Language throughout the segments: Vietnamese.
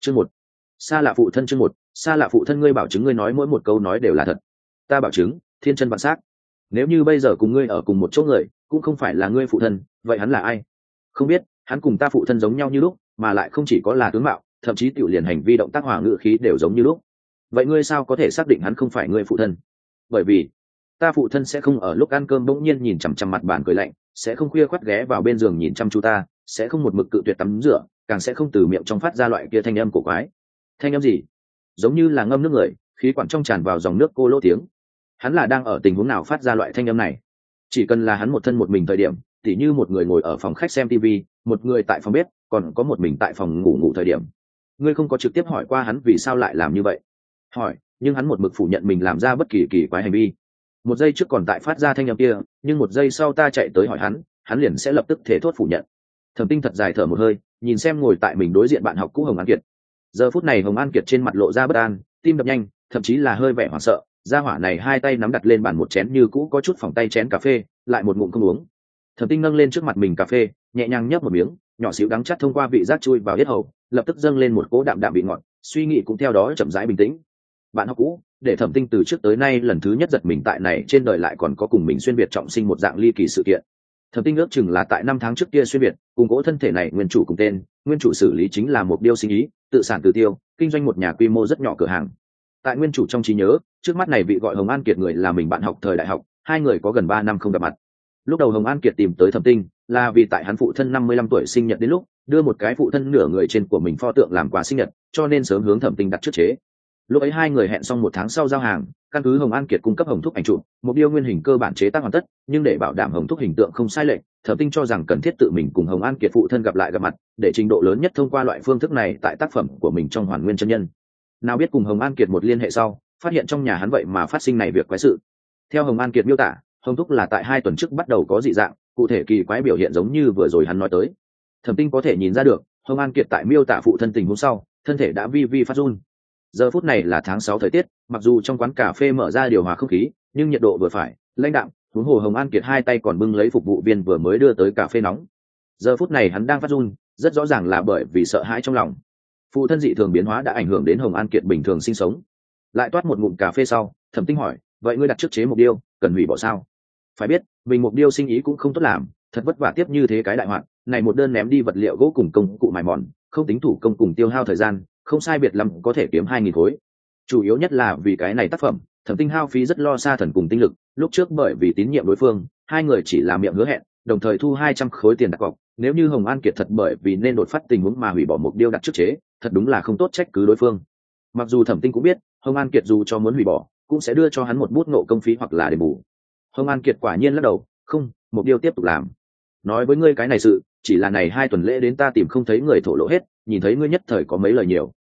Chương 1. Xa lạ phụ thân. Chương 1. Xa lạ phụ thân. Ngươi bảo chứng ngươi nói mỗi một câu nói đều là thật. Ta bảo chứng, thiên chân vạn xác. Nếu như bây giờ cùng ngươi ở cùng một chỗ người, cũng không phải là ngươi phụ thân, vậy hắn là ai? Không biết, hắn cùng ta phụ thân giống nhau như lúc, mà lại không chỉ có là tướng mạo, thậm chí tiểu liền hành vi động tác hòa ngữ khí đều giống như lúc. Vậy ngươi sao có thể xác định hắn không phải ngươi phụ thân? Bởi vì ta phụ thân sẽ không ở lúc ăn cơm bỗng nhiên nhìn chằm chằm mặt bàn cười lạnh, sẽ không khuya khoắt ghé vào bên giường nhìn chăm chú ta, sẽ không một mực cự tuyệt tắm rửa, càng sẽ không từ miệng trong phát ra loại kia thanh âm cổ quái. Thanh âm gì? Giống như là ngâm nước người, khí quản trong tràn vào dòng nước cô lỗ tiếng. Hắn là đang ở tình huống nào phát ra loại thanh âm này? Chỉ cần là hắn một thân một mình thời điểm, tỉ như một người ngồi ở phòng khách xem TV, một người tại phòng bếp, còn có một mình tại phòng ngủ thời điểm. Ngươi không có trực tiếp hỏi qua hắn vì sao lại làm như vậy? Hỏi, nhưng hắn một mực phủ nhận mình làm ra bất kỳ kỳ quái hành vi. Một giây trước còn tại phát ra thanh âm kia, nhưng một giây sau ta chạy tới hỏi hắn liền sẽ lập tức thể thốt phủ nhận. Thẩm Tinh thật dài thở một hơi, nhìn xem ngồi tại mình đối diện bạn học cũ Hồng An Kiệt. Giờ phút này Hồng An Kiệt trên mặt lộ ra bất an, tim đập nhanh, thậm chí là hơi vẻ hoảng sợ. Gia hỏa này hai tay nắm đặt lên bàn một chén như cũ có chút phỏng tay chén cà phê, lại một ngụm không uống. Thẩm Tinh nâng lên trước mặt mình cà phê, nhẹ nhàng nhấp một miếng, nhỏ xíu đắng chát thông qua vị giác chui vào yết hầu, lập tức dâng lên một cỗ đạm đạm vị ngọt, suy nghĩ cũng theo đó chậm rãi bình tĩnh. Bạn học cũ, để Thẩm Tinh từ trước tới nay lần thứ nhất giật mình tại này trên đời lại còn có cùng mình xuyên việt trọng sinh một dạng ly kỳ sự kiện. Thẩm Tinh ước chừng là tại 5 tháng trước kia xuyên việt, cùng cỗ thân thể này nguyên chủ cùng tên, nguyên chủ xử lý chính là một điêu sinh ý, tự sản tự tiêu, kinh doanh một nhà quy mô rất nhỏ cửa hàng. Tại nguyên chủ trong trí nhớ, trước mắt này vị gọi Hồng An Kiệt người là mình bạn học thời đại học, hai người có gần 3 năm không gặp mặt. Lúc đầu Hồng An Kiệt tìm tới Thẩm Tinh là vì tại hắn phụ thân 55 tuổi sinh nhật đến lúc, đưa một cái phụ thân nửa người trên của mình pho tượng làm quà sinh nhật, cho nên sớm hướng Thẩm Tinh đặt trước chế. Lúc ấy hai người hẹn xong 1 tháng sau giao hàng, căn cứ Hồng An Kiệt cung cấp Hồng Thúc ảnh chụp, một điêu nguyên hình cơ bản chế tác hoàn tất, nhưng để bảo đảm Hồng Thúc hình tượng không sai lệch, Thẩm Tinh cho rằng cần thiết tự mình cùng Hồng An Kiệt phụ thân gặp mặt, để trình độ lớn nhất thông qua loại phương thức này tại tác phẩm của mình trong hoàn nguyên chân nhân. Nào biết cùng Hồng An Kiệt một liên hệ sau, phát hiện trong nhà hắn vậy mà phát sinh này việc quái sự. Theo Hồng An Kiệt miêu tả, Hồng Thúc là tại 2 tuần trước bắt đầu có dị dạng, cụ thể kỳ quái biểu hiện giống như vừa rồi hắn nói tới. Thẩm Tinh có thể nhìn ra được, Hồng An Kiệt tại miêu tả phụ thân tình huống sau, thân thể đã vi vi phát run. Giờ phút này là tháng 6 thời tiết, mặc dù trong quán cà phê mở ra điều hòa không khí, nhưng nhiệt độ vừa phải, lãnh đạm. Huống hồ Hồng An Kiệt hai tay còn bưng lấy phục vụ viên vừa mới đưa tới cà phê nóng. Giờ phút này hắn đang phát run, rất rõ ràng là bởi vì sợ hãi trong lòng. Phụ thân dị thường biến hóa đã ảnh hưởng đến Hồng An Kiệt bình thường sinh sống. Lại toát một ngụm cà phê sau, Thẩm Tinh hỏi, vậy ngươi đặt trước chế mục điêu, cần hủy bỏ sao? Phải biết, mình mục điêu sinh ý cũng không tốt làm, thật vất vả tiếp như thế cái đại hoạn, này một đơn ném đi vật liệu gỗ cùng công cụ mài mòn, không tính thủ công cùng tiêu hao thời gian, không sai biệt lắm có thể kiếm 2.000 khối. Chủ yếu nhất là vì cái này tác phẩm, Thẩm Tinh hao phí rất lo xa thần cùng tinh lực, lúc trước bởi vì tín nhiệm đối phương, hai người chỉ là miệng hứa hẹn, đồng thời thu 200 khối tiền đặt cọc. Nếu như Hồng An Kiệt thật bởi vì nên đột phát tình huống mà hủy bỏ mục điêu đặt trước chế, thật đúng là không tốt trách cứ đối phương. Mặc dù Thẩm Tinh cũng biết, Hồng An Kiệt dù cho muốn hủy bỏ, cũng sẽ đưa cho hắn một bút nộ công phí hoặc là đền bù. Hồng An Kiệt quả nhiên lắc đầu, không, mục điêu tiếp tục làm. Nói với ngươi cái này sự, chỉ là này 2 tuần lễ đến ta tìm không thấy người thổ lộ hết, nhìn thấy ngươi nhất thời có mấy lời nhiều.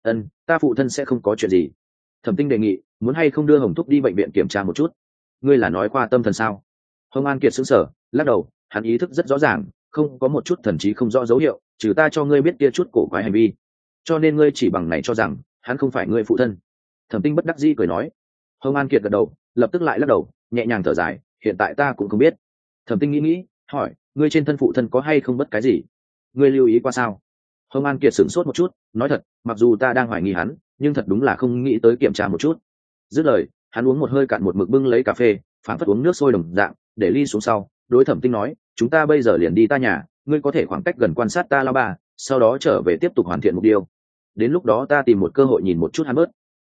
Ta phụ thân sẽ không có chuyện gì. Thẩm Tinh đề nghị, muốn hay không đưa Hồng Thúc đi bệnh viện kiểm tra một chút. Ngươi là nói qua tâm thần sao? Hồng An Kiệt sững sờ, lắc đầu, hắn ý thức rất rõ ràng, không có một chút thần trí không rõ dấu hiệu, trừ ta cho ngươi biết kia chút cổ quái hành vi. Cho nên ngươi chỉ bằng này cho rằng hắn không phải ngươi phụ thân. Thẩm Tinh bất đắc dĩ cười nói. Hồng An Kiệt gật đầu, lập tức lại lắc đầu, nhẹ nhàng thở dài, hiện tại ta cũng không biết. Thẩm Tinh nghĩ, hỏi, ngươi trên thân phụ thân có hay không bất cái gì? Ngươi lưu ý qua sao? Hồng An Kiệt sửng sốt một chút, nói thật, mặc dù ta đang hoài nghi hắn, nhưng thật đúng là không nghĩ tới kiểm tra một chút. Dứt lời, hắn uống một hơi cạn một mực bưng lấy cà phê, phảng phất uống nước sôi đồng dạng, để ly xuống sau, đối Thẩm Tinh nói, chúng ta bây giờ liền đi ta nhà, ngươi có thể khoảng cách gần quan sát ta lao bà, sau đó trở về tiếp tục hoàn thiện mục tiêu. Đến lúc đó ta tìm một cơ hội nhìn một chút hắn bớt.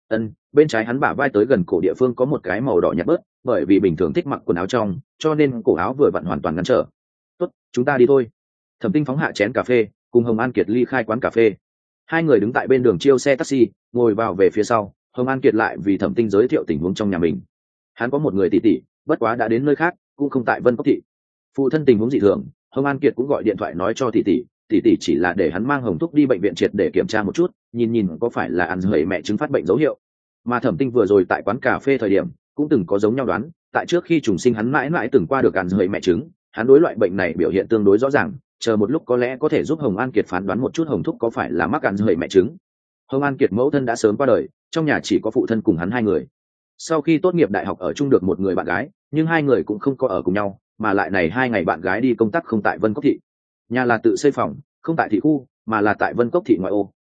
Bên trái hắn bả vai tới gần cổ địa phương có một cái màu đỏ nhạt bớt, bởi vì bình thường thích mặc quần áo trong, cho nên cổ áo vừa vặn hoàn toàn ngăn trở. Tốt, chúng ta đi thôi. Thẩm Tinh phóng hạ chén cà phê, cùng Hồng An Kiệt ly khai quán cà phê. Hai người đứng tại bên đường chiêu xe taxi, ngồi vào về phía sau. Hồng An Kiệt lại vì Thẩm Tinh giới thiệu tình huống trong nhà mình. Hắn có một người tỷ tỷ, bất quá đã đến nơi khác, cũng không tại Vân Cốc thị. Phụ thân tình huống dị thường, Hồng An Kiệt cũng gọi điện thoại nói cho tỷ tỷ chỉ là để hắn mang Hồng Thúc đi bệnh viện triệt để kiểm tra một chút, nhìn có phải là ăn hởi mẹ chứng phát bệnh dấu hiệu. Mà Thẩm Tinh vừa rồi tại quán cà phê thời điểm, cũng từng có giống nhau đoán, tại trước khi trùng sinh hắn mãi mãi từng qua được ăn hởi mẹ chứng, hắn đối loại bệnh này biểu hiện tương đối rõ ràng, chờ một lúc có lẽ có thể giúp Hồng An Kiệt phán đoán một chút Hồng Thúc có phải là mắc ăn hởi mẹ chứng. Hồng An Kiệt mẫu thân đã sớm qua đời, trong nhà chỉ có phụ thân cùng hắn hai người. Sau khi tốt nghiệp đại học ở chung được một người bạn gái, nhưng hai người cũng không có ở cùng nhau, mà lại này 2 ngày bạn gái đi công tác không tại Vân Cốc thị. Nhà là tự xây phòng, không tại thị khu, mà là tại Vân Cốc thị ngoại ô,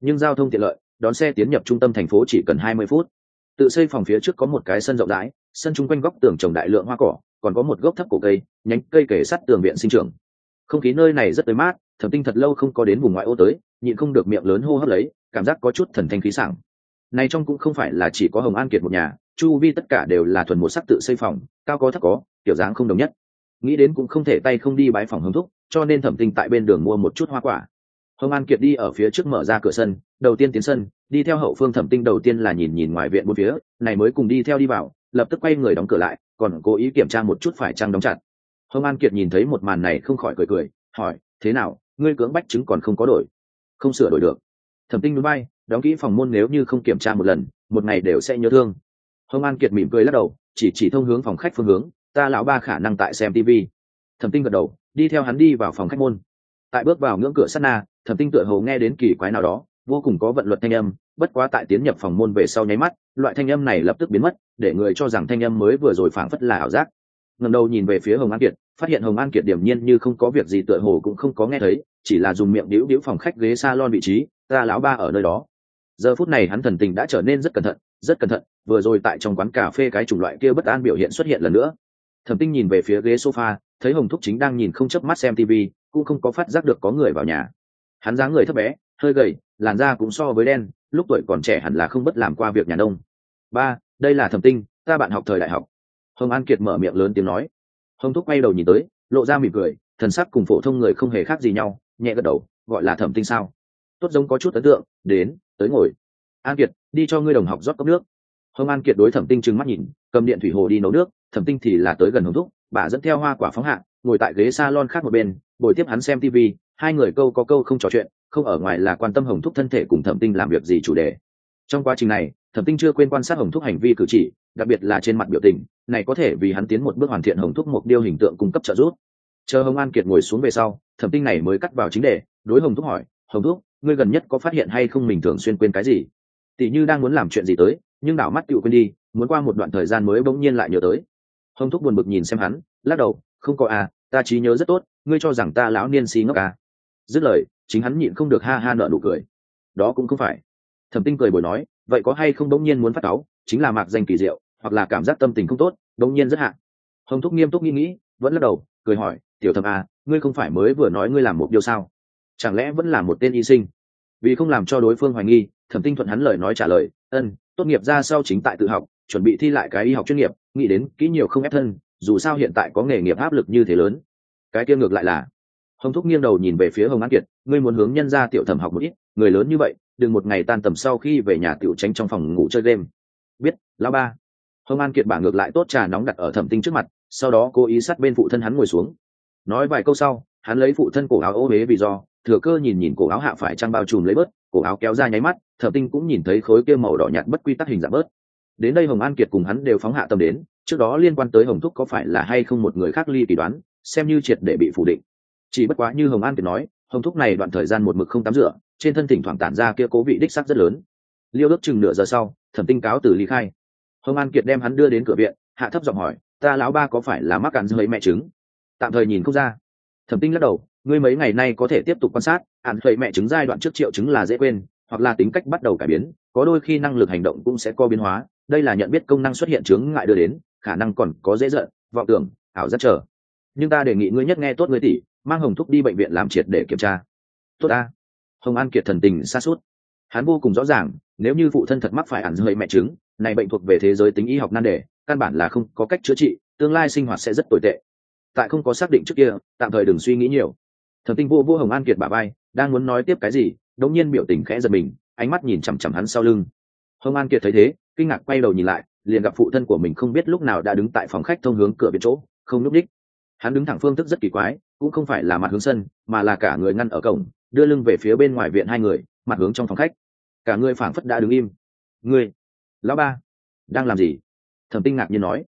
nhưng giao thông tiện lợi, đón xe tiến nhập trung tâm thành phố chỉ cần 20 phút. Tự xây phòng phía trước có một cái sân rộng rãi, sân chung quanh góc tường trồng đại lượng hoa cỏ, còn có một gốc thấp cổ cây, nhánh cây kề sát tường viện sinh trưởng. Không khí nơi này rất tươi mát, Thẩm Tinh thật lâu không có đến vùng ngoại ô tới, nhịn không được miệng lớn hô hấp lấy, cảm giác có chút thần thanh khí sảng. Này trong cũng không phải là chỉ có Hồng An Kiệt một nhà, chu vi tất cả đều là thuần một sắc tự xây phòng, cao có thấp có, kiểu dáng không đồng nhất. Nghĩ đến cũng không thể tay không đi bái phòng Hồng Thúc, cho nên Thẩm Tinh tại bên đường mua một chút hoa quả. Hồng An Kiệt đi ở phía trước mở ra cửa sân, đầu tiên tiến sân, đi theo hậu phương Thẩm Tinh đầu tiên là nhìn nhìn ngoài viện bốn phía, này mới cùng đi theo đi vào, lập tức quay người đóng cửa lại, còn cố ý kiểm tra một chút phải chăng đóng chặt. Hồng An Kiệt nhìn thấy một màn này không khỏi cười cười, hỏi: "Thế nào, ngươi cưỡng bách chứng còn không có đổi?" "Không sửa đổi được." Thẩm Tinh nhún vai, đóng kỹ phòng môn nếu như không kiểm tra một lần, một ngày đều sẽ nhớ thương. Hồng An Kiệt mỉm cười lắc đầu, chỉ thông hướng phòng khách phương hướng, "Ta lão ba khả năng tại xem tivi." Thẩm Tinh gật đầu, đi theo hắn đi vào phòng khách môn. Tại bước vào ngưỡng cửa sát na, Thẩm Tinh tựa hồ nghe đến kỳ quái nào đó, vô cùng có vận luật thanh âm, bất quá tại tiến nhập phòng môn về sau nháy mắt, loại thanh âm này lập tức biến mất, để người cho rằng thanh âm mới vừa rồi phảng phất là ảo giác. Ngẩng đầu nhìn về phía Hồng An Kiệt, phát hiện Hồng An Kiệt điềm nhiên như không có việc gì, tựa hồ cũng không có nghe thấy, chỉ là dùng miệng điếu điếu phòng khách ghế salon vị trí, "Ta lão ba ở nơi đó." Giờ phút này hắn thần tình đã trở nên rất cẩn thận, vừa rồi tại trong quán cà phê cái chủng loại kia bất an biểu hiện xuất hiện lần nữa. Thẩm Tinh nhìn về phía ghế sofa, thấy Hồng Thúc chính đang nhìn không chớp mắt xem tivi, cũng không có phát giác được có người vào nhà. Hắn dáng người thấp bé, hơi gầy, làn da cũng so với đen, lúc tuổi còn trẻ hẳn là không bất làm qua việc nhà nông. "Ba, đây là Thẩm Tinh, ta bạn học thời đại học." Hồng An Kiệt mở miệng lớn tiếng nói. Hồng Thúc quay đầu nhìn tới, lộ ra mỉm cười, thần sắc cùng phổ thông người không hề khác gì nhau, nhẹ gật đầu, "Gọi là Thẩm Tinh sao? Tốt giống có chút ấn tượng, đến, tới ngồi. An Kiệt, đi cho ngươi đồng học rót cốc nước." Hồng An Kiệt đối Thẩm Tinh trừng mắt nhìn, cầm điện thủy hồ đi nấu nước. Thẩm Tinh thì là tới gần Hồng Thúc, bà dẫn theo hoa quả phóng hạ, ngồi tại ghế salon khác một bên, bồi tiếp hắn xem tivi. Hai người câu có câu không trò chuyện, không ở ngoài là quan tâm Hồng Thúc thân thể cùng Thẩm Tinh làm việc gì chủ đề. Trong quá trình này, Thẩm Tinh chưa quên quan sát Hồng Thúc hành vi cử chỉ, đặc biệt là trên mặt biểu tình, này có thể vì hắn tiến một bước hoàn thiện Hồng Thúc một điều hình tượng cung cấp trợ giúp. Chờ Hồng An Kiệt ngồi xuống về sau, Thẩm Tinh này mới cắt vào chính đề, đối Hồng Thúc hỏi: "Hồng Thúc, ngươi gần nhất có phát hiện hay không mình thường xuyên quên cái gì? Tỷ như đang muốn làm chuyện gì tới, nhưng đảo mắt tựu quên đi, muốn qua một đoạn thời gian mới bỗng nhiên lại nhớ tới." Hồng Thúc buồn bực nhìn xem hắn, lắc đầu: "Không có à, ta trí nhớ rất tốt, ngươi cho rằng ta lão niên si ngốc à?" Dứt lời, chính hắn nhịn không được ha ha nở nụ cười. "Đó cũng không phải." Thẩm Tinh cười bồi nói: "Vậy có hay không bỗng nhiên muốn phát cáu, chính là mạc danh kỳ diệu, hoặc là cảm giác tâm tình không tốt, bỗng nhiên rất hạ." Hồng Thúc nghiêm túc nghĩ, vẫn lắc đầu, cười hỏi: "Tiểu Thẩm à, ngươi không phải mới vừa nói ngươi làm một điều sao? Chẳng lẽ vẫn là một tên y sinh?" Vì không làm cho đối phương hoài nghi, Thẩm Tinh thuận hắn lời nói trả lời: "Ân, tốt nghiệp ra sau chính tại tự học, chuẩn bị thi lại cái y học chuyên nghiệp, nghĩ đến kỹ nhiều không ép thân, dù sao hiện tại có nghề nghiệp áp lực như thế lớn." Cái kia ngược lại là. Hồng Thúc nghiêng đầu nhìn về phía Hồng An Kiệt: "Ngươi muốn hướng nhân gia Tiểu Thẩm học một ít, người lớn như vậy, đừng một ngày tan tầm sau khi về nhà tiểu tránh trong phòng ngủ chơi game." "Biết, lão ba." Hồng An Kiệt bả ngược lại tốt trà nóng đặt ở Thẩm Tinh trước mặt, sau đó cố ý sát bên phụ thân hắn ngồi xuống. Nói vài câu sau, hắn lấy phụ thân cổ áo ô uế vì do, thừa cơ nhìn nhìn cổ áo hạ phải trang bao trùm lấy bớt, cổ áo kéo ra nháy mắt, Thẩm Tinh cũng nhìn thấy khối kia màu đỏ nhạt bất quy tắc hình dạng bớt. Đến đây Hồng An Kiệt cùng hắn đều phóng hạ tâm đến, trước đó liên quan tới Hồng Thúc có phải là hay không một người khác ly kỳ đoán, xem như triệt để bị phủ định. Chỉ bất quá như Hồng An Kiệt nói, Hồng Thúc này đoạn thời gian một mực không tắm rửa, trên thân thỉnh thoảng tản ra kia cố vị đích sắc rất lớn. Liêu ước chừng nửa giờ sau, Thẩm Tinh cáo từ ly khai. Hồng An Kiệt đem hắn đưa đến cửa viện, hạ thấp giọng hỏi: "Ta lão ba có phải là mắc cắn dưới mẹ trứng?" "Tạm thời nhìn không ra." Thẩm Tinh lắc đầu: "Ngươi mấy ngày nay có thể tiếp tục quan sát, ăn khởi mẹ trứng giai đoạn trước triệu chứng là dễ quên, hoặc là tính cách bắt đầu cải biến, có đôi khi năng lực hành động cũng sẽ có biến hóa, đây là nhận biết công năng xuất hiện chướng ngại đưa đến, khả năng còn có dễ giận, vọng tưởng, ảo giác trở. Nhưng ta đề nghị ngươi nhất nghe tốt ngươi tỷ, mang Hồng Thúc đi bệnh viện làm triệt để kiểm tra." "Tốt ta." Hồng An Kiệt thần tình xa suốt. Hắn vô cùng rõ ràng, nếu như phụ thân thật mắc phải ăn hơi mẹ trứng, này bệnh thuộc về thế giới tính y học nan đề, căn bản là không có cách chữa trị, tương lai sinh hoạt sẽ rất tồi tệ. Tại không có xác định trước kia, tạm thời đừng suy nghĩ nhiều. Thẩm Tinh vô Hồng An Kiệt bả vai, đang muốn nói tiếp cái gì, đột nhiên biểu tình khẽ giật mình, ánh mắt nhìn chằm chằm hắn sau lưng. Hồng An Kiệt thấy thế, kinh ngạc quay đầu nhìn lại, liền gặp phụ thân của mình không biết lúc nào đã đứng tại phòng khách thông hướng cửa bên chỗ, không lúc đích. Hắn đứng thẳng phương thức rất kỳ quái, cũng không phải là mặt hướng sân, mà là cả người ngăn ở cổng, đưa lưng về phía bên ngoài viện hai người, mặt hướng trong phòng khách. Cả người phảng phất đã đứng im. "Ngươi, lão ba, đang làm gì?" Thẩm Tinh ngạc nhiên nói.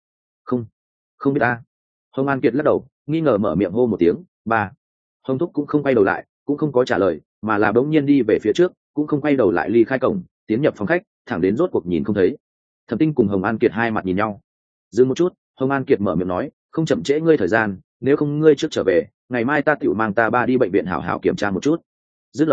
Không biết ta." Hồng An Kiệt lắc đầu, nghi ngờ mở miệng hô một tiếng: "Ba." Hồng Thúc cũng không quay đầu lại, cũng không có trả lời, mà là bỗng nhiên đi về phía trước, cũng không quay đầu lại ly khai cổng, tiến nhập phòng khách, thẳng đến rốt cuộc nhìn không thấy. Thẩm Tinh cùng Hồng An Kiệt hai mặt nhìn nhau. Dừng một chút, Hồng An Kiệt mở miệng nói: "Không chậm trễ ngươi thời gian, nếu không ngươi trước trở về, ngày mai ta tựu mang ta ba đi bệnh viện hảo hảo kiểm tra một chút." Dứt lời,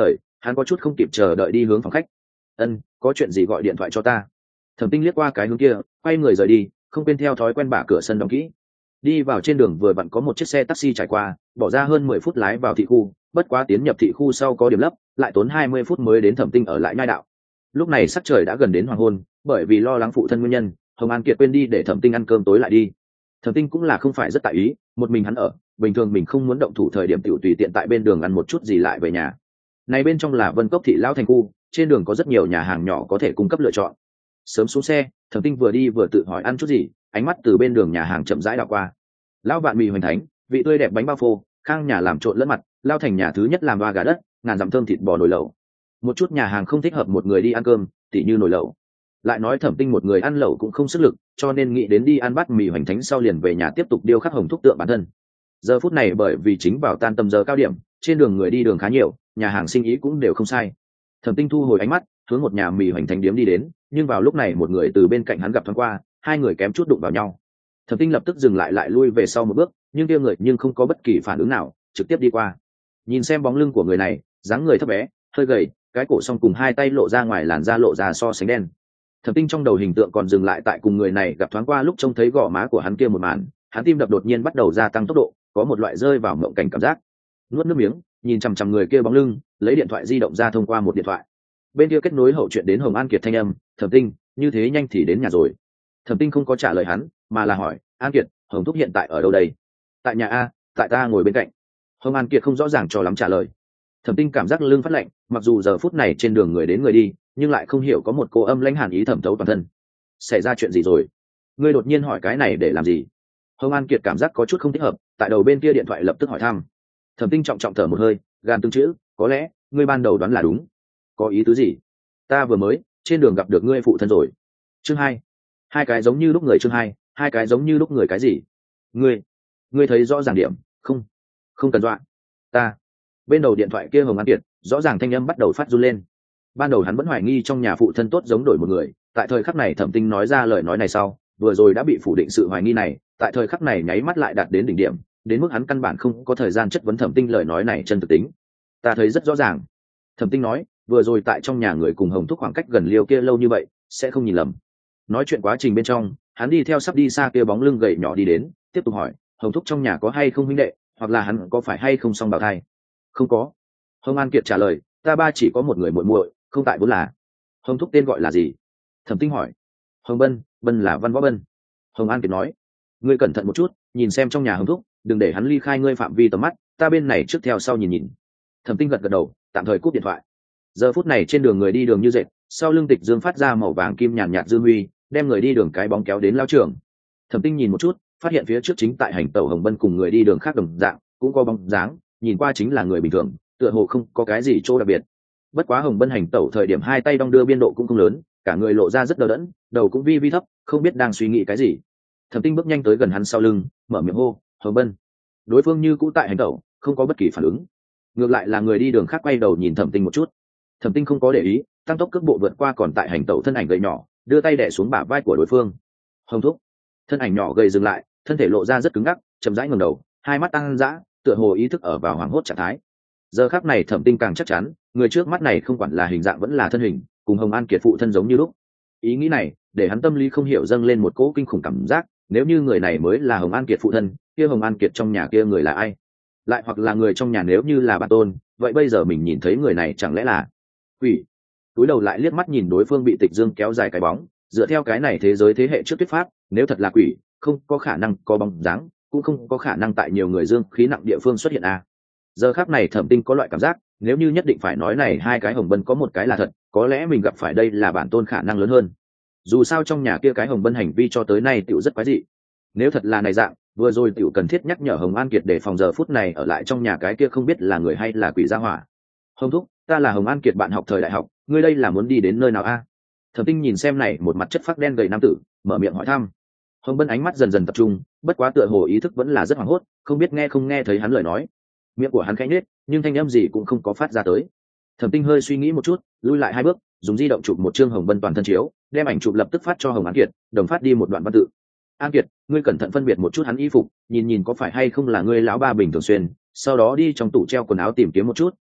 Hắn có chút không kịp chờ đợi đi hướng phòng khách. Ân, có chuyện gì gọi điện thoại cho ta? Thẩm Tinh liếc qua cái hướng kia, quay người rời đi, không quên theo thói quen bả cửa sân đóng kỹ. Đi vào trên đường vừa vặn có một chiếc xe taxi trải qua, bỏ ra hơn 10 phút lái vào thị khu, bất quá tiến nhập thị khu sau có điểm lấp, lại tốn 20 phút mới đến Thẩm Tinh ở lại nhai đạo. Lúc này sắc trời đã gần đến hoàng hôn, bởi vì lo lắng phụ thân nguyên nhân, Hồng An Kiệt quên đi để Thẩm Tinh ăn cơm tối lại đi. Thẩm Tinh cũng là không phải rất tại ý, một mình hắn ở, bình thường mình không muốn động thủ thời điểm tiểu tùy tiện tại bên đường ăn một chút gì lại về nhà. Này bên trong là Vân Cốc thị lão thành khu, trên đường có rất nhiều nhà hàng nhỏ có thể cung cấp lựa chọn. Sớm xuống xe, Thẩm Tinh vừa đi vừa tự hỏi ăn chút gì, ánh mắt từ bên đường nhà hàng chậm rãi đảo qua. Lão vạn mì hoành thánh, vị tươi đẹp bánh bao phô, Khang nhà làm trộn lẫn mặt, Lao Thành nhà thứ nhất làm đoa gà đất, ngàn dặm thơm thịt bò nồi lẩu. Một chút nhà hàng không thích hợp một người đi ăn cơm, tỉ như nồi lẩu. Lại nói Thẩm Tinh một người ăn lẩu cũng không sức lực, cho nên nghĩ đến đi ăn bát mì hoành thánh sau liền về nhà tiếp tục điêu khắc hồng thúc tượng bản thân. Giờ phút này bởi vì chính vào tan tầm giờ cao điểm, trên đường người đi đường khá nhiều, nhà hàng sinh ý cũng đều không sai. Thẩm Tinh thu hồi ánh mắt, hướng một nhà mì hoành thánh điếm đi đến, nhưng vào lúc này một người từ bên cạnh hắn gặp thoáng qua, hai người kém chút đụng vào nhau. Thẩm Tinh lập tức dừng lại lui về sau một bước, nhưng kia người nhưng không có bất kỳ phản ứng nào, trực tiếp đi qua. Nhìn xem bóng lưng của người này, dáng người thấp bé, hơi gầy, cái cổ song cùng hai tay lộ ra ngoài làn da lộ ra so sánh đen. Thẩm Tinh trong đầu hình tượng còn dừng lại tại cùng người này gặp thoáng qua lúc trông thấy gò má của hắn kia một màn, hắn tim đập đột nhiên bắt đầu gia tăng tốc độ, có một loại rơi vào mộng cảnh cảm giác. Nuốt nước miếng, nhìn chằm chằm người kia bóng lưng, lấy điện thoại di động ra thông qua một điện thoại. Bên kia kết nối hậu chuyện đến Hồng An Kiệt thanh âm, "Thẩm Tinh, như thế nhanh thì đến nhà rồi." Thẩm Tinh không có trả lời hắn, mà là hỏi, "An Kiệt, Hồng thúc hiện tại ở đâu đây?" "Tại nhà a, tại ta ngồi bên cạnh." Hồng An Kiệt không rõ ràng cho lắm trả lời. Thẩm Tinh cảm giác lưng phát lạnh, mặc dù giờ phút này trên đường người đến người đi, nhưng lại không hiểu có một cô âm lãnh hàn ý thẩm thấu toàn thân. Xảy ra chuyện gì rồi? Ngươi đột nhiên hỏi cái này để làm gì? Hồng An Kiệt cảm giác có chút không thích hợp, tại đầu bên kia điện thoại lập tức hỏi thăm. Thẩm Tinh trọng trọng thở một hơi, gàn từng chữ, "Có lẽ ngươi ban đầu đoán là đúng." "Có ý tứ gì?" "Ta vừa mới trên đường gặp được ngươi phụ thân rồi." Chương 2. Hai cái giống như lúc người. Chương 2. Hai cái giống như lúc người. Cái gì? Ngươi thấy rõ ràng điểm? Không cần dọa. Ta. Bên đầu điện thoại kia Hồng An Kiệt, rõ ràng thanh âm bắt đầu phát run lên. Ban đầu hắn vẫn hoài nghi trong nhà phụ thân tốt giống đổi một người, tại thời khắc này Thẩm Tinh nói ra lời nói này sau, vừa rồi đã bị phủ định sự hoài nghi này, tại thời khắc này nháy mắt lại đạt đến đỉnh điểm, đến mức hắn căn bản không có thời gian chất vấn Thẩm Tinh lời nói này chân thực tính. "Ta thấy rất rõ ràng." Thẩm Tinh nói, vừa rồi tại trong nhà người cùng Hồng thúc khoảng cách gần liêu kia lâu như vậy, sẽ không nhìn lầm. Nói chuyện quá trình bên trong, hắn đi theo sắp đi xa kia bóng lưng gầy nhỏ đi đến, tiếp tục hỏi, "Hồng thúc trong nhà có hay không huynh đệ, hoặc là hắn có phải hay không song bào thai?" "Không có." Hồng An Kiệt trả lời, "Ta ba chỉ có một người muội muội, không tại vốn là." "Hồng thúc tên gọi là gì?" Thẩm Tinh hỏi. "Hồng Bân, Bân là Văn Võ Bân." Hồng An Kiệt nói, "Ngươi cẩn thận một chút, nhìn xem trong nhà Hồng thúc, đừng để hắn ly khai ngươi phạm vi tầm mắt, ta bên này trước theo sau nhìn nhìn." Thẩm Tinh gật gật đầu, tạm thời cúp điện thoại. Giờ phút này trên đường người đi đường như dệt, sau lưng Tịch Dương phát ra màu vàng kim nhàn nhạt dư huy, đem người đi đường cái bóng kéo đến lao trường. Thẩm Tinh nhìn một chút, phát hiện phía trước chính tại hành tẩu Hồng Bân cùng người đi đường khác đồng dạng, cũng có bóng dáng, nhìn qua chính là người bình thường, tựa hồ không có cái gì chỗ đặc biệt. Bất quá Hồng Bân hành tẩu thời điểm hai tay đong đưa biên độ cũng không lớn, cả người lộ ra rất đờ đẫn, đầu cũng vi vi thấp, không biết đang suy nghĩ cái gì. Thẩm Tinh bước nhanh tới gần hắn sau lưng, mở miệng hô, "Hồng Bân." Đối phương như cũ tại hành tẩu, không có bất kỳ phản ứng. Ngược lại là người đi đường khác quay đầu nhìn Thẩm Tinh một chút. Thẩm Tinh không có để ý, tăng tốc cước bộ vượt qua còn tại hành tẩu thân ảnh gầy nhỏ, đưa tay đè xuống bả vai của đối phương. "Hồng thúc." Thân ảnh nhỏ gầy dừng lại, thân thể lộ ra rất cứng ngắc, chậm rãi ngẩng đầu, hai mắt tăng dã, tựa hồ ý thức ở vào hoảng hốt trạng thái. Giờ khắc này Thẩm Tinh càng chắc chắn, người trước mắt này không quản là hình dạng vẫn là thân hình, cùng Hồng An Kiệt phụ thân giống như lúc. Ý nghĩ này để hắn tâm lý không hiểu dâng lên một cỗ kinh khủng cảm giác, nếu như người này mới là Hồng An Kiệt phụ thân, kia Hồng An Kiệt trong nhà kia người là ai? Lại hoặc là người trong nhà nếu như là bản tôn, vậy bây giờ mình nhìn thấy người này chẳng lẽ là quỷ? Túi đầu lại liếc mắt nhìn đối phương bị Tịch Dương kéo dài cái bóng, dựa theo cái này thế giới thế hệ trước thuyết pháp, nếu thật là quỷ, không có khả năng có bóng dáng, cũng không có khả năng tại nhiều người dương khí nặng địa phương xuất hiện a. Giờ khắc này Thẩm Tinh có loại cảm giác, nếu như nhất định phải nói này hai cái Hồng Bân có một cái là thật, có lẽ mình gặp phải đây là bản tôn khả năng lớn hơn. Dù sao trong nhà kia cái Hồng Bân hành vi cho tới nay tiểu rất quái dị. Nếu thật là này dạng, vừa rồi tiểu cần thiết nhắc nhở Hồng An Kiệt để phòng giờ phút này ở lại trong nhà cái kia không biết là người hay là quỷ gia hỏa. "Hồng thúc, ta là Hồng An Kiệt bạn học thời đại học, ngươi đây là muốn đi đến nơi nào a?" Thẩm Tinh nhìn xem này một mặt chất phác đen gầy nam tử, mở miệng hỏi thăm. Hồng Bân ánh mắt dần dần tập trung, bất quá tựa hồ ý thức vẫn là rất hoảng hốt, không biết nghe không nghe thấy hắn lời nói. Miệng của hắn khẽ nhếch, nhưng thanh âm gì cũng không có phát ra tới. Thẩm Tinh hơi suy nghĩ một chút, lui lại hai bước, dùng di động chụp một chương Hồng Bân toàn thân chiếu, đem ảnh chụp lập tức phát cho Hồng An Kiệt, đồng phát đi một đoạn văn tự. "An Kiệt, ngươi cẩn thận phân biệt một chút hắn y phục, nhìn nhìn có phải hay không là ngươi lão ba bình thường xuyên, sau đó đi trong tủ treo quần áo tìm kiếm một chút,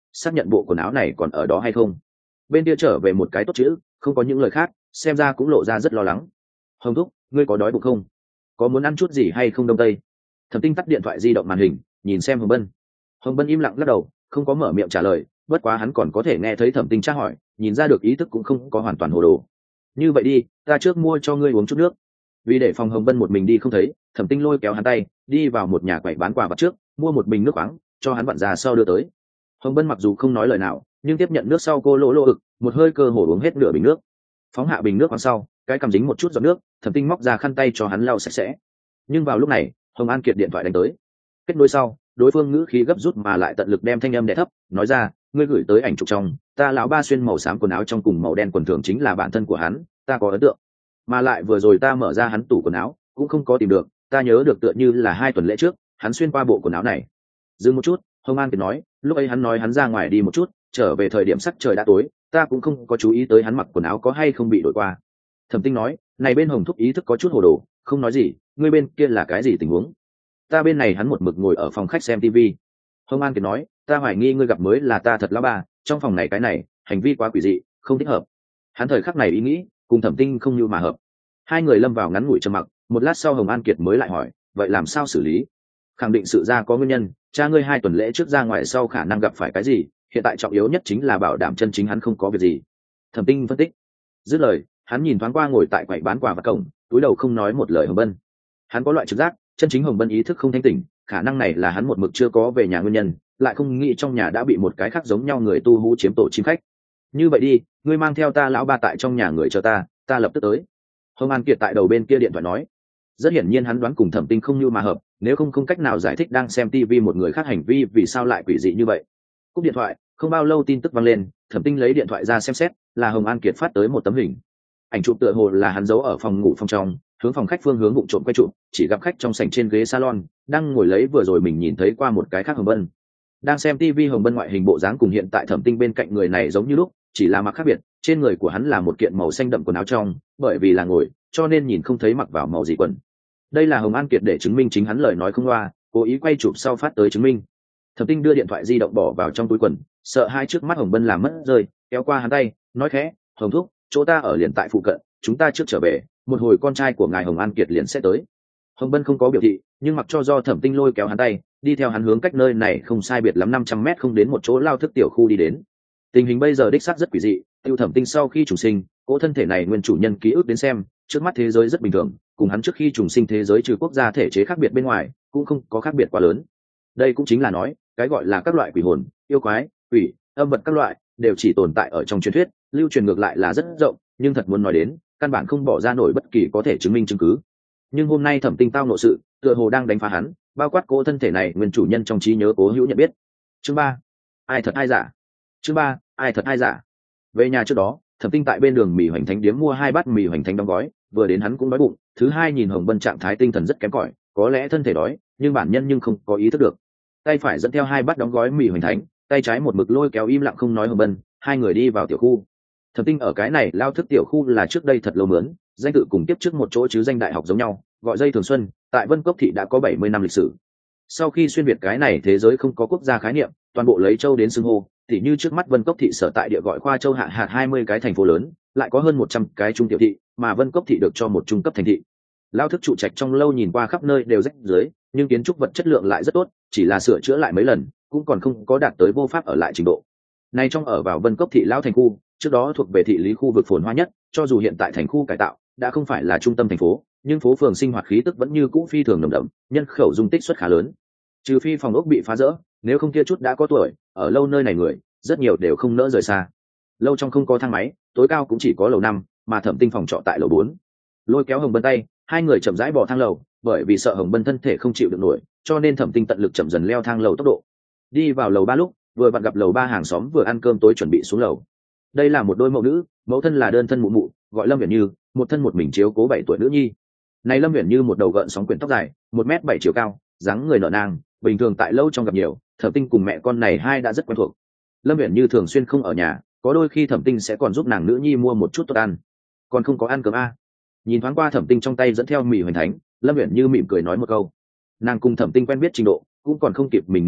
xác nhận bộ quần áo này còn ở đó hay không. Bên kia trở về một cái tốt chữ, không có những lời khác, xem ra cũng lộ ra rất lo lắng. Hồng thúc, ngươi có đói bụng không? Có muốn ăn chút gì hay không đông tây? Thẩm Tinh tắt điện thoại di động màn hình, nhìn xem Hồng Bân. Hồng Bân im lặng lắc đầu, không có mở miệng trả lời, bất quá hắn còn có thể nghe thấy Thẩm Tinh tra hỏi, nhìn ra được ý thức cũng không có hoàn toàn hồ đồ. Như vậy đi, ta trước mua cho ngươi uống chút nước. Vì để phòng Hồng Bân một mình đi không thấy, Thẩm Tinh lôi kéo hắn tay, đi vào một nhà quầy bán quà vặt trước, mua một bình nước khoáng, cho hắn vặn ra sau đưa tới. Hồng Bân mặc dù không nói lời nào, nhưng tiếp nhận nước sau cô lỗ lỗ ực, một hơi cơ hồ uống hết nửa bình nước. Phóng hạ bình nước khoáng sau, cái cầm dính một chút giọt nước, Thẩm Tinh móc ra khăn tay cho hắn lau sạch sẽ. Nhưng vào lúc này, Hồng An Kiệt điện thoại đánh tới. Kết nối sau, đối phương ngữ khí gấp rút mà lại tận lực đem thanh âm đè thấp, nói ra, ngươi gửi tới ảnh chụp trong, ta lão ba xuyên màu xám quần áo trong cùng màu đen quần thường chính là bản thân của hắn, ta có ấn tượng. Mà lại vừa rồi ta mở ra hắn tủ quần áo, cũng không có tìm được, ta nhớ được tựa như là 2 tuần lễ trước, hắn xuyên qua bộ quần áo này. Dừng một chút, Hồng An Kiệt nói, lúc ấy hắn nói hắn ra ngoài đi một chút, trở về thời điểm sắc trời đã tối, ta cũng không có chú ý tới hắn mặc quần áo có hay không bị đổi qua. Thẩm Tinh nói, này bên Hồng thúc ý thức có chút hồ đồ, không nói gì, ngươi bên kia là cái gì tình huống? Ta bên này hắn một mực ngồi ở phòng khách xem TV. Hồng An Kiệt nói, ta hoài nghi ngươi gặp mới là ta thật lão ba, trong phòng này cái này, hành vi quá quỷ dị, không thích hợp. Hắn thời khắc này ý nghĩ, cùng Thẩm Tinh không như mà hợp. Hai người lâm vào ngắn ngủi trầm mặc, một lát sau Hồng An Kiệt mới lại hỏi, vậy làm sao xử lý? Khẳng định sự ra có nguyên nhân, cha ngươi 2 tuần lễ trước ra ngoài sau khả năng gặp phải cái gì, hiện tại trọng yếu nhất chính là bảo đảm chân chính hắn không có việc gì. Thẩm Tinh phân tích. Dứt lời, hắn nhìn thoáng qua ngồi tại quầy bán quà và cổng, túi đầu không nói một lời Hồng Bân. Hắn có loại trực giác, chân chính Hồng Bân ý thức không thanh tỉnh, khả năng này là hắn một mực chưa có về nhà nguyên nhân, lại không nghĩ trong nhà đã bị một cái khác giống nhau người tu hú chiếm tổ chim khách. Như vậy đi, ngươi mang theo ta lão ba tại trong nhà người chờ ta lập tức tới. Hồng An Kiệt tại đầu bên kia điện thoại nói. Rất hiển nhiên hắn đoán cùng Thẩm Tinh không như mà hợp, nếu không cách nào giải thích đang xem TV một người khác hành vi vì sao lại quỷ dị như vậy. Cúp điện thoại, không bao lâu tin tức vang lên, Thẩm Tinh lấy điện thoại ra xem xét, là Hồng An Kiệt phát tới một tấm hình. Ảnh chụp tựa hồ là hắn giấu ở phòng ngủ phòng trong, hướng phòng khách phương hướng vụng trộm quay chụp, chỉ gặp khách trong sảnh trên ghế salon, đang ngồi lấy vừa rồi mình nhìn thấy qua một cái khác Hồng Bân. Đang xem TV Hồng Bân ngoại hình bộ dáng cùng hiện tại Thẩm Tinh bên cạnh người này giống như lúc, chỉ là mặc khác biệt, trên người của hắn là một kiện màu xanh đậm quần áo trong, bởi vì là ngồi, cho nên nhìn không thấy mặc vào màu gì quần. Đây là Hồng An Kiệt để chứng minh chính hắn lời nói không loa, cố ý quay chụp sau phát tới chứng minh. Thẩm Tinh đưa điện thoại di động bỏ vào trong túi quần, sợ hai trước mắt Hồng Bân làm mất rơi, kéo qua hắn tay, nói khẽ, Hồng thúc, chỗ ta ở liền tại phụ cận, chúng ta trước trở về, một hồi con trai của ngài Hồng An Kiệt liền sẽ tới. Hồng Bân không có biểu thị, nhưng mặc cho do Thẩm Tinh lôi kéo hắn tay, đi theo hắn hướng cách nơi này không sai biệt lắm 500 mét không đến một chỗ lao thức tiểu khu đi đến. Tình hình bây giờ đích xác rất quỷ dị, tiêu Thẩm Tinh sau khi trùng sinh, cỗ thân thể này nguyên chủ nhân ký ức đến xem, trước mắt thế giới rất bình thường, cùng hắn trước khi trùng sinh thế giới trừ quốc gia thể chế khác biệt bên ngoài, cũng không có khác biệt quá lớn. Đây cũng chính là nói, cái gọi là các loại quỷ hồn, yêu quái, quỷ, âm vật các loại, đều chỉ tồn tại ở trong truyền thuyết, lưu truyền ngược lại là rất rộng, nhưng thật muốn nói đến, căn bản không bỏ ra nổi bất kỳ có thể chứng minh chứng cứ. Nhưng hôm nay Thẩm Tinh tao nộ sự, tựa hồ đang đánh phá hắn, bao quát cỗ thân thể này nguyên chủ nhân trong trí nhớ cố hữu nhận biết. Chương 3. Ai thật ai giả? Chương 3. Ai thật ai giả? Về nhà trước đó, Thẩm Tinh tại bên đường mì hoành thánh điếm mua 2 bát mì hoành thánh đóng gói, vừa đến hắn cũng đói bụng, thứ hai nhìn Hồng Bân trạng thái tinh thần rất kém cỏi, có lẽ thân thể đói, nhưng bản nhân nhưng không có ý thức được. Tay phải dẫn theo 2 bát đóng gói mì hoành thánh, tay trái một mực lôi kéo im lặng không nói Hồng Bân, hai người đi vào tiểu khu. Thẩm Tinh ở cái này lao thức tiểu khu là trước đây thật lâu mướn, danh tự cùng tiếp trước một chỗ chứ danh đại học giống nhau, gọi dây Thường Xuân, tại Vân Cốc thị đã có 70 năm lịch sử. Sau khi xuyên việt cái này thế giới không có quốc gia khái niệm, toàn bộ lấy châu đến xưng hô, tỉ như trước mắt Vân Cốc thị sở tại địa gọi khoa châu hạ hạt 20 cái thành phố lớn, lại có hơn 100 cái trung tiểu thị, mà Vân Cốc thị được cho một trung cấp thành thị. Lao thức trụ trạch trong lâu nhìn qua khắp nơi đều rách dưới, nhưng kiến trúc vật chất lượng lại rất tốt, chỉ là sửa chữa lại mấy lần, cũng còn không có đạt tới vô pháp ở lại trình độ. Này trong ở vào Vân Cốc thị lão thành khu, trước đó thuộc về thị lý khu vực phồn hoa nhất, cho dù hiện tại thành khu cải tạo, đã không phải là trung tâm thành phố, nhưng phố phường sinh hoạt khí tức vẫn như cũ phi thường nồng đậm, nhân khẩu dung tích suất khá lớn. Trừ phi phòng ốc bị phá rỡ, nếu không kia chút đã có tuổi, ở lâu nơi này người, rất nhiều đều không nỡ rời xa. Lâu trong không có thang máy, tối cao cũng chỉ có lầu 5, mà Thẩm Tinh phòng trọ tại lầu 4. Lôi kéo Hồng Bân tay, hai người chậm rãi bò thang lầu, bởi vì sợ Hồng Bân thân thể không chịu được nổi, cho nên Thẩm Tinh tận lực chậm dần leo thang lầu tốc độ. Đi vào lầu 3 lúc, vừa vặn gặp lầu 3 hàng xóm vừa ăn cơm tối chuẩn bị xuống lầu. Đây là một đôi mẫu nữ, mẫu thân là đơn thân mụ mụ, gọi Lâm Viễn Như, một thân một mình chiếu cố 7 tuổi nữ nhi. Này Lâm Viễn Như một đầu gợn sóng quyển tóc dài, 1m7 chiều cao, dáng người nở nang, bình thường tại lâu trong gặp nhiều, Thẩm Tinh cùng mẹ con này hai đã rất quen thuộc. Lâm Viễn Như thường xuyên không ở nhà, có đôi khi Thẩm Tinh sẽ còn giúp nàng nữ nhi mua một chút tốt ăn. Còn không có ăn cơm a? Nhìn thoáng qua Thẩm Tinh trong tay dẫn theo mì hoành thánh, Lâm Viễn Như mỉm cười nói một câu. Nàng cùng Thẩm Tinh quen biết trình độ, cũng còn không kịp mình nữ nhi,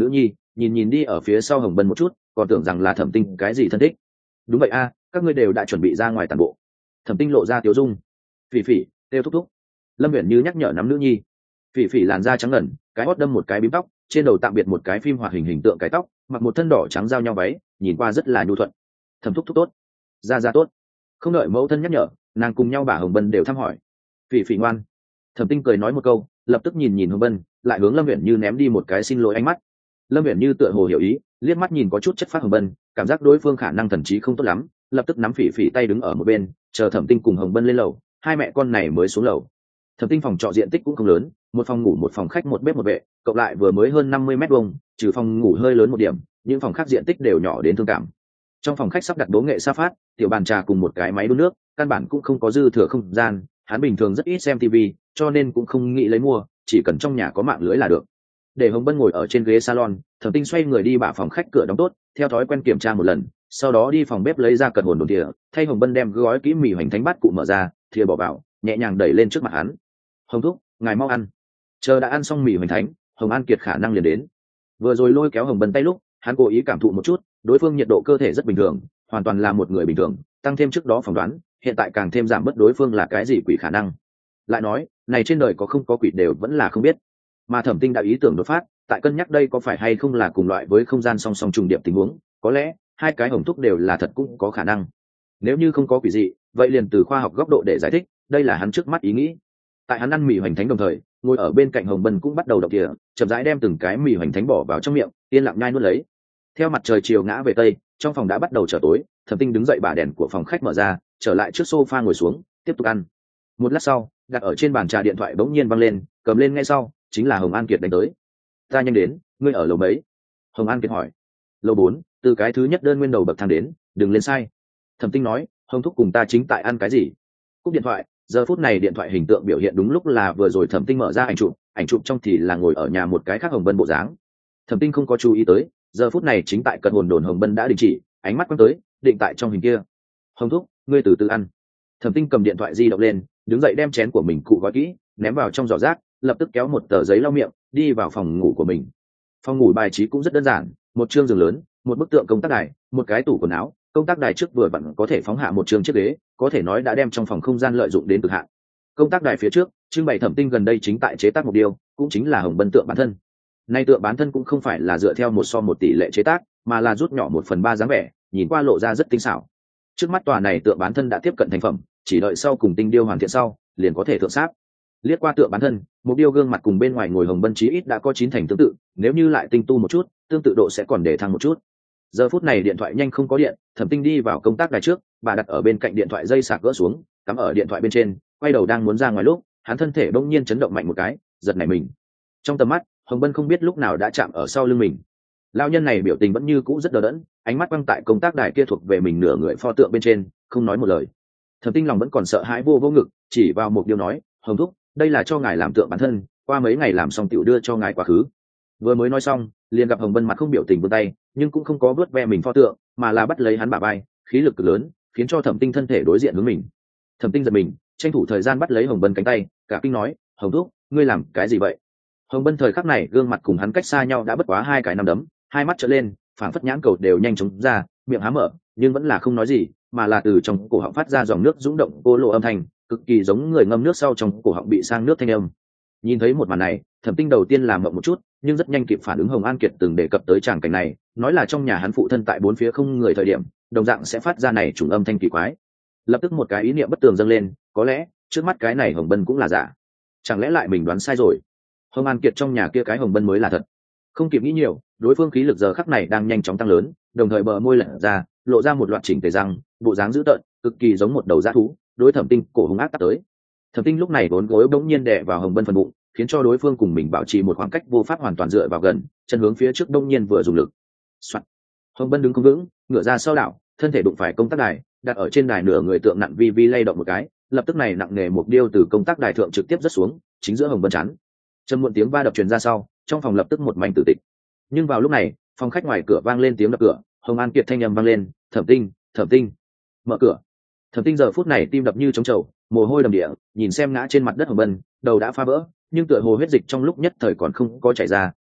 nhìn nhìn đi ở phía sau hồng bân một chút, còn tưởng rằng là Thẩm Tinh cái gì thân thích. Đúng vậy a, các ngươi đều đã chuẩn bị ra ngoài tàn bộ. Thẩm Tinh lộ ra tiếu dung. Phỉ Phỉ, kêu thúc thúc. Lâm Uyển Như nhắc nhở nắm nữ nhi. Phỉ Phỉ làn da trắng ngần, cái hót đâm một cái bím tóc, trên đầu tạm biệt một cái phim hoạt hình hình tượng cái tóc, mặc một thân đỏ trắng giao nhau váy, nhìn qua rất là nhu thuận. Thẩm thúc thúc tốt, ra tốt. Không đợi mẫu thân nhắc nhở, nàng cùng nhau bà Hồng Bân đều thăm hỏi. Phỉ Phỉ ngoan. Thẩm Tinh cười nói một câu, lập tức nhìn nhìn Hồng Bân, lại hướng Lâm Uyển Như ném đi một cái xin lỗi ánh mắt. Lâm Uyển Như tựa hồ hiểu ý, liếc mắt nhìn có chút chất phát Hồng Bân, cảm giác đối phương khả năng thần trí không tốt lắm, lập tức nắm Phỉ Phỉ tay đứng ở một bên, chờ Thẩm Tinh cùng Hồng Bân lên lầu, hai mẹ con này mới xuống lầu. Thẩm Tinh phòng trọ diện tích cũng không lớn, một phòng ngủ một phòng khách một bếp một vệ, cộng lại vừa mới hơn 50 mét vuông, trừ phòng ngủ hơi lớn một điểm, những phòng khác diện tích đều nhỏ đến thương cảm. Trong phòng khách sắp đặt đố nghệ sa phát, tiểu bàn trà cùng một cái máy đun nước, căn bản cũng không có dư thừa không gian, hắn bình thường rất ít xem TV, cho nên cũng không nghĩ lấy mua, chỉ cần trong nhà có mạng lưới là được. Để Hồng Bân ngồi ở trên ghế salon, Thẩm Tinh xoay người đi bả phòng khách cửa đóng tốt, theo thói quen kiểm tra một lần, sau đó đi phòng bếp lấy ra cật hồn đồn thìa, thay Hồng Bân đem gói kỹ mì hoành thánh bát cụ mở ra, thìa bỏ vào, nhẹ nhàng đẩy lên trước mặt hắn. Hồng thúc, ngài mau ăn. Chờ đã ăn xong mì hoành thánh, Hồng An Kiệt khả năng liền đến. Vừa rồi lôi kéo Hồng Bân tay lúc, hắn cố ý cảm thụ một chút, đối phương nhiệt độ cơ thể rất bình thường, hoàn toàn là một người bình thường, tăng thêm trước đó phỏng đoán, hiện tại càng thêm giảm bớt đối phương là cái gì quỷ khả năng. Lại nói, này trên đời có không có quỷ đều vẫn là không biết. Mà Thẩm Tinh đã ý tưởng đột phát, tại cân nhắc đây có phải hay không là cùng loại với không gian song song trùng điệp tình huống, có lẽ hai cái hồng thúc đều là thật cũng có khả năng. Nếu như không có quỷ gì, vậy liền từ khoa học góc độ để giải thích, đây là hắn trước mắt ý nghĩ. Tại hắn ăn mì hoành thánh đồng thời, ngồi ở bên cạnh Hồng Bân cũng bắt đầu động địa, chậm rãi đem từng cái mì hoành thánh bỏ vào trong miệng, yên lặng nhai nuốt lấy. Theo mặt trời chiều ngã về tây, trong phòng đã bắt đầu trở tối, Thẩm Tinh đứng dậy bả đèn của phòng khách mở ra, trở lại trước sofa ngồi xuống, tiếp tục ăn. Một lát sau, đặt ở trên bàn trà điện thoại bỗng nhiên vang lên, cầm lên ngay sau, chính là Hồng An Kiệt đánh tới. Ta nhanh đến, ngươi ở lầu mấy? Hồng An Kiệt hỏi. Lầu 4, từ cái thứ nhất đơn nguyên đầu bậc thang đến, đừng lên sai. Thẩm Tinh nói, Hồng thúc cùng ta chính tại ăn cái gì? Cúp điện thoại, giờ phút này điện thoại hình tượng biểu hiện đúng lúc là vừa rồi Thẩm Tinh mở ra ảnh chụp trong thì là ngồi ở nhà một cái khác Hồng Bân bộ dáng. Thẩm Tinh không có chú ý tới, giờ phút này chính tại cận hồn đồn Hồng Bân đã đình chỉ, ánh mắt quăng tới, định tại trong hình kia. Hồng thúc, ngươi từ từ ăn. Thẩm Tinh cầm điện thoại di động lên, đứng dậy đem chén của mình cụ gói kỹ, ném vào trong giỏ rác, lập tức kéo một tờ giấy lau miệng, đi vào phòng ngủ của mình. Phòng ngủ bài trí cũng rất đơn giản, một chương giường lớn, một bức tượng công tác đài, một cái tủ quần áo, công tác đài trước vừa vặn có thể phóng hạ một chương chiếc ghế, có thể nói đã đem trong phòng không gian lợi dụng đến cực hạn. Công tác đài phía trước trưng bày Thẩm Tinh gần đây chính tại chế tác một điều, cũng chính là Hồng Bân tượng bản thân. Nay tượng bản thân cũng không phải là dựa theo 1:1 tỷ lệ chế tác, mà là rút nhỏ 1/3 dáng vẻ, nhìn qua lộ ra rất tinh xảo. Trước mắt tòa này tượng bản thân đã tiếp cận thành phẩm, chỉ đợi sau cùng tinh điêu hoàn thiện sau, liền có thể thượng sáp. Liếc qua tượng bản thân, một điêu gương mặt cùng bên ngoài ngồi Hồng Bân chí ít đã có 9 thành tương tự, nếu như lại tinh tu một chút, tương tự độ sẽ còn để thăng một chút. Giờ phút này điện thoại nhanh không có điện, Thẩm Tinh đi vào công tác đài trước, bà đặt ở bên cạnh điện thoại dây sạc gỡ xuống, cắm ở điện thoại bên trên, quay đầu đang muốn ra ngoài lúc, hắn thân thể bỗng nhiên chấn động mạnh một cái, giật nảy mình. Trong tầm mắt, Hồng Bân không biết lúc nào đã chạm ở sau lưng mình. Lão nhân này biểu tình vẫn như cũ rất đờ đẫn, ánh mắt quăng tại công tác đài kia thuộc về mình nửa người pho tượng bên trên, không nói một lời. Thẩm Tinh lòng vẫn còn sợ hãi vô ngực, chỉ vào một điều nói, Hồng thúc, đây là cho ngài làm tượng bản thân, qua mấy ngày làm xong tiểu đưa cho ngài quá khứ. Vừa mới nói xong, liền gặp Hồng Bân mặt không biểu tình vươn tay, nhưng cũng không có vớt ve mình pho tượng, mà là bắt lấy hắn bả vai, khí lực cực lớn, khiến cho Thẩm Tinh thân thể đối diện hướng mình. Thẩm Tinh giật mình, tranh thủ thời gian bắt lấy Hồng Bân cánh tay, cả kinh nói, Hồng thúc, ngươi làm cái gì vậy? Hồng Bân thời khắc này gương mặt cùng hắn cách xa nhau đã bất quá 2 cái nắm đấm, hai mắt trợn lên, phảng phất nhãn cầu đều nhanh chóng ra, miệng há mở, nhưng vẫn là không nói gì, mà là từ trong cổ họng phát ra dòng nước dũng động cô lộ âm thanh, cực kỳ giống người ngâm nước sau trong cổ họng bị sang nước thanh âm. Nhìn thấy một màn này, Thẩm Tinh đầu tiên là mộng một chút, nhưng rất nhanh kịp phản ứng Hồng An Kiệt từng đề cập tới tràng cảnh này, nói là trong nhà hắn phụ thân tại bốn phía không người thời điểm, đồng dạng sẽ phát ra này trùng âm thanh kỳ quái. Lập tức một cái ý niệm bất tường dâng lên, có lẽ trước mắt cái này Hồng Bân cũng là giả. Chẳng lẽ lại mình đoán sai rồi? Hồng An Kiệt trong nhà kia cái Hồng Bân mới là thật. Không kịp nghĩ nhiều, đối phương khí lực giờ khắc này đang nhanh chóng tăng lớn, đồng thời bờ môi lở ra, lộ ra một loạt chỉnh tề răng, bộ dáng dữ tợn, cực kỳ giống một đầu dã thú, đối Thẩm Tinh cổ hung ác tát tới. Thẩm Tinh lúc này vốn gối bỗng nhiên đè vào Hồng Bân phần bụng, khiến cho đối phương cùng mình bảo trì một khoảng cách vô pháp hoàn toàn dựa vào gần, chân hướng phía trước bỗng nhiên vừa dùng lực. Soạt. Hồng Bân đứng không vững, ngửa ra sau đảo, thân thể đụng phải công tác đài, đặt ở trên đài nửa người tượng nặng vi vi lay động một cái, lập tức này nặng nề một điêu từ công tác đài thượng trực tiếp rớt xuống, chính giữa Hồng Bân chắn. Trầm muộn tiếng va đập truyền ra sau, trong phòng lập tức một mảnh tử tịch. Nhưng vào lúc này, phòng khách ngoài cửa vang lên tiếng đập cửa, Hồng An Kiệt thanh âm vang lên, Thẩm Tinh, Thẩm Tinh, mở cửa. Thẩm Tinh giờ phút này tim đập như trống trầu, mồ hôi đầm địa, nhìn xem ngã trên mặt đất Hồng Bân, đầu đã phá vỡ, nhưng tựa hồ huyết dịch trong lúc nhất thời còn không có chảy ra,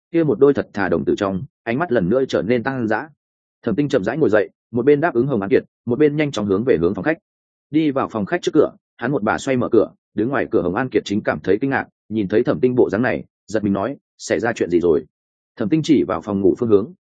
kia một đôi thật thà đồng tử trong ánh mắt lần nữa trở nên tăng dã. Thẩm Tinh chậm rãi ngồi dậy, một bên đáp ứng Hồng An Kiệt, một bên nhanh chóng hướng về hướng phòng khách. Đi vào phòng khách trước cửa, hắn một bà xoay mở cửa, đứng ngoài cửa Hồng An Kiệt chính cảm thấy kinh ngạc, nhìn thấy Thẩm Tinh bộ dáng này, giật mình nói, xảy ra chuyện gì rồi? Thẩm Tinh chỉ vào phòng ngủ phương hướng,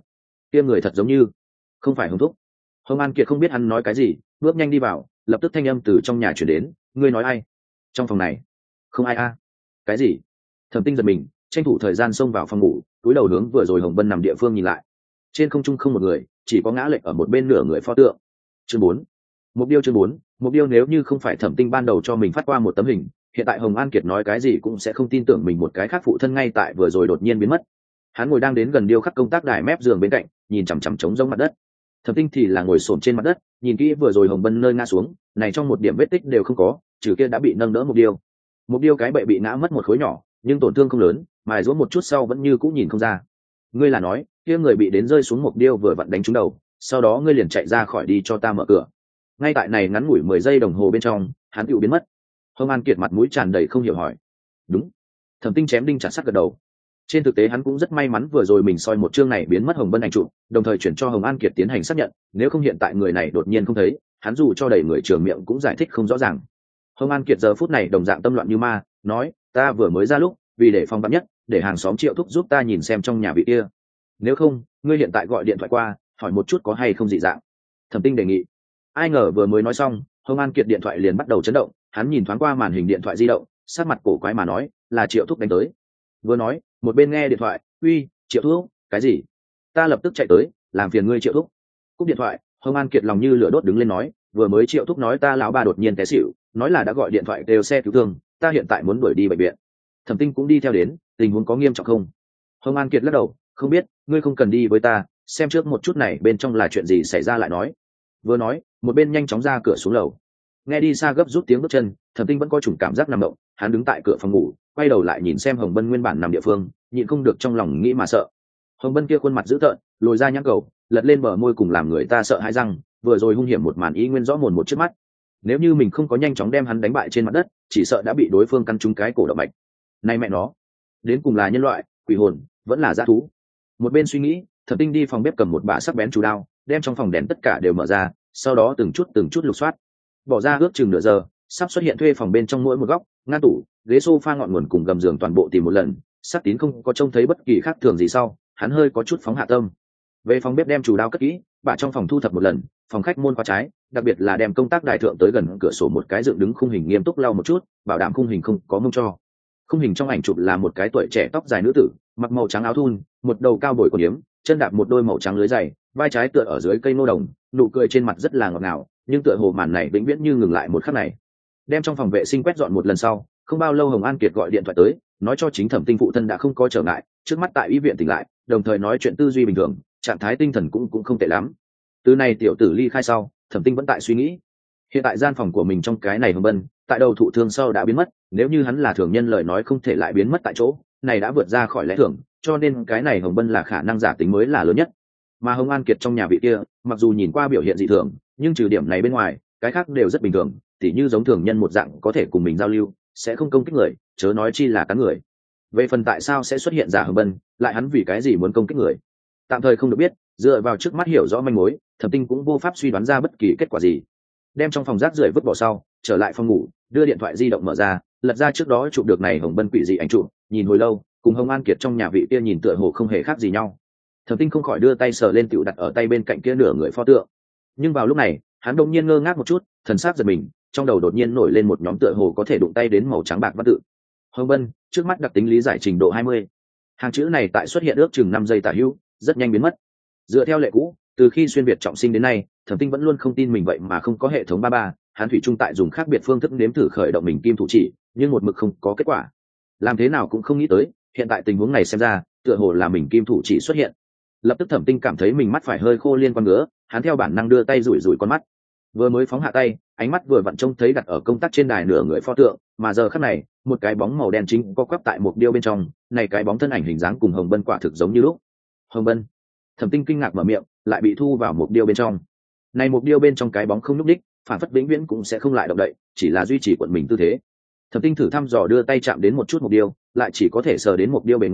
kia người thật giống như không phải Hồng thúc. Hồng An Kiệt không biết hắn nói cái gì, bước nhanh đi vào, lập tức thanh âm từ trong nhà chuyển đến, ngươi nói ai? Trong phòng này không ai a? Cái gì? Thẩm Tinh giật mình, tranh thủ thời gian xông vào phòng ngủ, cúi đầu hướng vừa rồi Hồng Vân nằm địa phương nhìn lại. Trên không trung không một người, chỉ có ngã lệch ở một bên nửa người pho tượng. Chương 4. Mục điêu nếu như không phải Thẩm Tinh ban đầu cho mình phát qua một tấm hình, hiện tại Hồng An Kiệt nói cái gì cũng sẽ không tin tưởng mình một cái khác phụ thân ngay tại vừa rồi đột nhiên biến mất. Hắn ngồi đang đến gần điêu khắc công tác đài mép giường bên cạnh, nhìn chằm chằm trống rỗng mặt đất. Thẩm Tinh thì là ngồi xổm trên mặt đất, nhìn kỹ vừa rồi Hồng Vân nơi ngã xuống, này trong một điểm vết tích đều không có, trừ kia đã bị nâng đỡ mục điêu. Mục điêu cái bệ bị ngã mất một khối nhỏ, nhưng tổn thương không lớn, mài giũa một chút sau vẫn như cũ nhìn không ra. Ngươi là nói, kia người bị đến rơi xuống mục điêu vừa vặn đánh trúng đầu, sau đó ngươi liền chạy ra khỏi đi cho ta mở cửa. Ngay tại này ngắn ngủi 10 giây đồng hồ bên trong, hắn tựu biến mất. Hồng An Kiệt mặt mũi tràn đầy không hiểu hỏi. Đúng. Thẩm Tinh chém đinh chặt sắt gật đầu. Trên thực tế hắn cũng rất may mắn vừa rồi mình soi một chương này biến mất Hồng Vân ảnh chụp, đồng thời chuyển cho Hồng An Kiệt tiến hành xác nhận, nếu không hiện tại người này đột nhiên không thấy, hắn dù cho đầy người trường miệng cũng giải thích không rõ ràng. Hồng An Kiệt giờ phút này đồng dạng tâm loạn như ma, nói, ta vừa mới ra lúc, vì để phòng vạn nhất, để hàng xóm Triệu thúc giúp ta nhìn xem trong nhà vị kia. Nếu không, ngươi hiện tại gọi điện thoại qua, hỏi một chút có hay không dị dạng. Thẩm Tinh đề nghị. Ai ngờ vừa mới nói xong, Hồng An Kiệt điện thoại liền bắt đầu chấn động, hắn nhìn thoáng qua màn hình điện thoại di động, sát mặt cổ quái mà nói, là Triệu thúc đánh tới. Vừa nói, một bên nghe điện thoại, uy, Triệu thúc, cái gì? Ta lập tức chạy tới, làm phiền ngươi Triệu thúc. Cúp điện thoại, Hồng An Kiệt lòng như lửa đốt đứng lên nói, vừa mới Triệu thúc nói ta lão bà đột nhiên té xỉu, nói là đã gọi điện thoại kêu xe cứu thương, ta hiện tại muốn đuổi đi bệnh viện. Thẩm Tinh cũng đi theo đến, tình huống có nghiêm trọng không? Hồng An Kiệt lắc đầu, không biết, ngươi không cần đi với ta, xem trước một chút này bên trong là chuyện gì xảy ra lại nói. Vừa nói, một bên nhanh chóng ra cửa xuống lầu. Nghe đi xa gấp rút tiếng bước chân, Thẩm Tinh vẫn có chủng cảm giác nằm động, hắn đứng tại cửa phòng ngủ, quay đầu lại nhìn xem Hồng Bân nguyên bản nằm địa phương, nhịn không được trong lòng nghĩ mà sợ. Hồng Bân kia khuôn mặt dữ tợn, lồi ra nhãn cầu, lật lên bờ môi cùng làm người ta sợ hãi răng, vừa rồi hung hiểm một màn ý nguyên rõ mồn một trước mắt. Nếu như mình không có nhanh chóng đem hắn đánh bại trên mặt đất, chỉ sợ đã bị đối phương căn trúng cái cổ động mạch. Này mẹ nó, đến cùng là nhân loại, quỷ hồn, vẫn là dã thú. Một bên suy nghĩ, Thẩm Tinh đi phòng bếp cầm một bả sắc bén chủ đao, đem trong phòng đèn tất cả đều mở ra, sau đó từng chút lục soát. Bỏ ra ước chừng nửa giờ, sắp xuất hiện thuê phòng bên trong mỗi một góc, ngăn tủ, ghế sofa ngọn nguồn cùng gầm giường toàn bộ tìm một lần, Sắc Tín không có trông thấy bất kỳ khác thường gì sau, hắn hơi có chút phóng hạ tâm. Về phòng bếp đem chủ đao cất kỹ, bả trong phòng thu thập một lần, phòng khách môn khóa trái, đặc biệt là đem công tác đài thượng tới gần cửa sổ một cái dựng đứng khung hình nghiêm túc lau một chút, bảo đảm khung hình không có mông cho. Khung hình trong ảnh chụp là một cái tuổi trẻ tóc dài nữ tử, mặc màu trắng áo thun, một đầu cao bồi quần yếm, chân đạp một đôi màu trắng lưới dày, vai trái tựa ở dưới cây nô đồng, nụ cười trên mặt rất là ngọt ngào, nhưng tựa hồ màn này vĩnh viễn như ngừng lại một khắc này. Đem trong phòng vệ sinh quét dọn một lần sau, không bao lâu Hồng An Kiệt gọi điện thoại tới, nói cho chính Thẩm Tinh phụ thân đã không có trở ngại, trước mắt tại y viện tỉnh lại, đồng thời nói chuyện tư duy bình thường, trạng thái tinh thần cũng không tệ lắm. Từ này tiểu tử ly khai sau, Thẩm Tinh vẫn tại suy nghĩ, hiện tại gian phòng của mình trong cái này Hồng Bân, tại đầu thụ thương sau đã biến mất, nếu như hắn là thường nhân lời nói không thể lại biến mất tại chỗ, này đã vượt ra khỏi lẽ thường, cho nên cái này Hồng Bân là khả năng giả tính mới là lớn nhất. Mà Hồng An Kiệt trong nhà vị kia, mặc dù nhìn qua biểu hiện dị thường, nhưng trừ điểm này bên ngoài, cái khác đều rất bình thường, tỉ như giống thường nhân một dạng có thể cùng mình giao lưu, sẽ không công kích người, chớ nói chi là cắn người. Về phần tại sao sẽ xuất hiện giả Hồng Bân, lại hắn vì cái gì muốn công kích người, tạm thời không được biết, dựa vào trước mắt hiểu rõ manh mối, Thẩm Tinh cũng vô pháp suy đoán ra bất kỳ kết quả gì. Đem trong phòng rác rưởi vứt bỏ sau, trở lại phòng ngủ, đưa điện thoại di động mở ra, lật ra trước đó chụp được này Hồng Bân quỷ dị ảnh chụp, nhìn hồi lâu, cùng Hồng An Kiệt trong nhà vị kia nhìn tựa hồ không hề khác gì nhau. Thẩm Tinh không khỏi đưa tay sờ lên tiểu đặt ở tay bên cạnh kia nửa người pho tượng. Nhưng vào lúc này, hắn đột nhiên ngơ ngác một chút, thần sắc giật mình, trong đầu đột nhiên nổi lên một nhóm tựa hồ có thể đụng tay đến màu trắng bạc văn tự. Hồng Bân, trước mắt đặc tính lý giải trình độ 20. Hàng chữ này tại xuất hiện ước chừng 5 giây tả hữu, rất nhanh biến mất. Dựa theo lệ cũ, từ khi xuyên việt trọng sinh đến nay, Thẩm Tinh vẫn luôn không tin mình vậy mà không có hệ thống 33, hắn thủy chung tại dùng khác biệt phương thức nếm thử khởi động mình kim thủ chỉ, nhưng một mực không có kết quả. Làm thế nào cũng không nghĩ tới, hiện tại tình huống này xem ra, tựa hồ là mình kim thủ chỉ xuất hiện. Lập tức Thẩm Tinh cảm thấy mình mắt phải hơi khô liên quan ngứa, hắn theo bản năng đưa tay rủi rủi con mắt. Vừa mới phóng hạ tay, ánh mắt vừa vặn trông thấy đặt ở công tắc trên đài nửa người pho tượng, mà giờ khắc này, một cái bóng màu đen chính co quắp tại một điêu bên trong, này cái bóng thân ảnh hình dáng cùng Hồng Bân quả thực giống như lúc. Hồng Bân. Thẩm Tinh kinh ngạc mở miệng, lại bị thu vào một điêu bên trong. Này một điêu bên trong cái bóng không nhúc đích, phản phất vĩnh viễn cũng sẽ không lại động đậy, chỉ là duy trì quận mình tư thế. Thẩm Tinh thử thăm dò đưa tay chạm đến một chút một điêu, lại chỉ có thể sờ đến một điêu bề ngoài,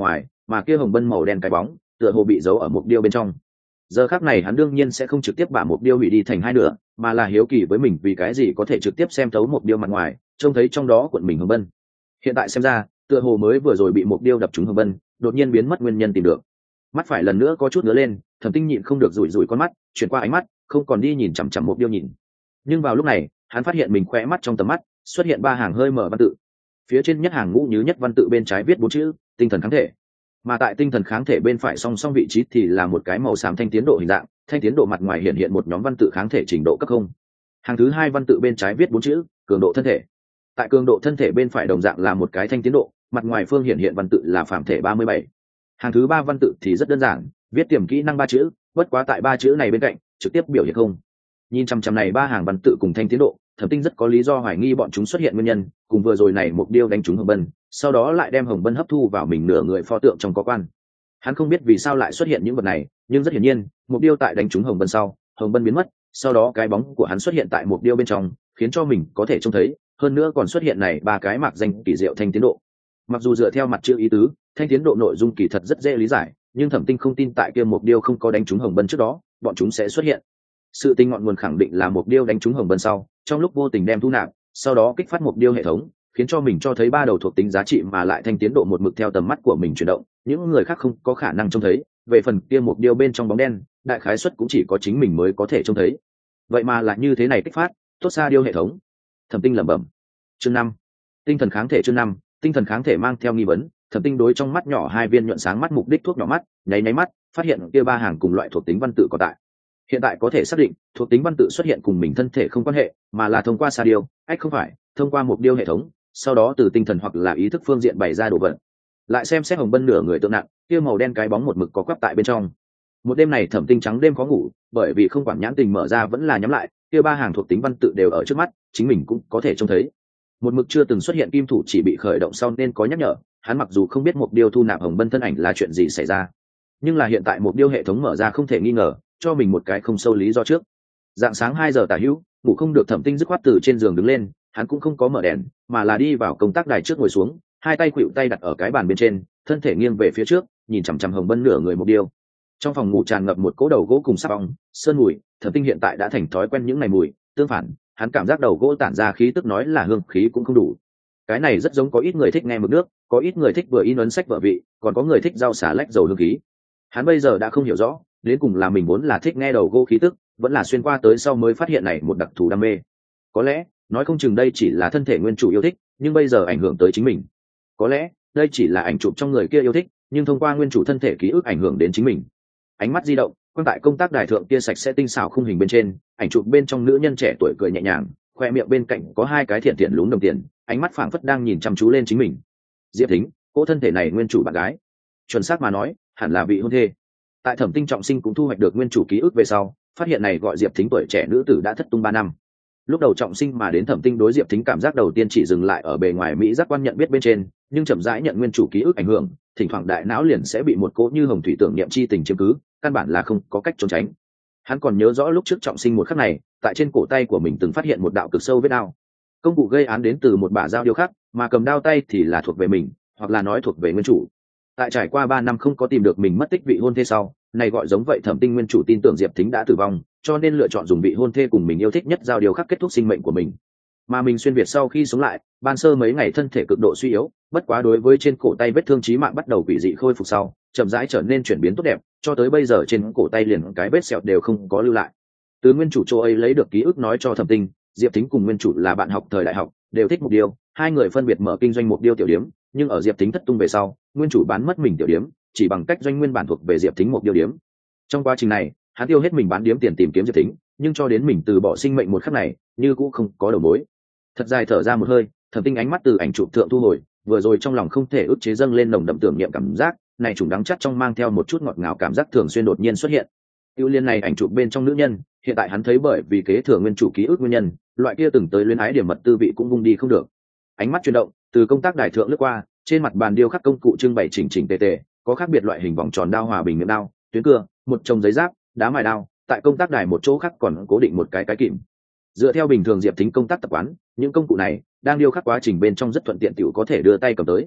mà kia hồng bân màu đen cái bóng tựa hồ bị giấu ở mục điêu bên trong. Giờ khắc này hắn đương nhiên sẽ không trực tiếp把mục điêu hủy đi thành hai nửa, mà là hiếu kỳ với mình vì cái gì có thể trực tiếp xem thấu mục điêu mặt ngoài, trông thấy trong đó cuộn mình hồng bân. Hiện tại xem ra, tựa hồ mới vừa rồi bị mục điêu đập trúng hồng bân, đột nhiên biến mất nguyên nhân tìm được. Mắt phải lần nữa có chút ngứa lên, Thẩm Tinh nhịn không được rủi rủi con mắt, chuyển qua ánh mắt, không còn đi nhìn chằm chằm mục điêu nhìn. Nhưng vào lúc này, hắn phát hiện mình khỏe mắt trong tầm mắt xuất hiện ba hàng hơi mở văn tự. Phía trên nhất hàng ngũ nhứ nhất văn tự bên trái viết 4 chữ tinh thần kháng thể, mà tại tinh thần kháng thể bên phải song song vị trí thì là một cái màu xám thanh tiến độ hình dạng, thanh tiến độ mặt ngoài hiện hiện một nhóm văn tự kháng thể trình độ cấp 0. Hàng thứ hai văn tự bên trái viết 4 chữ cường độ thân thể, tại cường độ thân thể bên phải đồng dạng là một cái thanh tiến độ, mặt ngoài phương hiện văn tự là phạm thể 37. Hàng thứ ba văn tự thì rất đơn giản, viết tiềm kỹ năng 3 chữ, bất quá tại 3 chữ này bên cạnh trực tiếp biểu hiện không. Nhìn chăm chăm này ba hàng văn tự cùng thanh tiến độ, Thẩm Tinh rất có lý do hoài nghi bọn chúng xuất hiện nguyên nhân, cùng vừa rồi này mục điêu đánh trúng hồng bân, sau đó lại đem hồng bân hấp thu vào mình nửa người pho tượng trong có quan. Hắn không biết vì sao lại xuất hiện những vật này, nhưng rất hiển nhiên, mục điêu tại đánh trúng hồng bân sau, hồng bân biến mất, sau đó cái bóng của hắn xuất hiện tại mục điêu bên trong, khiến cho mình có thể trông thấy, hơn nữa còn xuất hiện này ba cái mạc danh kỳ diệu thanh tiến độ. Mặc dù dựa theo mặt chữ ý tứ, thanh tiến độ nội dung kỳ thật rất dễ lý giải, nhưng Thẩm Tinh không tin tại kia mục điêu không có đánh trúng hồng bân trước đó, bọn chúng sẽ xuất hiện. Sự tinh ngọn nguồn khẳng định là mục điêu đánh trúng hồng bân sau, trong lúc vô tình đem thu nạp, sau đó kích phát mục điêu hệ thống, khiến cho mình cho thấy ba đầu thuộc tính giá trị mà lại thanh tiến độ một mực theo tầm mắt của mình chuyển động, những người khác không có khả năng trông thấy. Về phần kia mục điêu bên trong bóng đen, đại khái suất cũng chỉ có chính mình mới có thể trông thấy. Vậy mà là như thế này kích phát, tốt xa điêu hệ thống. Thẩm Tinh lẩm bẩm. Chương 5. Tinh thần kháng thể. Chương 5. Tinh thần kháng thể mang theo nghi vấn, Thẩm Tinh đối trong mắt nhỏ hai viên nhuận sáng mắt mục đích thuốc nhỏ mắt, nháy nháy mắt, phát hiện kia ba hàng cùng loại thuộc tính văn tự có tại. Hiện tại có thể xác định thuộc tính văn tự xuất hiện cùng mình thân thể không quan hệ, mà là thông qua sa điêu, không phải thông qua mục điêu hệ thống, sau đó từ tinh thần hoặc là ý thức phương diện bày ra đồ vật. Lại xem xét hồng bân nửa người tượng nặng, kia màu đen cái bóng một mực có quắp tại bên trong. Một đêm này Thẩm Tinh trắng đêm khó ngủ, bởi vì không quản nhãn tình mở ra vẫn là nhắm lại, kia ba hàng thuộc tính văn tự đều ở trước mắt, chính mình cũng có thể trông thấy. Một mực chưa từng xuất hiện kim thủ chỉ bị khởi động sau nên có nhắc nhở, hắn mặc dù không biết mục điêu thu nạp hồng bân thân ảnh là chuyện gì xảy ra, nhưng là hiện tại mục điêu hệ thống mở ra không thể nghi ngờ, cho mình một cái không sâu lý do trước. Dạng sáng 2 giờ tả hữu, ngủ không được Thẩm Tinh dứt khoát từ trên giường đứng lên, hắn cũng không có mở đèn, mà là đi vào công tác đài trước ngồi xuống, hai tay khuỵu tay đặt ở cái bàn bên trên, thân thể nghiêng về phía trước, nhìn chằm chằm hồng bân nửa người mục điêu. Trong phòng ngủ tràn ngập một cỗ đầu gỗ cùng sáp ong, sơn mùi, Thẩm Tinh hiện tại đã thành thói quen những ngày mùi, tương phản, hắn cảm giác đầu gỗ tản ra khí tức nói là hương khí cũng không đủ. Cái này rất giống có ít người thích nghe mực nước, có ít người thích vừa in ấn sách vở vị, còn có người thích rau xà lách dầu hương khí. Hắn bây giờ đã không hiểu rõ, đến cùng là mình vốn là thích nghe đầu gỗ khí tức, vẫn là xuyên qua tới sau mới phát hiện này một đặc thù đam mê. Có lẽ nói không chừng đây chỉ là thân thể nguyên chủ yêu thích, nhưng bây giờ ảnh hưởng tới chính mình. Có lẽ đây chỉ là ảnh chụp trong người kia yêu thích, nhưng thông qua nguyên chủ thân thể ký ức ảnh hưởng đến chính mình. Ánh mắt di động quan tại công tác đài thượng kia sạch sẽ tinh xảo khung hình bên trên, ảnh chụp bên trong nữ nhân trẻ tuổi cười nhẹ nhàng, khoe miệng bên cạnh có hai cái thiện thiện lún đồng tiền, ánh mắt phảng phất đang nhìn chăm chú lên chính mình. Diệp Thính, cỗ thân thể này nguyên chủ bạn gái, chuẩn xác mà nói hẳn là vị hôn thê. Tại Thẩm Tinh trọng sinh cũng thu hoạch được nguyên chủ ký ức về sau, phát hiện này gọi Diệp Thính tuổi trẻ nữ tử đã thất tung 3 năm. Lúc đầu trọng sinh mà đến Thẩm Tinh đối Diệp Thính cảm giác đầu tiên chỉ dừng lại ở bề ngoài mỹ giác quan nhận biết bên trên, nhưng chậm rãi nhận nguyên chủ ký ức ảnh hưởng, thỉnh thoảng đại não liền sẽ bị một cỗ như hồng thủy tưởng niệm chi tình chiếm cứ, căn bản là không có cách trốn tránh. Hắn còn nhớ rõ lúc trước trọng sinh một khắc này, tại trên cổ tay của mình từng phát hiện một đạo cực sâu vết đao. Công cụ gây án đến từ một bả dao điêu khắc, mà cầm đao tay thì là thuộc về mình, hoặc là nói thuộc về nguyên chủ. Tại trải qua 3 năm không có tìm được mình mất tích vị hôn thê sau, này gọi giống vậy Thẩm Tinh nguyên chủ tin tưởng Diệp Thính đã tử vong, cho nên lựa chọn dùng vị hôn thê cùng mình yêu thích nhất dao điêu khắc kết thúc sinh mệnh của mình. Mà mình xuyên việt sau khi sống lại, ban sơ mấy ngày thân thể cực độ suy yếu, bất quá đối với trên cổ tay vết thương chí mạng bắt đầu quỷ dị khôi phục sau, chậm rãi trở nên chuyển biến tốt đẹp, cho tới bây giờ trên cổ tay liền cái vết sẹo đều không có lưu lại. Từ nguyên chủ chỗ ấy lấy được ký ức nói cho Thẩm Tinh, Diệp Thính cùng nguyên chủ là bạn học thời đại học, đều thích mục điêu, hai người phân biệt mở kinh doanh mục điêu tiểu điếm, nhưng ở Diệp Thính thất tung về sau, nguyên chủ bán mất mình tiểu điếm, chỉ bằng cách doanh nguyên bản thuộc về Diệp Thính mục điêu điếm. Trong quá trình này, hắn tiêu hết mình bán điếm tiền tìm kiếm Diệp Thính, nhưng cho đến mình từ bỏ sinh mệnh một khắc này, như cũng không có đầu mối. Thật dài thở ra một hơi, Thẩm Tinh ánh mắt từ ảnh chụp thượng thu hồi, vừa rồi trong lòng không thể ức chế dâng lên nồng đậm tưởng niệm cảm giác, này trùng đắng chắt trong mang theo một chút ngọt ngào cảm giác thường xuyên đột nhiên xuất hiện. Ưu liên này ảnh chụp bên trong nữ nhân, hiện tại hắn thấy bởi vì kế thừa nguyên chủ ký ức nguyên nhân, loại kia từng tới luyến ái điểm mật tư vị cũng vung đi không được. Ánh mắt chuyển động, từ công tác đài thượng lướt qua, trên mặt bàn điêu khắc công cụ trưng bày chỉnh chỉnh tề tề, có khác biệt loại hình vòng tròn đao hòa bình miệng đao, tuyến cưa, một chồng giấy giáp, đá mài đao, tại công tác đài một chỗ khác còn cố định một cái kìm. Dựa theo bình thường Diệp Thính công tác tập quán, những công cụ này đang điêu khắc quá trình bên trong rất thuận tiện tiểu có thể đưa tay cầm tới.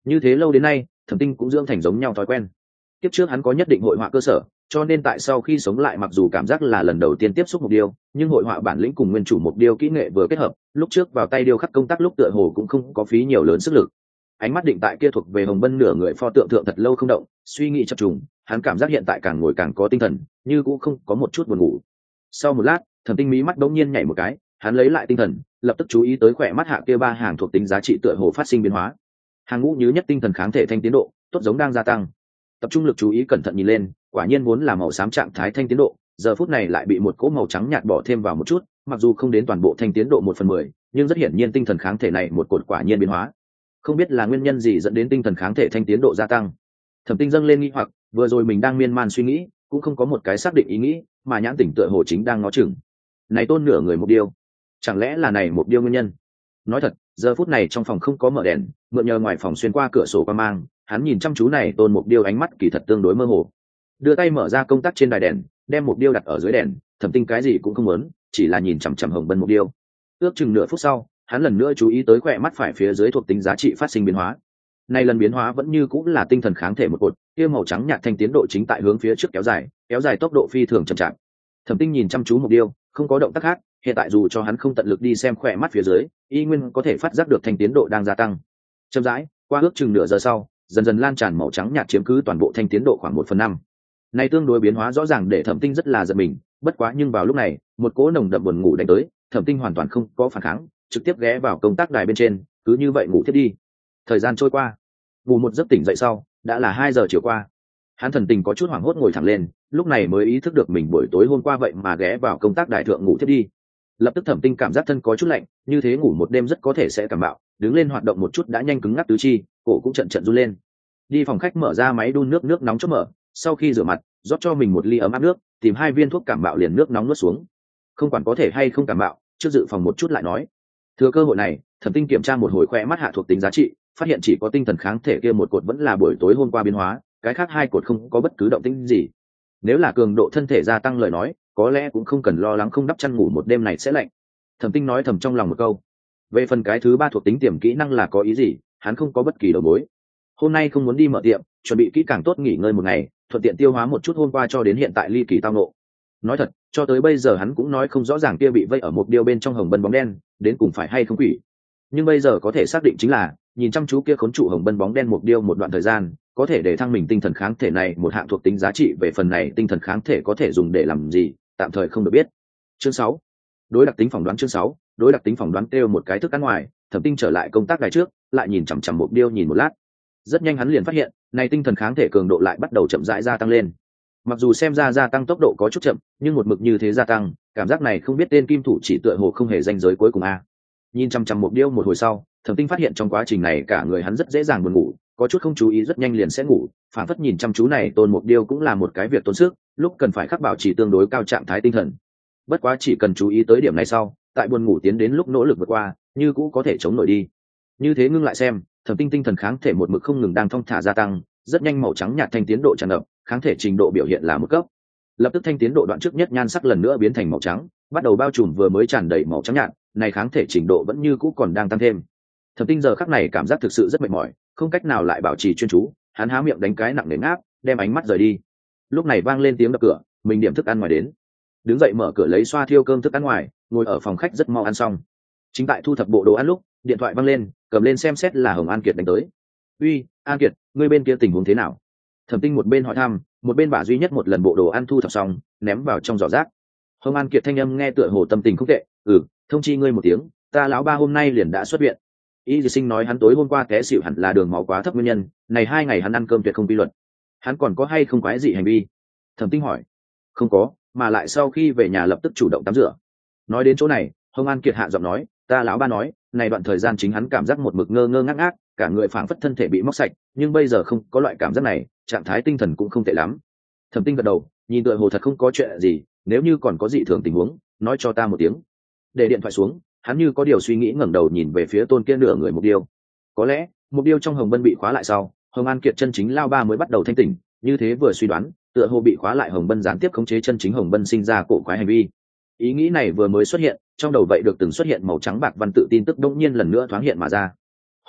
Như thế lâu đến nay Thẩm Tinh cũng dưỡng thành giống nhau thói quen. Kiếp trước hắn có nhất định hội họa cơ sở, cho nên tại sau khi sống lại mặc dù cảm giác là lần đầu tiên tiếp xúc mục điêu, nhưng hội họa bản lĩnh cùng nguyên chủ mục điêu kỹ nghệ vừa kết hợp, lúc trước vào tay điêu khắc công tác lúc tựa hồ cũng không có phí nhiều lớn sức lực. Ánh mắt định tại kia thuộc về Hồng Bân nửa người pho tượng thượng thật lâu không động, suy nghĩ chập trùng, hắn cảm giác hiện tại càng ngồi càng có tinh thần, như cũng không có một chút buồn ngủ. Sau một lát, Thẩm Tinh mí mắt đống nhiên nhảy một cái, hắn lấy lại tinh thần, lập tức chú ý tới khỏe mắt hạ kia ba hàng thuộc tính giá trị tựa hồ phát sinh biến hóa. Hàng ngũ nhứ nhất tinh thần kháng thể thanh tiến độ, tốt giống đang gia tăng. Tập trung lực chú ý cẩn thận nhìn lên, quả nhiên vốn là màu xám trạng thái thanh tiến độ, giờ phút này lại bị một cỗ màu trắng nhạt bỏ thêm vào một chút, mặc dù không đến toàn bộ thanh tiến độ 1/10, nhưng rất hiển nhiên tinh thần kháng thể này một cột quả nhiên biến hóa. Không biết là nguyên nhân gì dẫn đến tinh thần kháng thể thanh tiến độ gia tăng. Thẩm Tinh dâng lên nghi hoặc, vừa rồi mình đang miên man suy nghĩ, cũng không có một cái xác định ý nghĩ, mà nhãn tỉnh tựa hồ chính đang ngó chừng. Này tôn nửa người mục điêu, chẳng lẽ là này mục điêu nguyên nhân? Nói thật, giờ phút này trong phòng không có mở đèn, mượn nhờ ngoài phòng xuyên qua cửa sổ qua mang, hắn nhìn chăm chú này tôn mục điêu ánh mắt kỳ thật tương đối mơ hồ. Đưa tay mở ra công tắc trên đài đèn, đem mục điêu đặt ở dưới đèn, Thẩm Tinh cái gì cũng không muốn, chỉ là nhìn chằm chằm Hồng Bân mục điêu. Ước chừng nửa phút sau, hắn lần nữa chú ý tới khỏe mắt phải phía dưới thuộc tính giá trị phát sinh biến hóa. Này lần biến hóa vẫn như cũng là tinh thần kháng thể một cột, kia màu trắng nhạt thanh tiến độ chính tại hướng phía trước kéo dài tốc độ phi thường chậm chạp. Thẩm Tinh nhìn chăm chú mục điêu, không có động tác khác, hiện tại dù cho hắn không tận lực đi xem khỏe mắt phía dưới, y nguyên có thể phát giác được thanh tiến độ đang gia tăng. Chậm rãi, qua ước chừng nửa giờ sau, dần dần lan tràn màu trắng nhạt chiếm cứ toàn bộ thanh tiến độ khoảng 1/5. Này tương đối biến hóa rõ ràng để Thẩm Tinh rất là giật mình, bất quá nhưng vào lúc này, một cỗ nồng đậm buồn ngủ đánh tới, Thẩm Tinh hoàn toàn không có phản kháng, trực tiếp ghé vào công tác đài bên trên, cứ như vậy ngủ thiếp đi. Thời gian trôi qua, ngủ một giấc tỉnh dậy sau, đã là 2 giờ chiều qua. Hắn thần tình có chút hoảng hốt ngồi thẳng lên, lúc này mới ý thức được mình buổi tối hôm qua vậy mà ghé vào công tác đài thượng ngủ thiếp đi. Lập tức Thẩm Tinh cảm giác thân có chút lạnh, như thế ngủ một đêm rất có thể sẽ cảm mạo, đứng lên hoạt động một chút đã nhanh cứng ngắc tứ chi, cổ cũng trận run lên. Đi phòng khách mở ra máy đun nước nóng chốt mở, sau khi rửa mặt, rót cho mình một ly ấm áp nước, tìm 2 viên thuốc cảm mạo liền nước nóng nuốt xuống. Không quản có thể hay không cảm mạo, trước dự phòng một chút lại nói. Thừa cơ hội này, Thẩm Tinh kiểm tra một hồi khỏe mắt hạ thuộc tính giá trị, phát hiện chỉ có tinh thần kháng thể kia một cột vẫn là buổi tối hôm qua biến hóa, cái khác 2 cột không có bất cứ động tĩnh gì. Nếu là cường độ thân thể gia tăng lời nói, có lẽ cũng không cần lo lắng không đắp chăn ngủ một đêm này sẽ lạnh. Thẩm Tinh nói thầm trong lòng một câu. Về phần cái thứ 3 thuộc tính tiềm kỹ năng là có ý gì, hắn không có bất kỳ đầu mối. Hôm nay không muốn đi mở tiệm, chuẩn bị kỹ càng tốt nghỉ ngơi một ngày, thuận tiện tiêu hóa một chút hôm qua cho đến hiện tại ly kỳ tao nộ. Nói thật, cho tới bây giờ hắn cũng nói không rõ ràng kia bị vây ở một điêu bên trong Hồng Bân bóng đen, đến cùng phải hay không quỷ. Nhưng bây giờ có thể xác định chính là, nhìn chăm chú kia khốn trụ Hồng Bân bóng đen một điêu một đoạn thời gian, có thể để thăng mình tinh thần kháng thể này một hạng thuộc tính giá trị, về phần này tinh thần kháng thể có thể dùng để làm gì, tạm thời không được biết. Chương 6. Đối đặc tính phỏng đoán. Chương 6. Đối đặc tính phỏng đoán kêu một cái thức ăn ngoài, Thẩm Tinh trở lại công tác đài trước, lại nhìn chằm chằm một điêu nhìn một lát. Rất nhanh hắn liền phát hiện, này tinh thần kháng thể cường độ lại bắt đầu chậm rãi gia tăng lên. Mặc dù xem ra gia tăng tốc độ có chút chậm, nhưng một mực như thế gia tăng, cảm giác này không biết tên kim thủ chỉ tựa hồ không hề ranh giới cuối cùng a. Nhìn chằm chằm một điêu một hồi sau, Thẩm Tinh phát hiện trong quá trình này cả người hắn rất dễ dàng buồn ngủ, có chút không chú ý rất nhanh liền sẽ ngủ, phản phất nhìn chăm chú này tôn một điêu cũng là một cái việc tốn sức, lúc cần phải khắc bảo trì tương đối cao trạng thái tinh thần. Bất quá chỉ cần chú ý tới điểm này sau, tại buồn ngủ tiến đến lúc nỗ lực vượt qua, như cũ có thể chống nổi đi. Như thế ngưng lại xem, Thẩm Tinh tinh thần kháng thể một mực không ngừng đang thong thả gia tăng, rất nhanh màu trắng nhạt thanh tiến độ tràn ngập, kháng thể trình độ biểu hiện là một cấp. Lập tức thanh tiến độ đoạn trước nhất nhan sắc lần nữa biến thành màu trắng, bắt đầu bao trùm vừa mới tràn đầy màu trắng nhạt, này kháng thể trình độ vẫn như cũ còn đang tăng thêm. Thẩm Tinh giờ khắc này cảm giác thực sự rất mệt mỏi, không cách nào lại bảo trì chuyên chú, hắn há miệng đánh cái nặng nề ngáp, đem ánh mắt rời đi. Lúc này vang lên tiếng đập cửa, mình điểm thức ăn ngoài đến. Đứng dậy mở cửa lấy xoa thiêu cơm thức ăn ngoài, ngồi ở phòng khách rất mau ăn xong. Chính tại thu thập bộ đồ ăn lúc, điện thoại vang lên, cầm lên xem xét là Hồng An Kiệt đánh tới. "Uy, An Kiệt, ngươi bên kia tình huống thế nào?" Thẩm Tinh một bên hỏi thăm, một bên bả duy nhất một lần bộ đồ ăn thu thập xong, ném vào trong giỏ rác. Hồng An Kiệt thanh âm nghe tựa hồ tâm tình không tệ, thông chi ngươi một tiếng, ta lão ba hôm nay liền đã xuất viện. Y sinh nói hắn tối hôm qua té xỉu hẳn là đường máu quá thấp nguyên nhân, này 2 ngày hắn ăn cơm tuyệt không quy luật. Hắn còn có hay không quái dị hành vi?" Thẩm Tinh hỏi. "Không có, mà lại sau khi về nhà lập tức chủ động tắm rửa." Nói đến chỗ này, Hồng An Kiệt hạ giọng nói, ta lão ba nói, này đoạn thời gian chính hắn cảm giác một mực ngơ ngơ ngác ngác, cả người phảng phất thân thể bị móc sạch, nhưng bây giờ không có loại cảm giác này, trạng thái tinh thần cũng không tệ lắm. Thẩm Tinh gật đầu, nhìn tựa hồ thật không có chuyện gì, nếu như còn có dị thường tình huống, nói cho ta một tiếng. Để điện thoại xuống, hắn như có điều suy nghĩ ngẩng đầu nhìn về phía tôn kia nửa người mục điêu. Có lẽ, mục điêu trong Hồng Bân bị khóa lại sau, Hồng An Kiệt chân chính lao ba mới bắt đầu thanh tỉnh, như thế vừa suy đoán, tựa hồ bị khóa lại Hồng Bân gián tiếp khống chế chân chính Hồng Bân sinh ra cổ quái hành vi. Ý nghĩ này vừa mới xuất hiện, trong đầu vậy được từng xuất hiện màu trắng bạc văn tự tin tức đột nhiên lần nữa thoáng hiện mà ra.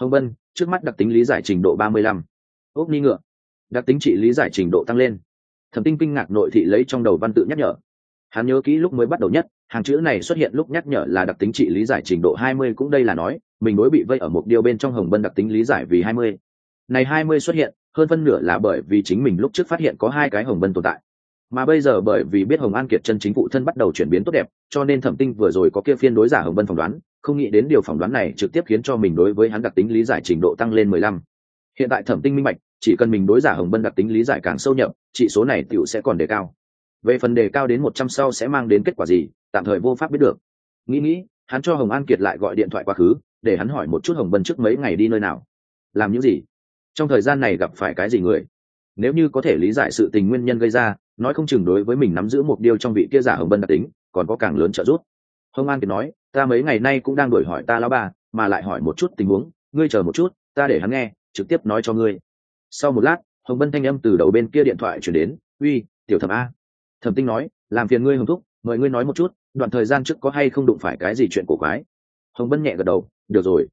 Hồng Bân, trước mắt đặc tính lý giải trình độ 35. Ốc ni ngựa, đặc tính trị lý giải trình độ tăng lên. Thẩm Tinh kinh ngạc nội thị lấy trong đầu văn tự nhắc nhở. Hắn nhớ kỹ lúc mới bắt đầu nhất, hàng chữ này xuất hiện lúc nhắc nhở là đặc tính trị lý giải trình độ 20, cũng đây là nói mình đối bị vây ở một điều bên trong Hồng Bân đặc tính lý giải vì 20. Này 20 xuất hiện, hơn phân nửa là bởi vì chính mình lúc trước phát hiện có hai cái Hồng Bân tồn tại. Mà bây giờ bởi vì biết Hồng An Kiệt chân chính phụ thân bắt đầu chuyển biến tốt đẹp, cho nên Thẩm Tinh vừa rồi có kia phiên đối giả Hồng Bân phỏng đoán, không nghĩ đến điều phỏng đoán này trực tiếp khiến cho mình đối với hắn đặc tính lý giải trình độ tăng lên 15. Hiện tại Thẩm Tinh minh bạch, chỉ cần mình đối giả Hồng Bân đặc tính lý giải càng sâu nhập, chỉ số này tiểu sẽ còn đề cao. Về phần đề cao đến 100 sau sẽ mang đến kết quả gì, tạm thời vô pháp biết được. Nghĩ, hắn cho Hồng An Kiệt lại gọi điện thoại quá khứ, để hắn hỏi một chút Hồng Bân trước mấy ngày đi nơi nào, làm những gì, trong thời gian này gặp phải cái gì người. Nếu như có thể lý giải sự tình nguyên nhân gây ra, nói không chừng đối với mình nắm giữ một điều trong vị kia giả Hồng Bân đặc tính, còn có càng lớn trợ giúp. Hồng An Kiệt nói, ta mấy ngày nay cũng đang đuổi hỏi ta lão bà, mà lại hỏi một chút tình huống, ngươi chờ một chút, ta để hắn nghe, trực tiếp nói cho ngươi. Sau một lát, Hồng Bân thanh âm từ đầu bên kia điện thoại chuyển đến, uy, tiểu Thẩm a. Thẩm Tinh nói, làm phiền ngươi Hồng thúc, mời ngươi nói một chút, đoạn thời gian trước có hay không đụng phải cái gì chuyện cổ quái. Hồng Bân nhẹ gật đầu, được rồi.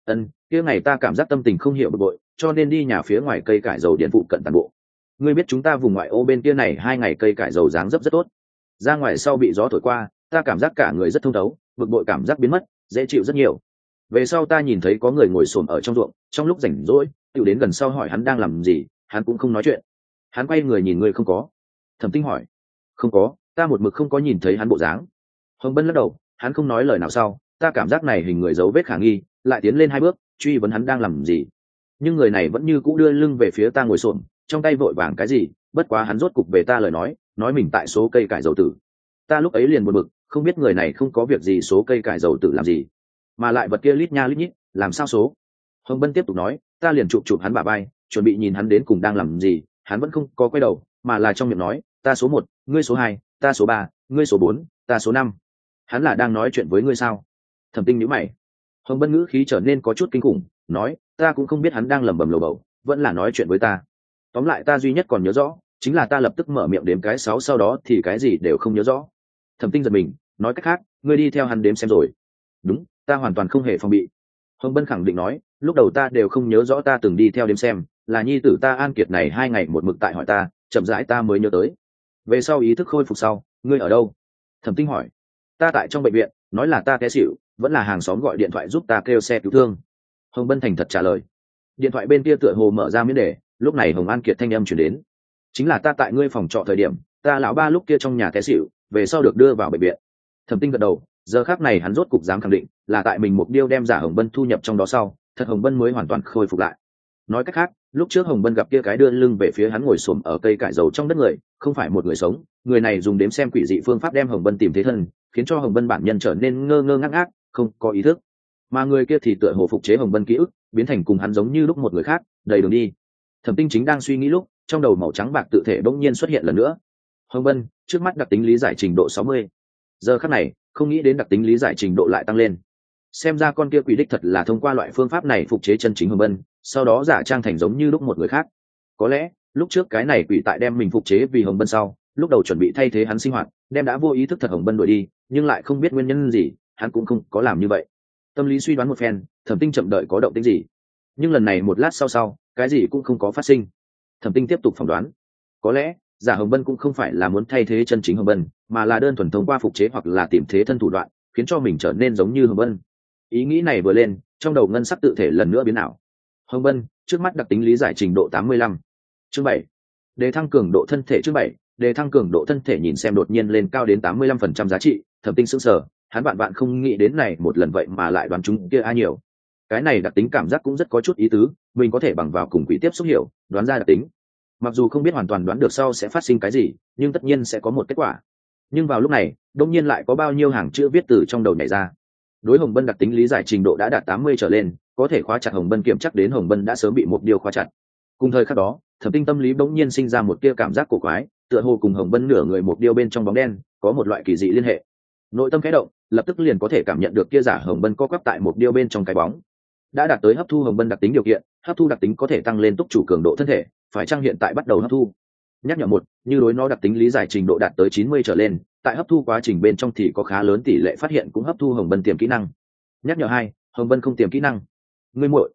Kia ngày ta cảm giác tâm tình không hiểu bực bội, cho nên đi nhà phía ngoài cây cải dầu điện phụ cận toàn bộ. Ngươi biết chúng ta vùng ngoại ô bên kia này 2 ngày cây cải dầu dáng dấp rất tốt. Ra ngoài sau bị gió thổi qua, ta cảm giác cả người rất thông thấu, bực bội cảm giác biến mất, dễ chịu rất nhiều. Về sau ta nhìn thấy có người ngồi xổm ở trong ruộng, trong lúc rảnh rỗi, tiểu đến gần sau hỏi hắn đang làm gì, hắn cũng không nói chuyện. Hắn quay người nhìn ngươi không có. Thẩm Tinh hỏi. Không có, ta một mực không có nhìn thấy hắn bộ dáng. Hồng Bân lắc đầu, hắn không nói lời nào sau, ta cảm giác này hình người dấu vết khả nghi, lại tiến lên 2 bước, truy vấn hắn đang làm gì. Nhưng người này vẫn như cũ đưa lưng về phía ta ngồi xổm, trong tay vội vàng cái gì, bất quá hắn rốt cục về ta lời nói mình tại số cây cải dầu tử. Ta lúc ấy liền buồn bực, không biết người này không có việc gì số cây cải dầu tử làm gì, mà lại vật kia lít nha lít nhít, làm sao số. Hồng Bân tiếp tục nói, ta liền chụp hắn bả vai, chuẩn bị nhìn hắn đến cùng đang làm gì, hắn vẫn không có quay đầu, mà là trong miệng nói, ta số 1, ngươi số 2, ta số 3, ngươi số 4, ta số 5. Hắn là đang nói chuyện với ngươi sao? Thẩm Tinh nhíu mày. Hồng Bân ngữ khí trở nên có chút kinh khủng, nói, ta cũng không biết hắn đang lẩm bẩm lầu bầu, vẫn là nói chuyện với ta. Tóm lại ta duy nhất còn nhớ rõ, chính là ta lập tức mở miệng đếm cái 6, sau đó thì cái gì đều không nhớ rõ. Thẩm Tinh giật mình, nói cách khác, ngươi đi theo hắn đếm xem rồi. Đúng, ta hoàn toàn không hề phòng bị. Hồng Bân khẳng định nói, lúc đầu ta đều không nhớ rõ ta từng đi theo đếm xem, là nhi tử ta An Kiệt này 2 ngày một mực tại hỏi ta, chậm rãi ta mới nhớ tới. Về sau ý thức khôi phục sau, ngươi ở đâu? Thẩm Tinh hỏi. Ta tại trong bệnh viện, nói là ta té xỉu, vẫn là hàng xóm gọi điện thoại giúp ta kêu xe cứu thương. Hồng Bân thành thật trả lời. Điện thoại bên kia tựa hồ mở ra miễn đề, lúc này Hồng An Kiệt thanh âm chuyển đến. Chính là ta tại ngươi phòng trọ thời điểm, ta lão ba lúc kia trong nhà té xỉu, về sau được đưa vào bệnh viện. Thẩm Tinh gật đầu, giờ khắc này hắn rốt cục dám khẳng định, là tại mình một điêu đem giả Hồng Bân thu nhập trong đó sau, thật Hồng Bân mới hoàn toàn khôi phục lại. Nói cách khác, lúc trước Hồng Bân gặp kia cái đưa lưng về phía hắn ngồi xổm ở cây cải dầu trong đất người, không phải một người sống, người này dùng đếm xem quỷ dị phương pháp đem Hồng Bân tìm thế thân, khiến cho Hồng Bân bản nhân trở nên ngơ ngơ ngác ngác, không có ý thức. Mà người kia thì tựa hồ phục chế Hồng Bân ký ức, biến thành cùng hắn giống như lúc một người khác, đầy đường đi. Thẩm Tinh chính đang suy nghĩ lúc, trong đầu màu trắng bạc tự thể bỗng nhiên xuất hiện lần nữa. Hồng Bân, trước mắt đặc tính lý giải trình độ 60. Giờ khắc này, không nghĩ đến đặc tính lý giải trình độ lại tăng lên. Xem ra con kia quỷ đích thật là thông qua loại phương pháp này phục chế chân chính Hồng Bân, sau đó giả trang thành giống như lúc một người khác. Có lẽ, lúc trước cái này quỷ tại đem mình phục chế vì Hồng Bân sau, lúc đầu chuẩn bị thay thế hắn sinh hoạt, đem đã vô ý thức thật Hồng Bân đuổi đi, nhưng lại không biết nguyên nhân gì, hắn cũng không có làm như vậy. Tâm lý suy đoán một phen, Thẩm Tinh chậm đợi có động tĩnh gì. Nhưng lần này một lát sau, cái gì cũng không có phát sinh. Thẩm Tinh tiếp tục phỏng đoán, có lẽ giả Hồng Bân cũng không phải là muốn thay thế chân chính Hồng Bân, mà là đơn thuần thông qua phục chế hoặc là tìm thế thân thủ đoạn, khiến cho mình trở nên giống như Hồng Bân. Ý nghĩ này vừa lên, trong đầu ngân sắc tự thể lần nữa biến ảo. Hồng Bân, trước mắt đặc tính lý giải trình độ 85. Chương 7. Đề thăng cường độ thân thể. Chương 7. Đề thăng cường độ thân thể. Nhìn xem đột nhiên lên cao đến 85% giá trị, Thẩm Tinh sững sờ, hắn bạn không nghĩ đến này một lần vậy mà lại đoán chúng kia ai nhiều. Cái này đặc tính cảm giác cũng rất có chút ý tứ, mình có thể bằng vào cùng quỷ tiếp xúc hiểu, đoán ra đặc tính. Mặc dù không biết hoàn toàn đoán được sau sẽ phát sinh cái gì, nhưng tất nhiên sẽ có một kết quả. Nhưng vào lúc này, đột nhiên lại có bao nhiêu hàng chữ viết từ trong đầu nhảy ra. Đối Hồng Bân đặc tính lý giải trình độ đã đạt 80 trở lên, có thể khóa chặt Hồng Bân, kiểm chắc đến Hồng Bân đã sớm bị một điều khóa chặt. Cùng thời khắc đó, Thẩm Tinh tâm lý bỗng nhiên sinh ra một tia cảm giác cổ quái, tựa hồ cùng Hồng Bân nửa người một điều bên trong bóng đen có một loại kỳ dị liên hệ. Nội tâm khẽ động, lập tức liền có thể cảm nhận được kia giả Hồng Bân co quắp tại một điều bên trong cái bóng. Đã đạt tới hấp thu Hồng Bân đặc tính điều kiện, hấp thu đặc tính có thể tăng lên túc chủ cường độ thân thể, phải chăng hiện tại bắt đầu hấp thu. Nhắc nhở một, như đối nó đặc tính lý giải trình độ đạt tới 90 trở lên, tại hấp thu quá trình bên trong thì có khá lớn tỷ lệ phát hiện cũng hấp thu Hồng Bân tiềm kỹ năng. Nhắc nhở 2, Hồng Bân không tiềm kỹ năng. Ngươi muội.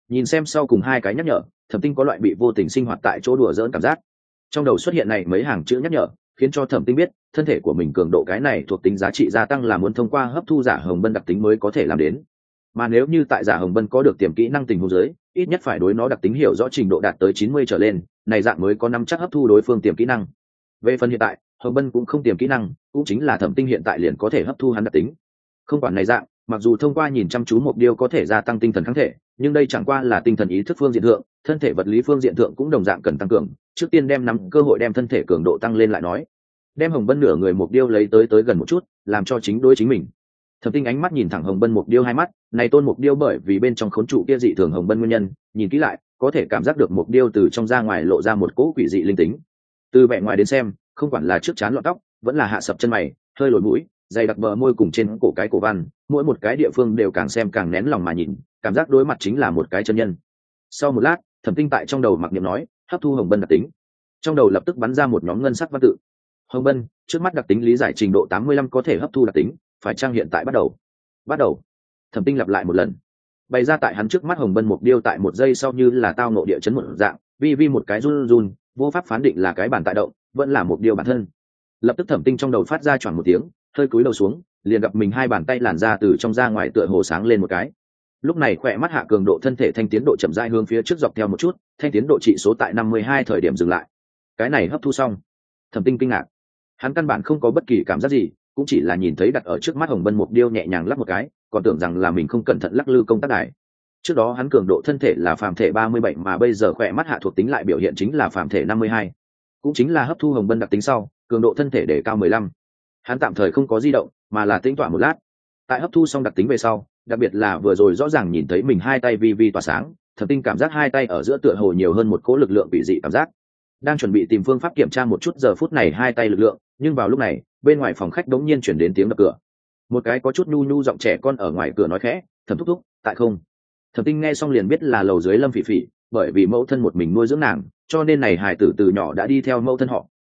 Nhìn xem sau cùng hai cái nhắc nhở, Thẩm Tinh có loại bị vô tình sinh hoạt tại chỗ đùa giỡn cảm giác. Trong đầu xuất hiện này mấy hàng chữ nhắc nhở, khiến cho Thẩm Tinh biết thân thể của mình cường độ cái này thuộc tính giá trị gia tăng là muốn thông qua hấp thu giả hồng bân đặc tính mới có thể làm đến. Mà nếu như tại giả hồng bân có được tiềm kỹ năng tình huống dưới, ít nhất phải đối nó đặc tính hiểu rõ trình độ đạt tới 90 trở lên, này dạng mới có nắm chắc hấp thu đối phương tiềm kỹ năng. Về phần hiện tại, hồng bân cũng không tiềm kỹ năng, cũng chính là Thẩm Tinh hiện tại liền có thể hấp thu hắn đặc tính. Không quản này dạng, mặc dù thông qua nhìn chăm chú một điều có thể gia tăng tinh thần kháng thể, nhưng đây chẳng qua là tinh thần ý thức phương diện thượng, thân thể vật lý phương diện thượng cũng đồng dạng cần tăng cường. Trước tiên đem nắm cơ hội đem thân thể cường độ tăng lên lại nói. Đem hồng bân nửa người một điêu lấy tới gần một chút, làm cho chính đối chính mình. Thẩm Tinh ánh mắt nhìn thẳng hồng bân một điêu hai mắt, này tôn một điêu bởi vì bên trong khốn trụ kia dị thường hồng bân nguyên nhân, nhìn kỹ lại có thể cảm giác được một điêu từ trong ra ngoài lộ ra một cỗ quỷ dị linh tính. Từ vẻ ngoài đến xem, không quản là trước trán lọn tóc, vẫn là hạ sập chân mày, hơi lồi mũi, dày đặc bờ môi cùng trên cổ cái cổ văn, mỗi một cái địa phương đều càng xem càng nén lòng mà nhìn, cảm giác đối mặt chính là một cái chân nhân. Sau một lát, Thẩm Tinh tại trong đầu mặc niệm nói, hấp thu hồng bân đặc tính. Trong đầu lập tức bắn ra một nhóm ngân sắc văn tự. Hồng bân, trước mắt đặc tính lý giải trình độ 85 có thể hấp thu đặc tính, phải trang hiện tại bắt đầu. Bắt đầu. Thẩm Tinh lặp lại một lần. Bày ra tại hắn trước mắt hồng bân mục điêu tại một giây sau như là tao nộ địa chấn một dạng, vi một cái run run, vô pháp phán định là cái bản tại động, vẫn là mục điêu bản thân. Lập tức Thẩm Tinh trong đầu phát ra choảng một tiếng, hơi cúi đầu xuống, liền gặp mình hai bàn tay làn ra từ trong ra ngoài tựa hồ sáng lên một cái. Lúc này khỏe mắt hạ cường độ thân thể thanh tiến độ chậm rãi hướng phía trước dọc theo một chút, thanh tiến độ trị số tại 52 thời điểm dừng lại. Cái này hấp thu xong. Thẩm Tinh kinh ngạc. Hắn căn bản không có bất kỳ cảm giác gì, cũng chỉ là nhìn thấy đặt ở trước mắt hồng bân mục điêu nhẹ nhàng lắp một cái, còn tưởng rằng là mình không cẩn thận lắc lư công tác đài. Trước đó hắn cường độ thân thể là phàm thể 37 mà bây giờ khỏe mắt hạ thuộc tính lại biểu hiện chính là phàm thể 52. Cũng chính là hấp thu hồng bân đặc tính sau, cường độ thân thể để cao 15. Hắn tạm thời không có di động, mà là tĩnh tọa một lát. Tại hấp thu xong đặc tính về sau, đặc biệt là vừa rồi rõ ràng nhìn thấy mình hai tay vi tỏa sáng, Thẩm Tinh cảm giác hai tay ở giữa tựa hồ nhiều hơn một cỗ lực lượng bị dị cảm giác. Đang chuẩn bị tìm phương pháp kiểm tra một chút giờ phút này hai tay lực lượng, nhưng vào lúc này, bên ngoài phòng khách đống nhiên chuyển đến tiếng đập cửa. Một cái có chút nhu giọng trẻ con ở ngoài cửa nói khẽ, "Thẩm thúc thúc, tại không?" Thẩm Tinh nghe xong liền biết là lầu dưới Lâm Phỉ Phỉ, bởi vì mẫu thân một mình nuôi dưỡng nàng, cho nên này hài tử từ nhỏ đã đi theo mẫu thân họ.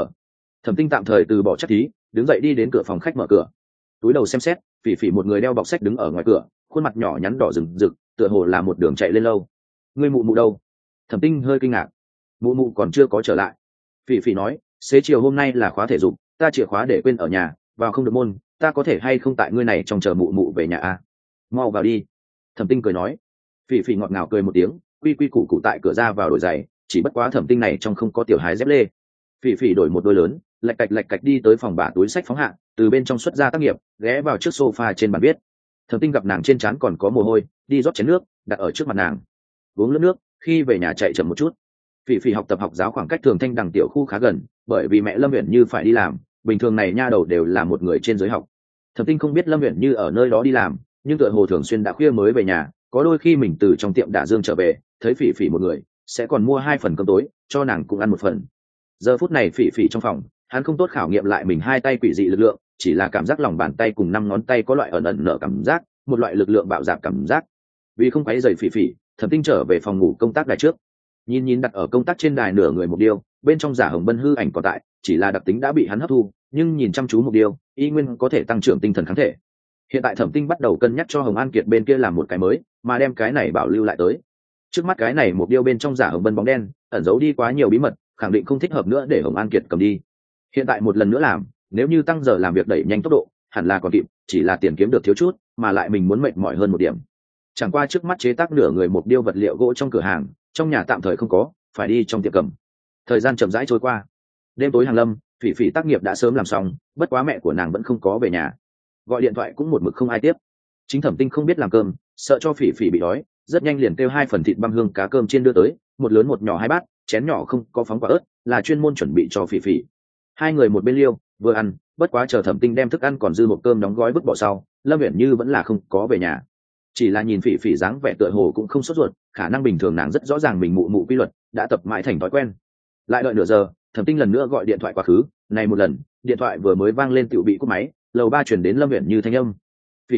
Thẩm Tinh tạm thời từ bỏ chắc thí, đứng dậy đi đến cửa phòng khách mở cửa. Túi đầu xem xét, Phỉ Phỉ một người đeo bọc sách đứng ở ngoài cửa, khuôn mặt nhỏ nhắn đỏ rừng rực, tựa hồ là một đường chạy lên lâu. "Ngươi mụ mụ đâu?" Thẩm Tinh hơi kinh ngạc. "Mụ mụ còn chưa có trở lại." Phỉ Phỉ nói, "Xế chiều hôm nay là khóa thể dục, ta chìa khóa để quên ở nhà, vào không được môn, ta có thể hay không tại ngươi này trong chờ mụ mụ về nhà à? Mau vào đi." Thẩm Tinh cười nói. Phỉ Phỉ ngọt ngào cười một tiếng, quy củ tại cửa ra vào đổi giày, chỉ bất quá Thẩm Tinh này trong không có tiểu hái dép lê. Phỉ Phỉ đổi một đôi lớn, lạch cạch đi tới phòng bả túi sách phóng hạ, từ bên trong xuất ra tác nghiệp, ghé vào trước sofa trên bàn viết. Thẩm Tinh gặp nàng trên trán còn có mồ hôi, đi rót chén nước, đặt ở trước mặt nàng. Uống lướt nước, khi về nhà chạy chậm một chút. Phỉ Phỉ học tập học giáo khoảng cách thường thanh đằng tiểu khu khá gần, bởi vì mẹ Lâm Uyển Như phải đi làm, bình thường này nha đầu đều là một người trên giới học. Thẩm Tinh không biết Lâm Uyển Như ở nơi đó đi làm, nhưng tựa hồ thường xuyên đã khuya mới về nhà, có đôi khi mình từ trong tiệm đả dương trở về, thấy Phỉ Phỉ một người, sẽ còn mua 2 phần cơm tối, cho nàng cũng ăn một phần. Giờ phút này Phỉ Phỉ trong phòng, hắn không tốt khảo nghiệm lại mình hai tay quỷ dị lực lượng, chỉ là cảm giác lòng bàn tay cùng 5 ngón tay có loại ẩn nở cảm giác, một loại lực lượng bạo dạn cảm giác. Vì không quấy rầy Phỉ Phỉ, Thẩm Tinh trở về phòng ngủ công tác đài trước. Nhìn đặt ở công tác trên đài nửa người một điêu, bên trong giả hồng bân hư ảnh còn tại, chỉ là đặc tính đã bị hắn hấp thu, nhưng nhìn chăm chú một điêu, y nguyên có thể tăng trưởng tinh thần kháng thể. Hiện tại Thẩm Tinh bắt đầu cân nhắc cho Hồng An Kiệt bên kia làm một cái mới, mà đem cái này bảo lưu lại tới. Trước mắt cái này một điêu bên trong giả hồng bân bóng đen, ẩn giấu đi quá nhiều bí mật, khẳng định không thích hợp nữa để Hồng An Kiệt cầm đi. Hiện tại một lần nữa làm, nếu như tăng giờ làm việc đẩy nhanh tốc độ, hẳn là còn kịp, chỉ là tiền kiếm được thiếu chút, mà lại mình muốn mệt mỏi hơn một điểm. Chẳng qua trước mắt chế tác nửa người một điêu vật liệu gỗ trong cửa hàng, trong nhà tạm thời không có, phải đi trong tiệm cầm. Thời gian chậm rãi trôi qua. Đêm tối hàng lâm, Phỉ Phỉ tác nghiệp đã sớm làm xong, bất quá mẹ của nàng vẫn không có về nhà. Gọi điện thoại cũng một mực không ai tiếp. Chính Thẩm Tinh không biết làm cơm, sợ cho Phỉ Phỉ bị đói, rất nhanh liền kêu 2 phần thịt băm hương cá cơm chiên đưa tới, một lớn một nhỏ 2 bát, chén nhỏ không có phóng quả ớt, là chuyên môn chuẩn bị cho Phỉ Phỉ. Hai người một bên liêu, vừa ăn, bất quá chờ Thẩm Tinh đem thức ăn còn dư một cơm đóng gói vứt bỏ sau, Lâm Uyển Như vẫn là không có về nhà. Chỉ là nhìn Phỉ Phỉ dáng vẻ tựa hồ cũng không sốt ruột, khả năng bình thường nàng rất rõ ràng mình mụ quy luật, đã tập mãi thành thói quen. Lại đợi nửa giờ, Thẩm Tinh lần nữa gọi điện thoại quá khứ, này một lần, điện thoại vừa mới vang lên tựu bị cúp máy, lầu 3 truyền đến Lâm Uyển Như thanh âm. Phỉ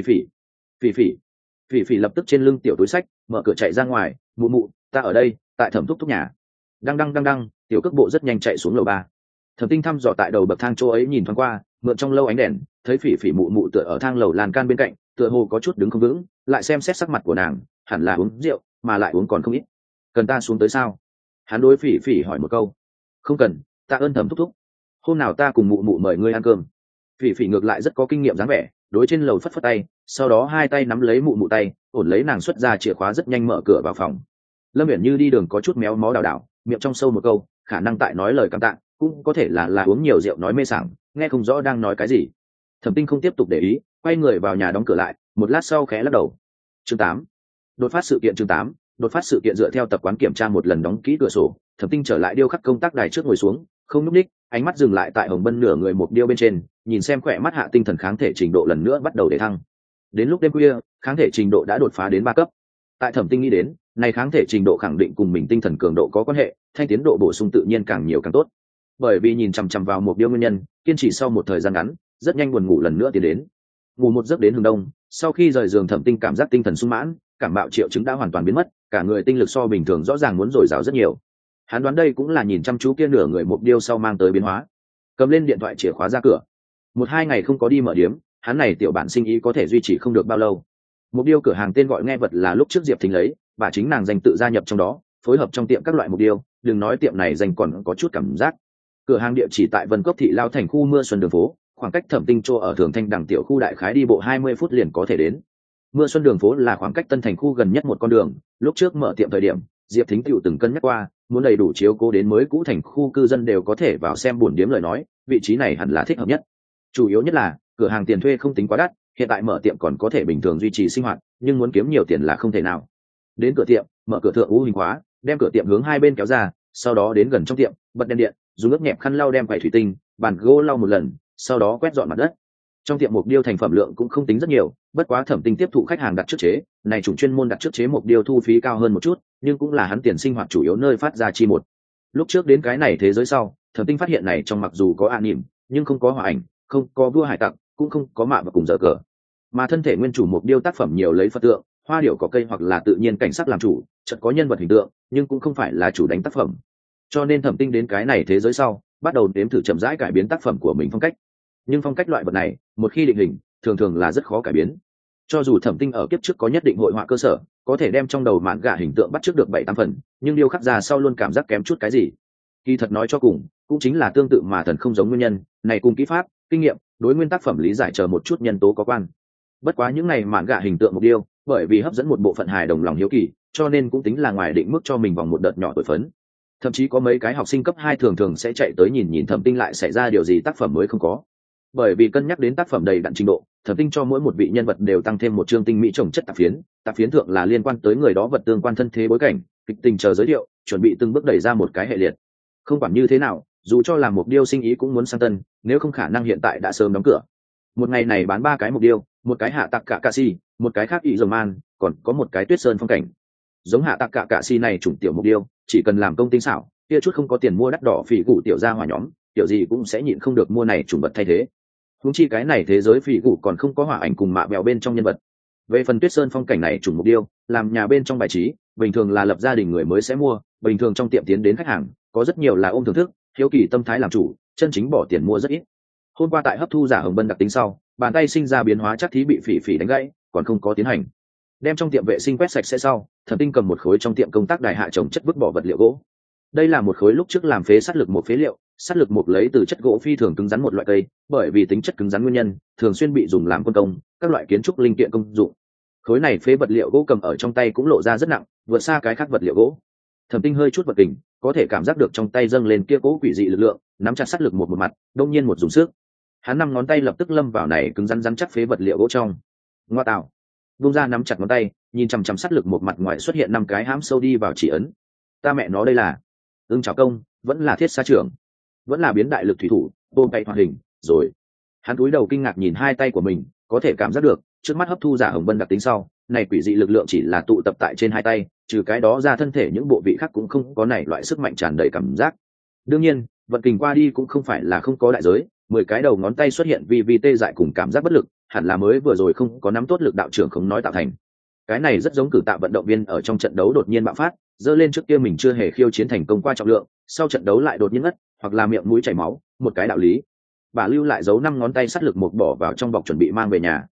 Phỉ lập tức trên lưng tiểu túi sách, mở cửa chạy ra ngoài, "Mụ, ta ở đây, tại Thẩm thúc nhà." Đăng, tiểu cước bộ rất nhanh chạy xuống lầu 3. Thẩm Tinh thăm dò tại đầu bậc thang chỗ ấy nhìn thoáng qua, mượn trong lâu ánh đèn, thấy Phỉ mụ tựa ở thang lầu lan can bên cạnh, tựa hồ có chút đứng không vững, lại xem xét sắc mặt của nàng, hẳn là uống rượu, mà lại uống còn không ít. Cần ta xuống tới sao? Hắn đối Phỉ Phỉ hỏi một câu. Không cần, tạ ơn Thẩm thúc thúc. Hôm nào ta cùng mụ mụ mời ngươi ăn cơm. Phỉ Phỉ ngược lại rất có kinh nghiệm dáng vẻ, đối trên lầu phất phất tay, sau đó hai tay nắm lấy mụ mụ tay, ổn lấy nàng xuất ra chìa khóa rất nhanh mở cửa vào phòng. Lâm Viễn Như đi đường có chút méo mó đảo đảo, miệng trong sâu một câu, khả năng tại nói lời cảm tạ, cũng có thể là uống nhiều rượu nói mê sảng, nghe không rõ đang nói cái gì. Thẩm Tinh không tiếp tục để ý, quay người vào nhà đóng cửa lại, một lát sau khẽ lắc đầu. Chương 8. Đột phát sự kiện. Chương 8. Đột phát sự kiện. Dựa theo tập quán kiểm tra một lần đóng kỹ cửa sổ, Thẩm Tinh trở lại điêu khắc công tác đài trước ngồi xuống, không lúc ních, ánh mắt dừng lại tại Hồng Bân nửa người một điêu bên trên, nhìn xem khỏe mắt hạ tinh thần kháng thể trình độ lần nữa bắt đầu để thăng. Đến lúc đêm khuya, kháng thể trình độ đã đột phá đến 3 cấp. Tại Thẩm Tinh nghĩ đến, này kháng thể trình độ khẳng định cùng mình tinh thần cường độ có quan hệ, thanh tiến độ bổ sung tự nhiên càng nhiều càng tốt. Bởi vì nhìn chằm chằm vào một điêu nguyên nhân, kiên trì sau một thời gian ngắn, rất nhanh buồn ngủ lần nữa tiến đến. Ngủ một giấc đến hừng đông, sau khi rời giường Thẩm Tinh cảm giác tinh thần sung mãn, cảm mạo triệu chứng đã hoàn toàn biến mất, cả người tinh lực so bình thường rõ ràng muốn dồi dào rất nhiều. Hắn đoán đây cũng là nhìn chăm chú kia nửa người một điêu sau mang tới biến hóa. Cầm lên điện thoại chìa khóa ra cửa. 1-2 ngày không có đi mở điếm, hắn này tiểu bản sinh ý có thể duy trì không được bao lâu. Một điêu cửa hàng tên gọi nghe vật là lúc trước Diệp Thính lấy, và chính nàng danh tự gia nhập trong đó, phối hợp trong tiệm các loại mục điêu, đừng nói tiệm này danh còn có chút cảm giác. Cửa hàng địa chỉ tại Vân Cốc thị Lao thành khu Mưa Xuân đường phố, khoảng cách Thẩm Tinh chỗ ở Thường Thanh đằng tiểu khu đại khái đi bộ 20 phút liền có thể đến. Mưa Xuân đường phố là khoảng cách Tân Thành khu gần nhất một con đường, lúc trước mở tiệm thời điểm, Diệp Thính tiểu từng cân nhắc qua, muốn đầy đủ chiếu cố đến mới cũ thành khu cư dân đều có thể vào xem buồn điếm lời nói, vị trí này hẳn là thích hợp nhất. Chủ yếu nhất là, cửa hàng tiền thuê không tính quá đắt, hiện tại mở tiệm còn có thể bình thường duy trì sinh hoạt, nhưng muốn kiếm nhiều tiền là không thể nào. Đến cửa tiệm, mở cửa thượng u hình khóa, đem cửa tiệm hướng hai bên kéo ra, sau đó đến gần trong tiệm, bật đèn điện, dùng nước nhẹp khăn lau đem quầy thủy tinh, bàn gỗ lau một lần, sau đó quét dọn mặt đất. Trong tiệm mục điêu thành phẩm lượng cũng không tính rất nhiều, bất quá Thẩm Tinh tiếp thụ khách hàng đặt trước chế, này chủng chuyên môn đặt trước chế mục điêu thu phí cao hơn một chút, nhưng cũng là hắn tiền sinh hoạt chủ yếu nơi phát ra chi một. Lúc trước đến cái này thế giới sau, Thẩm Tinh phát hiện này trong mặc dù có an niệm, nhưng không có hòa ảnh, không có vua hải tặc, cũng không có mạ và cùng dở cờ. Mà thân thể nguyên chủ mục điêu tác phẩm nhiều lấy Phật tượng, hoa điệu có cây hoặc là tự nhiên cảnh sắc làm chủ, chợt có nhân vật hình tượng, nhưng cũng không phải là chủ đánh tác phẩm. Cho nên Thẩm Tinh đến cái này thế giới sau, bắt đầu đếm thử chậm rãi cải biến tác phẩm của mình phong cách. Nhưng phong cách loại vật này, một khi định hình, thường thường là rất khó cải biến. Cho dù Thẩm Tinh ở kiếp trước có nhất định hội họa cơ sở, có thể đem trong đầu mạn gạ hình tượng bắt trước được 7-8 phần, nhưng điêu khắc ra sau luôn cảm giác kém chút cái gì. Kỳ thật nói cho cùng, cũng chính là tương tự mà thần không giống nguyên nhân, này cùng kỹ pháp, kinh nghiệm, đối nguyên tác phẩm lý giải chờ một chút nhân tố có quan. Bất quá những này mạn gạ hình tượng mục điêu, bởi vì hấp dẫn một bộ phận hài đồng lòng hiếu kỳ, cho nên cũng tính là ngoài định mức cho mình vòng một đợt nhỏ tuổi phấn. Thậm chí có mấy cái học sinh cấp 2 thường thường sẽ chạy tới nhìn nhìn Thẩm Tinh lại xảy ra điều gì tác phẩm mới không có. Bởi vì cân nhắc đến tác phẩm đầy đặn trình độ, Thẩm Tinh cho mỗi một vị nhân vật đều tăng thêm một chương tinh mỹ trồng chất tạp phiến thượng là liên quan tới người đó vật tương quan thân thế bối cảnh, kịch tình chờ giới thiệu, chuẩn bị từng bước đẩy ra một cái hệ liệt. Không quản như thế nào, dù cho làm một điêu sinh ý cũng muốn sang tân, nếu không khả năng hiện tại đã sớm đóng cửa. Một ngày này bán 3 cái mục điêu, một cái hạ tạc cả cà si, một cái khác ị dầu man, còn có một cái tuyết sơn phong cảnh. Giống hạ tạc cả cà si này chủng tiểu mục điêu, chỉ cần làm công tinh xảo, kia chút không có tiền mua đắt đỏ phỉ cụ tiểu gia hỏa nhóm, tiểu gì cũng sẽ nhịn không được mua này chủng vật thay thế. Huống chi cái này thế giới phỉ cụ còn không có hỏa ảnh cùng mạ bèo bên trong nhân vật. Về phần tuyết sơn phong cảnh này chủng mục điêu, làm nhà bên trong bài trí, bình thường là lập gia đình người mới sẽ mua, bình thường trong tiệm tiến đến khách hàng, có rất nhiều là ôm thưởng thức, hiếu kỳ tâm thái làm chủ, chân chính bỏ tiền mua rất ít. Hôm qua tại hấp thu giả hồng bân đặc tính sau, bàn tay sinh ra biến hóa chắc thí bị phỉ phỉ đánh gãy, còn không có tiến hành. Đem trong tiệm vệ sinh quét sạch sẽ sau, Thẩm Tinh cầm một khối trong tiệm công tác đài hạ trồng chất vứt bỏ vật liệu gỗ. Đây là một khối lúc trước làm phế sắt lực một phế liệu, sắt lực một lấy từ chất gỗ phi thường cứng rắn một loại cây, bởi vì tính chất cứng rắn nguyên nhân, thường xuyên bị dùng làm quân công, các loại kiến trúc linh kiện công dụng. Khối này phế vật liệu gỗ cầm ở trong tay cũng lộ ra rất nặng, vượt xa cái khác vật liệu gỗ. Thẩm Tinh hơi chút vật kình, có thể cảm giác được trong tay dâng lên kia cố quỷ dị lực lượng, nắm chặt sắt lực một mặt, đông nhiên một dùng sức. Hắn 5 ngón tay lập tức lâm vào này cứng rắn rắn chắc phế vật liệu gỗ trong. Ngoa tạo. Vung ra nắm chặt ngón tay, nhìn chằm chằm sắt lực một mặt ngoài xuất hiện 5 cái hãm sâu đi vào chỉ ấn. Ta mẹ nó đây là ưng chảo công, vẫn là thiết xa trưởng, vẫn là biến đại lực thủy thủ, bom cậy hoạt hình, rồi. Hắn cúi đầu kinh ngạc nhìn hai tay của mình, có thể cảm giác được, trước mắt hấp thu giả hồng bân đặc tính sau, này quỷ dị lực lượng chỉ là tụ tập tại trên hai tay, trừ cái đó ra thân thể những bộ vị khác cũng không có này loại sức mạnh tràn đầy cảm giác. Đương nhiên, vận kình qua đi cũng không phải là không có đại giới, 10 cái đầu ngón tay xuất hiện vì tê dại cùng cảm giác bất lực, hẳn là mới vừa rồi không có nắm tốt lực đạo trưởng không nói tạo thành. Cái này rất giống cử tạ vận động viên ở trong trận đấu đột nhiên bạo phát, dơ lên trước kia mình chưa hề khiêu chiến thành công qua trọng lượng, sau trận đấu lại đột nhiên ngất, hoặc là miệng mũi chảy máu, một cái đạo lý. Bà lưu lại dấu 5 ngón tay sát lực một bỏ vào trong bọc chuẩn bị mang về nhà,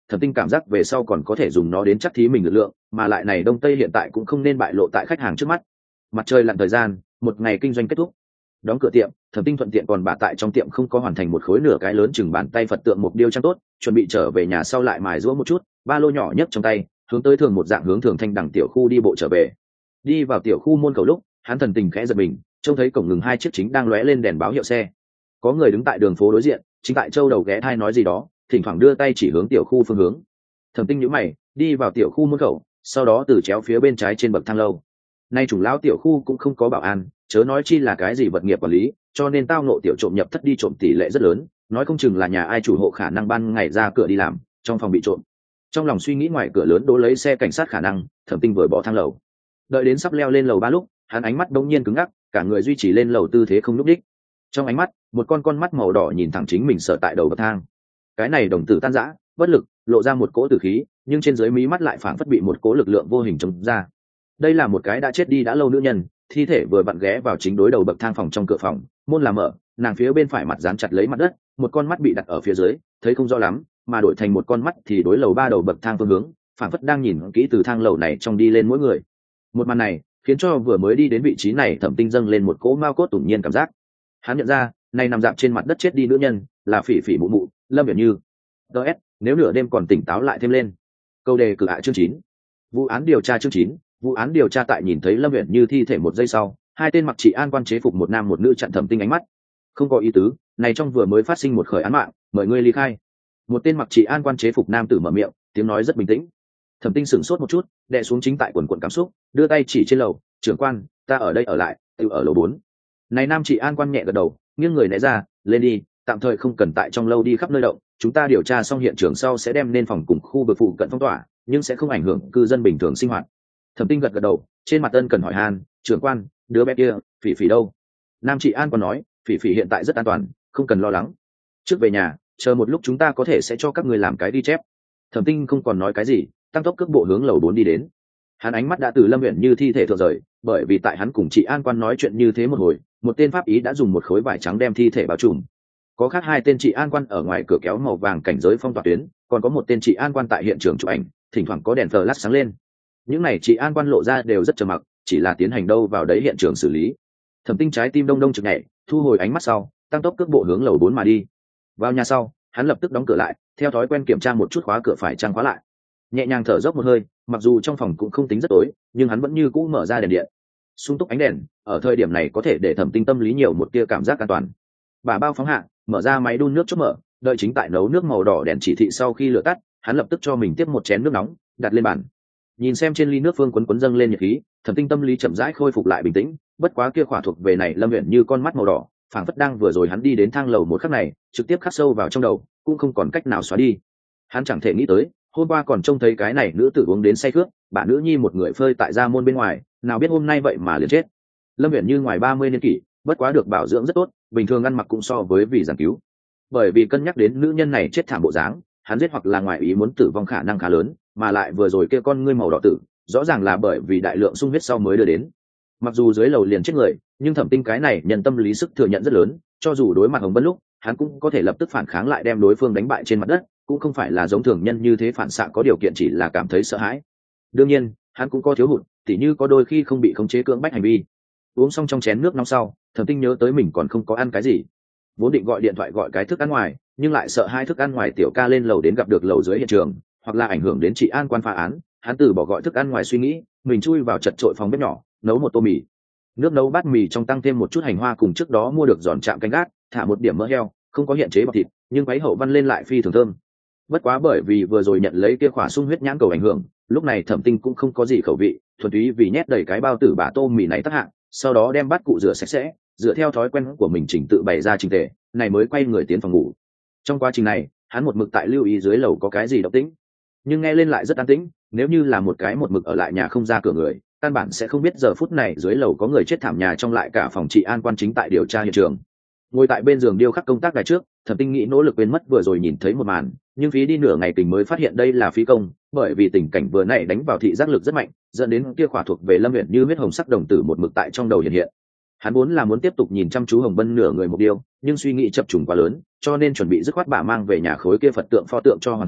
Thẩm Tinh cảm giác về sau còn có thể dùng nó đến chắc thí mình lực lượng, mà lại này Đông Tây hiện tại cũng không nên bại lộ tại khách hàng trước mắt. Mặt trời lặn thời gian, một ngày kinh doanh kết thúc. Đóng cửa tiệm, Thẩm Tinh thuận tiện còn bà tại trong tiệm không có hoàn thành một khối nửa cái lớn chừng bàn tay Phật tượng mục điêu trang tốt, chuẩn bị trở về nhà sau lại mài giũa một chút, ba lô nhỏ nhất trong tay, hướng tới thường một dạng hướng thường thanh đẳng tiểu khu đi bộ trở về. Đi vào tiểu khu môn khẩu lúc, hắn thần tình khẽ giật mình, trông thấy cổng ngừng hai chiếc chính đang lóe lên đèn báo hiệu xe. Có người đứng tại đường phố đối diện, chính tại châu đầu ghé thai nói gì đó, thỉnh thoảng đưa tay chỉ hướng tiểu khu phương hướng. Thẩm Tinh nhíu mày, đi vào tiểu khu môn khẩu, sau đó từ chéo phía bên trái trên bậc thang lâu. Nay chủng lão tiểu khu cũng không có bảo an, chớ nói chi là cái gì vật nghiệp quản lý, cho nên tao nộ tiểu trộm nhập thất đi trộm tỷ lệ rất lớn, nói không chừng là nhà ai chủ hộ khả năng ban ngày ra cửa đi làm, trong phòng bị trộm. Trong lòng suy nghĩ ngoài cửa lớn đỗ lấy xe cảnh sát khả năng, Thẩm Tinh vừa bỏ thang lầu. Đợi đến sắp leo lên lầu 3 lúc, hắn ánh mắt đống nhiên cứng ngắc, cả người duy trì lên lầu tư thế không nhúc nhích. Trong ánh mắt, một con mắt màu đỏ nhìn thẳng chính mình sợ tại đầu bậc thang. Cái này đồng tử tan rã, bất lực, lộ ra một cỗ tử khí, nhưng trên dưới mí mắt lại phảng phất bị một cỗ lực lượng vô hình chống ra. Đây là một cái đã chết đi đã lâu nữ nhân, thi thể vừa vặn ghé vào chính đối đầu bậc thang phòng trong cửa phòng, môn là mở, nàng phía bên phải mặt dán chặt lấy mặt đất, một con mắt bị đặt ở phía dưới, thấy không rõ lắm, mà đổi thành một con mắt thì đối lầu 3 đầu bậc thang phương hướng, phảng phất đang nhìn kỹ từ thang lầu này trong đi lên mỗi người. Một màn này khiến cho vừa mới đi đến vị trí này Thẩm Tinh dâng lên một cỗ mao cốt tủng nhiên cảm giác. Hắn nhận ra, này nằm dạp trên mặt đất chết đi nữ nhân, là Phỉ Phỉ mụ mụ, Lâm Viễn Như. DS, nếu nửa đêm còn tỉnh táo lại thêm lên. Câu đề cử chương 9. Vụ án điều tra chương 9. Vụ án điều tra tại nhìn thấy Lâm Viễn Như thi thể một giây sau, hai tên mặc trị an quan chế phục một nam một nữ chặn Thẩm Tinh ánh mắt. Không có ý tứ, này trong vừa mới phát sinh một khởi án mạng, mời ngươi ly khai. Một tên mặc trị an quan chế phục nam tử mở miệng, tiếng nói rất bình tĩnh. Thẩm Tinh sửng sốt một chút, đè xuống chính tại quần quần cảm xúc, đưa tay chỉ trên lầu, trưởng quan, ta ở đây ở lại, tự ở lầu 4. Này nam trị an quan nhẹ gật đầu, nghiêng người né ra, lên đi, tạm thời không cần tại trong lâu đi khắp nơi động, chúng ta điều tra xong hiện trường sau sẽ đem nên phòng cùng khu vực phụ cận phong tỏa, nhưng sẽ không ảnh hưởng cư dân bình thường sinh hoạt. Thẩm Tinh gật gật đầu, trên mặt ân cần hỏi han, trưởng quan, đứa bé kia, Phỉ Phỉ đâu? Nam trị an quan nói, Phỉ Phỉ hiện tại rất an toàn, không cần lo lắng. Trước về nhà, chờ một lúc chúng ta có thể sẽ cho các người làm cái ghi chép. Thẩm Tinh không còn nói cái gì, tăng tốc cước bộ hướng lầu 4 đi đến. Hắn ánh mắt đã từ Lâm Viễn Như thi thể thượng rời, bởi vì tại hắn cùng chị an quan nói chuyện như thế một hồi, một tên pháp ý đã dùng một khối vải trắng đem thi thể bao trùm. Có khác hai tên chị an quan ở ngoài cửa kéo màu vàng cảnh giới phong tỏa tuyến, còn có một tên chị an quan tại hiện trường chụp ảnh, thỉnh thoảng có đèn flash sáng lên. Những này chị an quan lộ ra đều rất trầm mặc, chỉ là tiến hành đâu vào đấy hiện trường xử lý. Thẩm Tinh trái tim đông đông trực nhảy, thu hồi ánh mắt sau, tăng tốc cước bộ hướng lầu 4 mà đi. Vào nhà sau, hắn lập tức đóng cửa lại, theo thói quen kiểm tra một chút khóa cửa phải chăng khóa lại. Nhẹ nhàng thở dốc một hơi, mặc dù trong phòng cũng không tính rất tối, nhưng hắn vẫn như cũ mở ra đèn điện. Sung túc ánh đèn, ở thời điểm này có thể để Thẩm Tinh tâm lý nhiều một tia cảm giác an toàn. Bà bao phóng hạ, mở ra máy đun nước chốt mở, đợi chính tại nấu nước màu đỏ đèn chỉ thị sau khi lửa tắt, hắn lập tức cho mình tiếp một chén nước nóng, đặt lên bàn. Nhìn xem trên ly nước phương quấn quấn dâng lên nhiệt khí, Thẩm Tinh tâm lý chậm rãi khôi phục lại bình tĩnh, bất quá kia khỏa thuộc về này Lâm Viễn Như con mắt màu đỏ, phảng phất đang vừa rồi hắn đi đến thang lầu một khắc này, trực tiếp khắc sâu vào trong đầu, cũng không còn cách nào xóa đi. Hắn chẳng thể nghĩ tới, hôm qua còn trông thấy cái này nữ tử uống đến say khướt, bà nữ nhi một người phơi tại gia môn bên ngoài, nào biết hôm nay vậy mà liền chết. Lâm Viễn Như ngoài 30 niên kỷ, bất quá được bảo dưỡng rất tốt, bình thường ăn mặc cũng so với vì giảng cứu. Bởi vì cân nhắc đến nữ nhân này chết thảm bộ dáng, hắn giết hoặc là ngoài ý muốn tử vong khả năng khá lớn, mà lại vừa rồi kia con ngươi màu đỏ tử, rõ ràng là bởi vì đại lượng sung huyết sau mới đưa đến. Mặc dù dưới lầu liền chết người, nhưng Thẩm Tinh cái này nhận tâm lý sức thừa nhận rất lớn, cho dù đối mặt Hồng Vân lúc, hắn cũng có thể lập tức phản kháng lại đem đối phương đánh bại trên mặt đất, cũng không phải là giống thường nhân như thế phản xạ có điều kiện chỉ là cảm thấy sợ hãi. Đương nhiên, hắn cũng có thiếu hụt, tỉ như có đôi khi không bị khống chế cưỡng bách hành vi. Uống xong trong chén nước nóng sau, Thẩm Tinh nhớ tới mình còn không có ăn cái gì, vốn định gọi điện thoại gọi cái thức ăn ngoài, nhưng lại sợ hai thức ăn ngoài tiểu ca lên lầu đến gặp được lầu dưới hiện trường, hoặc là ảnh hưởng đến chị an quan phá án, hắn từ bỏ gọi thức ăn ngoài suy nghĩ, mình chui vào chật trội phòng bếp nhỏ, nấu một tô mì. Nước nấu bát mì trong tăng thêm một chút hành hoa cùng trước đó mua được giòn chạm canh gác, thả một điểm mỡ heo, không có hiện chế bọc thịt, nhưng váy hậu văn lên lại phi thường thơm. Bất quá bởi vì vừa rồi nhận lấy kia khỏa sung huyết nhãn cầu ảnh hưởng, lúc này Thẩm Tinh cũng không có gì khẩu vị, thuần túy vì nhét đầy cái bao tử bà tô mì này tác hạng, sau đó đem bát cụ rửa sạch sẽ, dựa theo thói quen của mình chỉnh tự bày ra trình tề, này mới quay người tiến phòng ngủ. Trong quá trình này, hắn một mực tại lưu ý dưới lầu có cái gì động tĩnh, nhưng nghe lên lại rất an tĩnh, nếu như là một cái một mực ở lại nhà không ra cửa người, căn bản sẽ không biết giờ phút này dưới lầu có người chết thảm nhà trong lại cả phòng trị an quan chính tại điều tra hiện trường. Ngồi tại bên giường điêu khắc công tác đài trước, Thẩm Tinh nghĩ nỗ lực quên mất vừa rồi nhìn thấy một màn, nhưng phí đi nửa ngày tình mới phát hiện đây là phí công, bởi vì tình cảnh vừa nãy đánh vào thị giác lực rất mạnh, dẫn đến kia khỏa thuộc về Lâm Viễn Như huyết hồng sắc đồng tử một mực tại trong đầu hiện hiện. Hắn vốn là muốn tiếp tục nhìn chăm chú Hồng Vân nửa người một điều, nhưng suy nghĩ chập trùng quá lớn, cho nên chuẩn bị dứt khoát bả mang về nhà khối kia Phật tượng pho tượng cho hoàn thành,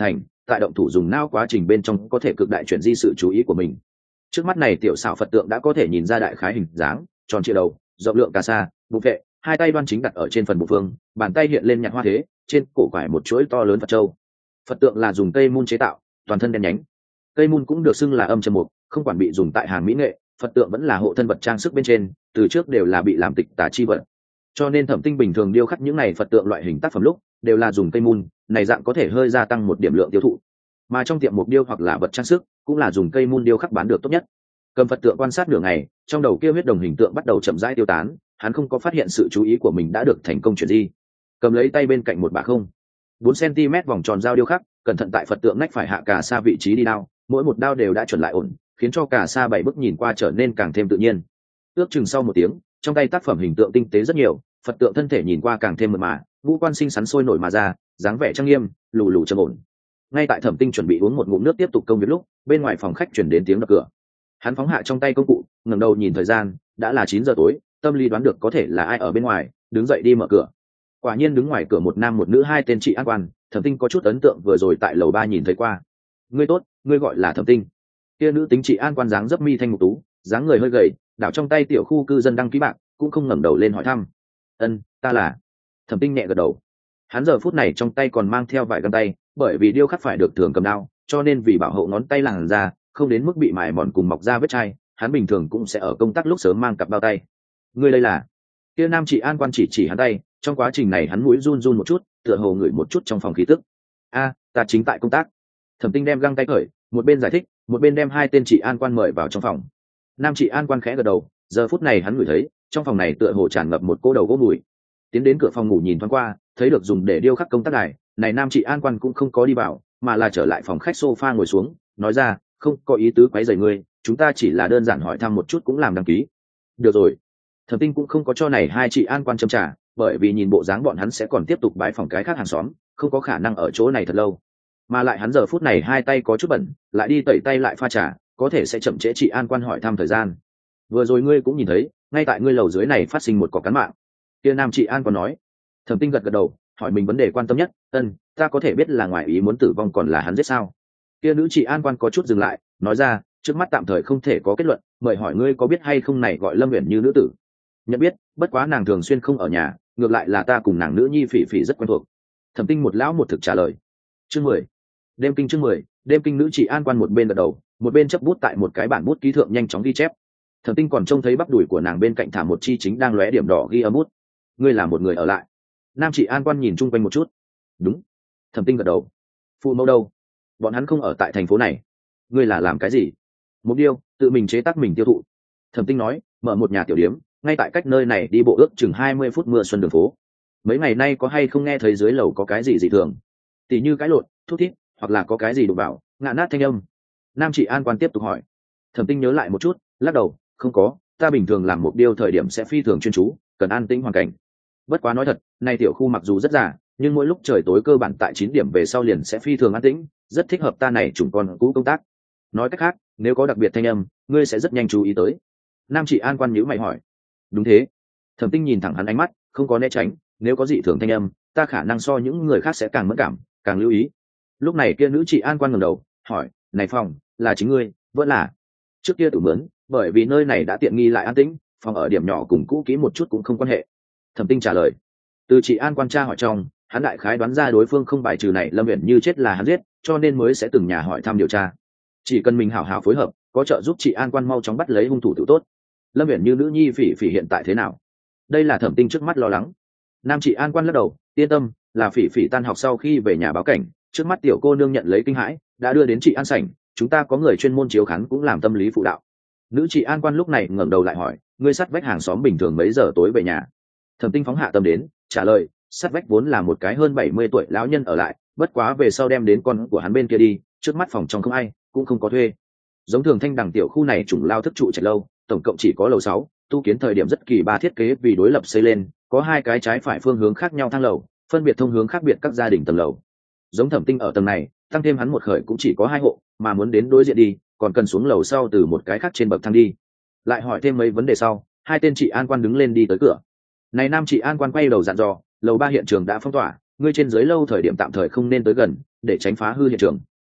tại động thủ dùng não quá trình bên trong có thể cực đại chuyển di sự chú ý của mình. Trước mắt này tiểu xảo Phật tượng đã có thể nhìn ra đại khái hình dáng, tròn trịa đầu, rộng lượng cà sa, bụng vệ, hai tay đoan chính đặt ở trên phần bụng phương, bàn tay hiện lên nhạt hoa thế, trên cổ quải một chuỗi to lớn Phật châu. Phật tượng là dùng cây mun chế tạo, toàn thân đen nhánh. Cây mun cũng được xưng là âm trầm mục, không quản bị dùng tại hàng mỹ nghệ, Phật tượng vẫn là hộ thân vật trang sức bên trên, từ trước đều là bị làm tịch tà chi vật. Cho nên Thẩm Tinh bình thường điêu khắc những này Phật tượng loại hình tác phẩm lúc đều là dùng cây mun, này dạng có thể hơi gia tăng một điểm lượng tiêu thụ. Mà trong tiệm mục điêu hoặc là vật trang sức cũng là dùng cây mun điêu khắc bán được tốt nhất. Cầm Phật tượng quan sát nửa ngày, trong đầu kia huyết đồng hình tượng bắt đầu chậm rãi tiêu tán, hắn không có phát hiện sự chú ý của mình đã được thành công chuyển di. Cầm lấy tay bên cạnh một bả không 4 cm vòng tròn dao điêu khắc, cẩn thận tại Phật tượng nách phải hạ cà sa vị trí đi đao, mỗi một đao đều đã chuẩn lại ổn, khiến cho cà sa 7 bước nhìn qua trở nên càng thêm tự nhiên. Ước chừng sau một tiếng, trong tay tác phẩm hình tượng tinh tế rất nhiều, Phật tượng thân thể nhìn qua càng thêm mượt mà, ngũ quan xinh xắn sôi nổi mà ra, dáng vẻ trang nghiêm, lù lù trầm ổn. Ngay tại Thẩm Tinh chuẩn bị uống một ngụm nước tiếp tục công việc lúc, bên ngoài phòng khách truyền đến tiếng đập cửa. Hắn phóng hạ trong tay công cụ, ngẩng đầu nhìn thời gian, đã là 9 giờ tối, tâm lý đoán được có thể là ai ở bên ngoài, đứng dậy đi mở cửa. Quả nhiên đứng ngoài cửa một nam một nữ hai tên chị an quan, Thẩm Tinh có chút ấn tượng vừa rồi tại lầu 3 nhìn thấy qua. Ngươi tốt, ngươi gọi là Thẩm Tinh. Kia nữ tính chị an quan dáng dấp mi thanh mục tú, dáng người hơi gầy, đảo trong tay tiểu khu cư dân đăng ký bạc, cũng không ngẩng đầu lên hỏi thăm. Ân, ta là. Thẩm Tinh nhẹ gật đầu. Hắn giờ phút này trong tay còn mang theo vài găng tay, bởi vì điêu khắc phải được thường cầm đao, cho nên vì bảo hộ ngón tay làn da không đến mức bị mài mòn cùng mọc ra vết chai, hắn bình thường cũng sẽ ở công tác lúc sớm mang cặp bao tay. Ngươi đây là? Kia nam chị an quan chỉ hắn tay, trong quá trình này hắn mũi run run một chút, tựa hồ ngửi một chút trong phòng khí tức. A, ta chính tại công tác. Thẩm Tinh đem găng tay cởi, một bên giải thích, một bên đem hai tên chị an quan mời vào trong phòng. Nam chị an quan khẽ gật đầu, giờ phút này hắn ngửi thấy trong phòng này tựa hồ tràn ngập một cô đầu gỗ mùi. Tiến đến cửa phòng ngủ nhìn thoáng qua, thấy được dùng để điêu khắc công tác đài, này nam chị an quan cũng không có đi vào, mà là trở lại phòng khách sofa ngồi xuống, nói ra, không có ý tứ quấy rầy ngươi, chúng ta chỉ là đơn giản hỏi thăm một chút cũng làm đăng ký. Được rồi. Thẩm Tinh cũng không có cho này hai chị an quan châm trà, bởi vì nhìn bộ dáng bọn hắn sẽ còn tiếp tục bái phòng cái khác hàng xóm, không có khả năng ở chỗ này thật lâu. Mà lại hắn giờ phút này hai tay có chút bẩn, lại đi tẩy tay lại pha trà, có thể sẽ chậm trễ chị an quan hỏi thăm thời gian. Vừa rồi ngươi cũng nhìn thấy, ngay tại ngươi lầu dưới này phát sinh một cọc cán mạng. Kia nam chị an còn nói. Thẩm Tinh gật gật đầu, hỏi mình vấn đề quan tâm nhất, ta có thể biết là ngoài ý muốn tử vong còn là hắn giết sao? Kia nữ chị an quan có chút dừng lại, nói ra, trước mắt tạm thời không thể có kết luận, mời hỏi ngươi có biết hay không này gọi Lâm Uyển Như nữ tử? Nhận biết, bất quá nàng thường xuyên không ở nhà, ngược lại là ta cùng nàng nữ nhi Phỉ Phỉ rất quen thuộc. Thẩm Tinh một lão một thực trả lời. Chương 10. Đêm kinh chương 10, đêm kinh nữ chị an quan một bên gật đầu, một bên chấp bút tại một cái bản bút ký thượng nhanh chóng ghi chép. Thẩm Tinh còn trông thấy bắp đùi của nàng bên cạnh thả một chi chính đang lóe điểm đỏ ghi âm bút. Ngươi là một người ở lại. Nam chị an quan nhìn chung quanh một chút. Đúng. Thẩm Tinh gật đầu. Phụ mẫu đâu? Bọn hắn không ở tại thành phố này. Ngươi là làm cái gì? Một điều, tự mình chế tác mình tiêu thụ. Thẩm Tinh nói, mở một nhà tiểu điếm, ngay tại cách nơi này đi bộ ước chừng 20 phút mưa xuân đường phố. Mấy ngày nay có hay không nghe thấy dưới lầu có cái gì dị thường? Tỷ như cái lộn, thút thít, hoặc là có cái gì đụng vào, ngã nát thanh âm. Nam chị an quan tiếp tục hỏi. Thẩm Tinh nhớ lại một chút, lắc đầu, không có, ta bình thường làm một điều thời điểm sẽ phi thường chuyên chú, cần an tĩnh hoàn cảnh. Bất quá nói thật, nay tiểu khu mặc dù rất giả, nhưng mỗi lúc trời tối cơ bản tại 9 điểm về sau liền sẽ phi thường an tĩnh, rất thích hợp ta này chủng con cũ công tác. Nói cách khác, nếu có đặc biệt thanh âm, ngươi sẽ rất nhanh chú ý tới. Nam chị an quan nhíu mày hỏi. Đúng thế. Thẩm Tinh nhìn thẳng hắn ánh mắt, không có né tránh, nếu có dị thường thanh âm, ta khả năng so những người khác sẽ càng mẫn cảm, càng lưu ý. Lúc này kia nữ chị an quan ngẩng đầu, hỏi, này phòng, là chính ngươi, vẫn là trước kia tự mướn, bởi vì nơi này đã tiện nghi lại an tĩnh, phòng ở điểm nhỏ cùng cũ kỹ một chút cũng không quan hệ. Thẩm Tinh trả lời. Từ chị an quan tra hỏi trong, hắn đại khái đoán ra đối phương không bài trừ này Lâm Uyển Như chết là hắn giết, cho nên mới sẽ từng nhà hỏi thăm điều tra. Chỉ cần mình hảo hảo phối hợp, có trợ giúp chị an quan mau chóng bắt lấy hung thủ tự tốt. Lâm Uyển Như nữ nhi Phỉ Phỉ hiện tại thế nào? Đây là Thẩm Tinh trước mắt lo lắng. Nam chị an quan lắc đầu, yên tâm, là Phỉ Phỉ tan học sau khi về nhà báo cảnh, trước mắt tiểu cô nương nhận lấy kinh hãi, đã đưa đến chị an sảnh, chúng ta có người chuyên môn chiếu khán cũng làm tâm lý phụ đạo. Nữ chị an quan lúc này ngẩng đầu lại hỏi, ngươi sát vách hàng xóm bình thường mấy giờ tối về nhà? Thẩm Tinh phóng hạ tâm đến, trả lời, sát vách vốn là một cái hơn 70 tuổi lão nhân ở lại, bất quá về sau đem đến con của hắn bên kia đi, trước mắt phòng trong không ai, cũng không có thuê. Giống thường thanh đằng tiểu khu này chủng lao thức trụ trạch lâu, tổng cộng chỉ có lầu 6, tu kiến thời điểm rất kỳ ba thiết kế vì đối lập xây lên, có hai cái trái phải phương hướng khác nhau thang lầu, phân biệt thông hướng khác biệt các gia đình tầng lầu. Giống Thẩm Tinh ở tầng này, tăng thêm hắn một khởi cũng chỉ có 2 hộ, mà muốn đến đối diện đi, còn cần xuống lầu sau từ một cái khác trên bậc thang đi. Lại hỏi thêm mấy vấn đề sau, hai tên chị an quan đứng lên đi tới cửa. Này nam chị an quan quay đầu dặn dò, lầu 3 hiện trường đã phong tỏa, ngươi trên dưới lâu thời điểm tạm thời không nên tới gần, để tránh phá hư hiện trường.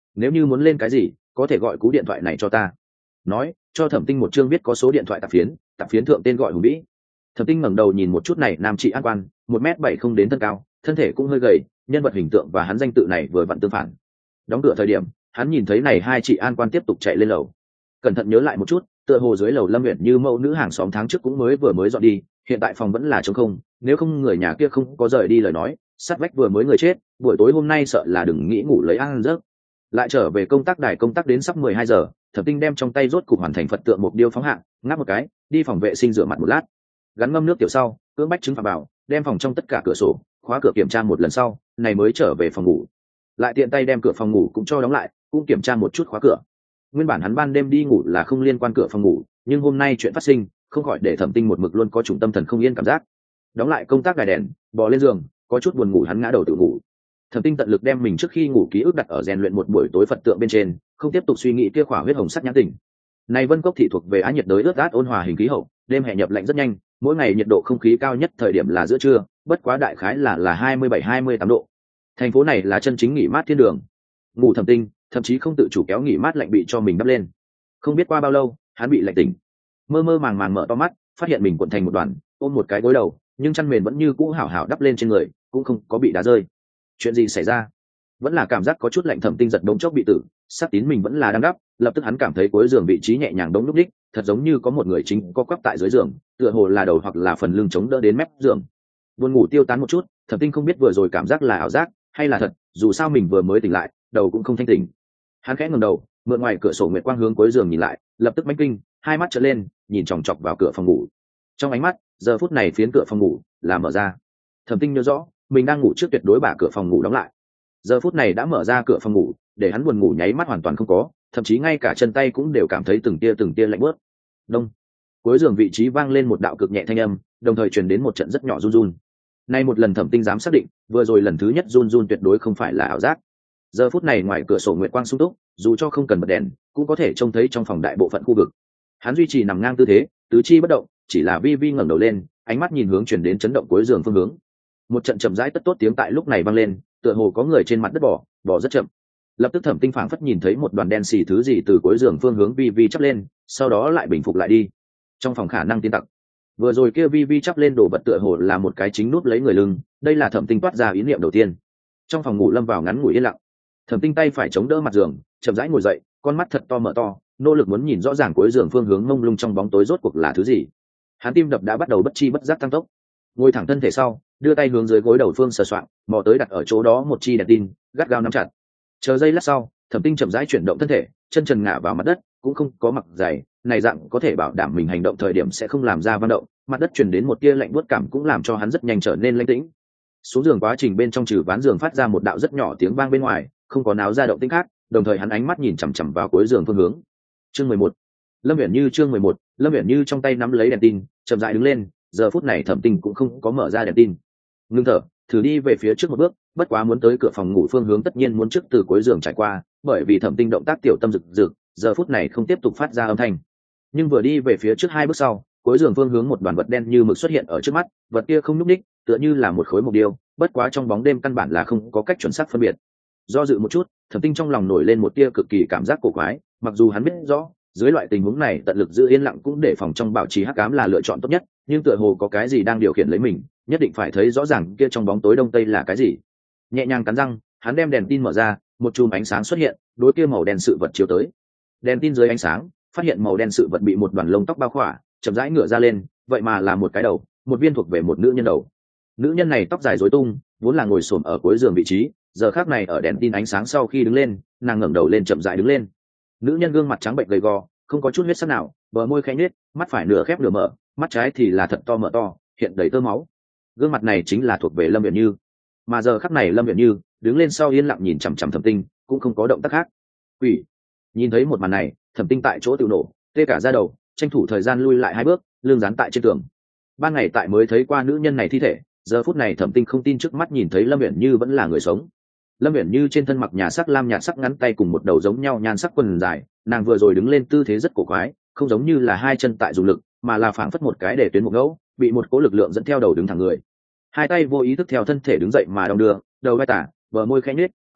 nếu như muốn lên cái gì có thể gọi cú điện thoại này cho ta. Nói cho Thẩm Tinh một chương viết có số điện thoại tạp phiến thượng tên gọi Hùng Vĩ. Thẩm Tinh ngẩng đầu nhìn một chút này nam trị an quan, 1m7 không đến thân cao, thân thể cũng hơi gầy, nhân vật hình tượng và hắn danh tự này vừa vặn tương phản. Đóng cửa thời điểm hắn nhìn thấy này hai chị an quan tiếp tục chạy lên lầu, cẩn thận nhớ lại một chút, tựa hồ dưới lầu Lâm Uyển Như mẫu nữ hàng xóm tháng trước cũng mới dọn đi, hiện tại phòng vẫn là trống không, nếu không người nhà kia không có rời đi lời nói, sát vách vừa mới người chết, buổi tối hôm nay sợ là đừng nghĩ ngủ lấy ăn giấc. Lại trở về công tác đài công tác đến sắp 12 giờ, Thẩm Tinh đem trong tay rốt cục hoàn thành Phật tượng một điêu phóng hạng, ngáp một cái, đi phòng vệ sinh rửa mặt một lát, gắn ngâm nước tiểu sau, cưỡng bách chứng phạm vào, đem phòng trong tất cả cửa sổ, khóa cửa kiểm tra một lần sau, này mới trở về phòng ngủ. Lại tiện tay đem cửa phòng ngủ cũng cho đóng lại, cũng kiểm tra một chút khóa cửa. Nguyên bản hắn ban đêm đi ngủ là không liên quan cửa phòng ngủ, nhưng hôm nay chuyện phát sinh, không khỏi để Thẩm Tinh một mực luôn có chủng tâm thần không yên cảm giác. Đóng lại công tác đài đèn, bò lên giường, có chút buồn ngủ hắn ngã đầu tự ngủ. Thẩm Tinh tận lực đem mình trước khi ngủ ký ức đặt ở rèn luyện một buổi tối Phật tượng bên trên, không tiếp tục suy nghĩ kia khỏa huyết hồng sắc nhãn tình. Này Vân Cốc thị thuộc về á nhiệt đới ướt át ôn hòa hình khí hậu, đêm hè nhập lạnh rất nhanh, mỗi ngày nhiệt độ không khí cao nhất thời điểm là giữa trưa, bất quá đại khái là 27-28 độ. Thành phố này là chân chính nghỉ mát thiên đường. Ngủ Thẩm Tinh, thậm chí không tự chủ kéo nghỉ mát lạnh bị cho mình đắp lên. Không biết qua bao lâu, hắn bị lạnh tỉnh. Mơ mơ màng màng mở to mắt, phát hiện mình cuộn thành một đoàn, ôm một cái gối đầu, nhưng chăn mền vẫn như cũ hảo hảo đắp lên trên người, cũng không có bị đá rơi. Chuyện gì xảy ra? Vẫn là cảm giác có chút lạnh. Thẩm Tinh giật đống chốc bị tử, sát tín mình vẫn là đang đắp, lập tức hắn cảm thấy cuối giường vị trí nhẹ nhàng đống lúc đích, thật giống như có một người chính co quắp tại dưới giường, tựa hồ là đầu hoặc là phần lưng chống đỡ đến mép giường. Buồn ngủ tiêu tán một chút, Thẩm Tinh không biết vừa rồi cảm giác là ảo giác hay là thật, dù sao mình vừa mới tỉnh lại, đầu cũng không thanh tỉnh. Hắn khẽ ngẩng đầu, mượn ngoài cửa sổ nguyệt quang hướng cuối giường nhìn lại, lập tức mãnh kinh, hai mắt trợn lên, nhìn chòng chọc vào cửa phòng ngủ. Trong ánh mắt, giờ phút này phiến cửa phòng ngủ là mở ra. Thẩm Tinh nhớ rõ, mình đang ngủ trước tuyệt đối bả cửa phòng ngủ đóng lại. Giờ phút này đã mở ra cửa phòng ngủ, để hắn buồn ngủ nháy mắt hoàn toàn không có, thậm chí ngay cả chân tay cũng đều cảm thấy từng tia lạnh buốt. Đông. Cuối giường vị trí vang lên một đạo cực nhẹ thanh âm, đồng thời truyền đến một trận rất nhỏ run run. Nay một lần Thẩm Tinh dám xác định, vừa rồi lần thứ nhất run run tuyệt đối không phải là ảo giác. Giờ phút này ngoài cửa sổ nguyệt quang sung túc, dù cho không cần bật đèn, cũng có thể trông thấy trong phòng đại bộ phận khu vực. Hắn duy trì nằm ngang tư thế, tứ chi bất động, chỉ là vi vi ngẩng đầu lên, ánh mắt nhìn hướng truyền đến chấn động cuối giường phương hướng. Một trận chậm rãi tất tốt tiếng tại lúc này vang lên, tựa hồ có người trên mặt đất bỏ rất chậm. Lập tức Thẩm Tinh phảng phất nhìn thấy một đoàn đen xì thứ gì từ cuối giường phương hướng vi vi chắp lên, sau đó lại bình phục lại đi. Trong phòng khả năng tin tặc. Vừa rồi kia vi vi chắp lên đồ vật tựa hồ là một cái chính nút lấy người lưng, đây là Thẩm Tinh toát ra ý niệm đầu tiên. Trong phòng ngủ lâm vào ngắn ngủi yên lặng. Thẩm Tinh tay phải chống đỡ mặt giường, chậm rãi ngồi dậy, con mắt thật to mở to, nỗ lực muốn nhìn rõ ràng cuối giường phương hướng mông lung trong bóng tối rốt cuộc là thứ gì. Hắn tim đập đã bắt đầu bất chi bất giác tăng tốc. Ngồi thẳng thân thể sau, đưa tay hướng dưới gối đầu phương sờ soạng, mò tới đặt ở chỗ đó một chi đèn tin, gắt gao nắm chặt. Chờ giây lát sau, Thẩm Tinh chậm rãi chuyển động thân thể, chân trần ngả vào mặt đất, cũng không có mặc giày, này dạng có thể bảo đảm mình hành động thời điểm sẽ không làm ra vận động. Mặt đất truyền đến một tia lạnh buốt cảm cũng làm cho hắn rất nhanh trở nên lãnh tĩnh. Xuống giường quá trình bên trong trừ ván giường phát ra một đạo rất nhỏ tiếng vang bên ngoài, không có náo ra động tĩnh khác, đồng thời hắn ánh mắt nhìn chằm chằm vào cuối giường phương hướng. Chương 11. Lâm Uyển Như chương 11, Lâm Uyển Như trong tay nắm lấy đèn tin, chậm rãi đứng lên, giờ phút này Thẩm Tinh cũng không có mở ra đèn tin. Ngưng thở, thử đi về phía trước một bước, bất quá muốn tới cửa phòng ngủ phương hướng tất nhiên muốn trước từ cuối giường trải qua, bởi vì Thẩm Tinh động tác tiểu tâm rực rực, giờ phút này không tiếp tục phát ra âm thanh. Nhưng vừa đi về phía trước hai bước sau, cuối giường phương hướng một đoàn vật đen như mực xuất hiện ở trước mắt, vật kia không nhúc nhích, tựa như là một khối mộc điêu, bất quá trong bóng đêm căn bản là không có cách chuẩn xác phân biệt. Do dự một chút, Thẩm Tinh trong lòng nổi lên một tia cực kỳ cảm giác cổ quái, mặc dù hắn biết rõ, dưới loại tình huống này tận lực giữ yên lặng cũng để phòng trong bảo trì hắc ám là lựa chọn tốt nhất, nhưng tựa hồ có cái gì đang điều khiển lấy mình, nhất định phải thấy rõ ràng kia trong bóng tối đông tây là cái gì. Nhẹ nhàng cắn răng, hắn đem đèn tin mở ra, một chùm ánh sáng xuất hiện, đối kia màu đen sự vật chiếu tới. Đèn tin dưới ánh sáng, phát hiện màu đen sự vật bị một đoàn lông tóc bao khỏa, chậm rãi ngửa ra lên, vậy mà là một cái đầu, một viên thuộc về một nữ nhân đầu. Nữ nhân này tóc dài rối tung, vốn là ngồi xổm ở cuối giường vị trí, giờ khắc này ở đèn tin ánh sáng sau khi đứng lên, nàng ngẩng đầu lên chậm rãi đứng lên. Nữ nhân gương mặt trắng bệnh gầy gò, không có chút huyết sắc nào, bờ môi khẽ nhếch, mắt phải nửa khép nửa mở, mắt trái thì là thật to mở to, hiện đầy tơ máu. Gương mặt này chính là thuộc về Lâm Uyển Như. Mà giờ khắc này Lâm Uyển Như đứng lên sau yên lặng nhìn chằm chằm Thẩm Tinh, cũng không có động tác khác. Quỷ! Nhìn thấy một màn này, Thẩm Tinh tại chỗ tự nổ, tê cả da đầu, tranh thủ thời gian lui lại hai bước, lưng dán tại trên tường. Ban ngày tại mới thấy qua nữ nhân này thi thể, giờ phút này Thẩm Tinh không tin trước mắt nhìn thấy Lâm Uyển Như vẫn là người sống. Lâm Uyển Như trên thân mặc nhà sắc lam nhạt sắc ngắn tay cùng một đầu giống nhau nhan sắc quần dài, nàng vừa rồi đứng lên tư thế rất cổ quái, không giống như là hai chân tại dùng lực, mà là phảng phất một cái để tuyến một ngẫu, bị một cỗ lực lượng dẫn theo đầu đứng thẳng người. Hai tay vô ý thức theo thân thể đứng dậy mà đong đưa, đầu vai tả, bờ môi khẽ nhếch,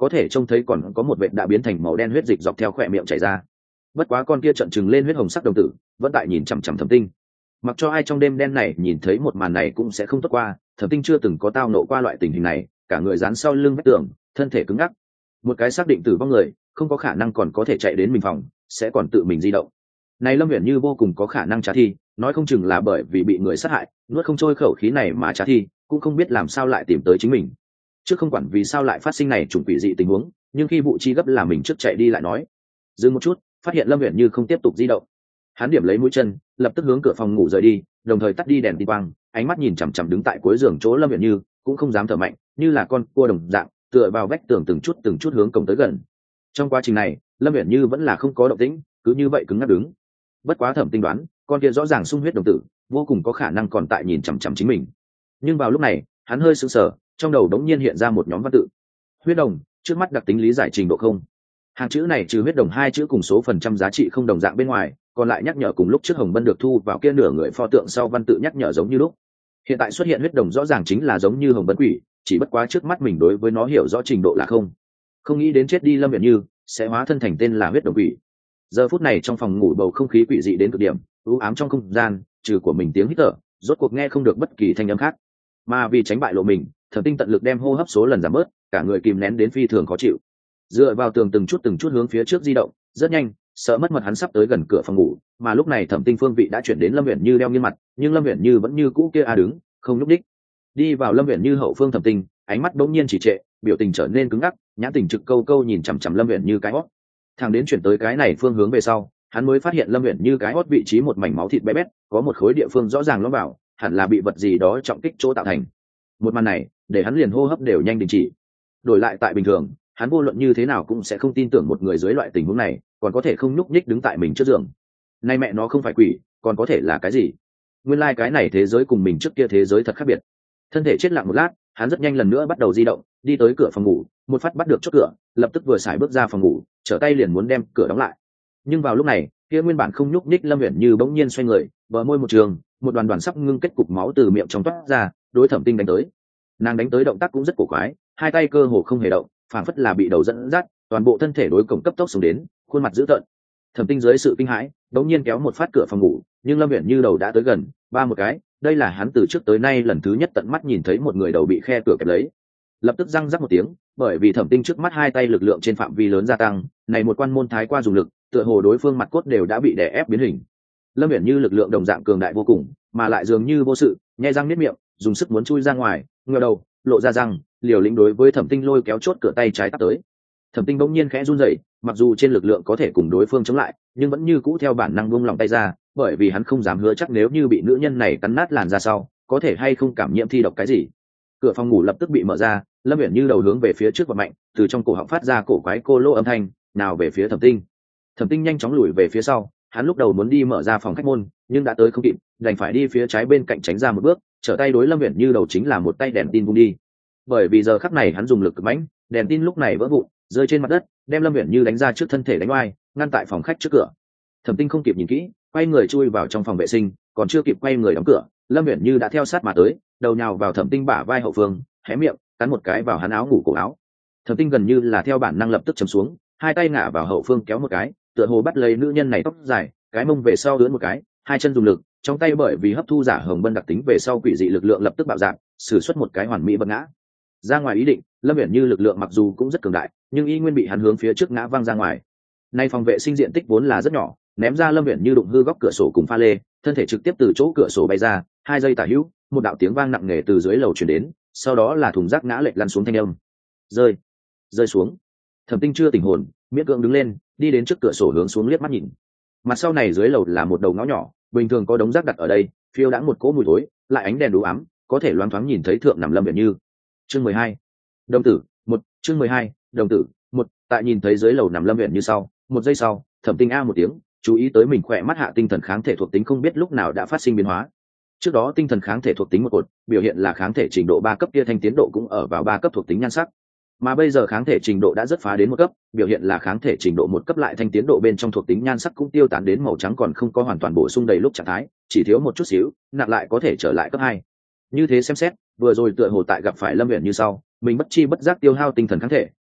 có thể trông thấy còn có một vệt đã biến thành màu đen huyết dịch dọc theo khỏe miệng chảy ra. Bất quá con kia trợn trừng lên huyết hồng sắc đồng tử vẫn tại nhìn chằm chằm Thẩm Tinh. Mặc cho ai trong đêm đen này nhìn thấy một màn này cũng sẽ không tốt qua, Thẩm Tinh chưa từng có tao nộ qua loại tình hình này, cả người dán sau lưng vách tường, thân thể cứng ngắc. Một cái xác định tử vong người không có khả năng còn có thể chạy đến mình phòng, sẽ còn tự mình di động. Này Lâm Uyển Như vô cùng có khả năng trả thi, nói không chừng là bởi vì bị người sát hại, nuốt không trôi khẩu khí này mà trả thi, cũng không biết làm sao lại tìm tới chính mình. Trước không quản vì sao lại phát sinh này trùng quỷ dị tình huống, nhưng khi vụ chi gấp là mình trước chạy đi lại nói. Dừng một chút, phát hiện Lâm Uyển Như không tiếp tục di động. Hắn điểm lấy mũi chân, lập tức hướng cửa phòng ngủ rời đi, đồng thời tắt đi đèn tin quang, ánh mắt nhìn chằm chằm đứng tại cuối giường chỗ Lâm Uyển Như, cũng không dám thở mạnh, như là con cua đồng dạng, tựa vào vách tường từng chút hướng cổng tới gần. Trong quá trình này, Lâm Uyển Như vẫn là không có động tĩnh, cứ như vậy cứng ngắc đứng. Bất quá Thẩm Tinh đoán, con kia rõ ràng sung huyết đồng tử, vô cùng có khả năng còn tại nhìn chằm chằm chính mình. Nhưng vào lúc này, hắn hơi sững sờ, trong đầu đống nhiên hiện ra một nhóm văn tự. Huyết đồng, trước mắt đặc tính lý giải trình độ không. Hàng chữ này trừ huyết đồng hai chữ cùng số phần trăm giá trị không đồng dạng bên ngoài, còn lại nhắc nhở cùng lúc trước Hồng Bân được thu vào kia nửa người pho tượng sau văn tự nhắc nhở giống như lúc. Hiện tại xuất hiện huyết đồng rõ ràng chính là giống như Hồng Bân quỷ, chỉ bất quá trước mắt mình đối với nó hiểu rõ trình độ là không. Không nghĩ đến chết đi Lâm Uyển Như sẽ hóa thân thành tên là huyết đồng quỷ. Giờ phút này trong phòng ngủ bầu không khí quỷ dị đến cực điểm, u ám trong không gian, trừ của mình tiếng hít thở, rốt cuộc nghe không được bất kỳ thanh âm khác. Mà vì tránh bại lộ mình, Thẩm Tinh tận lực đem hô hấp số lần giảm bớt, cả người kìm nén đến phi thường khó chịu. Dựa vào tường từng chút hướng phía trước di động, rất nhanh, sợ mất mật hắn sắp tới gần cửa phòng ngủ, mà lúc này Thẩm Tinh phương vị đã chuyển đến Lâm Uyển Như đeo nghiêng mặt, nhưng Lâm Uyển Như vẫn như cũ kia đứng, không nhúc đích. Đi vào Lâm Uyển Như hậu phương Thẩm Tinh, ánh mắt bỗng nhiên chỉ trệ, biểu tình trở nên cứng ngắc, nhãn tình trực câu câu nhìn chằm chằm Lâm Uyển Như cái hót. Thằng đến chuyển tới cái này phương hướng về sau, hắn mới phát hiện Lâm Uyển Như cái hót vị trí một mảnh máu thịt bé bét, có một khối địa phương rõ ràng lõm vào, hẳn là bị vật gì đó trọng kích chỗ tạo thành. Một màn này, để hắn liền hô hấp đều nhanh đình chỉ. Đổi lại tại bình thường, hắn vô luận như thế nào cũng sẽ không tin tưởng một người dưới loại tình huống này còn có thể không nhúc nhích đứng tại mình trước giường. Nay mẹ nó không phải quỷ, còn có thể là cái gì? Nguyên lai cái này thế giới cùng mình trước kia thế giới thật khác biệt. Thân thể chết lặng một lát, hắn rất nhanh lần nữa bắt đầu di động, đi tới cửa phòng ngủ, một phát bắt được chốt cửa, lập tức vừa xài bước ra phòng ngủ, trở tay liền muốn đem cửa đóng lại. Nhưng vào lúc này, kia nguyên bản không nhúc nhích Lâm Uyển Như bỗng nhiên xoay người, bờ môi một trường, một đoàn sắp ngưng kết cục máu từ miệng trong toát ra, đối Thẩm Tinh đánh tới. Nàng đánh tới động tác cũng rất cổ quái, hai tay cơ hồ không hề động, phản phất là bị đầu dẫn dắt, toàn bộ thân thể đối cổng cấp tốc xuống đến, khuôn mặt dữ tợn. Thẩm Tinh dưới sự kinh hãi, đống nhiên kéo một phát cửa phòng ngủ, nhưng Lâm Uyển Như đầu đã tới gần, ba một cái, đây là hắn từ trước tới nay lần thứ nhất tận mắt nhìn thấy một người đầu bị khe cửa kẹp lấy. Lập tức răng rắc một tiếng, bởi vì Thẩm Tinh trước mắt hai tay lực lượng trên phạm vi lớn gia tăng, này một quan môn thái qua dùng lực, tựa hồ đối phương mặt cốt đều đã bị đè ép biến hình. Lâm Uyển Như lực lượng đồng dạng cường đại vô cùng, mà lại dường như vô sự, nhếch răng niết miệng, dùng sức muốn chui ra ngoài, ngửa đầu, lộ ra răng, liều lĩnh đối với Thẩm Tinh lôi kéo chốt cửa tay trái tắt tới. Thẩm Tinh bỗng nhiên khẽ run rẩy, mặc dù trên lực lượng có thể cùng đối phương chống lại, nhưng vẫn như cũ theo bản năng buông lòng tay ra, bởi vì hắn không dám hứa chắc nếu như bị nữ nhân này cắn nát làn da sau, có thể hay không cảm nhiễm thi độc cái gì. Cửa phòng ngủ lập tức bị mở ra, Lâm Uyển Như đầu hướng về phía trước và mạnh, từ trong cổ họng phát ra cổ quái cô lô âm thanh, nào về phía Thẩm Tinh. Thẩm Tinh nhanh chóng lùi về phía sau, hắn lúc đầu muốn đi mở ra phòng khách môn, nhưng đã tới không kịp, đành phải đi phía trái bên cạnh tránh ra một bước, trở tay đối Lâm Uyển Như đầu chính là một tay đèn tin vung đi. Bởi vì giờ khắc này hắn dùng lực cực mạnh, đèn tin lúc này vỡ vụn, rơi trên mặt đất, đem Lâm Uyển Như đánh ra trước thân thể đánh oai, ngăn tại phòng khách trước cửa. Thẩm Tinh không kịp nhìn kỹ, quay người chui vào trong phòng vệ sinh, còn chưa kịp quay người đóng cửa, Lâm Uyển Như đã theo sát mà tới, đầu nhào vào Thẩm Tinh bả vai hậu phương, hé miệng, cắn một cái vào hắn áo ngủ cổ áo. Thẩm Tinh gần như là theo bản năng lập tức chầm xuống, hai tay ngả vào hậu phương kéo một cái, tựa hồ bắt lấy nữ nhân này tóc dài, cái mông về sau ưỡn một cái, hai chân dùng lực, trong tay bởi vì hấp thu giả Hồng Bân đặc tính về sau quỷ dị lực lượng lập tức bạo dạn, sử xuất một cái hoàn mỹ bật ngã. Ra ngoài ý định, Lâm Uyển Như lực lượng mặc dù cũng rất cường đại, nhưng y nguyên bị hắn hướng phía trước ngã văng ra ngoài. Nay phòng vệ sinh diện tích vốn là rất nhỏ, ném ra Lâm Uyển Như đụng hư góc cửa sổ cùng pha lê, thân thể trực tiếp từ chỗ cửa sổ bay ra, 2 giây tả hữu, một đạo tiếng vang nặng nề từ dưới lầu truyền đến, sau đó là thùng rác ngã lệch lăn xuống thanh âm. Rơi xuống. Thẩm Tinh chưa tỉnh hồn, miễn cưỡng đứng lên, đi đến trước cửa sổ hướng xuống liếc mắt nhìn. Mặt sau này dưới lầu là một đầu ngõ nhỏ, bình thường có đống rác đặt ở đây, phiêu đãng một cỗ mùi thối, lại ánh đèn đủ ám, có thể loáng thoáng nhìn thấy thượng nằm Lâm Uyển Như. Chương 12. Đồng tử, 1, chương 12, đồng tử, 1, tại nhìn thấy dưới lầu nằm Lâm Uyển Như sau, một giây sau, Thẩm Tinh a một tiếng, chú ý tới mình khỏe mắt hạ tinh thần kháng thể thuộc tính không biết lúc nào đã phát sinh biến hóa. Trước đó tinh thần kháng thể thuộc tính một cột, biểu hiện là kháng thể trình độ 3 cấp kia thanh tiến độ cũng ở vào 3 cấp thuộc tính nhan sắc. Mà bây giờ kháng thể trình độ đã rất phá đến 1 cấp, biểu hiện là kháng thể trình độ 1 cấp lại thanh tiến độ bên trong thuộc tính nhan sắc cũng tiêu tán đến màu trắng còn không có hoàn toàn bổ sung đầy lúc trạng thái, chỉ thiếu một chút xíu, nặng lại có thể trở lại cấp 2. Như thế xem xét, vừa rồi tựa hồ tại gặp phải Lâm Uyển Như sau, mình bất chi bất giác tiêu hao tinh thần kháng thể,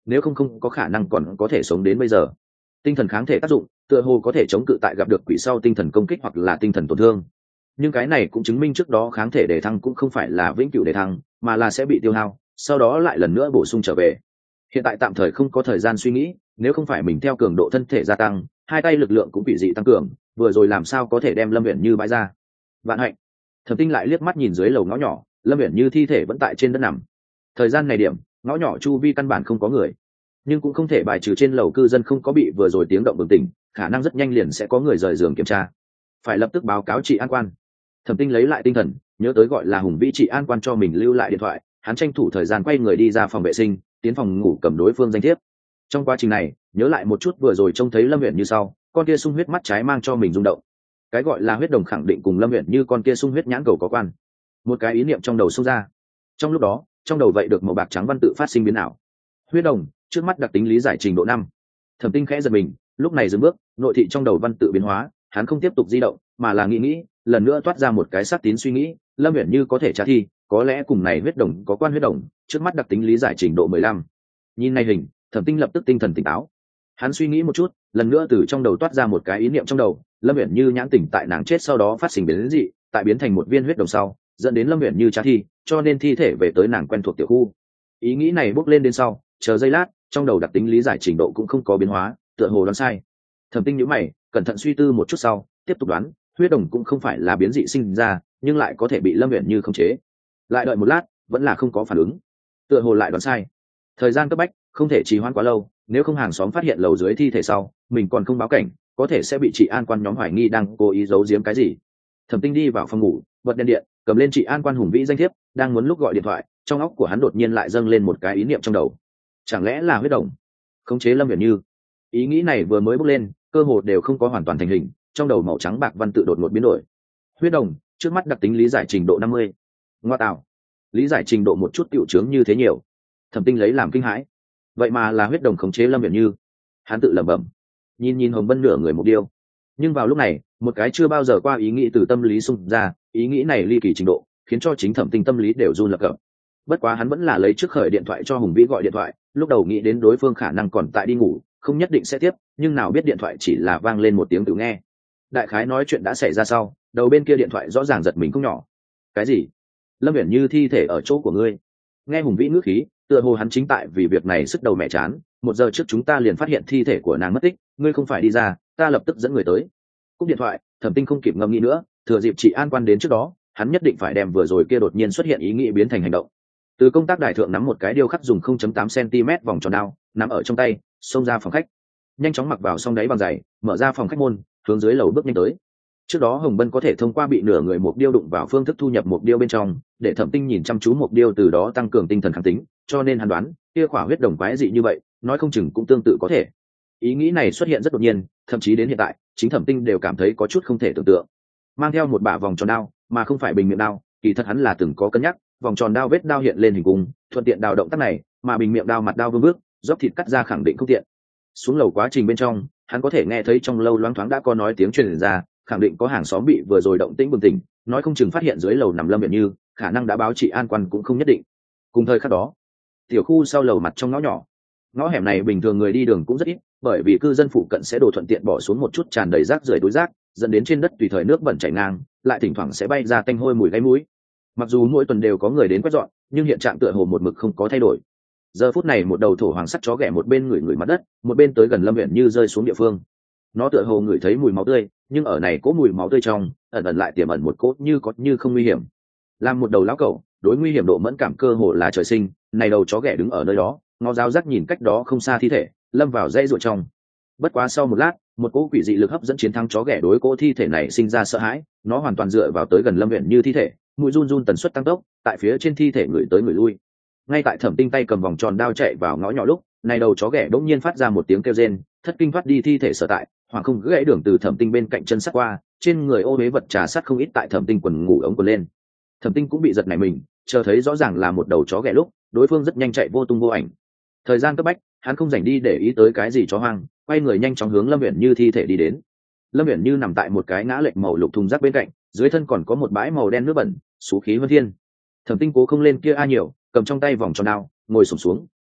nếu không có khả năng còn có thể sống đến bây giờ. Tinh thần kháng thể tác dụng tựa hồ có thể chống cự tại gặp được quỷ sau tinh thần công kích hoặc là tinh thần tổn thương, nhưng cái này cũng chứng minh trước đó kháng thể đề thăng cũng không phải là vĩnh cửu đề thăng, mà là sẽ bị tiêu hao, sau đó lại lần nữa bổ sung trở về. Hiện tại tạm thời không có thời gian suy nghĩ, nếu không phải mình theo cường độ thân thể gia tăng, hai tay lực lượng cũng bị dị tăng cường, vừa rồi làm sao có thể đem Lâm Uyển Như bãi ra. Vạn hạnh. Thẩm Tinh lại liếc mắt nhìn dưới lầu ngõ nhỏ, Lâm Uyển Như thi thể vẫn tại trên đất nằm. Thời gian này điểm, ngõ nhỏ chu vi căn bản không có người, nhưng cũng không thể bài trừ trên lầu cư dân không có bị vừa rồi tiếng động bừng tỉnh, khả năng rất nhanh liền sẽ có người rời giường kiểm tra, phải lập tức báo cáo trị an quan. Thẩm Tinh lấy lại tinh thần, nhớ tới gọi là Hùng Vĩ trị an quan cho mình lưu lại điện thoại, hắn tranh thủ thời gian quay người đi ra phòng vệ sinh, tiến phòng ngủ cầm đối phương danh thiếp. Trong quá trình này, nhớ lại một chút vừa rồi trông thấy Lâm Uyển Như sau, con kia sung huyết mắt trái mang cho mình rung động. Cái gọi là huyết đồng khẳng định cùng Lâm Uyển Như con kia sung huyết nhãn cầu có quan. Một cái ý niệm trong đầu xông ra. Trong lúc đó, trong đầu vậy được màu bạc trắng văn tự phát sinh biến ảo. Huyết đồng, trước mắt đặc tính lý giải trình độ 5. Thẩm Tinh khẽ giật mình, lúc này dừng bước, nội thị trong đầu văn tự biến hóa, hắn không tiếp tục di động, mà là nghĩ, lần nữa toát ra một cái sắc tín suy nghĩ, Lâm Uyển Như có thể trả thi, có lẽ cùng này huyết đồng có quan huyết đồng, trước mắt đặc tính lý giải trình độ 15. Nhìn này hình, Thẩm Tinh lập tức tinh thần tỉnh táo. Hắn suy nghĩ một chút, lần nữa từ trong đầu toát ra một cái ý niệm trong đầu, Lâm Uyển Như nhãn tỉnh tại nàng chết sau đó phát sinh biến dị, tại biến thành một viên huyết đồng sau, dẫn đến Lâm Uyển Như trả thi, cho nên thi thể về tới nàng quen thuộc tiểu khu. Ý nghĩ này bốc lên đến sau, chờ giây lát, trong đầu đặc tính lý giải trình độ cũng không có biến hóa, tựa hồ đoán sai. Thẩm Tinh nhíu mày, cẩn thận suy tư một chút sau, tiếp tục đoán, huyết đồng cũng không phải là biến dị sinh ra, nhưng lại có thể bị Lâm Uyển Như khống chế. Lại đợi một lát, vẫn là không có phản ứng, tựa hồ lại đoán sai. Thời gian cấp bách, không thể trì hoãn quá lâu, nếu không hàng xóm phát hiện lầu dưới thi thể sau, mình còn không báo cảnh, có thể sẽ bị trị an quan nhóm hoài nghi đang cố ý giấu giếm cái gì. Thẩm Tinh đi vào phòng ngủ, bật đèn điện, cầm lên trị an quan Hùng Vĩ danh thiếp, đang muốn lúc gọi điện thoại, trong óc của hắn đột nhiên lại dâng lên một cái ý niệm trong đầu. Chẳng lẽ là huyết đồng khống chế Lâm Uyển Như? Ý nghĩ này vừa mới bốc lên, cơ hồ đều không có hoàn toàn thành hình, trong đầu màu trắng bạc văn tự đột ngột biến đổi. Huyết đồng, trước mắt đặc tính lý giải trình độ 50. Ngoa tạo, lý giải trình độ một chút tiểu chướng như thế nhiều. Thẩm Tinh lấy làm kinh hãi, vậy mà là huyết đồng khống chế Lâm Uyển Như. Hắn tự lẩm bẩm, nhìn Hồng Bân nửa người một điêu. Nhưng vào lúc này, một cái chưa bao giờ qua ý nghĩ từ tâm lý xung ra, ý nghĩ này ly kỳ trình độ, khiến cho chính Thẩm Tinh tâm lý đều run lập cập. Bất quá hắn vẫn là lấy trước khởi điện thoại cho Hùng Vĩ gọi điện thoại, lúc đầu nghĩ đến đối phương khả năng còn tại đi ngủ, không nhất định sẽ tiếp, nhưng nào biết điện thoại chỉ là vang lên một tiếng tự nghe. Đại khái nói chuyện đã xảy ra sau, đầu bên kia điện thoại rõ ràng giật mình không nhỏ. Cái gì? Lâm Uyển Như thi thể ở chỗ của ngươi? Nghe Hùng Vĩ ngữ khí, tựa hồ hắn chính tại vì việc này sức đầu mẹ chán. 1 giờ trước chúng ta liền phát hiện thi thể của nàng mất tích, ngươi không phải đi ra, ta lập tức dẫn người tới. Cúp điện thoại, Thẩm Tinh không kịp ngẫm nghĩ nữa, thừa dịp chị an quan đến trước đó, hắn nhất định phải đem vừa rồi kia đột nhiên xuất hiện ý nghĩ biến thành hành động. Từ công tác đài thượng nắm một cái điêu khắc dùng 0.8 cm vòng tròn đao, nắm ở trong tay, xông ra phòng khách, nhanh chóng mặc vào xong đáy bằng giày, mở ra phòng khách môn, hướng dưới lầu bước nhanh tới. Trước đó Hồng Bân có thể thông qua bị nửa người mục điêu đụng vào phương thức thu nhập mục điêu bên trong, để Thẩm Tinh nhìn chăm chú mục điêu từ đó tăng cường tinh thần kháng tính, cho nên hắn đoán kia khỏa huyết đồng quái dị như vậy, nói không chừng cũng tương tự có thể. Ý nghĩ này xuất hiện rất đột nhiên, thậm chí đến hiện tại, chính Thẩm Tinh đều cảm thấy có chút không thể tưởng tượng. Mang theo một bả vòng tròn đao, mà không phải bình miệng đao, kỳ thật hắn là từng có cân nhắc, vòng tròn đao vết đao hiện lên hình cung, thuận tiện đào động tác này, mà bình miệng đao mặt đao vương bước, dốc thịt cắt ra khẳng định không tiện. Xuống lầu quá trình bên trong, hắn có thể nghe thấy trong lâu loáng thoáng đã có nói tiếng truyền ra, khẳng định có hàng xóm bị vừa rồi động tĩnh bừng tỉnh, nói không chừng phát hiện dưới lầu nằm Lâm Uyển Như, khả năng đã báo trị an quan cũng không nhất định. Cùng thời khắc đó, tiểu khu sau lầu mặt trong ngõ nhỏ, ngõ hẻm này bình thường người đi đường cũng rất ít, bởi vì cư dân phụ cận sẽ đổ thuận tiện bỏ xuống một chút tràn đầy rác rưởi túi rác, dẫn đến trên đất tùy thời nước bẩn chảy ngang, lại thỉnh thoảng sẽ bay ra tanh hôi mùi gáy mũi. Mặc dù mỗi tuần đều có người đến quét dọn, nhưng hiện trạng tựa hồ một mực không có thay đổi. Giờ phút này một đầu thổ hoàng sắt chó ghẻ một bên ngửi mặt đất, một bên tới gần Lâm Uyển Như rơi xuống địa phương. Nó tựa hồ ngửi thấy mùi máu tươi, nhưng ở này cỗ mùi máu tươi trong, ẩn lại tiềm ẩn một cỗ như có như không nguy hiểm. Làm một đầu lão cẩu, đối nguy hiểm độ mẫn cảm cơ hồ là trời sinh, này đầu chó ghẻ đứng ở nơi đó, ngó giáo giác nhìn cách đó không xa thi thể, lâm vào dãy ruộng trong. Bất quá sau một lát, một cỗ quỷ dị lực hấp dẫn chiến thắng chó ghẻ đối cỗ thi thể này sinh ra sợ hãi, nó hoàn toàn dựa vào tới gần Lâm Uyển Như thi thể, mũi run run tần suất tăng tốc, tại phía trên thi thể người tới người lui. Ngay tại Thẩm Tinh tay cầm vòng tròn đao chạy vào ngõ nhỏ lúc, này đầu chó ghẻ đống nhiên phát ra một tiếng kêu rên, thất kinh thoát đi thi thể sở tại, hoàng không gãy đường từ Thẩm Tinh bên cạnh chân sát qua, trên người ô huế vật trà sát không ít tại Thẩm Tinh quần ngủ ống quần lên. Thẩm Tinh cũng bị giật nảy mình, chờ thấy rõ ràng là một đầu chó ghẻ lúc, đối phương rất nhanh chạy vô tung vô ảnh. Thời gian cấp bách, hắn không dành đi để ý tới cái gì chó hoang, quay người nhanh chóng hướng Lâm Uyển Như thi thể đi đến. Lâm Uyển Như nằm tại một cái ngã lệch màu lục thùng rác bên cạnh, dưới thân còn có một bãi màu đen nước bẩn, xú khí hơn thiên. Thẩm Tinh cố không lên kia a nhiều, cầm trong tay vòng tròn đao, ngồi xổm xuống,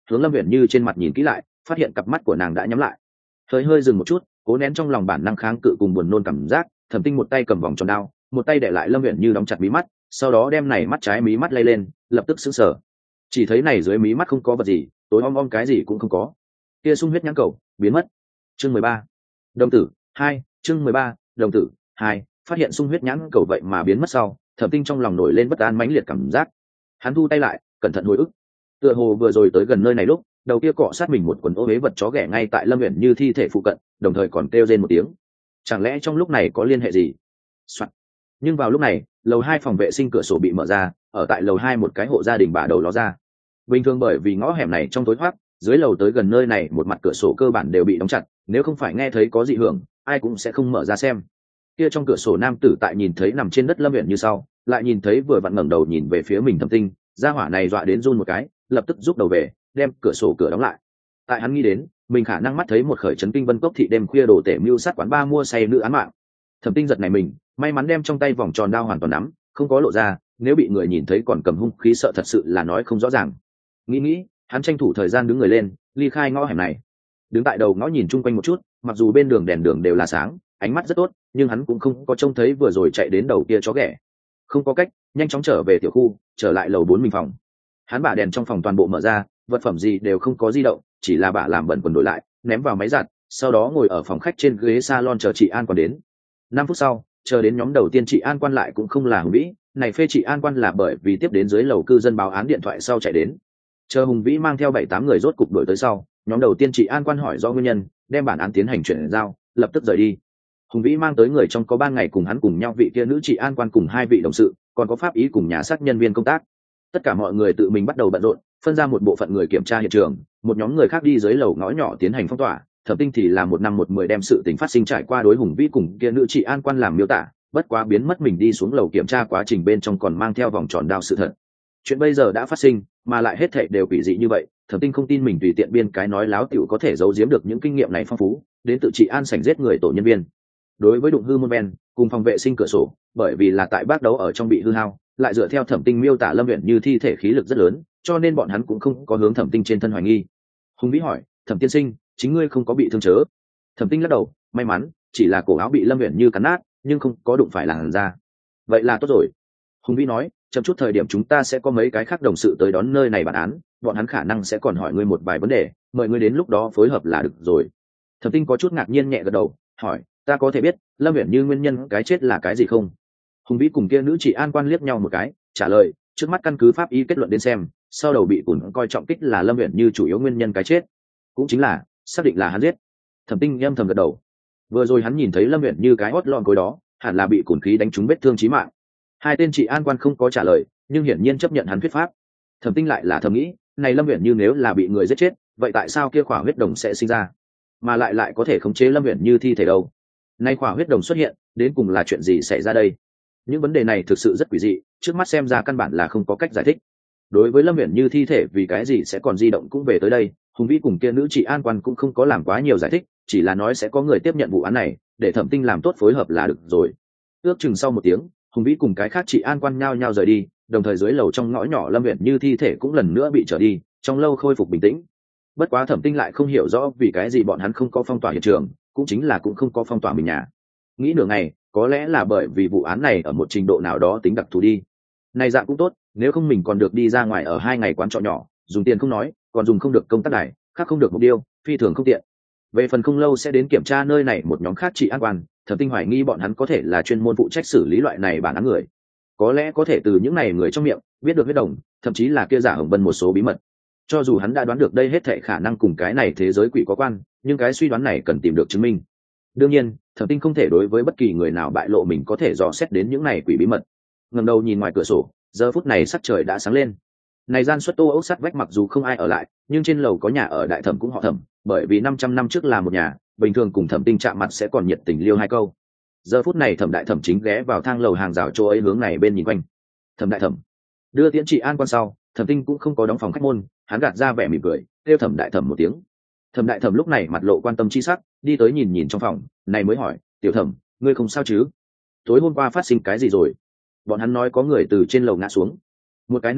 hướng Lâm Uyển Như trên mặt nhìn kỹ lại, phát hiện cặp mắt của nàng đã nhắm lại. Hơi hơi dừng một chút, cố nén trong lòng bản năng kháng cự cùng buồn nôn cảm giác, Thẩm Tinh một tay cầm vòng tròn đao, một tay để lại Lâm Uyển Như đóng chặt mí mắt, sau đó đem này mắt trái mí mắt lay lên, lập tức sững sờ. Chỉ thấy này dưới mí mắt không có vật gì, tối om om cái gì cũng không có. Kia sung huyết nhãn cầu biến mất. Chương 13. Đồng tử 2, chương 13, đồng tử 2, phát hiện sung huyết nhãn cầu vậy mà biến mất sau, Thẩm Tinh trong lòng nổi lên bất an mãnh liệt cảm giác. Hắn thu tay lại, cẩn thận hồi ức. Tựa hồ vừa rồi tới gần nơi này lúc, đầu kia cọ sát mình một quần ô uế vật chó ghẻ ngay tại Lâm Uyển Như thi thể phụ cận, đồng thời còn kêu rên một tiếng. Chẳng lẽ trong lúc này có liên hệ gì? Soạn. Nhưng vào lúc này, lầu 2 phòng vệ sinh cửa sổ bị mở ra, ở tại lầu 2 một cái hộ gia đình bà đầu ló ra. Bình thường bởi vì ngõ hẻm này trong tối hoắc, dưới lầu tới gần nơi này một mặt cửa sổ cơ bản đều bị đóng chặt, nếu không phải nghe thấy có dị hưởng, ai cũng sẽ không mở ra xem. Kia trong cửa sổ nam tử tại nhìn thấy nằm trên đất Lâm Uyển Như sau, lại nhìn thấy vừa vặn ngẩng đầu nhìn về phía mình Thẩm Tinh, gia hỏa này dọa đến run một cái, lập tức rút đầu về, đem cửa đóng lại. Tại hắn nghĩ đến, mình khả năng mắt thấy một khởi chấn kinh Vân Cốc thị đêm khuya đổ tể mưu sát quán ba mua say nữ án mạng. Thẩm Tinh giật này mình, may mắn đem trong tay vòng tròn đao hoàn toàn nắm, không có lộ ra, nếu bị người nhìn thấy còn cầm hung khí sợ thật sự là nói không rõ ràng. Nghĩ, hắn tranh thủ thời gian đứng người lên, ly khai ngõ hẻm này. Đứng tại đầu ngõ nhìn chung quanh một chút, mặc dù bên đường đèn đường đều là sáng, ánh mắt rất tốt, nhưng hắn cũng không có trông thấy vừa rồi chạy đến đầu kia chó ghẻ. Không có cách, nhanh chóng trở về tiểu khu, trở lại lầu 4 mình phòng. Hắn bả đèn trong phòng toàn bộ mở ra, vật phẩm gì đều không có di động, chỉ là bả làm bẩn quần đổi lại, ném vào máy giặt, sau đó ngồi ở phòng khách trên ghế salon chờ chị An Quan đến. 5 phút sau, chờ đến nhóm đầu tiên chị An Quan lại cũng không là Hùng Vĩ, này phê chị An Quan là bởi vì tiếp đến dưới lầu cư dân báo án điện thoại sau chạy đến. Chờ Hùng Vĩ mang theo 7-8 người rốt cục đuổi tới sau, nhóm đầu tiên chị An Quan hỏi rõ nguyên nhân, đem bản án tiến hành chuyển giao, lập tức rời đi. Hùng Vĩ mang tới người trong có 3 ngày cùng hắn cùng nhau vị kia nữ chị An Quan cùng 2 vị đồng sự, còn có pháp ý cùng nhà xác nhân viên công tác. Tất cả mọi người tự mình bắt đầu bận rộn, phân ra một bộ phận người kiểm tra hiện trường, một nhóm người khác đi dưới lầu ngõ nhỏ tiến hành phong tỏa. Thẩm Tinh thì là 1 năm 1 10 đem sự tình phát sinh trải qua đối Hùng Vĩ cùng kia nữ chị An Quan làm miêu tả, bất quá biến mất mình đi xuống lầu kiểm tra quá trình bên trong còn mang theo vòng tròn đao sự thật. Chuyện bây giờ đã phát sinh, mà lại hết thảy đều quỷ dị như vậy, Thẩm Tinh không tin mình tùy tiện biên cái nói láo tiểu có thể giấu giếm được những kinh nghiệm này phong phú, đến tự chị An sảnh giết người tổ nhân viên. Đối với đụng hư môn ven, cùng phòng vệ sinh cửa sổ, bởi vì là tại bác đấu ở trong bị hư hao, lại dựa theo Thẩm Tinh miêu tả Lâm Uyển Như thi thể khí lực rất lớn, cho nên bọn hắn cũng không có hướng Thẩm Tinh trên thân hoài nghi. Hùng Vĩ hỏi, Thẩm tiên sinh, chính ngươi không có bị thương chớ? Thẩm Tinh lắc đầu, may mắn, chỉ là cổ áo bị Lâm Uyển Như cắn nát, nhưng không có đụng phải làn da. Vậy là tốt rồi. Hùng Vĩ nói, chậm chút thời điểm chúng ta sẽ có mấy cái khác đồng sự tới đón nơi này bản án, bọn hắn khả năng sẽ còn hỏi ngươi một vài vấn đề, mời ngươi đến lúc đó phối hợp là được rồi. Thẩm Tinh có chút ngạc nhiên nhẹ gật đầu, hỏi, ta có thể biết Lâm Uyển Như nguyên nhân cái chết là cái gì không? Hùng Vĩ cùng kia nữ chị An Quan liếc nhau một cái, trả lời, trước mắt căn cứ pháp y kết luận đến xem, sau đầu bị cùn coi trọng kích là Lâm Uyển Như chủ yếu nguyên nhân cái chết, cũng chính là xác định là hắn giết. Thẩm Tinh âm thầm gật đầu. Vừa rồi hắn nhìn thấy Lâm Uyển Như cái hót lon cối đó, hẳn là bị cùn khí đánh trúng vết thương chí mạng. Hai tên chị An Quan không có trả lời, nhưng hiển nhiên chấp nhận hắn thuyết pháp. Thẩm Tinh lại là thầm nghĩ, này Lâm Uyển Như nếu là bị người giết chết, vậy tại sao kia khỏa huyết đồng sẽ sinh ra, mà lại có thể khống chế Lâm Uyển Như thi thể đâu? Nay khỏa huyết đồng xuất hiện, đến cùng là chuyện gì xảy ra đây? Những vấn đề này thực sự rất quỷ dị, trước mắt xem ra căn bản là không có cách giải thích. Đối với Lâm Uyển Như thi thể vì cái gì sẽ còn di động cũng về tới đây, Hùng Vĩ cùng kia nữ chị An Quan cũng không có làm quá nhiều giải thích, chỉ là nói sẽ có người tiếp nhận vụ án này, để Thẩm Tinh làm tốt phối hợp là được rồi. Ước chừng sau 1 tiếng, Hùng Vĩ cùng cái khác chị An Quan nhao nhao rời đi, đồng thời dưới lầu trong ngõ nhỏ Lâm Uyển Như thi thể cũng lần nữa bị trở đi, trong lâu khôi phục bình tĩnh. Bất quá Thẩm Tinh lại không hiểu rõ vì cái gì bọn hắn không có phong tỏa hiện trường, cũng chính là cũng không có phong tỏa mình nhà. Nghĩ nửa ngày, có lẽ là bởi vì vụ án này ở một trình độ nào đó tính đặc thù đi. Này dạng cũng tốt, nếu không mình còn được đi ra ngoài ở 2 ngày quán trọ nhỏ, dùng tiền không nói, còn dùng không được công tác đài, khác không được mục tiêu, phi thường không tiện. Về phần không lâu sẽ đến kiểm tra nơi này một nhóm khác chị An Quan, Thẩm Tinh hoài nghi bọn hắn có thể là chuyên môn phụ trách xử lý loại này bản án người. Có lẽ có thể từ những này người trong miệng biết được huyết đồng, thậm chí là kia giả Hồng Vân một số bí mật. Cho dù hắn đã đoán được đây hết thảy khả năng cùng cái này thế giới quỷ có quan, nhưng cái suy đoán này cần tìm được chứng minh. Đương nhiên, Thẩm Tinh không thể đối với bất kỳ người nào bại lộ mình có thể dò xét đến những này quỷ bí mật. Ngẩng đầu nhìn ngoài cửa sổ, giờ phút này sắc trời đã sáng lên. Này gian suất tô ốc sắt vách mặc dù không ai ở lại, nhưng trên lầu có nhà ở đại thẩm cũng họ Thẩm, bởi vì 500 năm trước là một nhà, bình thường cùng Thẩm Tinh chạm mặt sẽ còn nhiệt tình liêu 2 câu. Giờ phút này Thẩm đại thẩm chính ghé vào thang lầu hàng rào chỗ ấy hướng này bên nhìn quanh. Thẩm đại thẩm đưa tiễn chị An Quan sau, Thẩm Tinh cũng không có đóng phòng khách môn, hắn gạt ra vẻ mỉm cười, kêu Thẩm đại thẩm một tiếng. Thẩm đại thẩm lúc này mặt lộ quan tâm chi sắc, đi tới nhìn nhìn trong phòng, này mới hỏi, tiểu thẩm, ngươi không sao chứ? Tối hôm qua phát sinh cái gì rồi? Bọn hắn nói có người từ trên lầu ngã xuống. Một cái nữ tặc,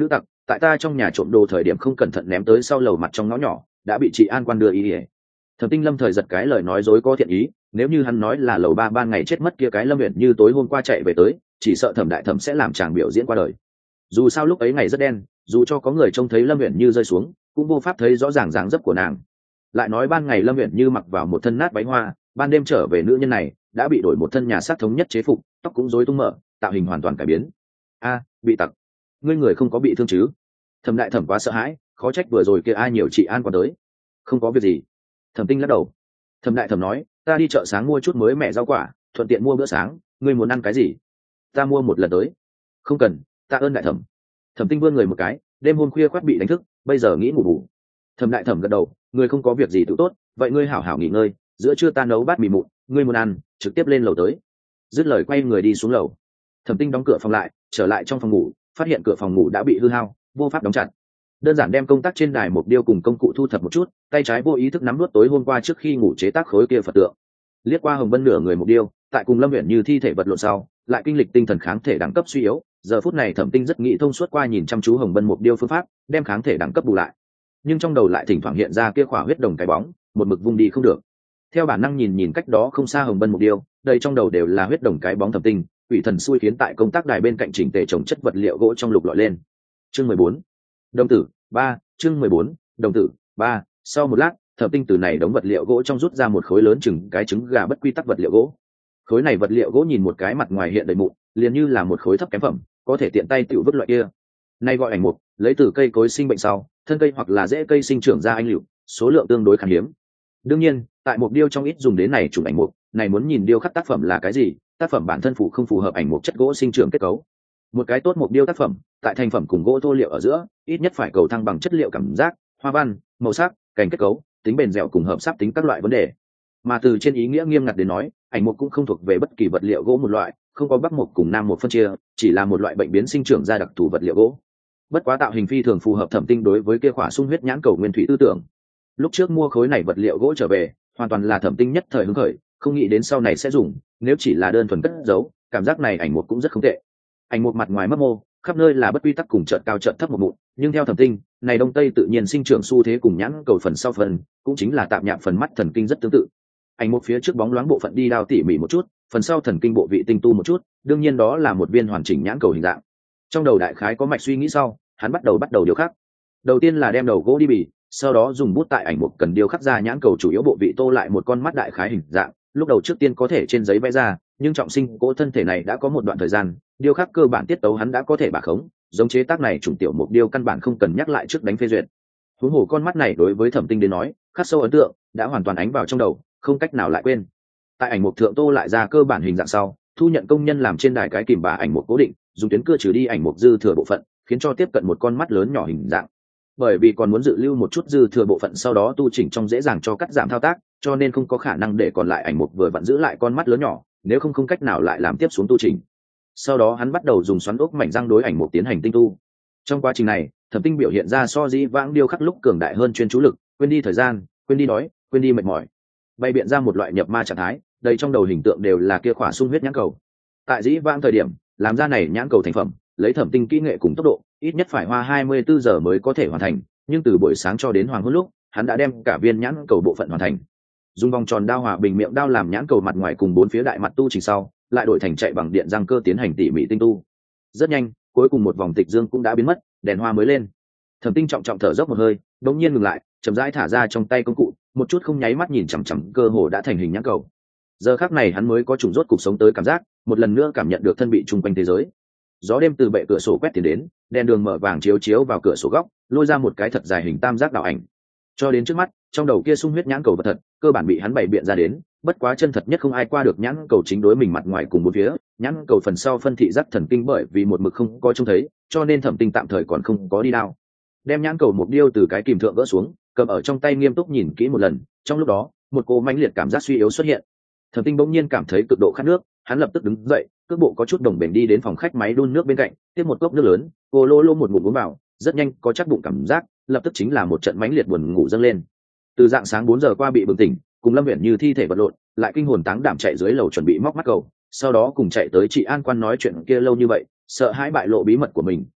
tại ta trong nhà trộm đồ thời điểm không cẩn thận ném tới sau lầu mặt trong ngõ nhỏ, đã bị chị an quan đưa ý ỉa. Thẩm Tinh lâm thời giật cái lời nói dối có thiện ý, nếu như hắn nói là lầu ba ban ngày chết mất kia cái Lâm Uyển Như tối hôm qua chạy về tới, chỉ sợ Thẩm đại thẩm sẽ làm chàng biểu diễn qua đời. Dù sao lúc ấy ngày rất đen, dù cho có người trông thấy Lâm Uyển Như rơi xuống cũng vô pháp thấy rõ ràng dáng dấp của nàng. Lại nói ban ngày Lâm Uyển Như mặc vào một thân nát váy hoa, ban đêm trở về nữ nhân này đã bị đổi một thân nhà sát thống nhất chế phục, tóc cũng rối tung mở, tạo hình hoàn toàn cải biến. A, bị tặc. Ngươi người không có bị thương chứ? Thẩm đại thẩm quá sợ hãi, khó trách vừa rồi kia ai nhiều chị an qua tới. Không có việc gì. Thẩm Tinh lắc đầu. Thẩm đại thẩm nói, ta đi chợ sáng mua chút mới mẻ rau quả, thuận tiện mua bữa sáng, ngươi muốn ăn cái gì? Ta mua một lần tới. Không cần, tạ ơn đại thẩm. Thẩm Tinh vươn người một cái, đêm hôm khuya khoắt bị đánh thức, bây giờ nghĩ ngủ bù. Thẩm đại thẩm gật đầu, ngươi không có việc gì tự tốt, vậy ngươi hảo hảo nghỉ ngơi, giữa trưa ta nấu bát mì mụn, ngươi muốn ăn, trực tiếp lên lầu tới. Dứt lời quay người đi xuống lầu. Thẩm Tinh đóng cửa phòng lại, trở lại trong phòng ngủ, phát hiện cửa phòng ngủ đã bị hư hao, vô pháp đóng chặt. Đơn giản đem công tác trên đài mục điêu cùng công cụ thu thập một chút, tay trái vô ý thức nắm nuốt tối hôm qua trước khi ngủ chế tác khối kia Phật tượng. Liếc qua Hồng Bân nửa người mục điêu, tại cùng Lâm Uyển Như thi thể vật lộn sau, lại kinh lịch tinh thần kháng thể đẳng cấp suy yếu, giờ phút này Thẩm Tinh rất nghĩ thông suốt qua nhìn chăm chú Hồng Bân mục điêu phương pháp, đem kháng thể đẳng cấp bù lại. Nhưng trong đầu lại thỉnh thoảng hiện ra kia khỏa huyết đồng cái bóng, một mực vung đi không được. Theo bản năng nhìn cách đó không xa Hồng Bân mục điêu, đây trong đầu đều là huyết đồng cái bóng Thẩm Tinh, quỷ thần xui khiến tại công tác đài bên cạnh chỉnh tề trồng chất vật liệu gỗ trong lục lọi lên. Chương 14. Đồng tử 3, chương 14, đồng tử 3. Sau một lát, Thẩm Tinh từ này đống vật liệu gỗ trong rút ra một khối lớn chừng cái trứng gà bất quy tắc vật liệu gỗ. Khối này vật liệu gỗ nhìn một cái mặt ngoài hiện đầy mụn, liền như là một khối thấp kém phẩm, có thể tiện tay tự vứt loại kia. Nay gọi ảnh mục, lấy từ cây cối sinh bệnh sau, thân cây hoặc là rễ cây sinh trưởng ra anh liệu, số lượng tương đối khan hiếm. Đương nhiên, tại mục điêu trong ít dùng đến này chủng ảnh mục, này muốn nhìn điêu khắc tác phẩm là cái gì, tác phẩm bản thân phụ không phù hợp ảnh mục chất gỗ sinh trưởng kết cấu. Một cái tốt mục điêu tác phẩm, tại thành phẩm cùng gỗ thô liệu ở giữa, ít nhất phải cầu thăng bằng chất liệu cảm giác, hoa văn, màu sắc, cành kết cấu, tính bền dẻo cùng hợp sắp tính các loại vấn đề. Mà từ trên ý nghĩa nghiêm ngặt đến nói, ảnh mục cũng không thuộc về bất kỳ vật liệu gỗ một loại, không có bắc mục cùng nam mục phân chia, chỉ là một loại bệnh biến sinh trưởng ra đặc thù vật liệu gỗ. Bất quá tạo hình phi thường phù hợp Thẩm Tinh đối với kia khỏa sung huyết nhãn cầu nguyên thủy tư tưởng. Lúc trước mua khối này vật liệu gỗ trở về, hoàn toàn là Thẩm Tinh nhất thời hứng khởi, không nghĩ đến sau này sẽ dùng, nếu chỉ là đơn thuần cất giấu, cảm giác này ảnh mục cũng rất không tệ. Ảnh mục mặt ngoài mấp mô, khắp nơi là bất quy tắc cùng chợt cao chợt thấp một mụn, nhưng theo Thẩm Tinh, này đông tây tự nhiên sinh trưởng xu thế cùng nhãn cầu phần sau phần, cũng chính là tạm nhạm phần mắt thần kinh rất tương tự. Ảnh mục phía trước bóng loáng bộ phận đi đao tỉ mỉ một chút, phần sau thần kinh bộ vị tinh tu một chút, đương nhiên đó là một viên hoàn chỉnh nhãn cầu hình dạng. Trong đầu đại khái có mạch suy nghĩ sau, hắn bắt đầu điêu khắc. Đầu tiên là đem đầu gỗ đi bì, sau đó dùng bút tại ảnh mục cần điêu khắc ra nhãn cầu chủ yếu bộ vị tô lại một con mắt đại khái hình dạng. Lúc đầu trước tiên có thể trên giấy vẽ ra, nhưng trọng sinh cỗ thân thể này đã có một đoạn thời gian, điêu khắc cơ bản tiết tấu hắn đã có thể bả khống, giống chế tác này chủng tiểu mục điêu căn bản không cần nhắc lại trước đánh phê duyệt. Huống hồ con mắt này đối với Thẩm Tinh đến nói, khắc sâu ấn tượng, đã hoàn toàn ánh vào trong đầu, không cách nào lại quên. Tại ảnh mục thượng tô lại ra cơ bản hình dạng sau, thu nhận công nhân làm trên đài cái kìm bả ảnh mục cố định, dùng tuyến cưa trừ đi ảnh mục dư thừa bộ phận, khiến cho tiếp cận một con mắt lớn nhỏ hình dạng. Bởi vì còn muốn dự lưu một chút dư thừa bộ phận sau đó tu chỉnh trong dễ dàng cho cắt giảm thao tác, cho nên không có khả năng để còn lại ảnh mục vừa vặn giữ lại con mắt lớn nhỏ, nếu không cách nào lại làm tiếp xuống tu chỉnh. Sau đó hắn bắt đầu dùng xoắn ốc mảnh răng đối ảnh mục tiến hành tinh tu. Trong quá trình này, Thẩm Tinh biểu hiện ra so dĩ vãng điêu khắc lúc cường đại hơn chuyên chú lực, quên đi thời gian, quên đi đói, quên đi mệt mỏi, bày biện ra một loại nhập ma trạng thái, đầy trong đầu hình tượng đều là kia khỏa sung huyết nhãn cầu. Tại dĩ vãng thời điểm, làm ra này nhãn cầu thành phẩm, lấy Thẩm Tinh kỹ nghệ cùng tốc độ, ít nhất phải hoa 24 giờ mới có thể hoàn thành, nhưng từ buổi sáng cho đến hoàng hôn lúc, hắn đã đem cả viên nhãn cầu bộ phận hoàn thành. Dùng vòng tròn đao hòa bình miệng đao làm nhãn cầu mặt ngoài cùng bốn phía đại mặt tu chỉnh sau, lại đổi thành chạy bằng điện răng cơ tiến hành tỉ mỉ tinh tu. Rất nhanh, cuối cùng một vòng tịch dương cũng đã biến mất, đèn hoa mới lên. Thẩm Tinh trọng trọng thở dốc một hơi, đống nhiên ngừng lại, chậm rãi thả ra trong tay công cụ, một chút không nháy mắt nhìn chằm chằm cơ hồ đã thành hình nhãn cầu. Giờ khắc này hắn mới có trùng rốt cuộc sống tới cảm giác, một lần nữa cảm nhận được thân bị chung quanh thế giới. Gió đêm từ bệ cửa sổ quét tiến đến, đèn đường mở vàng chiếu vào cửa sổ góc, lôi ra một cái thật dài hình tam giác đạo ảnh. Cho đến trước mắt, trong đầu kia sung huyết nhãn cầu vật thật, cơ bản bị hắn bày biện ra đến, bất quá chân thật nhất không ai qua được nhãn cầu chính đối mình mặt ngoài cùng bốn phía, nhãn cầu phần sau phân thị giác thần kinh bởi vì một mực không có trông thấy, cho nên Thẩm Tinh tạm thời còn không có đi đao. Đem nhãn cầu một điêu từ cái kìm thượng gỡ xuống, cầm ở trong tay nghiêm túc nhìn kỹ một lần, trong lúc đó, một cỗ mãnh liệt cảm giác suy yếu xuất hiện. Thẩm Tinh bỗng nhiên cảm thấy cực độ khát nước, hắn lập tức đứng dậy, cước bộ có chút đồng bền đi đến phòng khách máy đun nước bên cạnh, tiếp một cốc nước lớn, cô lô lô một ngụm uống vào, rất nhanh có chắc bụng cảm giác, lập tức chính là một trận mãnh liệt buồn ngủ dâng lên. Từ dạng sáng 4 giờ qua bị bừng tỉnh, cùng Lâm Uyển Như thi thể vật lộn, lại kinh hồn táng đảm chạy dưới lầu chuẩn bị móc mắt cầu, sau đó cùng chạy tới chị An Quan nói chuyện kia lâu như vậy, sợ hãi bại lộ bí mật của mình,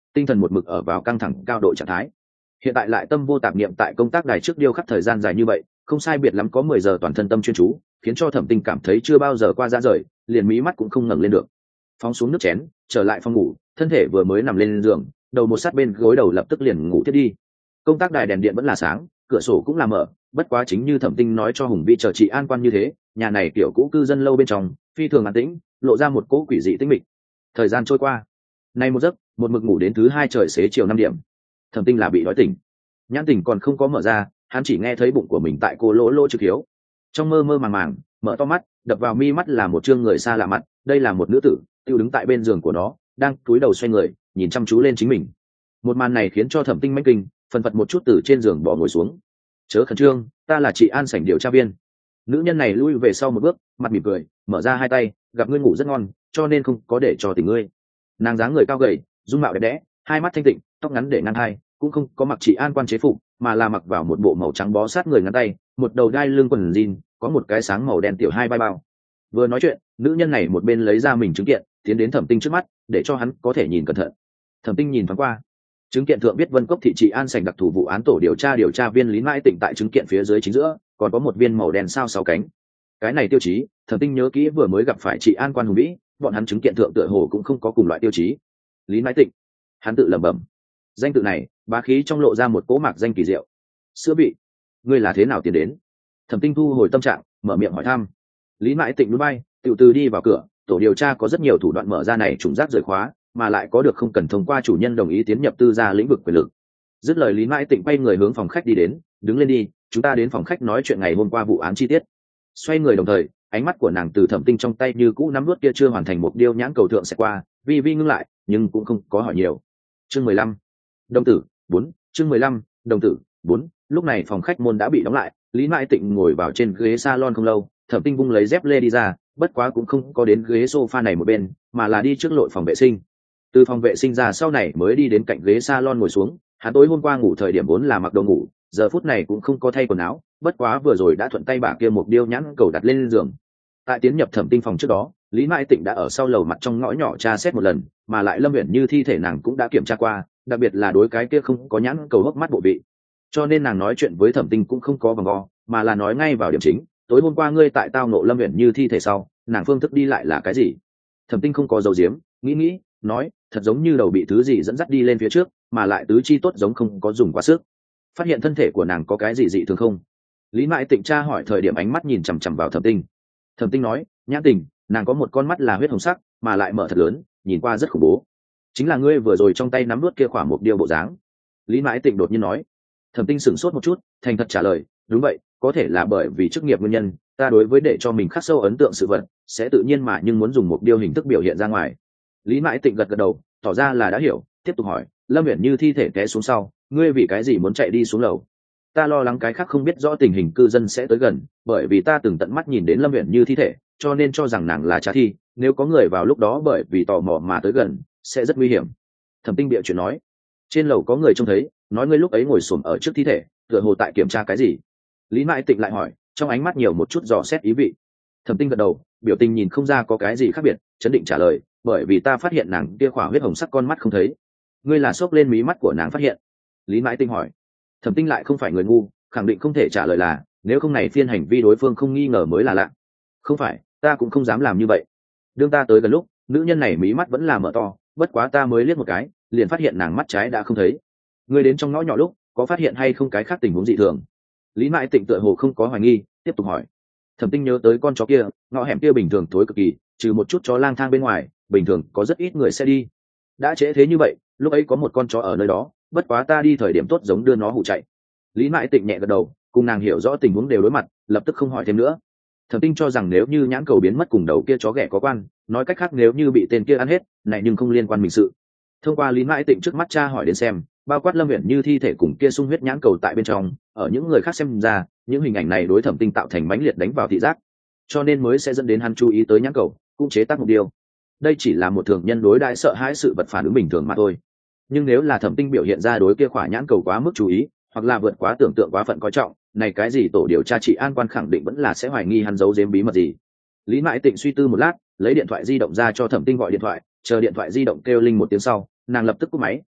tinh thần một mực ở vào căng thẳng cao độ trạng thái. Hiện tại lại tâm vô tạp niệm tại công tác đài trước điêu khắc thời gian dài như vậy, không sai biệt lắm có 10 giờ toàn thân tâm chuyên chú, khiến cho Thẩm Tinh cảm thấy chưa bao giờ qua ra rời, liền mí mắt cũng không ngẩng lên được. Phóng xuống nước chén, trở lại phòng ngủ, thân thể vừa mới nằm lên giường, đầu một sát bên gối đầu lập tức liền ngủ tiếp đi. Công tác đài đèn điện vẫn là sáng, cửa sổ cũng là mở, bất quá chính như Thẩm Tinh nói cho Hùng Vi chờ chị an quan như thế, nhà này kiểu cũ cư dân lâu bên trong, phi thường an tĩnh, lộ ra một cỗ quỷ dị tĩnh mịch. Thời gian trôi qua, nay một giấc, một mực ngủ đến thứ hai trời xế chiều 5 điểm. Thẩm Tinh là bị đói tỉnh, nhãn tỉnh còn không có mở ra, hắn chỉ nghe thấy bụng của mình tại cô lỗ lỗ trực hiếu. Trong mơ mơ màng màng, mở to mắt, đập vào mi mắt là một trương người xa lạ mặt, đây là một nữ tử, tiêu đứng tại bên giường của nó, đang cúi đầu xoay người, nhìn chăm chú lên chính mình. Một màn này khiến cho Thẩm Tinh mãnh kinh, phần phật một chút từ trên giường bỏ ngồi xuống. Chớ khẩn trương, ta là chị An sảnh điều tra viên. Nữ nhân này lui về sau một bước, mặt mỉm cười, mở ra hai tay, gặp ngươi ngủ rất ngon, cho nên không có để cho tỉnh ngươi. Nàng dáng người cao gầy, dung mạo đẹp đẽ, hai mắt thanh tịnh, tóc ngắn để ngang hai, cũng không có mặc chị An quan chế phục, mà là mặc vào một bộ màu trắng bó sát người ngắn tay, một đầu đai lưng quần jean, có một cái sáng màu đen tiểu hai vai bao. Vừa nói chuyện, nữ nhân này một bên lấy ra mình chứng kiện, tiến đến Thẩm Tinh trước mắt, để cho hắn có thể nhìn cẩn thận. Thẩm Tinh nhìn thoáng qua, chứng kiện thượng viết Vân Cốc thị trị An sảnh đặc thù vụ án tổ điều tra viên Lý Mãi Tịnh tại chứng kiện phía dưới chính giữa, còn có một viên màu đen sao sáu cánh. Cái này tiêu chí, Thẩm Tinh nhớ kỹ vừa mới gặp phải chị An quan Hùng Vĩ, bọn hắn chứng kiện thượng tựa hồ cũng không có cùng loại tiêu chí. Lý Mãi Tịnh, hắn tự lẩm bẩm. Danh tự này, bá khí trong lộ ra một cỗ mạc danh kỳ diệu. Sữa vị, ngươi là thế nào tiến đến? Thẩm Tinh thu hồi tâm trạng, mở miệng hỏi thăm. Lý Mãi Tịnh núi bay, tự từ đi vào cửa, tổ điều tra có rất nhiều thủ đoạn mở ra này trùng rác rời khóa, mà lại có được không cần thông qua chủ nhân đồng ý tiến nhập tư gia lĩnh vực quyền lực. Dứt lời Lý Mãi Tịnh quay người hướng phòng khách đi đến, đứng lên đi, chúng ta đến phòng khách nói chuyện ngày hôm qua vụ án chi tiết. Xoay người đồng thời, ánh mắt của nàng từ Thẩm Tinh trong tay như cũ nắm nuốt kia chưa hoàn thành một điêu nhãn cầu thượng sẽ qua, vi vi ngưng lại, nhưng cũng không có hỏi nhiều. Chương 15. Đồng tử 4, chương 15, đồng tử 4. Lúc này phòng khách môn đã bị đóng lại, Lý Mãi Tịnh ngồi vào trên ghế salon không lâu, Thẩm Tinh vung lấy dép lê đi ra, bất quá cũng không có đến ghế sofa này một bên, mà là đi trước lội phòng vệ sinh. Từ phòng vệ sinh ra sau này mới đi đến cạnh ghế salon ngồi xuống, hắn tối hôm qua ngủ thời điểm vốn là mặc đồ ngủ, giờ phút này cũng không có thay quần áo, bất quá vừa rồi đã thuận tay bả kia một điêu nhãn cầu đặt lên giường. Tại tiến nhập Thẩm Tinh phòng trước đó, Lý Mãi Tịnh đã ở sau lầu mặt trong ngõ nhỏ tra xét một lần, mà lại Lâm Uyển Như thi thể nàng cũng đã kiểm tra qua, đặc biệt là đối cái kia không có nhãn cầu hốc mắt bộ vị. Cho nên nàng nói chuyện với Thẩm Tinh cũng không có vòng vo, mà là nói ngay vào điểm chính, tối hôm qua ngươi tại tao nộ Lâm Uyển Như thi thể sau, nàng phương thức đi lại là cái gì? Thẩm Tinh không có dầu diếm, nghĩ, nói, thật giống như đầu bị thứ gì dẫn dắt đi lên phía trước, mà lại tứ chi tốt giống không có dùng quá sức. Phát hiện thân thể của nàng có cái gì dị thường không? Lý Mãi Tịnh tra hỏi thời điểm ánh mắt nhìn chằm chằm vào Thẩm Tinh. Thẩm Tinh nói, nhãn tình, nàng có một con mắt là huyết hồng sắc, mà lại mở thật lớn, nhìn qua rất khủng bố. Chính là ngươi vừa rồi trong tay nắm nuốt kia khỏa một điêu bộ dáng. Lý Mãi Tịnh đột nhiên nói. Thẩm Tinh sửng sốt một chút, thành thật trả lời, đúng vậy, có thể là bởi vì chức nghiệp nguyên nhân, ta đối với để cho mình khắc sâu ấn tượng sự vật, sẽ tự nhiên mà nhưng muốn dùng một điêu hình thức biểu hiện ra ngoài. Lý Mãi Tịnh gật gật đầu, tỏ ra là đã hiểu, tiếp tục hỏi, Lâm Uyển Như thi thể té xuống sau, ngươi vì cái gì muốn chạy đi xuống lầu? Ta lo lắng cái khác không biết rõ tình hình cư dân sẽ tới gần, bởi vì ta từng tận mắt nhìn đến Lâm Uyển Như thi thể, cho nên cho rằng nàng là trả thi, nếu có người vào lúc đó bởi vì tò mò mà tới gần, sẽ rất nguy hiểm. Thẩm Tinh bịa chuyện nói, trên lầu có người trông thấy, nói ngươi lúc ấy ngồi xổm ở trước thi thể, tựa hồ tại kiểm tra cái gì? Lý Mãi Tịnh lại hỏi, trong ánh mắt nhiều một chút dò xét ý vị. Thẩm Tinh gật đầu, biểu tình nhìn không ra có cái gì khác biệt, chấn định trả lời, bởi vì ta phát hiện nàng kia khỏa huyết hồng sắc con mắt không thấy. Ngươi là xốc lên mí mắt của nàng phát hiện? Lý Mãi Tịnh hỏi. Thẩm Tinh lại không phải người ngu, khẳng định không thể trả lời là, nếu không này phiên hành vi đối phương không nghi ngờ mới là lạ. Không phải, ta cũng không dám làm như vậy. Đương ta tới gần lúc, nữ nhân này mí mắt vẫn là mở to, bất quá ta mới liếc một cái, liền phát hiện nàng mắt trái đã không thấy. Ngươi đến trong ngõ nhỏ lúc, có phát hiện hay không cái khác tình huống dị thường? Lý Mãi Tịnh tựa hồ không có hoài nghi, tiếp tục hỏi. Thẩm Tinh nhớ tới con chó kia, ngõ hẻm kia bình thường tối cực kỳ, trừ một chút chó lang thang bên ngoài, bình thường có rất ít người sẽ đi. Đã trễ thế như vậy, lúc ấy có một con chó ở nơi đó, bất quá ta đi thời điểm tốt giống đưa nó hụ chạy. Lý Mãi Tịnh nhẹ gật đầu, cùng nàng hiểu rõ tình huống đều đối mặt, lập tức không hỏi thêm nữa. Thẩm Tinh cho rằng nếu như nhãn cầu biến mất cùng đầu kia chó ghẻ có quan, nói cách khác nếu như bị tên kia ăn hết, này nhưng không liên quan mình sự. Thông qua Lý Mãi Tịnh trước mắt cha hỏi đến xem, bao quát Lâm Uyển Như thi thể cùng kia sung huyết nhãn cầu tại bên trong, ở những người khác xem ra, những hình ảnh này đối Thẩm Tinh tạo thành mãnh liệt đánh vào thị giác, cho nên mới sẽ dẫn đến hắn chú ý tới nhãn cầu, cũng chế tác một điều. Đây chỉ là một thường nhân đối đãi sợ hãi sự vật phản ứng bình thường mà thôi. Nhưng nếu là Thẩm Tinh biểu hiện ra đối kia khỏa nhãn cầu quá mức chú ý, hoặc là vượt quá tưởng tượng quá phận coi trọng, này cái gì tổ điều tra trị an quan khẳng định vẫn là sẽ hoài nghi hắn giấu giếm bí mật gì. Lý Mãi Tịnh suy tư một lát, lấy điện thoại di động ra cho Thẩm Tinh gọi điện thoại, chờ điện thoại di động kêu linh một tiếng sau, nàng lập tức cúp máy,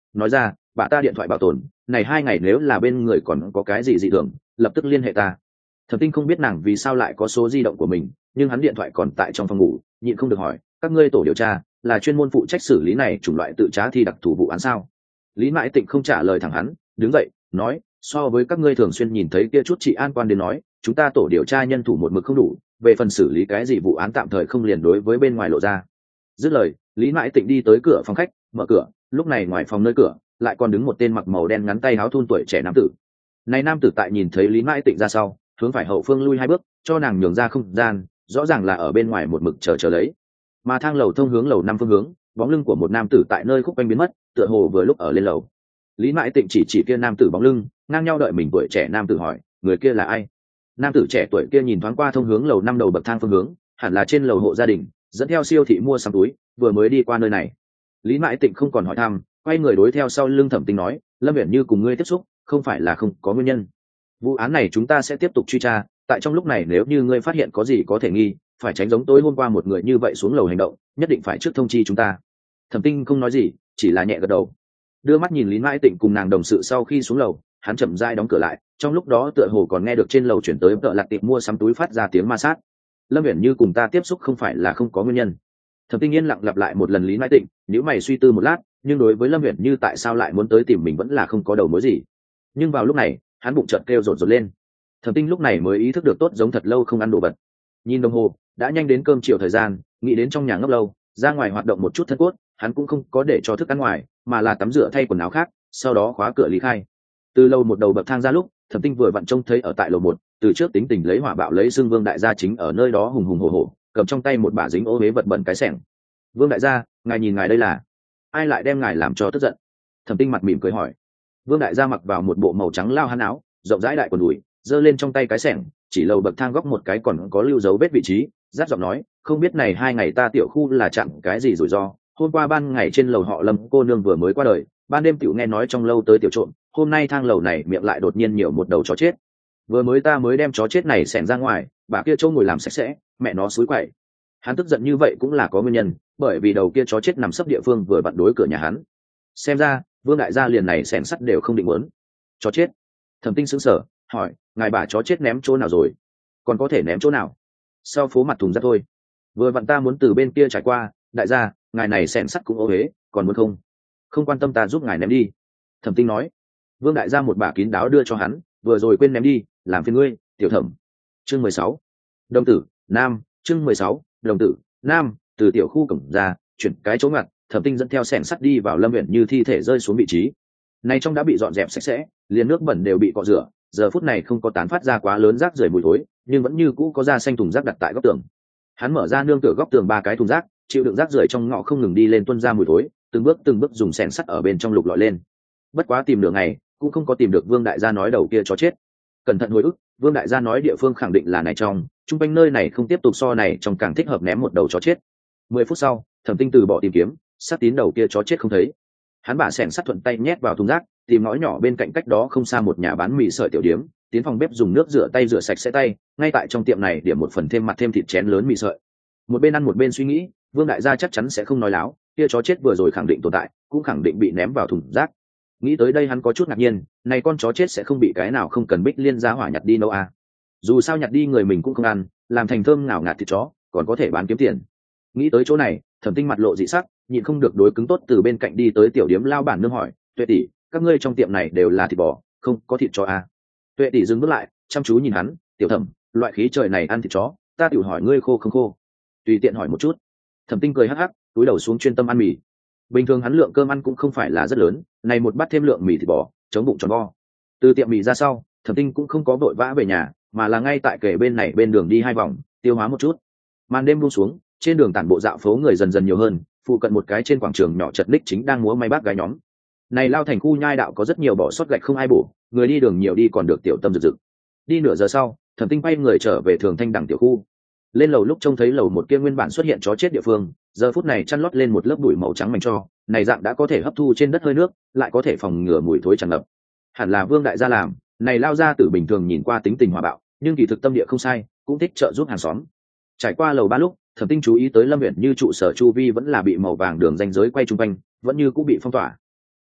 nói ra bà ta điện thoại bảo tồn này 2 ngày nếu là bên người còn có cái gì dị thường lập tức liên hệ ta. Thẩm Tinh không biết nàng vì sao lại có số di động của mình, nhưng hắn điện thoại còn tại trong phòng ngủ, nhịn không được hỏi, các ngươi tổ điều tra là chuyên môn phụ trách xử lý này chủng loại tự trá thi đặc thù vụ án sao? Lý Mãi Tịnh không trả lời thẳng hắn, đứng dậy nói, so với các ngươi thường xuyên nhìn thấy kia chút trị an quan đến nói, chúng ta tổ điều tra nhân thủ một mực không đủ, về phần xử lý cái gì vụ án tạm thời không liền đối với bên ngoài lộ ra. Dứt lời, Lý Mãi Tịnh đi tới cửa phòng khách, mở cửa, lúc này ngoài phòng nơi cửa lại còn đứng một tên mặc màu đen ngắn tay áo thun tuổi trẻ nam tử. Này nam tử tại nhìn thấy Lý Mãi Tịnh ra sau, hướng phải hậu phương lui 2 bước, cho nàng nhường ra không gian, rõ ràng là ở bên ngoài một mực chờ lấy. Mà thang lầu thông hướng lầu 5 phương hướng, bóng lưng của một nam tử tại nơi khúc quanh biến mất, tựa hồ vừa lúc ở lên lầu. Lý Mãi Tịnh chỉ kia nam tử bóng lưng, ngang nhau đợi mình tuổi trẻ nam tử hỏi, người kia là ai? Nam tử trẻ tuổi kia nhìn thoáng qua thông hướng lầu 5 đầu bậc thang phương hướng, hẳn là trên lầu hộ gia đình, dẫn theo siêu thị mua sắm túi, vừa mới đi qua nơi này. Lý Mãi Tịnh không còn hỏi thăm, quay người đối theo sau lưng Thẩm Tinh nói, Lâm Viễn Như cùng ngươi tiếp xúc, không phải là không có nguyên nhân. Vụ án này chúng ta sẽ tiếp tục truy tra, tại trong lúc này nếu như ngươi phát hiện có gì có thể nghi, phải tránh giống tối hôm qua một người như vậy xuống lầu hành động, nhất định phải trước thông chi chúng ta. Thẩm Tinh không nói gì, chỉ là nhẹ gật đầu. Đưa mắt nhìn Lý Mãi Tịnh cùng nàng đồng sự sau khi xuống lầu, hắn chậm rãi đóng cửa lại, trong lúc đó tựa hồ còn nghe được trên lầu chuyển tới vợ Lạc tiệm mua sắm túi phát ra tiếng ma sát. Lâm Viễn Như cùng ta tiếp xúc không phải là không có nguyên nhân. Thẩm Tinh yên lặng lặp lại một lần Lý Mãi Tịnh, nếu mày suy tư một lát, nhưng đối với Lâm Viễn Như tại sao lại muốn tới tìm mình vẫn là không có đầu mối gì. Nhưng vào lúc này, hắn bụng chợt kêu rột rột lên. Thẩm Tinh lúc này mới ý thức được tốt giống thật lâu không ăn đồ vật. Nhìn đồng hồ, đã nhanh đến cơm chiều thời gian, nghĩ đến trong nhà ngốc lâu, ra ngoài hoạt động một chút thân cốt, hắn cũng không có để cho thức ăn ngoài, mà là tắm rửa thay quần áo khác, sau đó khóa cửa lý khai. Từ lầu một đầu bậc thang ra lúc, Thẩm Tinh vừa vặn trông thấy ở tại lầu một, từ trước tính tình lấy hỏa bạo lấy xương Vương đại gia chính ở nơi đó hùng hùng hổ hổ, cầm trong tay một bả dính ô huế vật bẩn cái xẻng. Vương đại gia, ngài nhìn ngài đây là ai lại đem ngài làm cho tức giận? Thẩm Tinh mặt mỉm cười hỏi. Vương đại gia mặc vào một bộ màu trắng lao hán áo, rộng rãi đại quần đùi, giơ lên trong tay cái xẻng, chỉ lầu bậc thang góc một cái còn có lưu dấu vết vị trí, giáp giọng nói, không biết này 2 ngày ta tiểu khu là chặn cái gì rủi ro. Hôm qua ban ngày trên lầu họ Lâm cô nương vừa mới qua đời, ban đêm tiểu nghe nói trong lâu tới tiểu trộm, hôm nay thang lầu này miệng lại đột nhiên nhiều một đầu chó chết. Vừa mới ta mới đem chó chết này xẻng ra ngoài, bà kia chỗ ngồi làm sạch sẽ, mẹ nó xúi quậy. Hắn tức giận như vậy cũng là có nguyên nhân, bởi vì đầu kia chó chết nằm sấp địa phương vừa vặn đối cửa nhà hắn. Xem ra Vương đại gia liền này xẻng sắt đều không định muốn. Chó chết? Thẩm Tinh sững sờ, hỏi, ngài bà chó chết ném chỗ nào rồi? Còn có thể ném chỗ nào? Sau phố mặt thùng rác thôi. Vừa vặn ta muốn từ bên kia trải qua, đại gia, ngài này xẻng sắt cũng ô uế, còn muốn không? Không quan tâm ta giúp ngài ném đi. Thẩm Tinh nói. Vương đại gia một bả kín đáo đưa cho hắn, vừa rồi quên ném đi, làm phiền ngươi, tiểu thẩm. Chương 16. Đồng tử, nam, chương 16, đồng tử, nam, từ tiểu khu cổng ra, chuyển cái chỗ ngặt, Thẩm Tinh dẫn theo xẻng sắt đi vào Lâm Viễn Như thi thể rơi xuống vị trí. Này trong đã bị dọn dẹp sạch sẽ, liền nước bẩn đều bị cọ rửa, giờ phút này không có tán phát ra quá lớn rác rưởi mùi thối, nhưng vẫn như cũ có da xanh thùng rác đặt tại góc tường. Hắn mở ra nương tựa góc tường 3 cái thùng rác, chịu đựng rác rưởi trong ngõ không ngừng đi lên tuôn ra mùi thối, từng bước dùng xẻng sắt ở bên trong lục lọi lên. Bất quá tìm nửa ngày, cũng không có tìm được Vương đại gia nói đầu kia chó chết. Cẩn thận hồi ức, Vương đại gia nói địa phương khẳng định là này trong, trung quanh nơi này không tiếp tục so này trong càng thích hợp ném một đầu chó chết. 10 phút sau, Thẩm Tinh từ bỏ tìm kiếm, sát tín đầu kia chó chết không thấy. Hắn bả xẻng sắt thuận tay nhét vào thùng rác, tìm ngõ nhỏ bên cạnh cách đó không xa một nhà bán mì sợi tiểu điếm, tiến phòng bếp dùng nước rửa tay rửa sạch sẽ tay, ngay tại trong tiệm này điểm một phần thêm mặt thêm thịt chén lớn mì sợi. Một bên ăn một bên suy nghĩ, Vương đại gia chắc chắn sẽ không nói láo, kia chó chết vừa rồi khẳng định tồn tại, cũng khẳng định bị ném vào thùng rác. Nghĩ tới đây hắn có chút ngạc nhiên, này con chó chết sẽ không bị cái nào không cần Bích Liên ra hỏa nhặt đi đâu à? Dù sao nhặt đi người mình cũng không ăn, làm thành thơm ngào ngạt thịt chó, còn có thể bán kiếm tiền. Nghĩ tới chỗ này, Thẩm Tinh mặt lộ dị sắc, nhịn không được đối cứng tốt từ bên cạnh đi tới tiểu điếm lao bản nương hỏi, Tuệ tỷ, các ngươi trong tiệm này đều là thịt bò, không có thịt chó à? Tuệ tỷ dừng bước lại, chăm chú nhìn hắn, tiểu Thẩm, loại khí trời này ăn thịt chó, ta tiểu hỏi ngươi khô không khô? Tùy tiện hỏi một chút. Thẩm Tinh cười hắc hắc, túi đầu xuống chuyên tâm ăn mì. Bình thường hắn lượng cơm ăn cũng không phải là rất lớn, này một bát thêm lượng mì thịt bò, chống bụng tròn vo. Từ tiệm mì ra sau, Thẩm Tinh cũng không có vội vã về nhà, mà là ngay tại kề bên này bên đường đi 2 vòng, tiêu hóa một chút. Màn đêm buông xuống, trên đường tản bộ dạo phố người dần dần nhiều hơn, phụ cận một cái trên quảng trường nhỏ chật ních chính đang múa may bác gái nhóm. Này lao thành khu nhai đạo có rất nhiều bỏ sót gạch không ai bổ, người đi đường nhiều đi còn được tiểu tâm rực rực. Đi nửa giờ sau, Thẩm Tinh quay người trở về Thường Thanh đẳng tiểu khu. Lên lầu lúc trông thấy lầu một kia nguyên bản xuất hiện chó chết địa phương, giờ phút này chăn lót lên một lớp bụi màu trắng mảnh cho, này dạng đã có thể hấp thu trên đất hơi nước, lại có thể phòng ngừa mùi thối tràn ngập. Hẳn là Vương đại gia làm, này lao ra từ bình thường nhìn qua tính tình hòa bạo, nhưng kỳ thực tâm địa không sai, cũng thích trợ giúp hàng xóm. Trải qua lầu 3 lúc, Thẩm Tinh chú ý tới Lâm Viễn Như trụ sở chu vi vẫn là bị màu vàng đường ranh giới quay trung quanh, vẫn như cũng bị phong tỏa.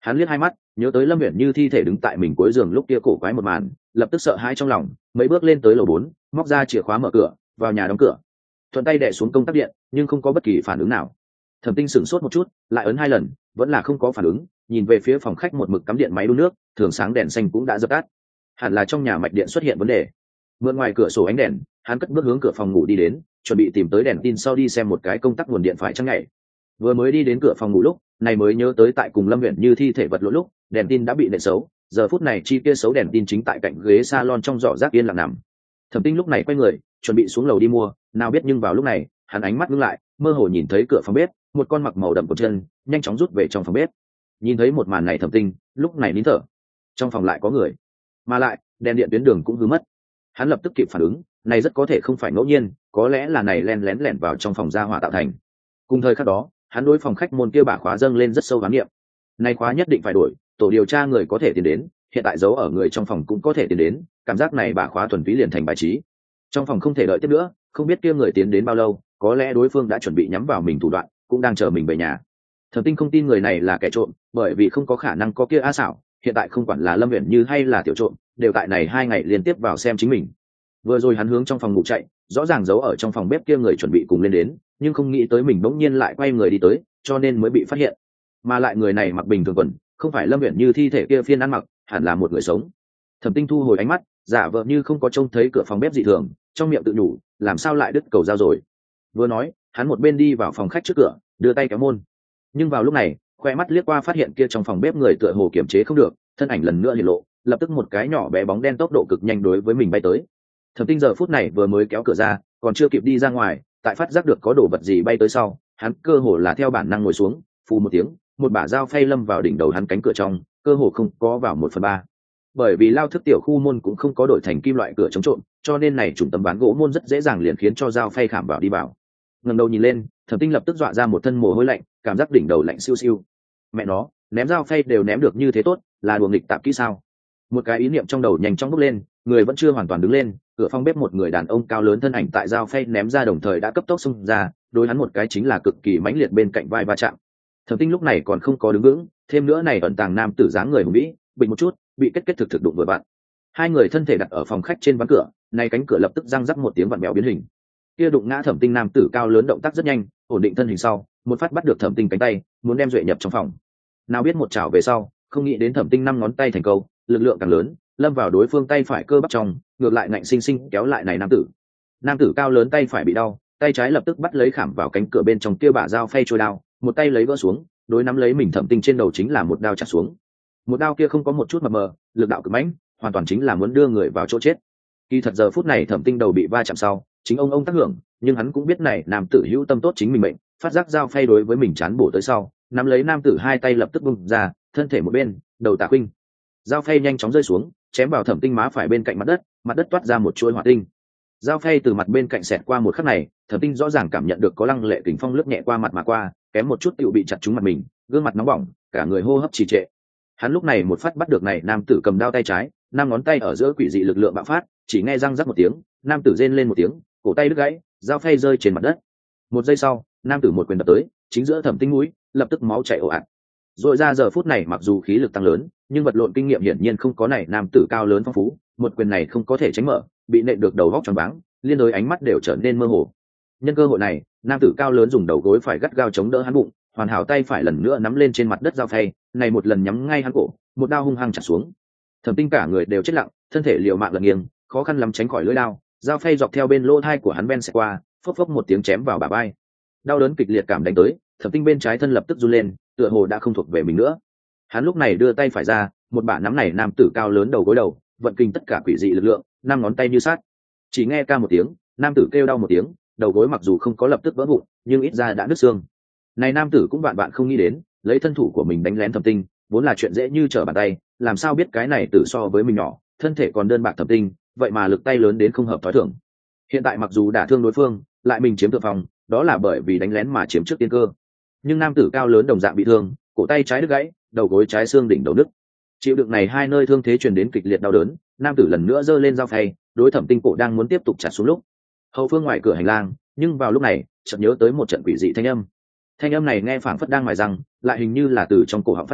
Hắn liếc hai mắt, nhớ tới Lâm Uyển Như thi thể đứng tại mình cuối giường lúc kia cổ quái một màn, lập tức sợ hãi trong lòng, mấy bước lên tới lầu 4, móc ra chìa khóa mở cửa, vào nhà đóng cửa, thuận tay đè xuống công tắc điện, nhưng không có bất kỳ phản ứng nào. Thẩm Tinh sửng sốt một chút, lại ấn 2 lần, vẫn là không có phản ứng, nhìn về phía phòng khách một mực cắm điện máy đun nước, thường sáng đèn xanh cũng đã dập tắt. Hẳn là trong nhà mạch điện xuất hiện vấn đề. Mượn ngoài cửa sổ ánh đèn, hắn cất bước hướng cửa phòng ngủ đi đến, chuẩn bị tìm tới đèn tin sau đi xem một cái công tắc nguồn điện phải chăng nhảy. Vừa mới đi đến cửa phòng ngủ lúc này mới nhớ tới tại cùng Lâm Uyển Như thi thể vật lộn lúc đèn tin đã bị nện xấu, giờ phút này chi kia xấu đèn tin chính tại cạnh ghế salon trong giỏ rác yên lặng nằm. Thẩm Tinh lúc này quay người chuẩn bị xuống lầu đi mua, nào biết nhưng vào lúc này hắn ánh mắt ngưng lại, mơ hồ nhìn thấy cửa phòng bếp một con mặc màu đậm của chân nhanh chóng rút về trong phòng bếp. Nhìn thấy một màn này Thẩm Tinh lúc này nín thở, trong phòng lại có người, mà lại đèn điện tuyến đường cũng hư mất. Hắn lập tức kịp phản ứng, này rất có thể không phải ngẫu nhiên, có lẽ là này lén lẻn vào trong phòng ra hỏa tạo thành. Cùng thời khắc đó hắn đối phòng khách môn kia bả khóa dâng lên rất sâu khám nghiệm. Này khóa nhất định phải đổi, tổ điều tra người có thể tiến đến, hiện tại giấu ở người trong phòng cũng có thể tiến đến, cảm giác này bả khóa thuần túy liền thành bài trí. Trong phòng không thể đợi tiếp nữa, không biết kia người tiến đến bao lâu, có lẽ đối phương đã chuẩn bị nhắm vào mình thủ đoạn, cũng đang chờ mình về nhà. Thẩm Tinh không tin người này là kẻ trộm, bởi vì không có khả năng có kia A Xảo, hiện tại không quản là Lâm Uyển Như hay là tiểu trộm, đều tại này 2 ngày liên tiếp vào xem chính mình. Vừa rồi hắn hướng trong phòng ngủ chạy, rõ ràng giấu ở trong phòng bếp kia người chuẩn bị cùng lên đến, nhưng không nghĩ tới mình bỗng nhiên lại quay người đi tới, cho nên mới bị phát hiện. Mà lại người này mặc bình thường quần, không phải Lâm Uyển Như thi thể kia phiên ăn mặc, hẳn là một người sống. Thẩm Tinh thu hồi ánh mắt, giả vờ như không có trông thấy cửa phòng bếp dị thường, trong miệng tự nhủ, làm sao lại đứt cầu dao rồi. Vừa nói, hắn một bên đi vào phòng khách trước cửa, đưa tay kéo môn. Nhưng vào lúc này, khoe mắt liếc qua phát hiện kia trong phòng bếp người tựa hồ kiềm chế không được, thân ảnh lần nữa hiện lộ, lập tức một cái nhỏ bé bóng đen tốc độ cực nhanh đối với mình bay tới. Thẩm Tinh giờ phút này vừa mới kéo cửa ra, còn chưa kịp đi ra ngoài, tại phát giác được có đồ vật gì bay tới sau, hắn cơ hồ là theo bản năng ngồi xuống, phù một tiếng, một bả dao phay lâm vào đỉnh đầu hắn cánh cửa trong, cơ hồ không có vào 1/3. Bởi vì lao thức tiểu khu môn cũng không có đổi thành kim loại cửa chống trộm, cho nên này trùng tấm ván gỗ môn rất dễ dàng liền khiến cho dao phay khảm vào đi vào. Ngẩng đầu nhìn lên, Thẩm Tinh lập tức dọa ra một thân mồ hôi lạnh, cảm giác đỉnh đầu lạnh siêu siêu. Mẹ nó, ném dao phay đều ném được như thế tốt, là đùa nghịch tạp kỹ sao? Một cái ý niệm trong đầu nhanh chóng bốc lên, người vẫn chưa hoàn toàn đứng lên, cửa phòng bếp một người đàn ông cao lớn thân ảnh tại dao phay ném ra đồng thời đã cấp tốc xông ra, đối hắn một cái chính là cực kỳ mãnh liệt bên cạnh vai va chạm. Thẩm Tinh lúc này còn không có đứng vững, thêm nữa này ẩn tàng nam tử dáng người hùng vĩ, bình một chút, bị kết thực đụng vừa bạn. Hai người thân thể đặt ở phòng khách trên ván cửa, nay cánh cửa lập tức răng rắc một tiếng vặn bèo biến hình. Kia đụng ngã Thẩm Tinh nam tử cao lớn động tác rất nhanh, ổn định thân hình sau, một phát bắt được Thẩm Tinh cánh tay, muốn đem duệ nhập trong phòng. Nào biết một chảo về sau, không nghĩ đến Thẩm Tinh 5 ngón tay thành câu, lực lượng càng lớn, lâm vào đối phương tay phải cơ bắp trong, ngược lại ngạnh sinh sinh kéo lại này nam tử. Nam tử cao lớn tay phải bị đau, tay trái lập tức bắt lấy khảm vào cánh cửa bên trong kia bả dao phay trôi đao, một tay lấy gỡ xuống, đối nắm lấy mình Thẩm Tinh trên đầu chính là một đao chặt xuống. Một đao kia không có một chút mập mờ, lực đạo cực mãnh, hoàn toàn chính là muốn đưa người vào chỗ chết. Kỳ thật giờ phút này Thẩm Tinh đầu bị va chạm sau, chính ông tác hưởng, nhưng hắn cũng biết này nam tử hữu tâm tốt chính mình mệnh, phát giác dao phay đối với mình chán bổ tới sau, nắm lấy nam tử hai tay lập tức bung ra, thân thể một bên, đầu tả khuynh. Dao phay nhanh chóng rơi xuống, chém vào Thẩm Tinh má phải bên cạnh mặt đất toát ra một chuỗi hỏa tinh. Dao phay từ mặt bên cạnh xẹt qua một khắc này, Thẩm Tinh rõ ràng cảm nhận được có lăng lệ kình phong lướt nhẹ qua mặt mà qua, kém một chút tựu bị chặt trúng mặt mình, gương mặt nóng bỏng, cả người hô hấp trì trệ. Hắn lúc này một phát bắt được này nam tử cầm đao tay trái, 5 ngón tay ở giữa quỷ dị lực lượng bạo phát, chỉ nghe răng rắc một tiếng, nam tử rên lên một tiếng, cổ tay đứt gãy, dao phay rơi trên mặt đất. Một giây sau, nam tử một quyền đập tới, chính giữa Thẩm Tinh mũi, lập tức máu chảy ồ ạt. Rồi ra giờ phút này mặc dù khí lực tăng lớn, nhưng vật lộn kinh nghiệm hiển nhiên không có này nam tử cao lớn phong phú, một quyền này không có thể tránh mở, bị nện được đầu góc choáng váng, liên đối ánh mắt đều trở nên mơ hồ. Nhân cơ hội này, nam tử cao lớn dùng đầu gối phải gắt gao chống đỡ hắn bụng, hoàn hảo tay phải lần nữa nắm lên trên mặt đất dao phay, này một lần nhắm ngay hắn cổ, một đao hung hăng chặt xuống. Thẩm Tinh cả người đều chết lặng, thân thể liều mạng lật nghiêng, khó khăn lắm tránh khỏi lưỡi đao, dao phay dọc theo bên lỗ tai của hắn ben xẹt qua, phốc phốc một tiếng chém vào bả vai. Đau đớn kịch liệt cảm đánh tới, Thẩm Tinh bên trái thân lập tức run lên, tựa hồ đã không thuộc về mình nữa. Hắn lúc này đưa tay phải ra, một bả nắm này nam tử cao lớn đầu gối đầu, vận kinh tất cả quỷ dị lực lượng, 5 ngón tay như sát. Chỉ nghe ca một tiếng, nam tử kêu đau một tiếng, đầu gối mặc dù không có lập tức vỡ vụn, nhưng ít ra đã nứt xương. Này nam tử cũng vạn không nghĩ đến, lấy thân thủ của mình đánh lén Thẩm Tinh, vốn là chuyện dễ như trở bàn tay, làm sao biết cái này tử so với mình nhỏ, thân thể còn đơn bạc Thẩm Tinh, vậy mà lực tay lớn đến không hợp thói thường. Hiện tại mặc dù đả thương đối phương, lại mình chiếm thượng phong, đó là bởi vì đánh lén mà chiếm trước tiên cơ. Nhưng nam tử cao lớn đồng dạng bị thương, cổ tay trái đứt gãy, đầu gối trái xương đỉnh đầu đứt. Chịu đựng này hai nơi thương thế truyền đến kịch liệt đau đớn, nam tử lần nữa giơ lên dao phay, đối Thẩm Tinh cổ đang muốn tiếp tục chặt xuống lúc. Hậu phương ngoài cửa hành lang, nhưng vào lúc này, chợt nhớ tới một trận quỷ dị thanh âm. Thanh âm này nghe phảng phất đang mài răng, lại hình như là từ trong cổ họng phát ra,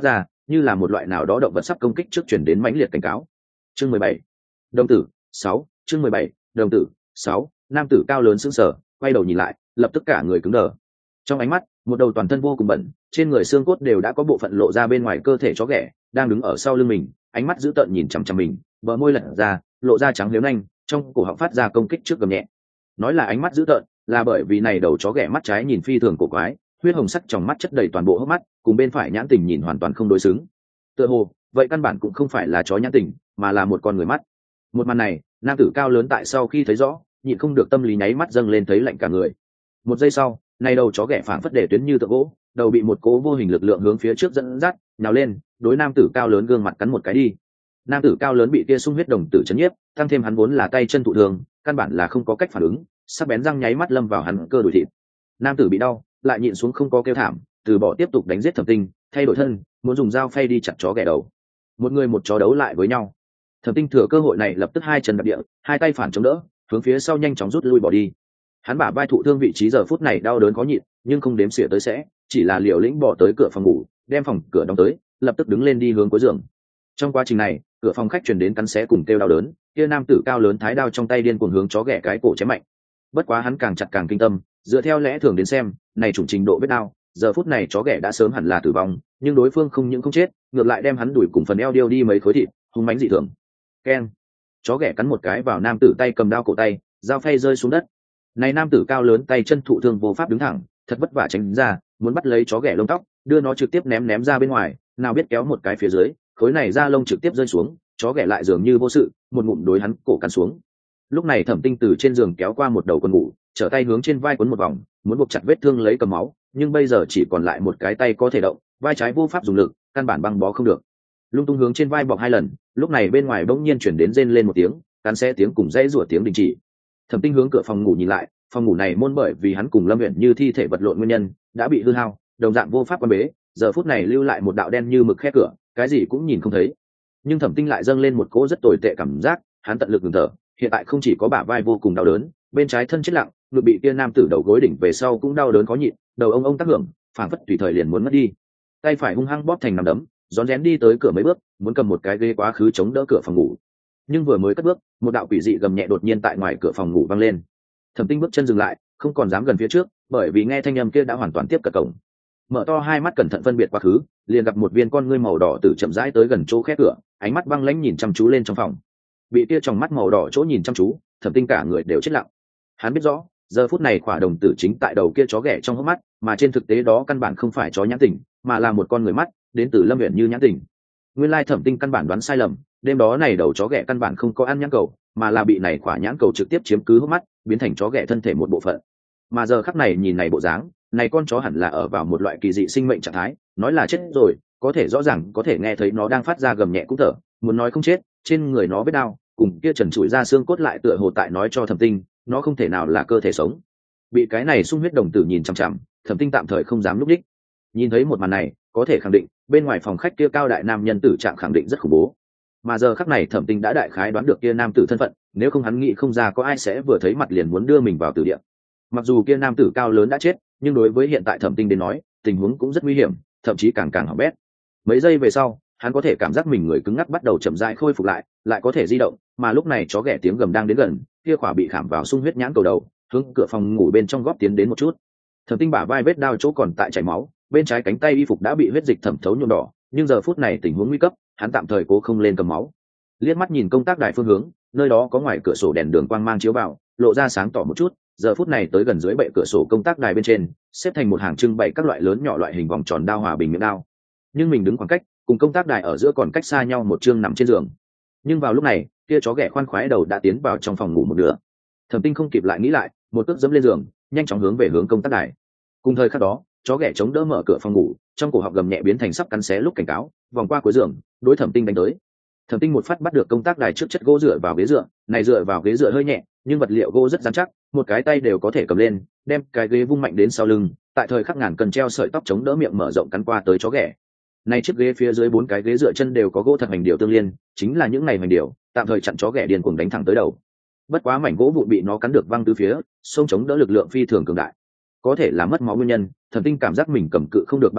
như là một loại nào đó động vật sắp công kích trước chuyển đến mãnh liệt cảnh cáo. Chương 17. Đồng tử 6. Chương 17. Đồng tử 6. Nam tử cao lớn sững sờ, quay đầu nhìn lại, lập tức cả người cứng đờ. Trong ánh mắt, một đầu toàn thân vô cùng bẩn, trên người xương cốt đều đã có bộ phận lộ ra bên ngoài cơ thể chó ghẻ, đang đứng ở sau lưng mình, ánh mắt dữ tợn nhìn chằm chằm mình, bờ môi lật ra, lộ ra trắng liếu nanh, trong cổ họng phát ra công kích trước gầm nhẹ. Nói là ánh mắt dữ tợn, là bởi vì này đầu chó ghẻ mắt trái nhìn phi thường cổ quái, huyết hồng sắc trong mắt chất đầy toàn bộ hốc mắt, cùng bên phải nhãn tình nhìn hoàn toàn không đối xứng. Tựa hồ, vậy căn bản cũng không phải là chó nhãn tình, mà là một con người mắt. Một màn này, nam tử cao lớn tại sau khi thấy rõ, nhịn không được tâm lý nháy mắt dâng lên thấy lạnh cả người. Một giây sau, này đầu chó ghẻ phảng phất để tuyến như tượng gỗ, đầu bị một cố vô hình lực lượng hướng phía trước dẫn dắt, nhào lên, đối nam tử cao lớn gương mặt cắn một cái đi. Nam tử cao lớn bị tia sung huyết đồng tử chấn nhiếp, tăng thêm hắn vốn là tay chân thụ thương, căn bản là không có cách phản ứng, sắc bén răng nháy mắt lâm vào hắn cơ đùi thịt. Nam tử bị đau, lại nhịn xuống không có kêu thảm, từ bỏ tiếp tục đánh giết Thẩm Tinh, thay đổi thân, muốn dùng dao phay đi chặt chó ghẻ đầu. Một người một chó đấu lại với nhau. Thẩm Tinh thừa cơ hội này lập tức hai chân đạp địa, hai tay phản chống đỡ, hướng phía sau nhanh chóng rút lui bỏ đi. Hắn bả vai thụ thương vị trí giờ phút này đau đớn khó nhịn, nhưng không đếm xỉa tới sẽ, chỉ là liều lĩnh bỏ tới cửa phòng ngủ, đem phòng cửa đóng tới, lập tức đứng lên đi hướng cuối giường. Trong quá trình này, cửa phòng khách truyền đến cắn xé cùng kêu đau đớn, kia nam tử cao lớn thái đao trong tay điên cuồng hướng chó ghẻ cái cổ chém mạnh. Bất quá hắn càng chặt càng kinh tâm, dựa theo lẽ thường đến xem, này chủng trình độ vết đau, giờ phút này chó ghẻ đã sớm hẳn là tử vong, nhưng đối phương không những không chết, ngược lại đem hắn đuổi cùng phần eo điêu đi mấy khối thịt, hung mãnh dị thường. Keng! Chó ghẻ cắn một cái vào nam tử tay cầm đao cổ tay, dao phay rơi xuống đất. Này nam tử cao lớn tay chân thụ thương vô pháp đứng thẳng, thật vất vả tránh ra, muốn bắt lấy chó ghẻ lông tóc, đưa nó trực tiếp ném ra bên ngoài, nào biết kéo một cái phía dưới, khối này da lông trực tiếp rơi xuống, chó ghẻ lại dường như vô sự, một ngụm đối hắn cổ cắn xuống. Lúc này Thẩm Tinh từ trên giường kéo qua một đầu quần ngủ, trở tay hướng trên vai quấn một vòng, muốn buộc chặt vết thương lấy cầm máu, nhưng bây giờ chỉ còn lại một cái tay có thể động, vai trái vô pháp dùng lực, căn bản băng bó không được. Lung tung hướng trên vai bọc hai lần, lúc này bên ngoài bỗng nhiên chuyển đến rên lên một tiếng, cắn xé tiếng cùng dãy rủa tiếng đình chỉ. Thẩm Tinh hướng cửa phòng ngủ nhìn lại, phòng ngủ này môn bởi vì hắn cùng Lâm Uyển Như thi thể vật lộn nguyên nhân đã bị hư hao, đồng dạng vô pháp quan bế, giờ phút này lưu lại một đạo đen như mực khe cửa, cái gì cũng nhìn không thấy. Nhưng Thẩm Tinh lại dâng lên một cỗ rất tồi tệ cảm giác, hắn tận lực ngừng thở, hiện tại không chỉ có bả vai vô cùng đau đớn, bên trái thân chết lặng, ngực bị kia nam tử đầu gối đỉnh về sau cũng đau đớn khó nhịn, đầu ông tác hưởng, phảng phất tùy thời liền muốn mất đi. Tay phải hung hăng bóp thành nắm đấm, rón rén đi tới cửa mấy bước, muốn cầm một cái ghế quá khứ chống đỡ cửa phòng ngủ. Nhưng vừa mới cất bước, một đạo quỷ dị gầm nhẹ đột nhiên tại ngoài cửa phòng ngủ vang lên. Thẩm Tinh bước chân dừng lại, không còn dám gần phía trước, bởi vì nghe thanh âm kia đã hoàn toàn tiếp cận cổng. Mở to hai mắt cẩn thận phân biệt quá khứ, liền gặp một viên con ngươi màu đỏ từ chậm rãi tới gần chỗ khép cửa, ánh mắt băng lãnh nhìn chăm chú lên trong phòng. Bị kia trong mắt màu đỏ chỗ nhìn chăm chú, Thẩm Tinh cả người đều chết lặng. Hắn biết rõ, giờ phút này khỏa đồng tử chính tại đầu kia chó ghẻ trong hốc mắt, mà trên thực tế đó căn bản không phải chó nhãn tình, mà là một con người mắt, đến từ Lâm Uyển Như nhãn tình. Nguyên lai Thẩm Tinh căn bản đoán sai lầm, đêm đó này đầu chó ghẻ căn bản không có ăn nhãn cầu, mà là bị này khỏa nhãn cầu trực tiếp chiếm cứ hốc mắt, biến thành chó ghẻ thân thể một bộ phận. Mà giờ khắc này nhìn này bộ dáng, này con chó hẳn là ở vào một loại kỳ dị sinh mệnh trạng thái, nói là chết rồi, có thể rõ ràng có thể nghe thấy nó đang phát ra gầm nhẹ cũng thở, muốn nói không chết, trên người nó vết đau, cùng kia trần trụi ra xương cốt lại tựa hồ tại nói cho Thẩm Tinh, nó không thể nào là cơ thể sống. Bị cái này sung huyết đồng tử nhìn chằm chằm, Thẩm Tinh tạm thời không dám lúc đích. Nhìn thấy một màn này, có thể khẳng định, bên ngoài phòng khách kia cao đại nam nhân tử trạng khẳng định rất khủng bố. Mà giờ khắc này Thẩm Tinh đã đại khái đoán được kia nam tử thân phận, nếu không hắn nghĩ không ra có ai sẽ vừa thấy mặt liền muốn đưa mình vào tử địa. Mặc dù kia nam tử cao lớn đã chết, nhưng đối với hiện tại Thẩm Tinh đến nói, tình huống cũng rất nguy hiểm, thậm chí càng hỏng bét. Mấy giây về sau, hắn có thể cảm giác mình người cứng ngắc bắt đầu chậm rãi khôi phục lại có thể di động, mà lúc này chó ghẻ tiếng gầm đang đến gần, kia khỏa bị khảm vào sung huyết nhãn cầu đầu, hướng cửa phòng ngủ bên trong góp tiến đến một chút. Thẩm Tinh bả vai vết đao chỗ còn tại chảy máu, bên trái cánh tay y phục đã bị huyết dịch thẩm thấu nhuộm đỏ, nhưng giờ phút này tình huống nguy cấp, hắn tạm thời cố không lên cầm máu. Liếc mắt nhìn công tác đài phương hướng, nơi đó có ngoài cửa sổ đèn đường quang mang chiếu vào, lộ ra sáng tỏ một chút. Giờ phút này tới gần dưới bệ cửa sổ công tác đài bên trên, xếp thành một hàng trưng bày các loại lớn nhỏ loại hình vòng tròn đao hòa bình miệng đao. Nhưng mình đứng khoảng cách, cùng công tác đài ở giữa còn cách xa nhau một chương nằm trên giường. Nhưng vào lúc này, kia chó ghẻ khoan khoái đầu đã tiến vào trong phòng ngủ một nửa. Thẩm Tinh không kịp lại nghĩ lại, một cước dẫm lên giường, nhanh chóng hướng về hướng công tác đài. Cùng thời khắc đó, chó ghẻ chống đỡ mở cửa phòng ngủ, trong cổ họng gầm nhẹ biến thành sắp cắn xé lúc cảnh cáo, vòng qua cuối giường, đối Thẩm Tinh đánh tới. Thẩm Tinh một phát bắt được công tác đài trước chất gỗ dựa vào ghế dựa, này dựa vào ghế dựa hơi nhẹ, nhưng vật liệu gỗ rất rắn chắc, một cái tay đều có thể cầm lên, đem cái ghế vung mạnh đến sau lưng, tại thời khắc ngàn cần treo sợi tóc chống đỡ miệng mở rộng cắn qua tới chó ghẻ. Này chiếc ghế phía dưới bốn cái ghế dựa chân đều có gỗ thật hành điều tương liên, chính là những này hành điều, tạm thời chặn chó ghẻ điên cuồng đánh thẳng tới đầu. Bất quá mảnh gỗ vụn bị nó cắn được văng tứ phía, xông chống đỡ lực lượng phi thường cường đại. Có thể là mất máu nguyên nhân, Thẩm Tinh cảm giác mình cầm cự không được bao lâu,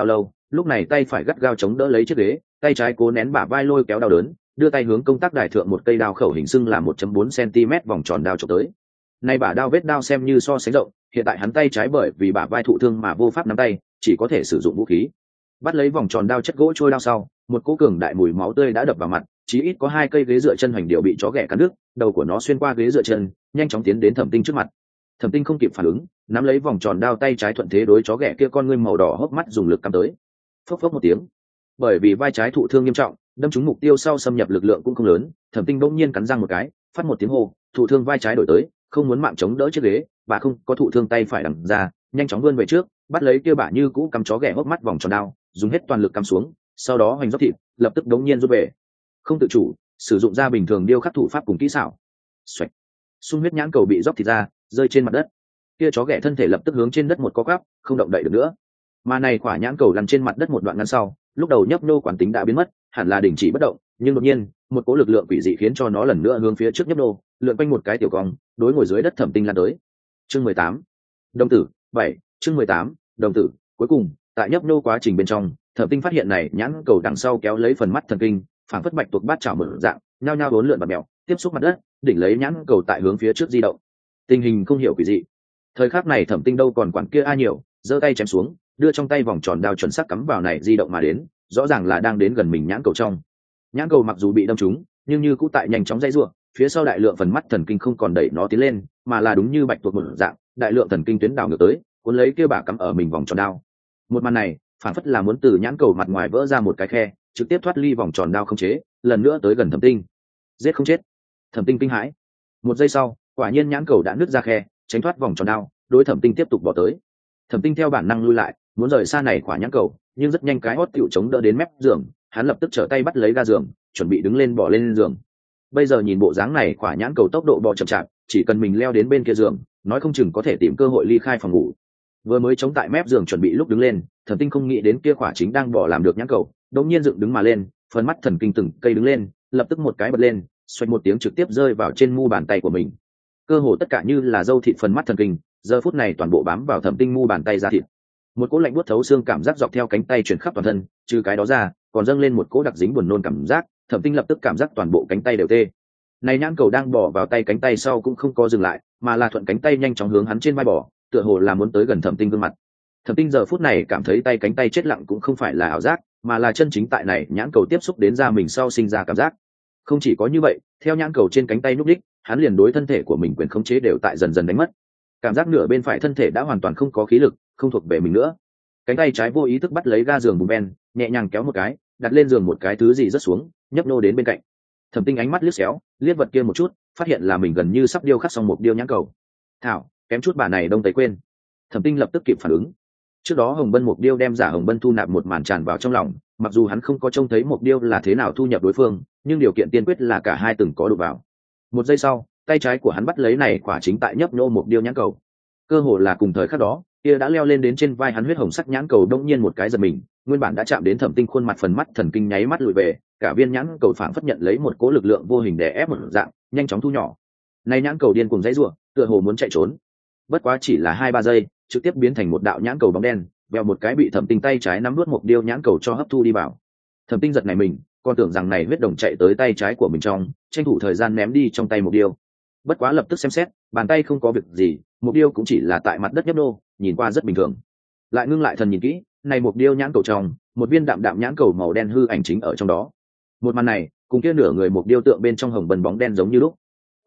lúc này tay phải gắt gao chống đỡ lấy chiếc ghế, tay trái cố nén bả vai lôi kéo đau đớn, đưa tay hướng công tác đài thượng một cây đao khẩu hình xưng là 1.4 cm vòng tròn đao chụp tới. Nay bả đao vết đao xem như so sánh rộng, hiện tại hắn tay trái bởi vì bả vai thụ thương mà vô pháp nắm tay, chỉ có thể sử dụng vũ khí. Bắt lấy vòng tròn đao chất gỗ trôi đao sau, một cỗ cường đại mùi máu tươi đã đập vào mặt, chí ít có 2 cây ghế dựa chân hoành điệu bị chó ghẻ cắn đứt, đầu của nó xuyên qua ghế dựa chân, nhanh chóng tiến đến Thẩm Tinh trước mặt. Thẩm Tinh không kịp phản ứng, nắm lấy vòng tròn đao tay trái thuận thế đối chó ghẻ kia con ngươi màu đỏ hốc mắt dùng lực cắm tới. Phốc phốc một tiếng. Bởi vì vai trái thụ thương nghiêm trọng, đâm trúng mục tiêu sau xâm nhập lực lượng cũng không lớn, Thẩm Tinh bỗng nhiên cắn răng một cái, phát một tiếng hô, thụ thương vai trái đổi tới, không muốn mạng chống đỡ chiếc ghế, và không có thụ thương tay phải đằng ra, nhanh chóng vươn về trước, bắt lấy kia bả như cũ cắm chó ghẻ hốc mắt vòng tròn đao, dùng hết toàn lực cắm xuống, sau đó hoành dốc thịt, lập tức đống nhiên rút về, không tự chủ sử dụng ra bình thường điêu khắc thủ pháp cùng kỹ xảo. Xoạch, xung huyết nhãn cầu bị dốc thịt ra, rơi trên mặt đất. Kia chó ghẻ thân thể lập tức hướng trên đất một co quắp, không động đậy được nữa. Mà này quả nhãn cầu lăn trên mặt đất một đoạn ngắn sau, lúc đầu nhấp nô quán tính đã biến mất, hẳn là đình chỉ bất động, nhưng đột nhiên một cỗ lực lượng quỷ dị khiến cho nó lần nữa hướng phía trước nhấp nô, lượn quanh một cái tiểu cong, đối ngồi dưới đất Thẩm Tinh lan tới. Chương 18. Đồng tử 7, chương 18, đồng tử. Cuối cùng, tại nhấp nô quá trình bên trong, Thẩm Tinh phát hiện này nhãn cầu đằng sau kéo lấy phần mắt thần kinh, phảng phất bạch tuộc bát chảo mở dạng, nhao nhao uốn lượn bạt mèo, tiếp xúc mặt đất, đỉnh lấy nhãn cầu tại hướng phía trước di động. Tình hình không hiểu quỷ dị. Thời khắc này Thẩm Tinh đâu còn quản kia a nhiều, giơ tay chém xuống, đưa trong tay vòng tròn đao chuẩn xác cắm vào này di động mà đến, rõ ràng là đang đến gần mình nhãn cầu trong. Nhãn cầu mặc dù bị đâm trúng, nhưng như cũ tại nhanh chóng dãy rủa, phía sau đại lượng phần mắt thần kinh không còn đẩy nó tiến lên, mà là đúng như bạch tuộc một dạng, đại lượng thần kinh tuyến đảo ngược tới, cuốn lấy kia bả cắm ở mình vòng tròn đao. Một màn này, phản phất là muốn từ nhãn cầu mặt ngoài vỡ ra một cái khe, trực tiếp thoát ly vòng tròn đao không chế, lần nữa tới gần Thẩm Tinh. Giết không chết. Thẩm Tinh kinh hãi. Một giây sau, quả nhiên nhãn cầu đã nứt ra khe, tránh thoát vòng tròn đao, đối Thẩm Tinh tiếp tục bỏ tới. Thẩm Tinh theo bản năng lui lại, muốn rời xa này quả nhãn cầu, nhưng rất nhanh cái hót tựu chống đỡ đến mép giường, hắn lập tức trở tay bắt lấy ga giường, chuẩn bị đứng lên bỏ lên giường. Bây giờ nhìn bộ dáng này quả nhãn cầu tốc độ bò chậm chạp, chỉ cần mình leo đến bên kia giường, nói không chừng có thể tìm cơ hội ly khai phòng ngủ. Vừa mới chống tại mép giường chuẩn bị lúc đứng lên, Thẩm Tinh không nghĩ đến kia quả chính đang bỏ làm được nhãn cầu, đột nhiên dựng đứng mà lên, phần mắt thần kinh từng cây đứng lên, lập tức một cái bật lên, xoạch một tiếng trực tiếp rơi vào trên mu bàn tay của mình. Cơ hồ tất cả như là dâu thịt phần mắt thần kinh, giờ phút này toàn bộ bám vào Thẩm Tinh mu bàn tay ra thịt. Một cỗ lạnh buốt thấu xương cảm giác dọc theo cánh tay truyền khắp toàn thân, trừ cái đó ra, còn dâng lên một cỗ đặc dính buồn nôn cảm giác, Thẩm Tinh lập tức cảm giác toàn bộ cánh tay đều tê. Này nhãn cầu đang bỏ vào tay cánh tay sau cũng không có dừng lại, mà là thuận cánh tay nhanh chóng hướng hắn trên vai bỏ, tựa hồ là muốn tới gần Thẩm Tinh gương mặt. Thẩm Tinh giờ phút này cảm thấy tay cánh tay chết lặng cũng không phải là ảo giác, mà là chân chính tại này nhãn cầu tiếp xúc đến da mình sau sinh ra cảm giác. Không chỉ có như vậy, theo nhãn cầu trên cánh tay núp đích, hắn liền đối thân thể của mình quyền khống chế đều tại dần dần đánh mất. Cảm giác nửa bên phải thân thể đã hoàn toàn không có khí lực, không thuộc về mình nữa. Cánh tay trái vô ý thức bắt lấy ga giường bùm ben, nhẹ nhàng kéo một cái, đặt lên giường một cái thứ gì rớt xuống, nhấp nô đến bên cạnh. Thẩm Tinh ánh mắt liếc xéo, liếc vật kia một chút, phát hiện là mình gần như sắp điêu khắc xong một điêu nhãn cầu. Thảo, kém chút bà này đông tây quên. Thẩm Tinh lập tức kịp phản ứng. Trước đó Hồng Bân Mục Điêu đem giả Hồng Bân thu nạp một màn tràn vào trong lòng, mặc dù hắn không có trông thấy Mục Điêu là thế nào thu nhập đối phương, nhưng điều kiện tiên quyết là cả hai từng có đụng vào. Một giây sau, tay trái của hắn bắt lấy này quả chính tại nhấp nhô Mục Điêu nhãn cầu. Cơ hồ là cùng thời khắc đó, kia đã leo lên đến trên vai hắn huyết hồng sắc nhãn cầu đông nhiên một cái giật mình, nguyên bản đã chạm đến Thẩm Tinh khuôn mặt phần mắt thần kinh nháy mắt lùi về, cả viên nhãn cầu phảng phất nhận lấy một cỗ lực lượng vô hình đè ép một dạng, nhanh chóng thu nhỏ. Này nhãn cầu điên cuồng dãy rủa, tựa hồ muốn chạy trốn. Bất quá chỉ là 2-3 giây, trực tiếp biến thành một đạo nhãn cầu bóng đen, vèo một cái bị Thẩm Tinh tay trái nắm nuốt Mục Điêu nhãn cầu cho hấp thu đi vào. Thẩm Tinh giật này mình, còn tưởng rằng này huyết đồng chạy tới tay trái của mình trong, tranh thủ thời gian ném đi trong tay Mục Điêu. Bất quá lập tức xem xét, bàn tay không có việc gì, Mục Điêu cũng chỉ là tại mặt đất nhấp nô, nhìn qua rất bình thường. Lại ngưng lại thần nhìn kỹ, này Mục Điêu nhãn cầu trong, một viên đạm đạm nhãn cầu màu đen hư ảnh chính ở trong đó. Một màn này, cùng kia nửa người Mục Điêu tượng bên trong hồng bần bóng đen giống như lúc.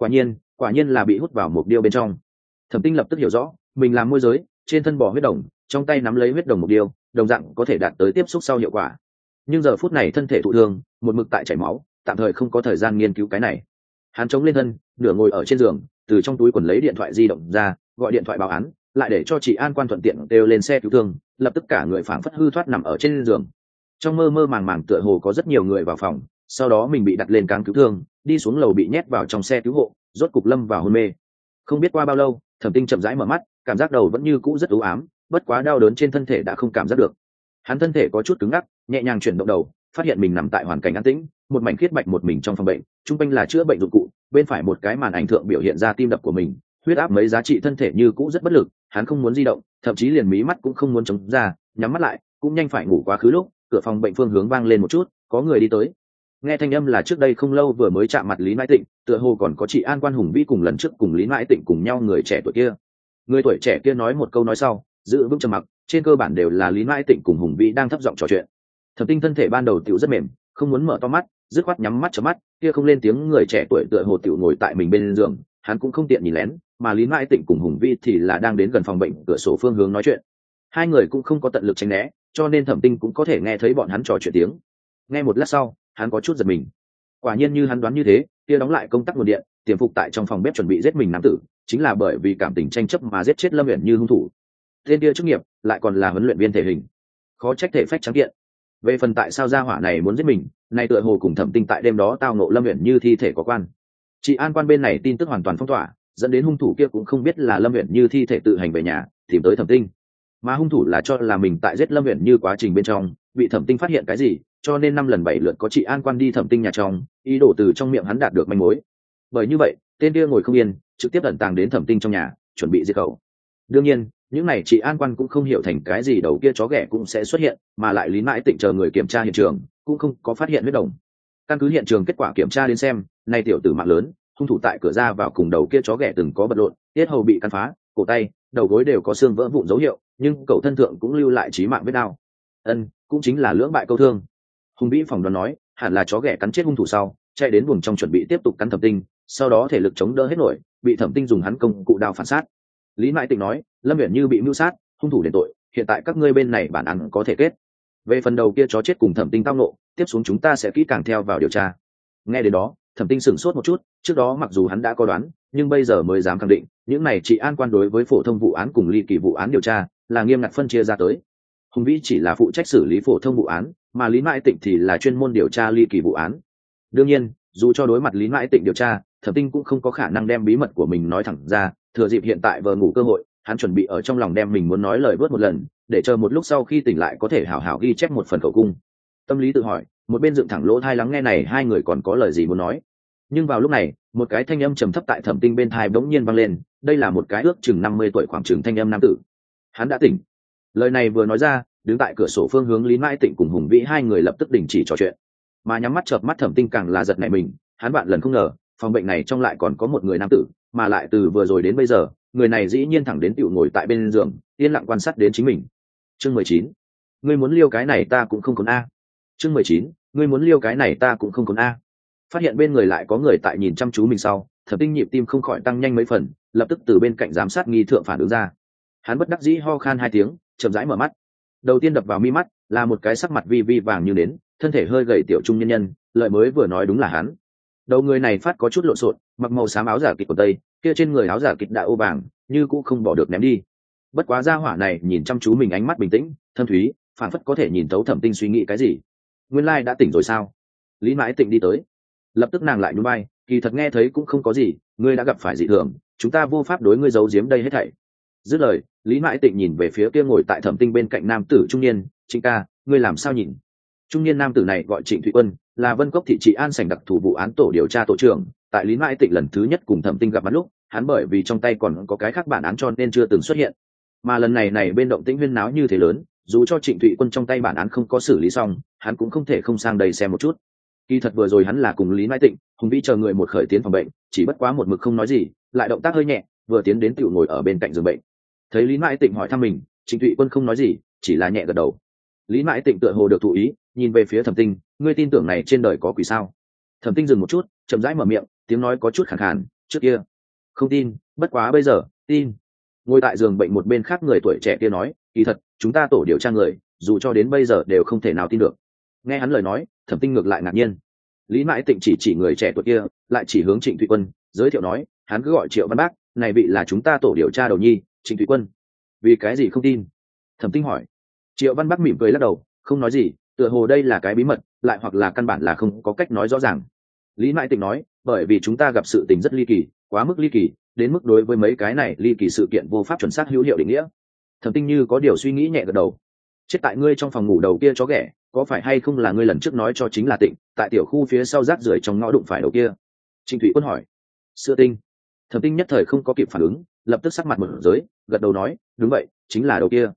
Quả nhiên là bị hút vào Mục Điêu bên trong. Thẩm Tinh lập tức hiểu rõ, mình làm môi giới, trên thân bò huyết đồng, trong tay nắm lấy huyết đồng Mục Điêu, đồng dạng có thể đạt tới tiếp xúc sau hiệu quả. Nhưng giờ phút này thân thể thụ thương, một mực tại chảy máu, tạm thời không có thời gian nghiên cứu cái này. Hắn chống lên thân, nửa ngồi ở trên giường, từ trong túi quần lấy điện thoại di động ra, gọi điện thoại báo án, lại để cho chị An Quan thuận tiện đều lên xe cứu thương, lập tức cả người phảng phất hư thoát nằm ở trên giường. Trong mơ mơ màng màng tựa hồ có rất nhiều người vào phòng, sau đó mình bị đặt lên cáng cứu thương, đi xuống lầu bị nhét vào trong xe cứu hộ, rốt cục lâm vào hôn mê. Không biết qua bao lâu, Thẩm Tinh chậm rãi mở mắt, cảm giác đầu vẫn như cũ rất u ám, bất quá đau đớn trên thân thể đã không cảm giác được. Hắn thân thể có chút cứng ngắc, nhẹ nhàng chuyển động đầu, phát hiện mình nằm tại hoàn cảnh an tĩnh, một mảnh khiết bạch một mình trong phòng bệnh, trung quanh là chữa bệnh dụng cụ, bên phải một cái màn ảnh thượng biểu hiện ra tim đập của mình, huyết áp mấy giá trị thân thể như cũ rất bất lực, hắn không muốn di động, thậm chí liền mí mắt cũng không muốn chống ra, nhắm mắt lại, cũng nhanh phải ngủ quá khứ lúc cửa phòng bệnh phương hướng vang lên một chút, có người đi tới. Nghe thanh âm là trước đây không lâu vừa mới chạm mặt Lý Mãi Tịnh, tựa hồ còn có chị An Quan Hùng Vĩ cùng lần trước cùng Lý Mãi Tịnh cùng nhau người trẻ tuổi kia. Người tuổi trẻ kia nói một câu nói sau, giữ vững trầm mặc, trên cơ bản đều là Lý Mãi Tịnh cùng Hùng Vĩ đang thấp giọng trò chuyện. Thẩm Tinh thân thể ban đầu tiểu rất mềm, không muốn mở to mắt, dứt khoát nhắm mắt chớp mắt, kia không lên tiếng người trẻ tuổi tựa hồ tiểu ngồi tại mình bên giường, hắn cũng không tiện nhìn lén, mà Lý Mãi Tịnh cùng Hùng Vĩ thì là đang đến gần phòng bệnh cửa sổ phương hướng nói chuyện. Hai người cũng không có tận lực tránh né, cho nên Thẩm Tinh cũng có thể nghe thấy bọn hắn trò chuyện tiếng. Nghe một lát sau, hắn có chút giật mình. Quả nhiên như hắn đoán như thế, kia đóng lại công tắc nguồn điện, tiềm phục tại trong phòng bếp chuẩn bị giết mình nam tử, chính là bởi vì cảm tình tranh chấp mà giết chết Lâm Uyển Như hung thủ. Tên kia chức nghiệp lại còn là huấn luyện viên thể hình, khó trách thể phách trắng kiện. Về phần tại sao gia hỏa này muốn giết mình, này tựa hồ cùng Thẩm Tinh tại đêm đó tao ngộ Lâm Uyển Như thi thể có quan. Chị An Quan bên này tin tức hoàn toàn phong tỏa, dẫn đến hung thủ kia cũng không biết là Lâm Uyển Như thi thể tự hành về nhà, tìm tới Thẩm Tinh. Mà hung thủ là cho là mình tại giết Lâm Uyển Như quá trình bên trong, bị Thẩm Tinh phát hiện cái gì, cho nên 5 lần 7 lượt có chị An Quan đi Thẩm Tinh nhà trong, ý đồ từ trong miệng hắn đạt được manh mối. Bởi như vậy, tên kia ngồi không yên, trực tiếp ẩn tàng đến Thẩm Tinh trong nhà, chuẩn bị diệt khẩu. Đương nhiên, những này chị An Quan cũng không hiểu thành cái gì đầu kia chó ghẻ cũng sẽ xuất hiện, mà lại Lý Mãi Tịnh chờ người kiểm tra hiện trường, cũng không có phát hiện huyết đồng. Căn cứ hiện trường kết quả kiểm tra đến xem, nay tiểu tử mạng lớn, hung thủ tại cửa ra vào cùng đầu kia chó ghẻ từng có vật lộn, tiết hầu bị cắn phá, cổ tay, đầu gối đều có xương vỡ vụn dấu hiệu, nhưng cậu thân thượng cũng lưu lại chí mạng vết đau. Cũng chính là lưỡng bại câu thương. Hùng Vĩ phỏng đoán nói, hẳn là chó ghẻ cắn chết hung thủ sau, chạy đến buồng trong chuẩn bị tiếp tục cắn Thẩm Tinh, sau đó thể lực chống đỡ hết nổi, bị Thẩm Tinh dùng hắn công cụ đao phản sát. Lý Mãi Tịnh nói, Lâm Uyển Như bị mưu sát, hung thủ đền tội, hiện tại các ngươi bên này bản án có thể kết. Về phần đầu kia chó chết cùng Thẩm Tinh tao nộ, tiếp xuống chúng ta sẽ kỹ càng theo vào điều tra. Nghe đến đó, Thẩm Tinh sửng sốt một chút, trước đó mặc dù hắn đã có đoán, nhưng bây giờ mới dám khẳng định, những này chị An Quan đối với phổ thông vụ án cùng ly kỳ vụ án điều tra, là nghiêm ngặt phân chia ra tới. Hùng Vĩ chỉ là phụ trách xử lý phổ thông vụ án, mà Lý Mãi Tịnh thì là chuyên môn điều tra ly kỳ vụ án. Đương nhiên, dù cho đối mặt Lý Mãi Tịnh điều tra, Thẩm Tinh cũng không có khả năng đem bí mật của mình nói thẳng ra, thừa dịp hiện tại vừa ngủ cơ hội, hắn chuẩn bị ở trong lòng đem mình muốn nói lời vớt một lần, để chờ một lúc sau khi tỉnh lại có thể hảo hảo ghi chép một phần khẩu cung. Tâm lý tự hỏi, một bên dựng thẳng lỗ tai lắng nghe này hai người còn có lời gì muốn nói. Nhưng vào lúc này, một cái thanh âm trầm thấp tại Thẩm Tinh bên tai bỗng nhiên vang lên, đây là một cái ước chừng 50 tuổi khoảng chừng thanh âm nam tử. Hắn đã tỉnh. Lời này vừa nói ra, đứng tại cửa sổ phương hướng Lý Mãi Tịnh cùng Hùng Vĩ hai người lập tức đình chỉ trò chuyện, mà nhắm mắt chợp mắt Thẩm Tinh càng là giật nảy mình, hắn vạn lần không ngờ, phòng bệnh này trong lại còn có một người nam tử, mà lại từ vừa rồi đến bây giờ, người này dĩ nhiên thẳng đến tiểu ngồi tại bên giường, yên lặng quan sát đến chính mình. Chương 19. Ngươi muốn liêu cái này ta cũng không còn a. Chương 19. Ngươi muốn liêu cái này ta cũng không còn a. Phát hiện bên người lại có người tại nhìn chăm chú mình sau, Thẩm Tinh nhịp tim không khỏi tăng nhanh mấy phần, lập tức từ bên cạnh giám sát nghi thượng phản ứng ra. Hắn bất đắc dĩ ho khan 2 tiếng, chậm rãi mở mắt. Đầu tiên đập vào mi mắt là một cái sắc mặt vi vi vàng như nến, thân thể hơi gầy tiểu trung nhân nhân, lợi mới vừa nói đúng là hắn. Đầu người này phát có chút lộn xộn, mặc màu xám áo giả kịch của tây, kia trên người áo giả kịch đã ô vàng, như cũng không bỏ được ném đi. Bất quá gia hỏa này nhìn chăm chú mình ánh mắt bình tĩnh, thâm thúy, phảng phất có thể nhìn thấu Thẩm Tinh suy nghĩ cái gì. Nguyên lai đã tỉnh rồi sao? Lý Mãi Tịnh đi tới, lập tức nàng lại nhún vai, kỳ thật nghe thấy cũng không có gì, ngươi đã gặp phải dị thường, chúng ta vô pháp đối ngươi giấu giếm đây hết thảy. Dứt lời, Lý Mãi Tịnh nhìn về phía kia ngồi tại Thẩm Tinh bên cạnh nam tử trung niên, Trịnh ca, ngươi làm sao nhìn? Trung niên nam tử này gọi Trịnh Thụy Quân, là Vân Cốc thị trị An sảnh đặc thù vụ án tổ điều tra tổ trưởng. Tại Lý Mãi Tịnh lần thứ nhất cùng Thẩm Tinh gặp mặt lúc, hắn bởi vì trong tay còn có cái khác bản án cho nên chưa từng xuất hiện. Mà lần này bên động tĩnh huyên náo như thế lớn, dù cho Trịnh Thụy Quân trong tay bản án không có xử lý xong, hắn cũng không thể không sang đây xem một chút. Kỳ thật vừa rồi hắn là cùng Lý Mãi Tịnh, Hùng Vĩ chờ người một khởi tiến phòng bệnh, chỉ bất quá một mực không nói gì, lại động tác hơi nhẹ, vừa tiến đến tiểu ngồi ở bên cạnh giường bệnh. Thấy Lý Mãi Tịnh hỏi thăm mình, Trịnh Thụy Quân không nói gì, chỉ là nhẹ gật đầu. Lý Mãi Tịnh tựa hồ được thụ ý, nhìn về phía Thẩm Tinh, ngươi tin tưởng này trên đời có quỷ sao? Thẩm Tinh dừng một chút, chậm rãi mở miệng, tiếng nói có chút khàn khàn, trước kia không tin, bất quá bây giờ tin. Ngồi tại giường bệnh một bên khác người tuổi trẻ kia nói, kỳ thật chúng ta tổ điều tra người, dù cho đến bây giờ đều không thể nào tin được. Nghe hắn lời nói, Thẩm Tinh ngược lại ngạc nhiên. Lý Mãi Tịnh chỉ người trẻ tuổi kia, lại chỉ hướng Trịnh Thụy Quân, giới thiệu nói, hắn cứ gọi Triệu Văn Bác, này vị là chúng ta tổ điều tra đầu nhi, Trịnh Thụy Quân. Vì cái gì không tin? Thẩm Tinh hỏi. Triệu Văn Bắc mỉm cười lắc đầu, không nói gì, tựa hồ đây là cái bí mật, lại hoặc là căn bản là không có cách nói rõ ràng. Lý Mãi Tịnh nói, bởi vì chúng ta gặp sự tình rất ly kỳ, quá mức ly kỳ, đến mức đối với mấy cái này ly kỳ sự kiện vô pháp chuẩn xác hữu hiệu định nghĩa. Thẩm Tinh như có điều suy nghĩ nhẹ gật đầu. Chết tại ngươi trong phòng ngủ đầu kia chó ghẻ, có phải hay không là ngươi lần trước nói cho chính là Tịnh, tại tiểu khu phía sau rác rưởi trong ngõ đụng phải đầu kia? Trịnh Thụy Quân hỏi. Sữa Tinh. Thẩm Tinh nhất thời không có kịp phản ứng, lập tức sắc mặt mở giới, gật đầu nói, đúng vậy, chính là đầu kia.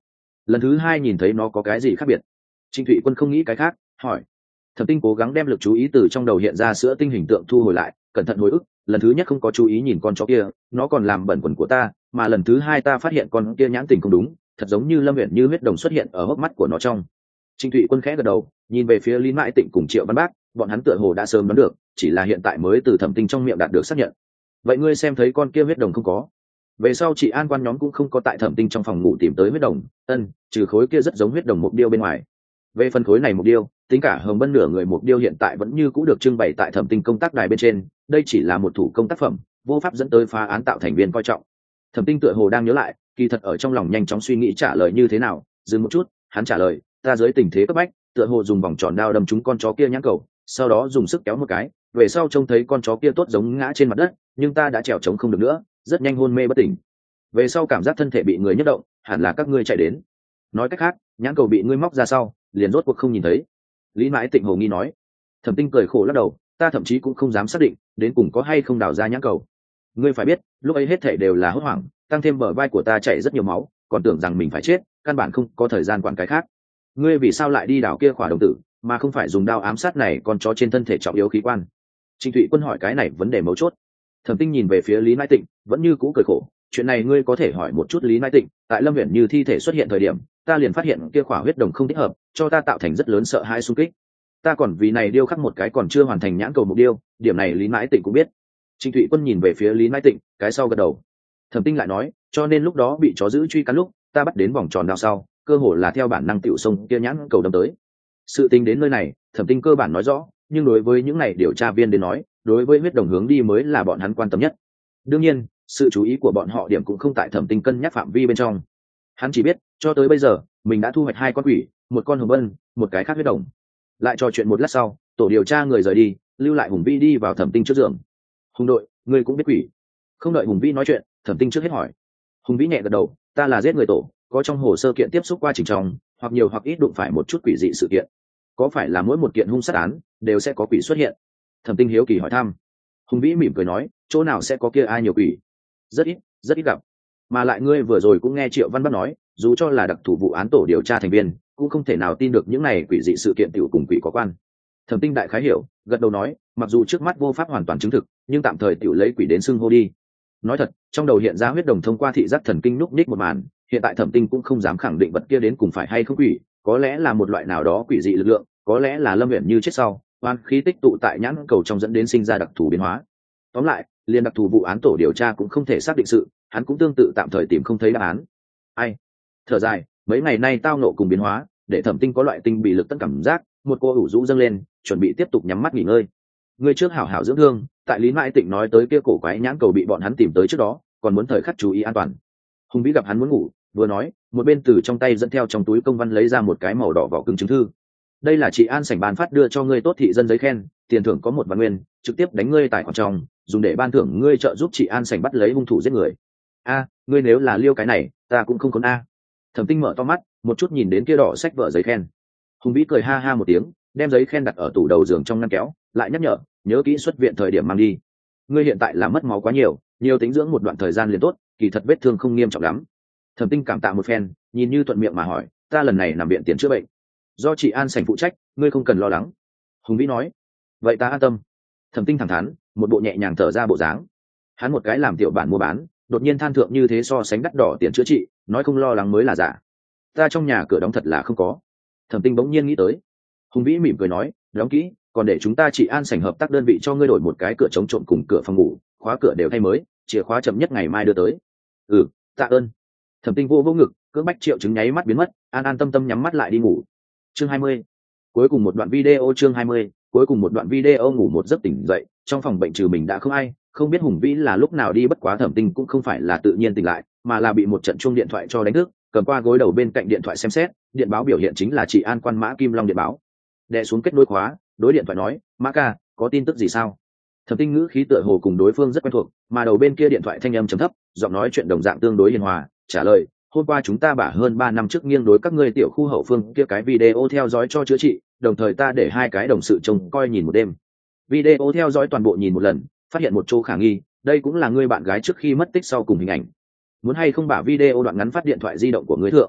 lần thứ hai nhìn thấy nó có cái gì khác biệt? Trịnh Thụy Quân không nghĩ cái khác, hỏi. Thẩm Tinh cố gắng đem lực chú ý từ trong đầu hiện ra sữa tinh hình tượng thu hồi lại, cẩn thận hồi ức. Lần thứ nhất không có chú ý nhìn con chó kia, nó còn làm bẩn quần của ta, mà lần thứ hai ta phát hiện con kia nhãn tình không đúng, thật giống như Lâm Uyển Như huyết đồng xuất hiện ở hốc mắt của nó trong. Trịnh Thụy Quân khẽ gật đầu, nhìn về phía Lý Mãi Tịnh cùng Triệu Văn Bác, bọn hắn tựa hồ đã sớm đoán được, chỉ là hiện tại mới từ Thẩm Tinh trong miệng đạt được xác nhận. Vậy ngươi xem thấy con kia huyết đồng không có? Về sau chị an quan nhóm cũng không có tại Thẩm Tinh trong phòng ngủ tìm tới huyết đồng, trừ khối kia rất giống huyết đồng mục điêu bên ngoài. Về phần khối này mục điêu, tính cả hồng bân nửa người mục điêu hiện tại vẫn như cũ được trưng bày tại Thẩm Tinh công tác đài bên trên, đây chỉ là một thủ công tác phẩm, vô pháp dẫn tới phá án tạo thành viên coi trọng. Thẩm Tinh tựa hồ đang nhớ lại, kỳ thật ở trong lòng nhanh chóng suy nghĩ trả lời như thế nào, dừng một chút, hắn trả lời, ta dưới tình thế cấp bách, tựa hồ dùng vòng tròn đao đâm trúng con chó kia nhãn cầu, sau đó dùng sức kéo một cái, về sau trông thấy con chó kia tốt giống ngã trên mặt đất, nhưng ta đã trèo trống không được nữa, rất nhanh hôn mê bất tỉnh. Về sau cảm giác thân thể bị người nhấc động, hẳn là các ngươi chạy đến. Nói cách khác, nhãn cầu bị ngươi móc ra sau, liền rốt cuộc không nhìn thấy. Lý Mãi Tịnh hồ nghi nói. Thẩm Tinh cười khổ lắc đầu, ta thậm chí cũng không dám xác định đến cùng có hay không đào ra nhãn cầu. Ngươi phải biết, lúc ấy hết thảy đều là hốt hoảng, tăng thêm bờ vai của ta chảy rất nhiều máu, còn tưởng rằng mình phải chết, căn bản không có thời gian quản cái khác. Ngươi vì sao lại đi đào kia khỏa đồng tử, mà không phải dùng đao ám sát này con chó trên thân thể trọng yếu khí quan? Trịnh Thụy Quân hỏi cái này vấn đề mấu chốt. Thẩm Tinh nhìn về phía Lý Mãi Tịnh, vẫn như cũ cười khổ, chuyện này ngươi có thể hỏi một chút Lý Mãi Tịnh, tại Lâm Uyển Như thi thể xuất hiện thời điểm, ta liền phát hiện kia khỏa huyết đồng không thích hợp, cho ta tạo thành rất lớn sợ hãi xung kích. Ta còn vì này điêu khắc một cái còn chưa hoàn thành nhãn cầu mục điêu, điểm này Lý Mãi Tịnh cũng biết. Trịnh Thụy Quân nhìn về phía Lý Mãi Tịnh, cái sau gật đầu. Thẩm Tinh lại nói, cho nên lúc đó bị chó giữ truy cắn lúc, ta bắt đến vòng tròn đao sau, cơ hồ là theo bản năng tiểu sông kia nhãn cầu đâm tới. Sự tình đến nơi này, Thẩm Tinh cơ bản nói rõ, nhưng đối với những này điều tra viên đến nói, đối với huyết đồng hướng đi mới là bọn hắn quan tâm nhất. Đương nhiên, sự chú ý của bọn họ điểm cũng không tại Thẩm Tinh cân nhắc phạm vi bên trong. Hắn chỉ biết, cho tới bây giờ, mình đã thu hoạch 2 con quỷ, một con hồng vân, một cái khác huyết đồng. Lại trò chuyện một lát sau, tổ điều tra người rời đi, lưu lại Hùng Vĩ đi vào Thẩm Tinh trước giường. Hùng đội, ngươi cũng biết quỷ? Không đợi Hùng Vĩ nói chuyện, Thẩm Tinh trước hết hỏi. Hùng Vĩ nhẹ gật đầu, ta là giết người tổ, có trong hồ sơ kiện tiếp xúc qua trình trong, hoặc nhiều hoặc ít đụng phải một chút quỷ dị sự kiện. Có phải là mỗi một kiện hung sát án đều sẽ có quỷ xuất hiện? Thẩm Tinh hiếu kỳ hỏi thăm. Hùng Vĩ mỉm cười nói, chỗ nào sẽ có kia ai nhiều quỷ? Rất ít gặp. Mà lại ngươi vừa rồi cũng nghe Triệu Văn Bắc nói, dù cho là đặc thù vụ án tổ điều tra thành viên, cũng không thể nào tin được những này quỷ dị sự kiện tiểu cùng quỷ có quan. Thẩm Tinh đại khái hiểu, gật đầu nói, mặc dù trước mắt vô pháp hoàn toàn chứng thực, nhưng tạm thời tiểu lấy quỷ đến xưng hô đi. Nói thật, trong đầu hiện ra huyết đồng thông qua thị giác thần kinh núp ních một màn, hiện tại Thẩm Tinh cũng không dám khẳng định vật kia đến cùng phải hay không quỷ, có lẽ là một loại nào đó quỷ dị lực lượng, có lẽ là Lâm Uyển Như chết sau, oan khí tích tụ tại nhãn cầu trong dẫn đến sinh ra đặc thù biến hóa. Tóm lại, liên đặc thù vụ án tổ điều tra cũng không thể xác định sự, hắn cũng tương tự tạm thời tìm không thấy đáp án. Ai? Thở dài, mấy ngày nay tao nộ cùng biến hóa, để Thẩm Tinh có loại tinh bị lực tất cảm giác, một cô ủ rũ dâng lên, chuẩn bị tiếp tục nhắm mắt nghỉ ngơi. Người trước hảo hảo dưỡng thương, tại Lý Mãi Tịnh nói tới kia cổ quái nhãn cầu bị bọn hắn tìm tới trước đó, còn muốn thời khắc chú ý an toàn. Hùng Vĩ gặp hắn muốn ngủ, vừa nói, một bên từ trong tay dẫn theo trong túi công văn lấy ra một cái màu đỏ vỏ cứng chứng thư. Đây là chị An sảnh ban phát đưa cho ngươi tốt thị dân giấy khen, tiền thưởng có 1 vạn nguyên, trực tiếp đánh ngươi tài khoản trong, dùng để ban thưởng ngươi trợ giúp chị An sảnh bắt lấy hung thủ giết người. A, ngươi nếu là liêu cái này, ta cũng không còn a. Thẩm Tinh mở to mắt, một chút nhìn đến kia đỏ sách vở giấy khen. Hùng Vĩ cười ha ha một tiếng, đem giấy khen đặt ở tủ đầu giường trong ngăn kéo, lại nhắc nhở, nhớ kỹ xuất viện thời điểm mang đi. Ngươi hiện tại là mất máu quá nhiều, nhiều tính dưỡng một đoạn thời gian liền tốt, kỳ thật vết thương không nghiêm trọng lắm. Thẩm Tinh cảm tạ một phen, nhìn như thuận miệng mà hỏi, ta lần này nằm viện tiền chữa bệnh, do chị An sảnh phụ trách, ngươi không cần lo lắng. Hùng Vĩ nói, vậy ta an tâm. Thẩm Tinh thẳng thắn, một bộ nhẹ nhàng thở ra bộ dáng. Hắn một cái làm tiểu bản mua bán, đột nhiên than thượng như thế so sánh đắt đỏ tiền chữa trị, nói không lo lắng mới là giả. Ta trong nhà cửa đóng thật là không có. Thẩm Tinh bỗng nhiên nghĩ tới. Hùng Vĩ mỉm cười nói, đóng kỹ, còn để chúng ta chị An sảnh hợp tác đơn vị cho ngươi đổi một cái cửa chống trộm cùng cửa phòng ngủ, khóa cửa đều thay mới, chìa khóa chậm nhất ngày mai đưa tới. Ừ, tạ ơn. Thẩm Tinh vô ngực, cưỡng bách triệu chứng nháy mắt biến mất, an tâm nhắm mắt lại đi ngủ. Chương 20. Cuối cùng một đoạn video. Chương 20. Cuối cùng một đoạn video. Ngủ một giấc tỉnh dậy, trong phòng bệnh trừ mình đã không ai, không biết Hùng Vĩ là lúc nào đi, bất quá Thẩm Tinh cũng không phải là tự nhiên tỉnh lại, mà là bị một trận chuông điện thoại cho đánh thức, cầm qua gối đầu bên cạnh điện thoại xem xét, điện báo biểu hiện chính là chị An quan Mã Kim Long điện báo. Đè xuống kết nối khóa, đối điện thoại nói, Mã ca, có tin tức gì sao? Thẩm Tinh ngữ khí tựa hồ cùng đối phương rất quen thuộc, mà đầu bên kia điện thoại thanh âm trầm thấp, giọng nói chuyện đồng dạng tương đối hiền hòa, trả lời, hôm qua chúng ta bả hơn 3 năm trước nghiêng đối các ngươi tiểu khu hậu phương kia cái video theo dõi cho chữa trị, đồng thời ta để 2 cái đồng sự trông coi nhìn một đêm. Video theo dõi toàn bộ nhìn một lần, phát hiện một chỗ khả nghi, đây cũng là ngươi bạn gái trước khi mất tích sau cùng hình ảnh. Muốn hay không bả video đoạn ngắn phát điện thoại di động của ngươi thượng?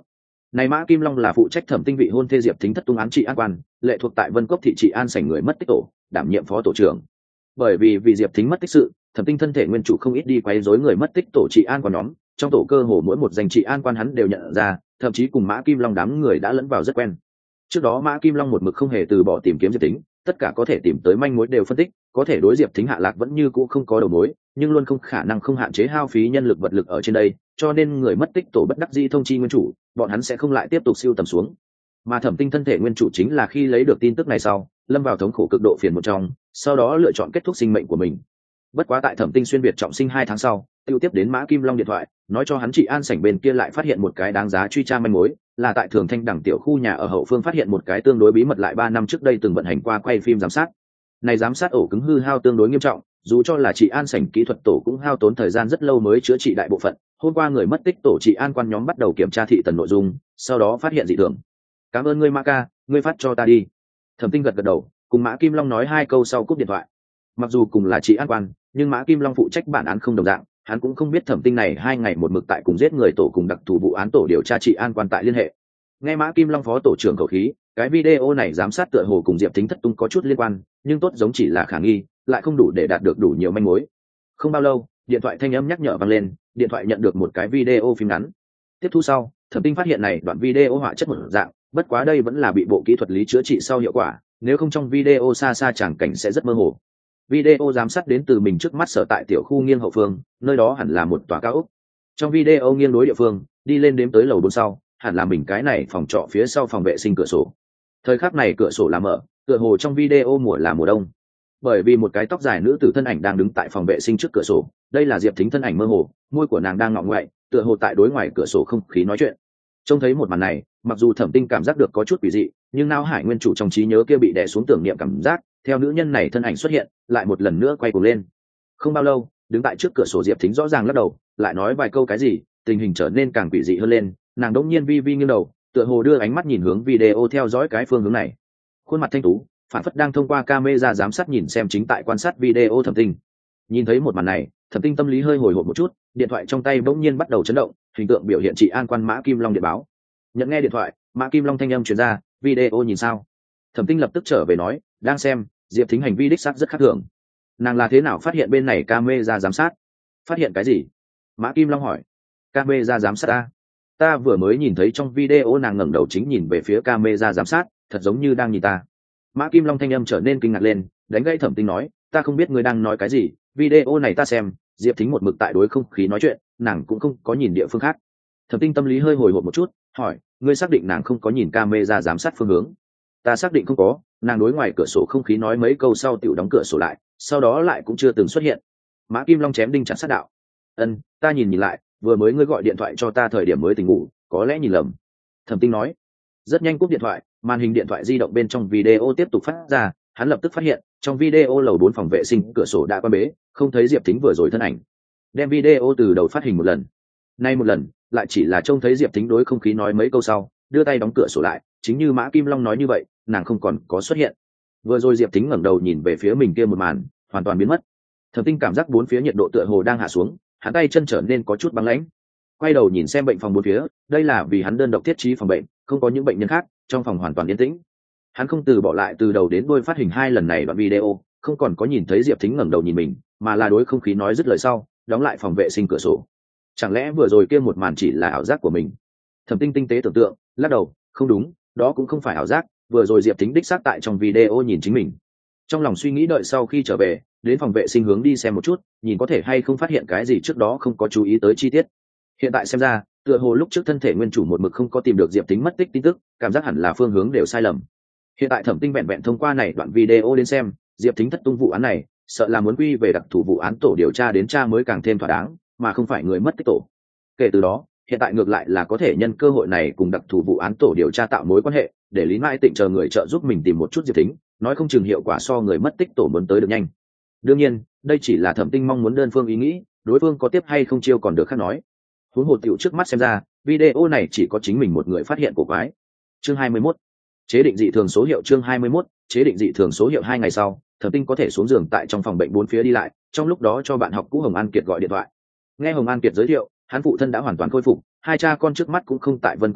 Này Mã Kim Long là phụ trách thẩm tinh vị hôn thê Diệp Thính thất tung án trị an quan, lệ thuộc tại Vân Cốc thị trị an sảnh người mất tích tổ, đảm nhiệm phó tổ trưởng. Bởi vì Diệp Thính mất tích sự, thẩm tinh thân thể nguyên chủ không ít đi quấy rối người mất tích tổ trị an quan nhóm, trong tổ cơ hồ mỗi một danh trị an quan hắn đều nhận ra, thậm chí cùng Mã Kim Long đám người đã lẫn vào rất quen. Trước đó Mã Kim Long một mực không hề từ bỏ tìm kiếm Diệp Thính, tất cả có thể tìm tới manh mối đều phân tích, có thể đối Diệp Thính hạ lạc vẫn như cũ không có đầu mối, nhưng luôn không khả năng không hạn chế hao phí nhân lực vật lực ở trên đây, cho nên người mất tích tổ bất đắc dĩ thông chi nguyên chủ, bọn hắn sẽ không lại tiếp tục siêu tầm xuống. Mà thẩm tinh thân thể nguyên chủ chính là khi lấy được tin tức này sau, lâm vào thống khổ cực độ phiền một trong, sau đó lựa chọn kết thúc sinh mệnh của mình. Bất quá tại thẩm tinh xuyên việt trọng sinh 2 tháng sau, tiêu tiếp đến Mã Kim Long điện thoại, nói cho hắn chị an sảnh bên kia lại phát hiện một cái đáng giá truy tra manh mối, là tại Thường Thanh đẳng tiểu khu nhà ở hậu phương phát hiện một cái tương đối bí mật lại 3 năm trước đây từng vận hành qua quay phim giám sát. Này giám sát ổ cứng hư hao tương đối nghiêm trọng, dù cho là chị an sảnh kỹ thuật tổ cũng hao tốn thời gian rất lâu mới chữa trị đại bộ phận. Hôm qua người mất tích tổ chị an quan nhóm bắt đầu kiểm tra thị tần nội dung, sau đó phát hiện dị thường. Cảm ơn ngươi Mã ca, ngươi phát cho ta đi. Thẩm Tinh gật gật đầu, cùng Mã Kim Long nói 2 câu sau cúp điện thoại. Mặc dù cùng là chị an quan, nhưng Mã Kim Long phụ trách bản án không đồng dạng, hắn cũng không biết Thẩm Tinh này 2 ngày một mực tại cùng giết người tổ cùng đặc thù vụ án tổ điều tra chị an quan tại liên hệ. Nghe Mã Kim Long phó tổ trưởng khẩu khí, cái video này giám sát tựa hồ cùng Diệp Thính thất tung có chút liên quan, nhưng tốt giống chỉ là khả nghi, lại không đủ để đạt được đủ nhiều manh mối. Không bao lâu, điện thoại thanh âm nhắc nhở vang lên, điện thoại nhận được một cái video phim ngắn. Tiếp thu sau, Thẩm Tinh phát hiện này đoạn video họa chất một dạng, bất quá đây vẫn là bị bộ kỹ thuật lý chữa trị sau hiệu quả, nếu không trong video xa xa chẳng cảnh sẽ rất mơ hồ. Video giám sát đến từ mình trước mắt sở tại tiểu khu nghiêng hậu phương, nơi đó hẳn là một tòa cao ốc. Trong video nghiêng đối địa phương, đi lên đếm tới lầu 4 sau, hẳn là mình cái này phòng trọ phía sau phòng vệ sinh cửa sổ. Thời khắc này cửa sổ là mở, tựa hồ trong video mùa là mùa đông. Bởi vì một cái tóc dài nữ tử thân ảnh đang đứng tại phòng vệ sinh trước cửa sổ, đây là Diệp Thính thân ảnh mơ hồ, môi của nàng đang ngọ ngoại, tựa hồ tại đối ngoài cửa sổ không khí nói chuyện. Trông thấy một màn này, mặc dù Thẩm Tinh cảm giác được có chút quỷ dị, nhưng não hải nguyên chủ trong trí nhớ kia bị đè xuống tưởng niệm cảm giác, theo nữ nhân này thân ảnh xuất hiện, lại một lần nữa quay cuồng lên. Không bao lâu, đứng tại trước cửa sổ Diệp Thính rõ ràng lắc đầu, lại nói vài câu cái gì, tình hình trở nên càng quỷ dị hơn lên, nàng đống nhiên vi vi nghiêng đầu, tựa hồ đưa ánh mắt nhìn hướng video theo dõi cái phương hướng này. Khuôn mặt thanh tú, phản phất đang thông qua camera giám sát nhìn xem chính tại quan sát video Thẩm Tinh. Nhìn thấy một màn này, Thẩm Tinh tâm lý hơi hồi hộp một chút, điện thoại trong tay bỗng nhiên bắt đầu chấn động, hình tượng biểu hiện chị an quan Mã Kim Long điện báo. Nhận nghe điện thoại, Mã Kim Long thanh âm truyền ra, video nhìn sao? Thẩm Tinh lập tức trở về nói, đang xem, Diệp Thính hành vi đích xác rất khác thường. Nàng là thế nào phát hiện bên này camera giám sát? Phát hiện cái gì? Mã Kim Long hỏi. Camera giám sát ta vừa mới nhìn thấy trong video nàng ngẩng đầu chính nhìn về phía camera giám sát, thật giống như đang nhìn ta. Mã Kim Long thanh âm trở nên kinh ngạc lên, đánh gãy Thẩm Tinh nói, ta không biết ngươi đang nói cái gì, video này ta xem, Diệp Thính một mực tại đối không khí nói chuyện, nàng cũng không có nhìn địa phương khác. Thẩm Tinh tâm lý hơi hồi hộp một chút, hỏi, ngươi xác định nàng không có nhìn camera giám sát phương hướng? Ta xác định không có, nàng đối ngoài cửa sổ không khí nói mấy câu sau tiểu đóng cửa sổ lại, sau đó lại cũng chưa từng xuất hiện. Mã Kim Long chém đinh chặt sắt đạo. Ta nhìn lại, vừa mới ngươi gọi điện thoại cho ta thời điểm mới tỉnh ngủ, có lẽ nhìn lầm. Thẩm Tinh nói. Rất nhanh cúp điện thoại, màn hình điện thoại di động bên trong video tiếp tục phát ra, hắn lập tức phát hiện trong video lầu 4 phòng vệ sinh cửa sổ đã quan bế, không thấy Diệp Thính vừa rồi thân ảnh. Đem video từ đầu phát hình một lần, nay một lần lại chỉ là trông thấy Diệp Thính đối không khí nói mấy câu sau, đưa tay đóng cửa sổ lại, chính như Mã Kim Long nói như vậy, nàng không còn có xuất hiện. Vừa rồi Diệp Thính ngẩng đầu nhìn về phía mình kia một màn, hoàn toàn biến mất. Thẩm Tinh cảm giác bốn phía nhiệt độ tựa hồ đang hạ xuống, hắn tay chân trở nên có chút băng lãnh. Quay đầu nhìn xem bệnh phòng bốn phía, đây là vì hắn đơn độc thiết trí phòng bệnh, không có những bệnh nhân khác, trong phòng hoàn toàn yên tĩnh. Hắn không từ bỏ lại từ đầu đến đuôi phát hình 2 lần này đoạn video, không còn có nhìn thấy Diệp Thính ngẩng đầu nhìn mình, mà là đối không khí nói dứt lời sau, đóng lại phòng vệ sinh cửa sổ. Chẳng lẽ vừa rồi kia một màn chỉ là ảo giác của mình? Thẩm Tinh tinh tế tưởng tượng, lắc đầu, không đúng, đó cũng không phải ảo giác, vừa rồi Diệp Thính đích xác tại trong video nhìn chính mình. Trong lòng suy nghĩ đợi sau khi trở về, đến phòng vệ sinh hướng đi xem một chút, nhìn có thể hay không phát hiện cái gì trước đó không có chú ý tới chi tiết. Hiện tại xem ra, tựa hồ lúc trước thân thể nguyên chủ một mực không có tìm được Diệp Thính mất tích tin tức, cảm giác hẳn là phương hướng đều sai lầm. Hiện tại Thẩm Tinh vẹn vẹn thông qua này đoạn video đến xem, Diệp Thính thất tung vụ án này, sợ là muốn quy về đặc thù vụ án tổ điều tra đến tra mới càng thêm thỏa đáng, mà không phải người mất tích tổ. Kể từ đó, hiện tại ngược lại là có thể nhân cơ hội này cùng đặc thù vụ án tổ điều tra tạo mối quan hệ, để Lý Mai Tịnh chờ người trợ giúp mình tìm một chút Diệp Thính, nói không chừng hiệu quả so người mất tích tổ muốn tới được nhanh. Đương nhiên, đây chỉ là Thẩm Tinh mong muốn đơn phương ý nghĩ, đối phương có tiếp hay không chiêu còn được khác nói. Huống hồ tiểu trước mắt xem ra, video này chỉ có chính mình một người phát hiện của quái. Chương 21. Chế định dị thường số hiệu. Chương 21. Chế định dị thường số hiệu. 2 ngày sau, Thẩm Tinh có thể xuống giường tại trong phòng bệnh bốn phía đi lại, trong lúc đó cho bạn học cũ Hồng An Kiệt gọi điện thoại. Nghe Hồng An Kiệt giới thiệu, hắn phụ thân đã hoàn toàn khôi phục, hai cha con trước mắt cũng không tại Vân Cốc thị,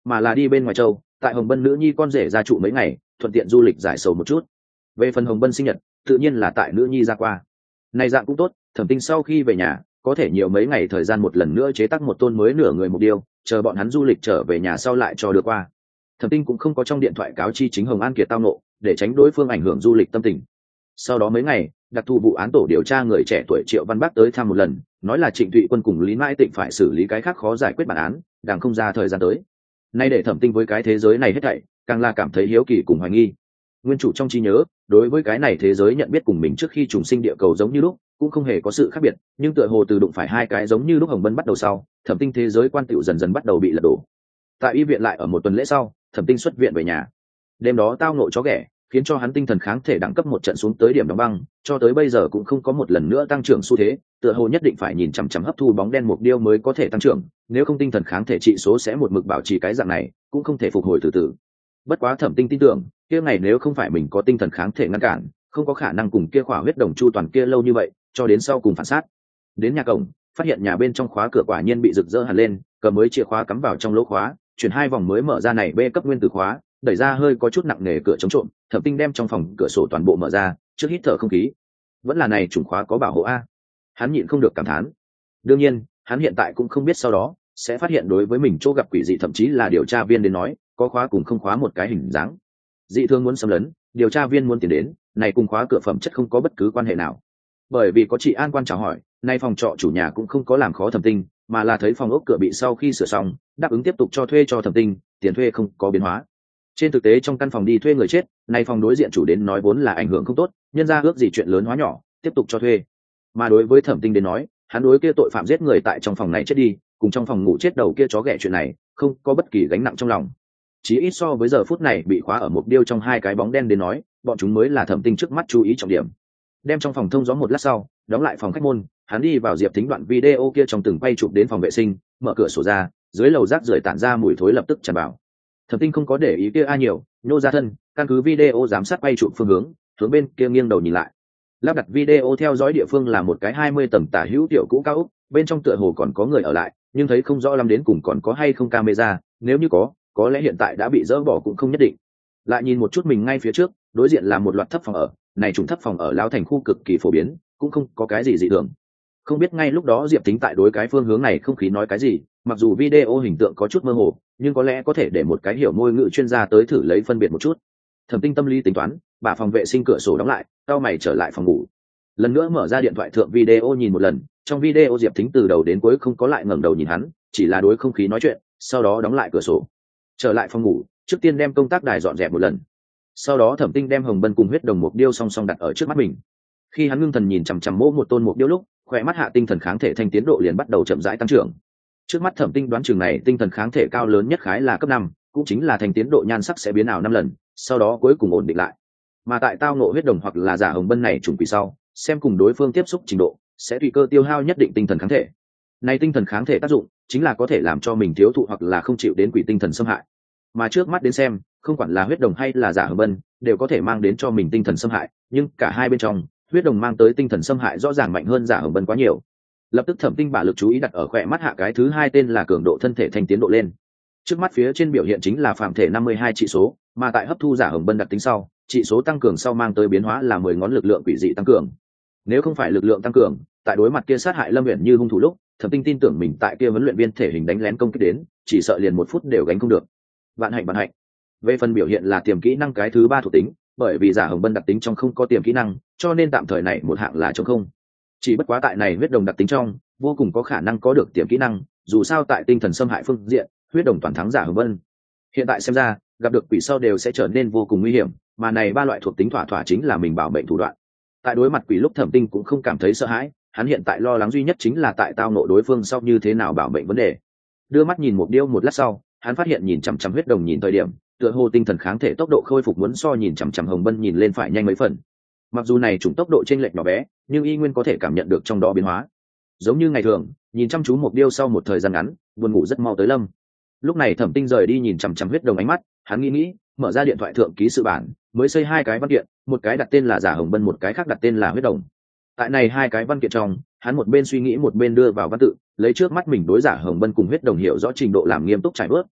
mà là đi bên ngoài châu, tại Hồng Bân nữ nhi con rể gia trụ mấy ngày, thuận tiện du lịch giải sầu một chút. Về phần Hồng Bân sinh nhật, tự nhiên là tại nữ nhi ra qua. Này dạng cũng tốt, Thẩm Tinh sau khi về nhà có thể nhiều mấy ngày thời gian một lần nữa chế tác một tôn mới nửa người mục điêu, chờ bọn hắn du lịch trở về nhà sau lại cho được qua. Thẩm Tinh cũng không có trong điện thoại cáo chi chính Hồng An Kiệt tao nộ, để tránh đối phương ảnh hưởng du lịch tâm tình. Sau đó mấy ngày, đặc thù vụ án tổ điều tra người trẻ tuổi Triệu Văn Bắc tới thăm một lần, nói là Trịnh Thụy Quân cùng Lý Mãi Tịnh phải xử lý cái khác khó giải quyết bản án, đang không ra thời gian tới. Nay để Thẩm Tinh với cái thế giới này hết thảy, càng là cảm thấy hiếu kỳ cùng hoài nghi. Nguyên chủ trong trí nhớ, đối với cái này thế giới nhận biết cùng mình trước khi trùng sinh địa cầu giống như lúc, cũng không hề có sự khác biệt, nhưng tựa hồ từ đụng phải hai cái giống như lúc Hồng Bân bắt đầu sau, Thẩm Tinh thế giới quan tựu dần dần bắt đầu bị lật đổ. Tại y viện lại ở một tuần lễ sau, Thẩm Tinh xuất viện về nhà. Đêm đó tao ngộ chó ghẻ, khiến cho hắn tinh thần kháng thể đẳng cấp một trận xuống tới điểm đóng băng, cho tới bây giờ cũng không có một lần nữa tăng trưởng xu thế, tựa hồ nhất định phải nhìn chằm chằm hấp thu bóng đen mục điêu mới có thể tăng trưởng, nếu không tinh thần kháng thể trị số sẽ một mực bảo trì cái dạng này, cũng không thể phục hồi từ từ. Bất quá Thẩm Tinh tin tưởng, kia ngày nếu không phải mình có tinh thần kháng thể ngăn cản, không có khả năng cùng kia khỏa huyết đồng chu toàn kia lâu như vậy, cho đến sau cùng phản sát. Đến nhà cổng, phát hiện nhà bên trong khóa cửa quả nhiên bị rực rỡ hẳn lên, cầm mới chìa khóa cắm vào trong lỗ khóa, chuyển 2 vòng mới mở ra này B cấp nguyên tử khóa, đẩy ra hơi có chút nặng nề cửa chống trộm. Thẩm Tinh đem trong phòng cửa sổ toàn bộ mở ra, trước hít thở không khí. Vẫn là này chủng khóa có bảo hộ a. Hắn nhịn không được cảm thán. Đương nhiên, hắn hiện tại cũng không biết sau đó sẽ phát hiện đối với mình chỗ gặp quỷ dị, thậm chí là điều tra viên đến nói, có khóa cùng không khóa một cái hình dáng. Dị thường muốn xâm lấn, điều tra viên muốn tiến đến, này cùng khóa cửa phẩm chất không có bất cứ quan hệ nào. Bởi vì có chị An quan chào hỏi, nay phòng trọ chủ nhà cũng không có làm khó Thẩm Tinh, mà là thấy phòng ốc cửa bị sau khi sửa xong, đáp ứng tiếp tục cho thuê cho Thẩm Tinh, tiền thuê không có biến hóa. Trên thực tế trong căn phòng đi thuê người chết, nay phòng đối diện chủ đến nói vốn là ảnh hưởng không tốt, nhân ra ước gì chuyện lớn hóa nhỏ, tiếp tục cho thuê. Mà đối với Thẩm Tinh đến nói, hắn đối kia tội phạm giết người tại trong phòng này chết đi, cùng trong phòng ngủ chết đầu kia chó ghẻ chuyện này, không có bất kỳ gánh nặng trong lòng. Chỉ ít so với giờ phút này bị khóa ở một điêu trong hai cái bóng đen đến nói, bọn chúng mới là Thẩm Tinh trước mắt chú ý trọng điểm. Đem trong phòng thông gió một lát sau, đóng lại phòng khách môn, hắn đi vào Diệp Thính đoạn video kia trong từng quay chụp đến phòng vệ sinh, mở cửa sổ ra, dưới lầu rác rưởi tản ra mùi thối lập tức tràn vào. Thẩm Tinh không có để ý kia ai nhiều, nhô ra thân, căn cứ video giám sát quay chụp phương hướng bên kia nghiêng đầu nhìn lại. Lắp đặt video theo dõi địa phương là một cái 20 tầng tả hữu tiểu cũ cao ốc, bên trong tựa hồ còn có người ở lại, nhưng thấy không rõ lắm đến cùng còn có hay không camera, nếu như có lẽ hiện tại đã bị dỡ bỏ cũng không nhất định. Lại nhìn một chút mình ngay phía trước, đối diện là một loạt thấp phòng ở, này trùng thấp phòng ở lao thành khu cực kỳ phổ biến, cũng không có cái gì dị thường. Không biết ngay lúc đó Diệp Tính tại đối cái phương hướng này không khí nói cái gì, mặc dù video hình tượng có chút mơ hồ, nhưng có lẽ có thể để một cái hiểu ngôn ngữ chuyên gia tới thử lấy phân biệt một chút. Thẩm Tinh tâm lý tính toán, bà phòng vệ sinh cửa sổ đóng lại, cau mày trở lại phòng ngủ. Lần nữa mở ra điện thoại thượng video nhìn một lần, trong video Diệp Tính từ đầu đến cuối không có lại ngẩng đầu nhìn hắn, chỉ là đối không khí nói chuyện, sau đó đóng lại cửa sổ. Trở lại phòng ngủ, trước tiên đem công tác đài dọn dẹp một lần. Sau đó Thẩm Tinh đem Hồng Bân cùng huyết đồng mục điêu song song đặt ở trước mắt mình. Khi hắn ngưng thần nhìn chằm chằm một tôn mục điêu lúc, khỏe mắt hạ tinh thần kháng thể thanh tiến độ liền bắt đầu chậm rãi tăng trưởng. Trước mắt Thẩm Tinh đoán chừng này tinh thần kháng thể cao lớn nhất khái là cấp 5, cũng chính là thanh tiến độ nhan sắc sẽ biến ảo 5 lần, sau đó cuối cùng ổn định lại. Mà tại tao ngộ huyết đồng hoặc là giả Hồng Bân này trùng quỷ sau, xem cùng đối phương tiếp xúc trình độ, sẽ tùy cơ tiêu hao nhất định tinh thần kháng thể. Này tinh thần kháng thể tác dụng chính là có thể làm cho mình thiếu thụ hoặc là không chịu đến quỷ tinh thần xâm hại. Mà trước mắt đến xem, không quản là huyết đồng hay là giả Hồng Bân, đều có thể mang đến cho mình tinh thần xâm hại, nhưng cả hai bên trong, huyết đồng mang tới tinh thần xâm hại rõ ràng mạnh hơn giả Hồng Bân quá nhiều. Lập tức Thẩm Tinh bả lực chú ý đặt ở khỏe mắt hạ cái thứ hai tên là cường độ thân thể thanh tiến độ lên. Trước mắt phía trên biểu hiện chính là phạm thể 52 trị số, mà tại hấp thu giả Hồng Bân đặc tính sau, trị số tăng cường sau mang tới biến hóa là 10 ngón lực lượng quỷ dị tăng cường. Nếu không phải lực lượng tăng cường, tại đối mặt kia sát hại Lâm Uyển Như hung thủ lúc, Thẩm Tinh tin tưởng mình tại kia huấn luyện viên thể hình đánh lén công kích đến, chỉ sợ liền 1 phút đều gánh không được. Vạn hạnh. Về phần biểu hiện là tiềm kỹ năng cái thứ 3 thuộc tính, bởi vì giả Hồng Bân đặc tính trong không có tiềm kỹ năng, cho nên tạm thời này một hạng là trống không. Chỉ bất quá tại này huyết đồng đặc tính trong, vô cùng có khả năng có được tiềm kỹ năng, dù sao tại tinh thần xâm hại phương diện, huyết đồng toàn thắng giả Hồng Bân. Hiện tại xem ra, gặp được quỷ sau đều sẽ trở nên vô cùng nguy hiểm, mà này 3 loại thuộc tính thỏa chính là mình bảo mệnh thủ đoạn. Tại đối mặt quỷ lúc Thẩm Tinh cũng không cảm thấy sợ hãi, hắn hiện tại lo lắng duy nhất chính là tại tao nộ đối phương sau như thế nào bảo mệnh vấn đề. Đưa mắt nhìn một điêu một lát sau, hắn phát hiện nhìn chằm chằm huyết đồng nhìn thời điểm, tựa hồ tinh thần kháng thể tốc độ khôi phục muốn so nhìn chằm chằm Hồng Bân nhìn lên phải nhanh mấy phần. Mặc dù này chủng tốc độ chênh lệch nhỏ bé, nhưng y nguyên có thể cảm nhận được trong đó biến hóa. Giống như ngày thường, nhìn chăm chú một điêu sau một thời gian ngắn, buồn ngủ rất mau tới lâm. Lúc này Thẩm Tinh rời đi nhìn chằm chằm huyết đồng ánh mắt, hắn nghĩ, mở ra điện thoại thượng ký sự bản, mới xây 2 cái văn kiện, một cái đặt tên là giả Hồng Bân, một cái khác đặt tên là huyết đồng. Tại này 2 cái văn kiện trong, hắn một bên suy nghĩ một bên đưa vào văn tự, lấy trước mắt mình đối giả Hồng Bân cùng huyết đồng hiểu rõ trình độ làm nghiêm túc trải bớt,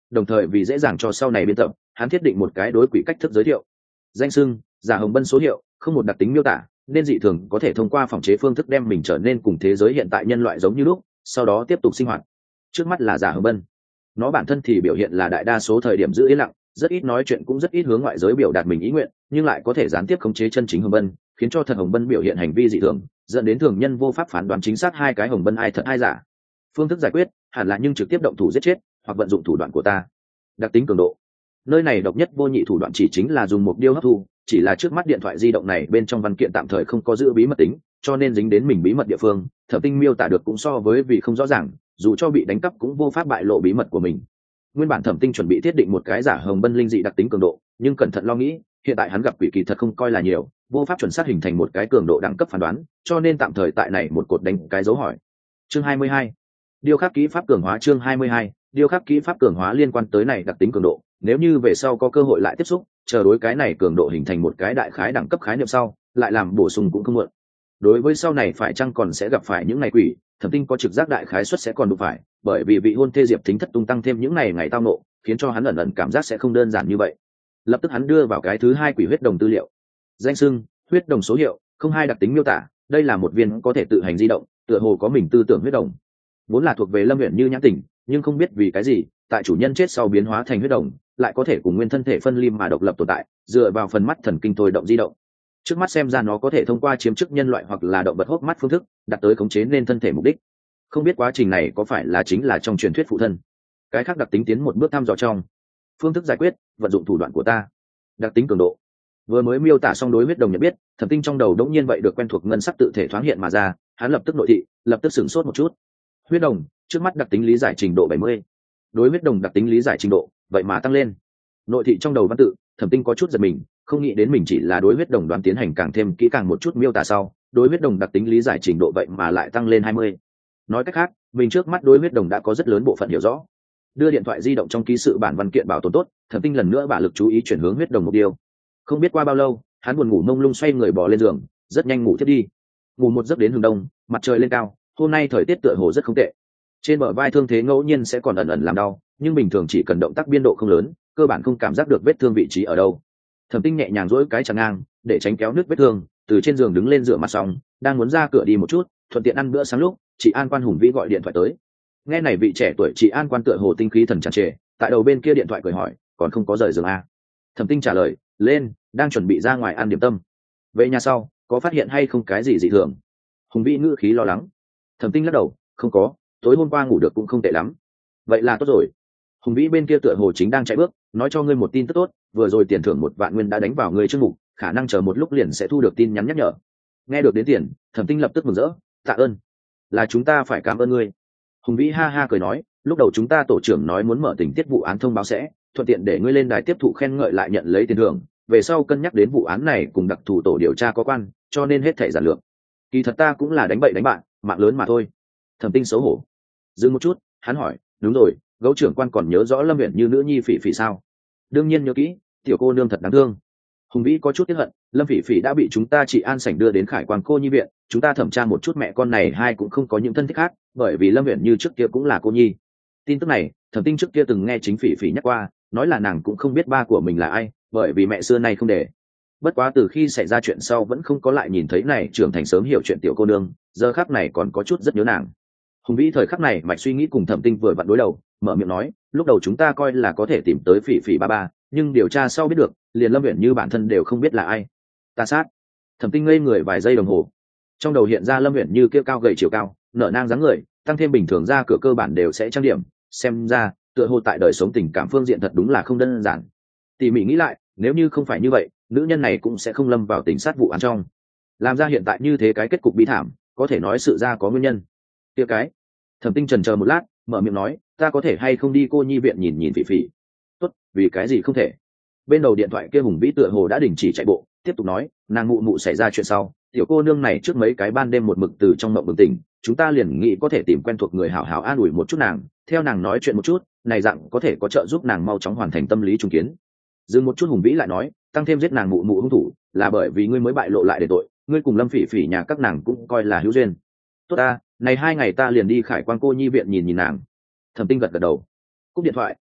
đồng thời vì dễ dàng cho sau này biên tập hắn thiết định một cái đối quỷ cách thức giới thiệu. Danh xưng giả hồng bân số hiệu không một đặc tính miêu tả, nên dị thường có thể thông qua phòng chế phương thức đem mình trở nên cùng thế giới hiện tại nhân loại giống như lúc, sau đó tiếp tục sinh hoạt. Trước mắt là giả hồng bân, nó bản thân thì biểu hiện là đại đa số thời điểm giữ yên lặng, rất ít nói chuyện, cũng rất ít hướng ngoại giới biểu đạt mình ý nguyện, nhưng lại có thể gián tiếp khống chế chân chính hồng bân, khiến cho thật hồng bân biểu hiện hành vi dị thường, dẫn đến thường nhân vô pháp phán đoán chính xác hai cái hồng bân ai thật ai giả. Phương thức giải quyết hẳn là nhưng trực tiếp động thủ giết chết, hoặc vận dụng thủ đoạn của ta. Đặc tính cường độ, nơi này độc nhất vô nhị thủ đoạn chỉ chính là dùng một điêu hấp thu, chỉ là trước mắt điện thoại di động này bên trong văn kiện tạm thời không có giữ bí mật tính, cho nên dính đến mình bí mật địa phương, Thẩm Tinh miêu tả được cũng so với vì không rõ ràng, dù cho bị đánh cắp cũng vô pháp bại lộ bí mật của mình. Nguyên bản Thẩm Tinh chuẩn bị thiết định một cái giả hồng bân linh dị đặc tính cường độ, nhưng cẩn thận lo nghĩ, hiện tại hắn gặp quỷ kỳ thật không coi là nhiều, vô pháp chuẩn xác hình thành một cái cường độ đẳng cấp phán đoán, cho nên tạm thời tại này một cột đánh cái dấu hỏi. Chương 22. Điêu khắc kỹ pháp cường hóa. Chương 22. Điêu khắc kỹ pháp cường hóa liên quan tới này đặc tính cường độ, nếu như về sau có cơ hội lại tiếp xúc, chờ đối cái này cường độ hình thành một cái đại khái đẳng cấp khái niệm sau, lại làm bổ sung cũng không muộn. Đối với sau này phải chăng còn sẽ gặp phải những ngày quỷ, Thẩm Tinh có trực giác đại khái suất sẽ còn đụng phải, bởi vì vị hôn thê Diệp Thính thất tung tăng thêm những ngày tao nộ, khiến cho hắn ẩn ẩn cảm giác sẽ không đơn giản như vậy. Lập tức hắn đưa vào cái thứ hai quỷ huyết đồng tư liệu. Danh xưng huyết đồng số hiệu không hai đặc tính miêu tả, đây là một viên có thể tự hành di động, tựa hồ có mình tư tưởng huyết đồng, vốn là thuộc về Lâm Uyển Như nhãn tỉnh, nhưng không biết vì cái gì tại chủ nhân chết sau biến hóa thành huyết đồng, lại có thể cùng nguyên thân thể phân ly mà độc lập tồn tại, dựa vào phần mắt thần kinh thôi động di động. Trước mắt xem ra nó có thể thông qua chiếm chức nhân loại hoặc là động vật hốc mắt phương thức đạt tới khống chế nên thân thể mục đích. Không biết quá trình này có phải là chính là trong truyền thuyết phụ thân. Cái khác đặc tính tiến một bước thăm dò trong phương thức giải quyết, vận dụng thủ đoạn của ta. Đặc tính cường độ vừa mới miêu tả xong đối huyết đồng nhận biết, Thẩm Tinh trong đầu đống nhiên vậy được quen thuộc ngân sắc tự thể thoáng hiện mà ra, hắn lập tức nội thị, lập tức sửng sốt một chút. Huyết đồng trước mắt đặc tính lý giải trình độ 70. Đối huyết đồng đặc tính lý giải trình độ vậy mà tăng lên. Nội thị trong đầu văn tự, Thẩm Tinh có chút giật mình, không nghĩ đến mình chỉ là đối huyết đồng đoán tiến hành càng thêm kỹ càng một chút miêu tả sau, đối huyết đồng đặc tính lý giải trình độ vậy mà lại tăng lên 20. Nói cách khác, mình trước mắt đối huyết đồng đã có rất lớn bộ phận hiểu rõ. Đưa điện thoại di động trong ký sự bản văn kiện bảo tồn tốt, Thẩm Tinh lần nữa bả lực chú ý chuyển hướng huyết đồng mục tiêu. Không biết qua bao lâu, hắn buồn ngủ mông lung xoay người bò lên giường, rất nhanh ngủ thiếp đi. Ngủ một giấc đến hừng đông, mặt trời lên cao, hôm nay thời tiết tựa hồ rất không tệ. Trên bờ vai thương thế ngẫu nhiên sẽ còn ẩn ẩn làm đau, nhưng bình thường chỉ cần động tác biên độ không lớn, cơ bản không cảm giác được vết thương vị trí ở đâu. Thẩm Tinh nhẹ nhàng duỗi cái chằng ngang để tránh kéo nứt vết thương, từ trên giường đứng lên rửa mặt xong, đang muốn ra cửa đi một chút, thuận tiện ăn bữa sáng lúc chị An Quan hùng vĩ gọi điện thoại tới. Nghe này vị trẻ tuổi chị An Quan tựa hồ tinh khí thần tràn trề, tại đầu bên kia điện thoại cười hỏi, còn không có rời giường à? Thẩm Tinh trả lời, lên, đang chuẩn bị ra ngoài ăn điểm tâm. Về nhà sau có phát hiện hay không cái gì dị thường? Hùng vĩ ngữ khí lo lắng. Thẩm Tinh lắc đầu, không có, tối hôm qua ngủ được cũng không tệ lắm. Vậy là tốt rồi. Hùng vĩ bên kia tựa hồ chính đang chạy bước, nói cho ngươi một tin tức tốt, vừa rồi tiền thưởng 1 vạn nguyên đã đánh vào ngươi trước mục, khả năng chờ một lúc liền sẽ thu được tin nhắn nhắc nhở. Nghe được đến tiền, Thẩm Tinh lập tức mừng rỡ, tạ ơn, là chúng ta phải cảm ơn ngươi. Hùng vĩ ha ha cười nói, lúc đầu chúng ta tổ trưởng nói muốn mở tình tiết vụ án thông báo sẽ thuận tiện để ngươi lên đài tiếp thụ khen ngợi lại nhận lấy tiền thưởng, về sau cân nhắc đến vụ án này cùng đặc thù tổ điều tra có quan, cho nên hết thảy giản lược. Kỳ thật ta cũng là đánh bậy đánh bạn, mạng lớn mà thôi. Thẩm Tinh xấu hổ dừng một chút, hắn hỏi, đúng rồi, Gấu trưởng quan còn nhớ rõ Lâm Uyển Như nữ nhi Phỉ Phỉ sao? Đương nhiên nhớ kỹ, tiểu cô nương thật đáng thương. Hùng vĩ có chút tiếc hận, Lâm Phỉ Phỉ đã bị chúng ta chị An sảnh đưa đến Khải Quan cô nhi viện, chúng ta thẩm tra một chút mẹ con này hai cũng không có những thân thích khác, bởi vì Lâm Uyển Như trước kia cũng là cô nhi. Tin tức này, Thẩm Tinh trước kia từng nghe chính Phỉ Phỉ nhắc qua, nói là nàng cũng không biết ba của mình là ai, bởi vì mẹ xưa nay không để. Bất quá từ khi xảy ra chuyện sau vẫn không có lại nhìn thấy này trưởng thành sớm hiểu chuyện tiểu cô nương, giờ khắc này còn có chút rất nhớ nàng. Hùng vĩ thời khắc này mạch suy nghĩ cùng Thẩm Tinh vừa vặn đối đầu, mở miệng nói, lúc đầu chúng ta coi là có thể tìm tới Phỉ Phỉ ba ba, nhưng điều tra sau biết được, liền Lâm Uyển Như bản thân đều không biết là ai. Ta sát. Thẩm Tinh ngây người vài giây đồng hồ, trong đầu hiện ra Lâm Uyển Như kia cao gầy chiều cao, nở nang dáng người, tăng thêm bình thường ra cửa cơ bản đều sẽ trang điểm, xem ra tựa hồ tại đời sống tình cảm phương diện thật đúng là không đơn giản. Tỉ mỉ nghĩ lại, nếu như không phải như vậy, nữ nhân này cũng sẽ không lâm vào tình sát vụ án trong, làm ra hiện tại như thế cái kết cục bi thảm, có thể nói sự ra có nguyên nhân. Kia cái. Thẩm Tinh chần chờ một lát, mở miệng nói, ta có thể hay không đi cô nhi viện nhìn nhìn Phỉ Phỉ? Tốt, vì cái gì không thể? Bên đầu điện thoại kia Hùng vĩ tựa hồ đã đình chỉ chạy bộ, tiếp tục nói, nàng mụ mụ xảy ra chuyện sau, tiểu cô nương này trước mấy cái ban đêm một mực từ trong mộng bừng tỉnh, chúng ta liền nghĩ có thể tìm quen thuộc người hảo hảo an ủi một chút nàng, theo nàng nói chuyện một chút, này dạng có thể có trợ giúp nàng mau chóng hoàn thành tâm lý trùng kiến. Dừng một chút Hùng vĩ lại nói, tăng thêm giết nàng mụ mụ hung thủ, là bởi vì ngươi mới bại lộ lại để tội, ngươi cùng Lâm Phỉ Phỉ nhà các nàng cũng coi là hữu duyên. Tốt ta, này 2 ngày ta liền đi Khải Quan cô nhi viện nhìn nhìn nàng. Thẩm Tinh gật gật đầu. Cúp điện thoại,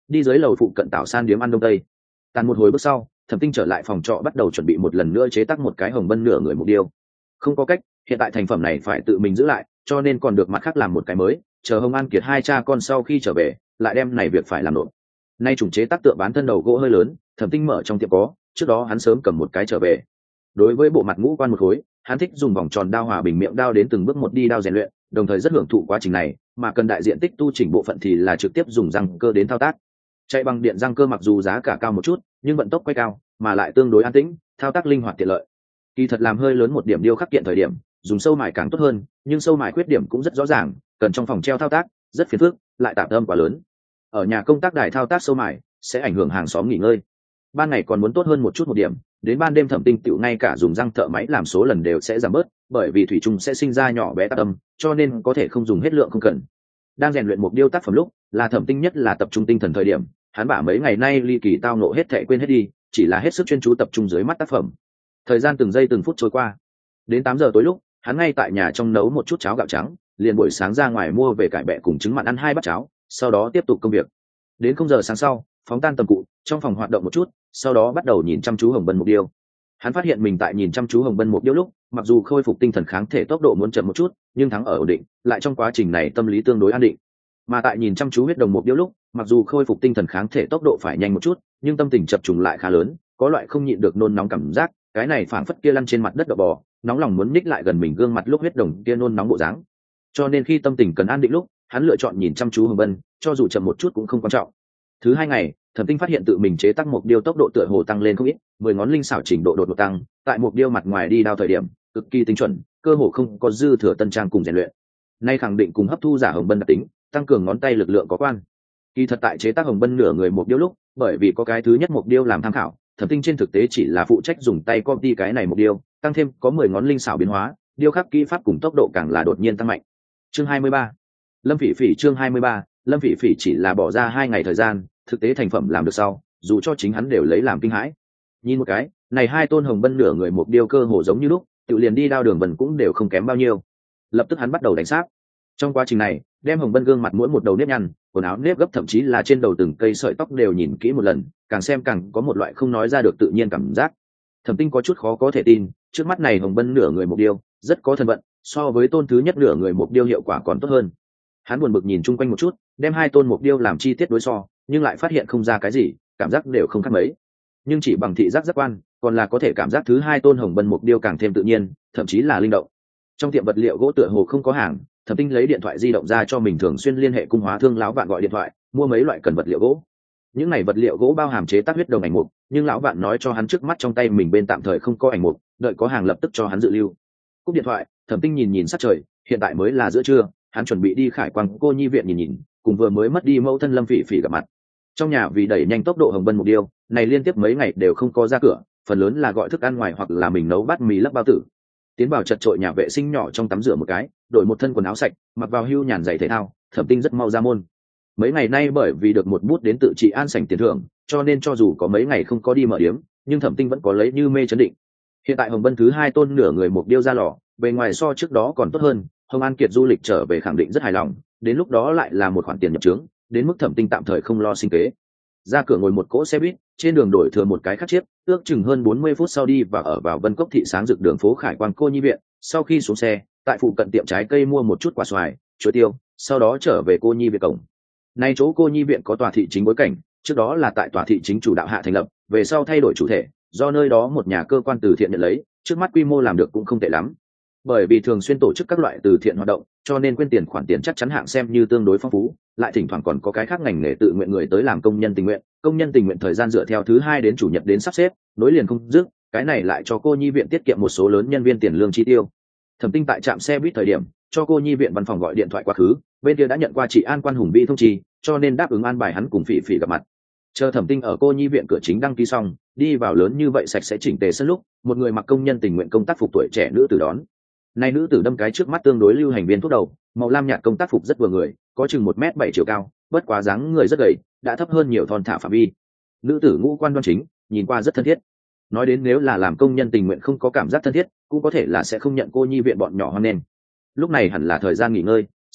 đi dưới lầu phụ cận Tảo San điếm ăn đông tây. Tàn một hồi bước sau, Thẩm Tinh trở lại phòng trọ bắt đầu chuẩn bị một lần nữa chế tác một cái hồng bân nửa người mục điêu. Không có cách, hiện tại thành phẩm này phải tự mình giữ lại, cho nên còn được mặt khác làm một cái mới, chờ Hồng An Kiệt hai cha con sau khi trở về, lại đem này việc phải làm nộp. Nay chủng chế tác tượng bán thân đầu gỗ hơi lớn, Thẩm Tinh mở trong tiệm có, trước đó hắn sớm cầm một cái trở về. Đối với bộ mặt ngũ quan một khối, hắn thích dùng vòng tròn đao hòa bình miệng đao đến từng bước một đi đao rèn luyện, đồng thời rất hưởng thụ quá trình này, mà cần đại diện tích tu chỉnh bộ phận thì là trực tiếp dùng răng cơ đến thao tác. Chạy bằng điện răng cơ mặc dù giá cả cao một chút, nhưng vận tốc quay cao, mà lại tương đối an tĩnh, thao tác linh hoạt tiện lợi. Kỳ thật làm hơi lớn một điểm điêu khắc kiện thời điểm, dùng sâu mài càng tốt hơn, nhưng sâu mài khuyết điểm cũng rất rõ ràng, cần trong phòng treo thao tác, rất phiền phức, lại tạp âm quá lớn. Ở nhà công tác đài thao tác sâu mài sẽ ảnh hưởng hàng xóm nghỉ ngơi. Ban ngày còn muốn tốt hơn một chút một điểm, đến ban đêm Thẩm Tinh tựu ngay cả dùng răng thợ máy làm số lần đều sẽ giảm bớt, bởi vì thủy chung sẽ sinh ra nhỏ bé tạp âm, cho nên có thể không dùng hết lượng không cần. Đang rèn luyện một điêu tác phẩm lúc, là Thẩm Tinh nhất là tập trung tinh thần thời điểm, hắn bả mấy ngày nay ly kỳ tao nộ hết thệ quên hết đi, chỉ là hết sức chuyên chú tập trung dưới mắt tác phẩm. Thời gian từng giây từng phút trôi qua, đến 8 giờ tối lúc, hắn ngay tại nhà trong nấu một chút cháo gạo trắng, liền buổi sáng ra ngoài mua về cải bẹ cùng trứng mặn ăn 2 bát cháo, sau đó tiếp tục công việc. Đến 0 giờ sáng sau, phóng tan tầm cụ, trong phòng hoạt động một chút, sau đó bắt đầu nhìn chăm chú hồng bân mục điêu. Hắn phát hiện mình tại nhìn chăm chú hồng bân mục điêu lúc, mặc dù khôi phục tinh thần kháng thể tốc độ muốn chậm một chút, nhưng thắng ở ổn định, lại trong quá trình này tâm lý tương đối an định. Mà tại nhìn chăm chú huyết đồng mục điêu lúc, mặc dù khôi phục tinh thần kháng thể tốc độ phải nhanh một chút, nhưng tâm tình chập trùng lại khá lớn, có loại không nhịn được nôn nóng cảm giác, cái này phảng phất kia lăn trên mặt đất đậu bò, nóng lòng muốn ních lại gần mình gương mặt lúc huyết đồng kia nôn nóng bộ dáng. Cho nên khi tâm tình cần an định lúc, hắn lựa chọn nhìn chăm chú hồng bân, cho dù chậm một chút cũng không quan trọng. Thứ 2 ngày, Thẩm Tinh phát hiện tự mình chế tác mục điêu tốc độ tựa hồ tăng lên không ít, 10 ngón linh xảo trình độ đột ngột tăng, tại mục điêu mặt ngoài đi đao thời điểm, cực kỳ tinh chuẩn, cơ hồ không có dư thừa tân trang cùng rèn luyện. Nay khẳng định cùng hấp thu giả hồng bân đặc tính, tăng cường ngón tay lực lượng có quan. Kỳ thật tại chế tác hồng bân nửa người mục điêu lúc, bởi vì có cái thứ nhất mục điêu làm tham khảo, Thẩm Tinh trên thực tế chỉ là phụ trách dùng tay copy cái này mục điêu, tăng thêm có 10 ngón linh xảo biến hóa, điêu khắc kỹ pháp cùng tốc độ càng là đột nhiên tăng mạnh. Chương 23. Lâm Phỉ Phỉ chương 23, Lâm Phỉ Phỉ chỉ là bỏ ra 2 ngày thời gian, thực tế thành phẩm làm được sau, dù cho chính hắn đều lấy làm kinh hãi. Nhìn một cái, này 2 tôn hồng bân nửa người mục điêu cơ hồ giống như lúc, tự liền đi đao đường vần cũng đều không kém bao nhiêu. Lập tức hắn bắt đầu đánh sáp. Trong quá trình này, đem hồng bân gương mặt mỗi một đầu nếp nhăn, quần áo nếp gấp thậm chí là trên đầu từng cây sợi tóc đều nhìn kỹ một lần, càng xem càng có một loại không nói ra được tự nhiên cảm giác. Thẩm Tinh có chút khó có thể tin, trước mắt này hồng bân nửa người mục điêu, rất có thân vận, so với tôn thứ nhất nửa người mục điêu hiệu quả còn tốt hơn. Hắn buồn bực nhìn chung quanh một chút, đem 2 tôn mục điêu làm chi tiết đối so, nhưng lại phát hiện không ra cái gì, cảm giác đều không khác mấy. Nhưng chỉ bằng thị giác giác quan, còn là có thể cảm giác thứ 2 tôn hồng bân mục điêu càng thêm tự nhiên, thậm chí là linh động. Trong tiệm vật liệu gỗ tựa hồ không có hàng, Thẩm Tinh lấy điện thoại di động ra cho mình thường xuyên liên hệ cung hóa thương lão vạn gọi điện thoại, mua mấy loại cần vật liệu gỗ. Những này vật liệu gỗ bao hàm chế tác huyết đồng ảnh mục, nhưng lão vạn nói cho hắn trước mắt trong tay mình bên tạm thời không có ảnh mục, đợi có hàng lập tức cho hắn dự lưu. Cúp điện thoại, Thẩm Tinh nhìn nhìn sắc trời, hiện tại mới là giữa trưa, hắn chuẩn bị đi Khải Quang cô nhi viện nhìn nhìn, cùng vừa mới mất đi mẫu thân Lâm Phỉ Phỉ gặp mặt. Trong nhà vì đẩy nhanh tốc độ hồng bân mục điêu, này liên tiếp mấy ngày đều không có ra cửa, phần lớn là gọi thức ăn ngoài hoặc là mình nấu bát mì lấp bao tử. Tiến vào chật chội nhà vệ sinh nhỏ trong tắm rửa một cái, đổi một thân quần áo sạch, mặc vào hưu nhàn giày thể thao, Thẩm Tinh rất mau ra môn. Mấy ngày nay bởi vì được một bút đến tự trị an sảnh tiền thưởng, cho nên cho dù có mấy ngày không có đi mở điếm, nhưng Thẩm Tinh vẫn có lấy như mê chấn định. Hiện tại hồng bân thứ 2 tôn nửa người mục điêu ra lò, bề ngoài so trước đó còn tốt hơn, Hồng An Kiệt du lịch trở về khẳng định rất hài lòng, đến lúc đó lại là một khoản tiền nhập trướng, đến mức Thẩm Tinh tạm thời không lo sinh kế. Ra cửa ngồi một cỗ xe buýt, trên đường đổi thừa một cái khác chiếc, ước chừng hơn 40 phút sau đi và ở vào Vân Cốc thị sáng rực đường phố Khải Quang cô nhi viện. Sau khi xuống xe, tại phụ cận tiệm trái cây mua một chút quả xoài, chuối tiêu, sau đó trở về cô nhi viện cổng. Nay chỗ cô nhi viện có tòa thị chính bối cảnh, trước đó là tại tòa thị chính chủ đạo hạ thành lập, về sau thay đổi chủ thể, do nơi đó một nhà cơ quan từ thiện nhận lấy, trước mắt quy mô làm được cũng không tệ lắm. Bởi vì thường xuyên tổ chức các loại từ thiện hoạt động, cho nên quyên tiền khoản tiền chắc chắn hạng xem như tương đối phong phú, lại thỉnh thoảng còn có cái khác ngành nghề tự nguyện người tới làm công nhân tình nguyện. Công nhân tình nguyện thời gian dựa theo thứ 2 đến chủ nhật đến sắp xếp, nối liền không dứt, cái này lại cho cô nhi viện tiết kiệm một số lớn nhân viên tiền lương chi tiêu. Thẩm Tinh tại trạm xe buýt thời điểm, cho cô nhi viện văn phòng gọi điện thoại quá khứ, bên kia đã nhận qua chị An Quan Hùng Vi thông chi, cho nên đáp ứng an bài hắn cùng Phỉ Phỉ gặp mặt. Chờ Thẩm Tinh ở cô nhi viện cửa chính đăng ký xong, đi vào lớn như vậy sạch sẽ chỉnh tề sân lúc, một người mặc công nhân tình nguyện công tác phục tuổi trẻ nữ tử đón. Này nữ tử đâm cái trước mắt tương đối lưu hành viên thuốc đầu, màu lam nhạt công tác phục rất vừa người, có chừng 1m7 chiều cao, bất quá dáng người rất gầy, đã thấp hơn nhiều thon thả phạm vi. Nữ tử ngũ quan đoan chính, nhìn qua rất thân thiết. Nói đến nếu là làm công nhân tình nguyện không có cảm giác thân thiết, cũng có thể là sẽ không nhận cô nhi viện bọn nhỏ hoan nghênh. Lúc này hẳn là thời gian nghỉ ngơi,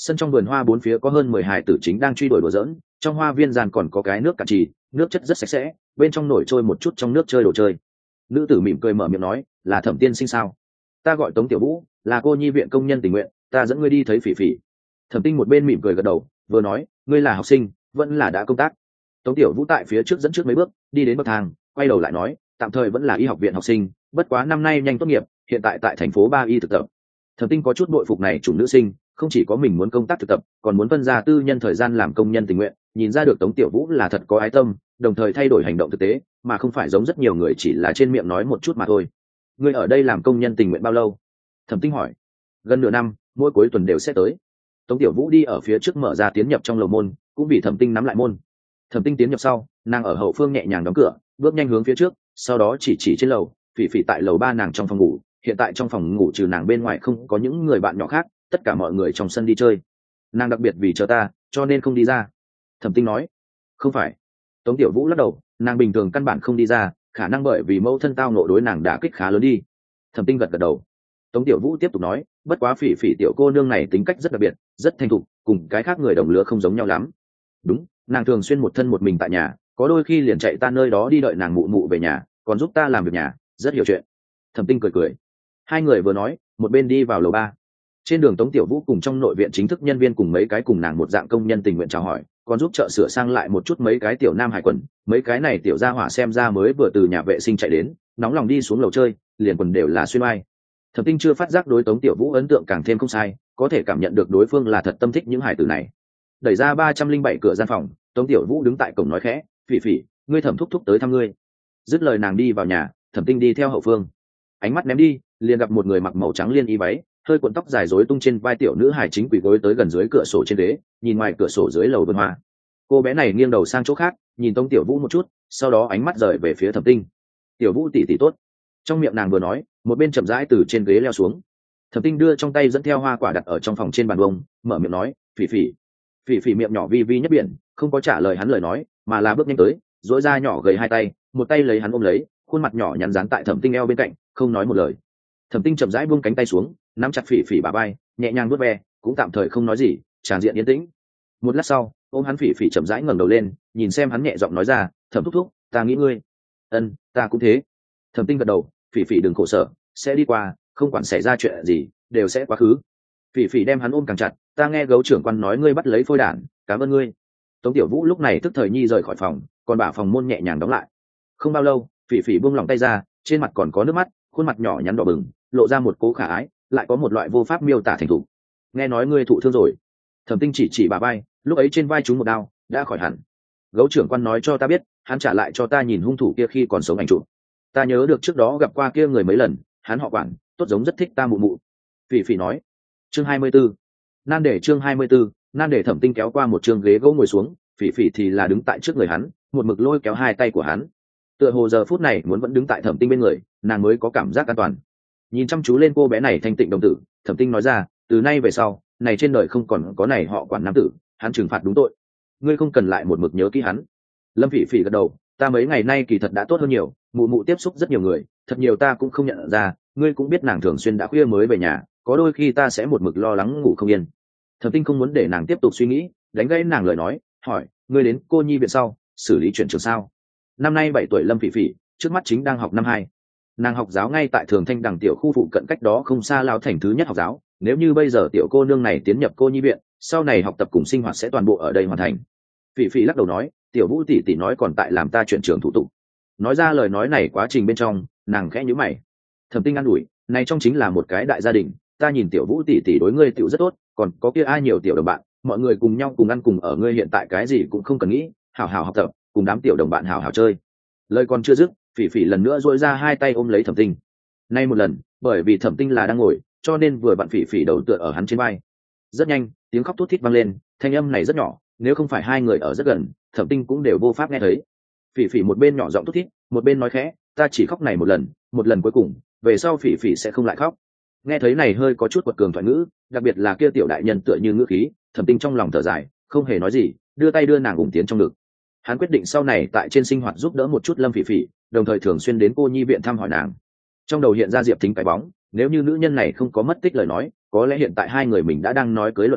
Sân trong vườn hoa bốn phía có hơn 10 hài tử chính đang truy đuổi đùa giỡn, trong hoa viên gian còn có cái nước cạn trì, nước chất rất sạch sẽ, bên trong nổi trôi một chút trong nước chơi đồ chơi. Nữ tử mỉm cười mở miệng nói, là Thẩm tiên sinh sao? Ta gọi Tống Tiểu Vũ, là cô nhi viện công nhân tình nguyện, ta dẫn ngươi đi thấy Phỉ Phỉ. Thẩm Tinh một bên mỉm cười gật đầu, vừa nói, ngươi là học sinh, vẫn là đã công tác. Tống Tiểu Vũ tại phía trước dẫn trước mấy bước, đi đến bậc thang, quay đầu lại nói, tạm thời vẫn là y học viện học sinh, bất quá năm nay nhanh tốt nghiệp, hiện tại tại thành phố Ba Y thực tập. Thẩm Tinh có chút bội phục này chủng nữ sinh, không chỉ có mình muốn công tác thực tập, còn muốn phân ra tư nhân thời gian làm công nhân tình nguyện, nhìn ra được Tống Tiểu Vũ là thật có ái tâm, đồng thời thay đổi hành động thực tế, mà không phải giống rất nhiều người chỉ là trên miệng nói một chút mà thôi. Ngươi ở đây làm công nhân tình nguyện bao lâu? Thẩm Tinh hỏi. Gần nửa năm, mỗi cuối tuần đều sẽ tới. Tống Tiểu Vũ đi ở phía trước mở ra tiến nhập trong lầu môn, cũng bị Thẩm Tinh nắm lại môn. Thẩm Tinh tiến nhập sau, nàng ở hậu phương nhẹ nhàng đóng cửa, bước nhanh hướng phía trước, sau đó chỉ trên lầu, Phỉ Phỉ tại lầu 3 nàng trong phòng ngủ, hiện tại trong phòng ngủ trừ nàng bên ngoài không có những người bạn nhỏ khác, tất cả mọi người trong sân đi chơi. Nàng đặc biệt vì chờ ta, cho nên không đi ra. Thẩm Tinh nói. Không phải. Tống Tiểu Vũ lắc đầu, nàng bình thường căn bản không đi ra, khả năng bởi vì mẫu thân tao nộ đối nàng đả kích khá lớn đi. Thẩm Tinh gật gật đầu. Tống Tiểu Vũ tiếp tục nói, bất quá Phỉ Phỉ tiểu cô nương này tính cách rất đặc biệt, rất thành thục, cùng cái khác người đồng lứa không giống nhau lắm. Đúng, nàng thường xuyên một thân một mình tại nhà, có đôi khi liền chạy ta nơi đó đi đợi nàng mụ mụ về nhà, còn giúp ta làm việc nhà, rất hiểu chuyện. Thẩm Tinh cười cười. Hai người vừa nói, một bên đi vào lầu 3. Trên đường Tống Tiểu Vũ cùng trong nội viện chính thức nhân viên cùng mấy cái cùng nàng một dạng công nhân tình nguyện chào hỏi, còn giúp chợ sửa sang lại một chút mấy cái tiểu nam hải quần, mấy cái này tiểu gia hỏa xem ra mới vừa từ nhà vệ sinh chạy đến, nóng lòng đi xuống lầu chơi, liền quần đều là xuyên oai. Thẩm Tinh chưa phát giác đối Tống Tiểu Vũ ấn tượng càng thêm không sai, có thể cảm nhận được đối phương là thật tâm thích những hải tử này. Đẩy ra 307 cửa gian phòng, Tống Tiểu Vũ đứng tại cổng nói khẽ, Phỉ Phỉ, ngươi Thẩm thúc thúc tới thăm ngươi. Dứt lời nàng đi vào nhà, Thẩm Tinh đi theo hậu phương. Ánh mắt ném đi, liền gặp một người mặc màu trắng liên y váy, hơi cuộn tóc dài rối tung trên vai tiểu nữ hài chính quỳ gối tới gần dưới cửa sổ trên ghế, nhìn ngoài cửa sổ dưới lầu vườn hoa. Cô bé này nghiêng đầu sang chỗ khác, nhìn Tống Tiểu Vũ một chút, sau đó ánh mắt rời về phía Thẩm Tinh. Tiểu Vũ tỷ tỷ tốt. Trong miệng nàng vừa nói, một bên chậm rãi từ trên ghế leo xuống. Thẩm Tinh đưa trong tay dẫn theo hoa quả đặt ở trong phòng trên bàn bông, mở miệng nói, Phỉ Phỉ. Phỉ Phỉ miệng nhỏ vi vi nhất biển, không có trả lời hắn lời nói, mà là bước nhanh tới, duỗi ra nhỏ gầy hai tay, một tay lấy hắn ôm lấy, khuôn mặt nhỏ nhắn dán tại Thẩm Tinh eo bên cạnh, không nói một lời. Thẩm Tinh chậm rãi buông cánh tay xuống, nắm chặt Phỉ Phỉ bả vai, nhẹ nhàng vuốt ve, cũng tạm thời không nói gì, tràn diện yên tĩnh. Một lát sau, ôm hắn Phỉ Phỉ chậm rãi ngẩng đầu lên, nhìn xem hắn nhẹ giọng nói ra, Thẩm thúc thúc, ta nghĩ ngươi. Ân, ta cũng thế. Thẩm Tinh gật đầu, Phỉ Phỉ đừng khổ sở, sẽ đi qua, không quản xảy ra chuyện gì, đều sẽ quá khứ. Phỉ Phỉ đem hắn ôm càng chặt, ta nghe gấu trưởng quan nói ngươi bắt lấy phôi đản, cảm ơn ngươi. Tống Tiểu Vũ lúc này tức thời nhi rời khỏi phòng, còn bả phòng môn nhẹ nhàng đóng lại. Không bao lâu, Phỉ Phỉ buông lỏng tay ra, trên mặt còn có nước mắt, khuôn mặt nhỏ nhắn đỏ bừng, lộ ra một cố khả ái, lại có một loại vô pháp miêu tả thành thục. Nghe nói ngươi thụ thương rồi. Thẩm Tinh chỉ bà vai, lúc ấy trên vai trúng một đao, đã khỏi hẳn. Gấu trưởng quan nói cho ta biết, hắn trả lại cho ta nhìn hung thủ kia khi còn sống ảnh chụp. Ta nhớ được trước đó gặp qua kia người mấy lần, hắn họ Quản, tốt giống rất thích ta mụ mụ. Phỉ Phỉ nói. Chương 24. Nan để chương 24, nan để Thẩm Tinh kéo qua một chương ghế gỗ ngồi xuống, Phỉ Phỉ thì là đứng tại trước người hắn, một mực lôi kéo hai tay của hắn. Tựa hồ giờ phút này muốn vẫn đứng tại Thẩm Tinh bên người, nàng mới có cảm giác an toàn. Nhìn chăm chú lên cô bé này thanh tịnh đồng tử, Thẩm Tinh nói ra, từ nay về sau, này trên đời không còn có này họ Quản nam tử, hắn trừng phạt đúng tội. Ngươi không cần lại một mực nhớ kỹ hắn. Lâm Phỉ Phỉ gật đầu, ta mấy ngày nay kỳ thật đã tốt hơn nhiều, mụ mụ tiếp xúc rất nhiều người, thật nhiều ta cũng không nhận ra, ngươi cũng biết nàng thường xuyên đã khuya mới về nhà, có đôi khi ta sẽ một mực lo lắng ngủ không yên. Thẩm Tinh không muốn để nàng tiếp tục suy nghĩ, đánh gãy nàng lời nói, hỏi, ngươi đến cô nhi viện sau, xử lý chuyển trường sao? Năm nay 7 tuổi Lâm Phỉ Phỉ, trước mắt chính đang học năm 2. Nàng học giáo ngay tại Thường Thanh Đằng tiểu khu phụ cận cách đó không xa Lao Thành thứ nhất học giáo, nếu như bây giờ tiểu cô nương này tiến nhập cô nhi viện, sau này học tập cùng sinh hoạt sẽ toàn bộ ở đây hoàn thành. Phỉ Phỉ lắc đầu nói, tiểu Vũ tỷ tỷ nói còn tại làm ta chuyển trường thủ tục. Nói ra lời nói này quá trình bên trong, nàng khẽ nhíu mày. Thẩm Tinh an ủi, này trong chính là một cái đại gia đình, ta nhìn tiểu Vũ tỷ tỷ đối ngươi tiểu rất tốt, còn có kia ai nhiều tiểu đồng bạn, mọi người cùng nhau cùng ăn cùng ở, ngươi hiện tại cái gì cũng không cần nghĩ, hảo hảo học tập, cùng đám tiểu đồng bạn hảo hảo chơi. Lời còn chưa dứt, Phỉ Phỉ lần nữa duỗi ra hai tay ôm lấy Thẩm Tinh. Nay một lần, bởi vì Thẩm Tinh là đang ngồi, cho nên vừa vặn Phỉ Phỉ đầu tựa ở hắn trên vai. Rất nhanh, tiếng khóc thút thít vang lên, thanh âm này rất nhỏ, nếu không phải hai người ở rất gần, Thẩm Tinh cũng đều vô pháp nghe thấy. Phỉ Phỉ một bên nhỏ giọng thút thít, một bên nói khẽ, ta chỉ khóc này một lần cuối cùng, về sau Phỉ Phỉ sẽ không lại khóc. Nghe thấy này hơi có chút quật cường thoại ngữ, đặc biệt là kia tiểu đại nhân tựa như ngữ khí, Thẩm Tinh trong lòng thở dài, không hề nói gì, đưa tay đưa nàng ủng tiến trong ngực. Hắn quyết định sau này tại trên sinh hoạt giúp đỡ một chút Lâm Phỉ Phỉ, đồng thời thường xuyên đến cô nhi viện thăm hỏi nàng. Trong đầu hiện ra Diệp Thính cái bóng, nếu như nữ nhân này không có mất tích lời nói, có lẽ hiện tại hai người mình đã đang nói cưới luật gả,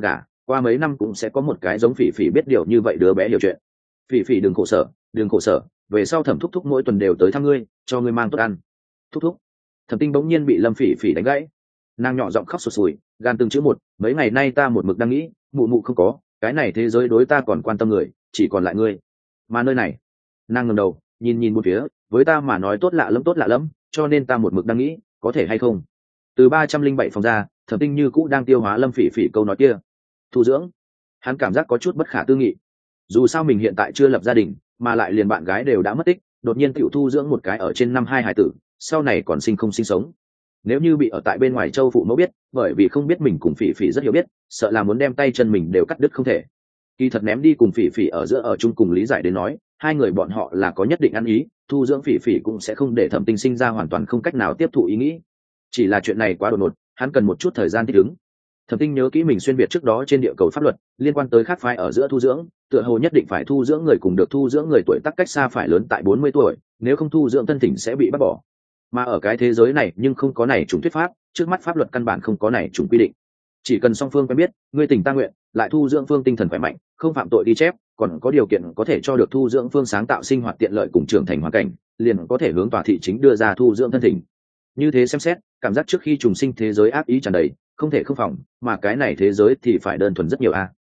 qua mấy năm cũng sẽ có một cái giống Phỉ Phỉ biết điều như vậy đứa bé hiểu chuyện. Phỉ Phỉ đừng khổ sở, đừng khổ sở, về sau Thẩm thúc thúc mỗi tuần đều tới thăm ngươi, cho ngươi mang tốt ăn. Thúc thúc. Thẩm Tinh bỗng nhiên bị Lâm Phỉ Phỉ đánh gãy, nàng nhỏ giọng khóc sụt sùi, gan từng chữ một, mấy ngày nay ta một mực đang nghĩ, mụ mụ không có, cái này thế giới đối ta còn quan tâm người, chỉ còn lại ngươi. Mà nơi này, nàng ngẩng đầu, nhìn nhìn một phía, với ta mà nói tốt lạ lắm, cho nên ta một mực đang nghĩ, có thể hay không. Từ 307 phòng ra, Thẩm Tinh như cũ đang tiêu hóa Lâm Phỉ Phỉ câu nói kia. Thu dưỡng, hắn cảm giác có chút bất khả tư nghị. Dù sao mình hiện tại chưa lập gia đình, mà lại liền bạn gái đều đã mất tích, đột nhiên tiểu thu dưỡng một cái ở trên năm hai hải tử, sau này còn sinh không sinh sống. Nếu như bị ở tại bên ngoài châu phụ mẫu biết, bởi vì không biết mình cùng Phỉ Phỉ rất hiểu biết, sợ là muốn đem tay chân mình đều cắt đứt không thể. Kỳ thật ném đi cùng Phỉ Phỉ ở giữa ở chung cùng lý giải đến nói, hai người bọn họ là có nhất định ăn ý, thu dưỡng Phỉ Phỉ cũng sẽ không để Thẩm Tinh sinh ra hoàn toàn không cách nào tiếp thụ ý nghĩ. Chỉ là chuyện này quá đột ngột, hắn cần một chút thời gian thích ứng. Thẩm Tinh nhớ kỹ mình xuyên việt trước đó trên địa cầu pháp luật liên quan tới khác phái ở giữa thu dưỡng, tựa hồ nhất định phải thu dưỡng người cùng được thu dưỡng người tuổi tác cách xa phải lớn tại 40 tuổi, nếu không thu dưỡng thân thỉnh sẽ bị bắt bỏ. Mà ở cái thế giới này nhưng không có này chủng thuyết pháp, trước mắt pháp luật căn bản không có này chủng quy định. Chỉ cần song phương quen biết, người tình ta nguyện, lại thu dưỡng phương tinh thần khỏe mạnh, không phạm tội ghi chép, còn có điều kiện có thể cho được thu dưỡng phương sáng tạo sinh hoạt tiện lợi cùng trưởng thành hoàn cảnh, liền có thể hướng tòa thị chính đưa ra thu dưỡng thân thỉnh. Như thế xem xét, cảm giác trước khi trùng sinh thế giới ác ý tràn đầy, không thể không phòng, mà cái này thế giới thì phải đơn thuần rất nhiều a.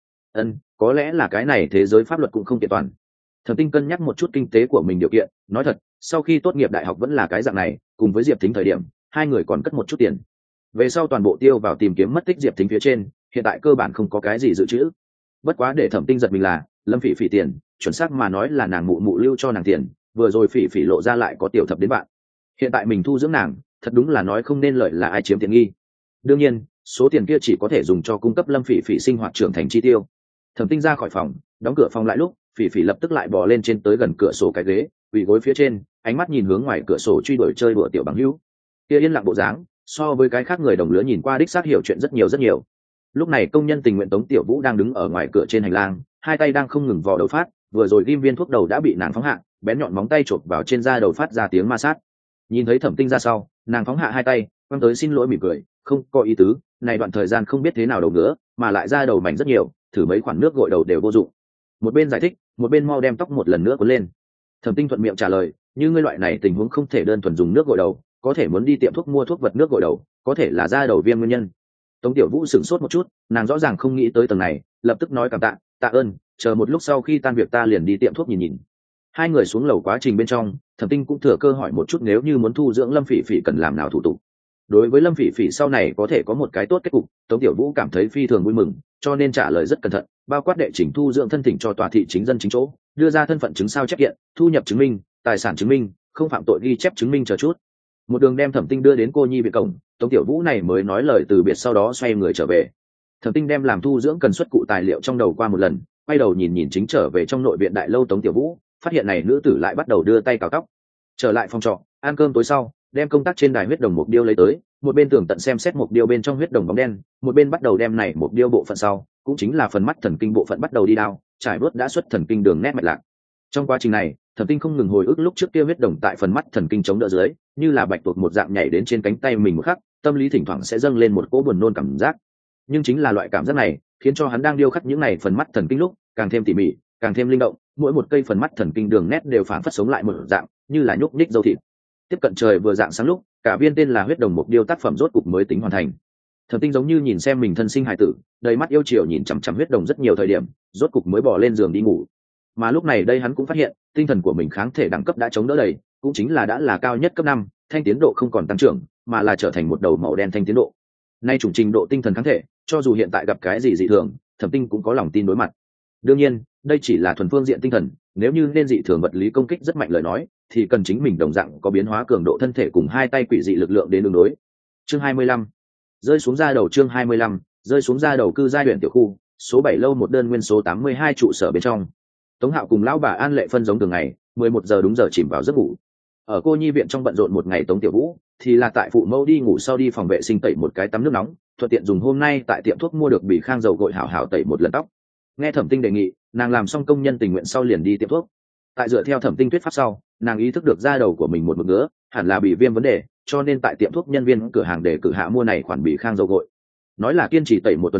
Có lẽ là cái này thế giới pháp luật cũng không kiện toàn. Thẩm Tinh cân nhắc một chút kinh tế của mình điều kiện, nói thật, sau khi tốt nghiệp đại học vẫn là cái dạng này, cùng với Diệp Thính thời điểm, hai người còn cất một chút tiền. Về sau toàn bộ tiêu vào tìm kiếm mất tích Diệp Thính phía trên, hiện tại cơ bản không có cái gì dự trữ. Bất quá để Thẩm Tinh giật mình là, Lâm Phỉ Phỉ tiền, chuẩn xác mà nói là nàng mụ mụ lưu cho nàng tiền, vừa rồi Phỉ Phỉ lộ ra lại có tiểu thập đến bạn. Hiện tại mình thu dưỡng nàng, thật đúng là nói không nên lợi là ai chiếm tiện nghi. Đương nhiên, số tiền kia chỉ có thể dùng cho cung cấp Lâm Phỉ Phỉ sinh hoạt trưởng thành chi tiêu. Thẩm Tinh ra khỏi phòng, đóng cửa phòng lại lúc, Phỉ Phỉ lập tức lại bò lên trên tới gần cửa sổ cái ghế, quỳ gối phía trên, ánh mắt nhìn hướng ngoài cửa sổ truy đuổi chơi đùa tiểu bằng hữu. Kia yên lặng bộ dáng, so với cái khác người đồng lứa nhìn qua đích xác hiểu chuyện rất nhiều. Lúc này công nhân tình nguyện Tống Tiểu Vũ đang đứng ở ngoài cửa trên hành lang, hai tay đang không ngừng vò đầu phát, vừa rồi ghim viên thuốc đầu đã bị nàng phóng hạ, bén nhọn móng tay chộp vào trên da đầu phát ra tiếng ma sát. Nhìn thấy Thẩm Tinh ra sau, nàng phóng hạ hai tay, quăng tới xin lỗi mỉm cười, không có ý tứ, này đoạn thời gian không biết thế nào đầu nữa, mà lại da đầu mảnh rất nhiều, thử mấy khoản nước gội đầu đều vô dụng. Một bên giải thích, một bên mau đem tóc một lần nữa cuốn lên. Thẩm Tinh thuận miệng trả lời, như ngươi loại này tình huống không thể đơn thuần dùng nước gội đầu, có thể muốn đi tiệm thuốc mua thuốc vật nước gội đầu, có thể là da đầu viêm nguyên nhân. Tống Tiểu Vũ sửng sốt một chút, nàng rõ ràng không nghĩ tới tầng này, lập tức nói cảm tạ, tạ ơn, chờ một lúc sau khi tan việc ta liền đi tiệm thuốc nhìn. Hai người xuống lầu quá trình bên trong, Thẩm Tinh cũng thừa cơ hỏi một chút nếu như muốn thu dưỡng Lâm Phỉ Phỉ cần làm nào thủ tục. Đối với Lâm Phỉ Phỉ sau này có thể có một cái tốt kết cục, Tống Tiểu Vũ cảm thấy phi thường vui mừng, cho nên trả lời rất cẩn thận, bao quát đệ trình thu dưỡng thân thỉnh cho tòa thị chính dân chính chỗ, đưa ra thân phận chứng sao chép kiện, thu nhập chứng minh, tài sản chứng minh, không phạm tội ghi chép chứng minh chờ chút. Một đường đem Thẩm Tinh đưa đến cô nhi viện cổng, Tống Tiểu Vũ này mới nói lời từ biệt sau đó xoay người trở về. Thẩm Tinh đem làm thu dưỡng cần xuất cụ tài liệu trong đầu qua một lần, quay đầu nhìn nhìn chính trở về trong nội viện đại lâu Tống Tiểu Vũ, phát hiện này nữ tử lại bắt đầu đưa tay cào tóc. Trở lại phòng trọ, ăn cơm tối sau, đem công tác trên đài huyết đồng mục điêu lấy tới, một bên tường tận xem xét mục điêu bên trong huyết đồng bóng đen, một bên bắt đầu đem này mục điêu bộ phận sau, cũng chính là phần mắt thần kinh bộ phận bắt đầu đi đao, trải bớt đã xuất thần kinh đường nét mạch lạc. Trong quá trình này, Thẩm Tinh không ngừng hồi ức lúc trước kia huyết đồng tại phần mắt thần kinh chống đỡ dưới, như là bạch tuộc một dạng nhảy đến trên cánh tay mình một khắc, tâm lý thỉnh thoảng sẽ dâng lên một cỗ buồn nôn cảm giác. Nhưng chính là loại cảm giác này, khiến cho hắn đang điêu khắc những này phần mắt thần kinh lúc, càng thêm tỉ mỉ, càng thêm linh động, mỗi một cây phần mắt thần kinh đường nét đều phản phất sống lại một dạng, như là nhúc nhích dâu thịt. Tiếp cận trời vừa dạng sáng lúc, cả viên tên là huyết đồng mục điêu tác phẩm rốt cục mới tính hoàn thành. Thẩm Tinh giống như nhìn xem mình thân sinh hài tử, đầy mắt yêu chiều nhìn chằm chằm huyết đồng rất nhiều thời điểm, rốt cục mới bỏ lên giường đi ngủ. Mà lúc này đây hắn cũng phát hiện, tinh thần của mình kháng thể đẳng cấp đã chống đỡ đầy, cũng chính là đã là cao nhất cấp 5, thanh tiến độ không còn tăng trưởng, mà là trở thành một đầu màu đen thanh tiến độ. Nay chủng trình độ tinh thần kháng thể, cho dù hiện tại gặp cái gì dị thường, Thẩm Tinh cũng có lòng tin đối mặt. Đương nhiên, đây chỉ là thuần phương diện tinh thần, nếu như nên dị thường vật lý công kích rất mạnh lời nói, thì cần chính mình đồng dạng có biến hóa cường độ thân thể cùng hai tay quỷ dị lực lượng đến ứng đối. Chương 25. Rơi xuống ra đầu chương 25, rơi xuống ra đầu cư giai huyện tiểu khu, số 7 lâu một đơn nguyên số 82 trụ sở bên trong. Tống Hạo cùng lão bà An Lệ phân giống thường ngày, 11 giờ đúng giờ chìm vào giấc ngủ. Ở cô nhi viện trong bận rộn một ngày Tống Tiểu Vũ thì là tại phụ mẫu đi ngủ sau đi phòng vệ sinh tẩy một cái tắm nước nóng, thuận tiện dùng hôm nay tại tiệm thuốc mua được bỉ khang dầu gội hảo hảo tẩy một lần tóc. Nghe Thẩm Tinh đề nghị, nàng làm xong công nhân tình nguyện sau liền đi tiệm thuốc. Tại dựa theo Thẩm Tinh thuyết pháp sau, nàng ý thức được da đầu của mình một mực ngứa, hẳn là bị viêm vấn đề, cho nên tại tiệm thuốc nhân viên cửa hàng để cử hạ mua này khoản bỉ khang dầu gội. Nói là kiên trì tẩy một tuần sau,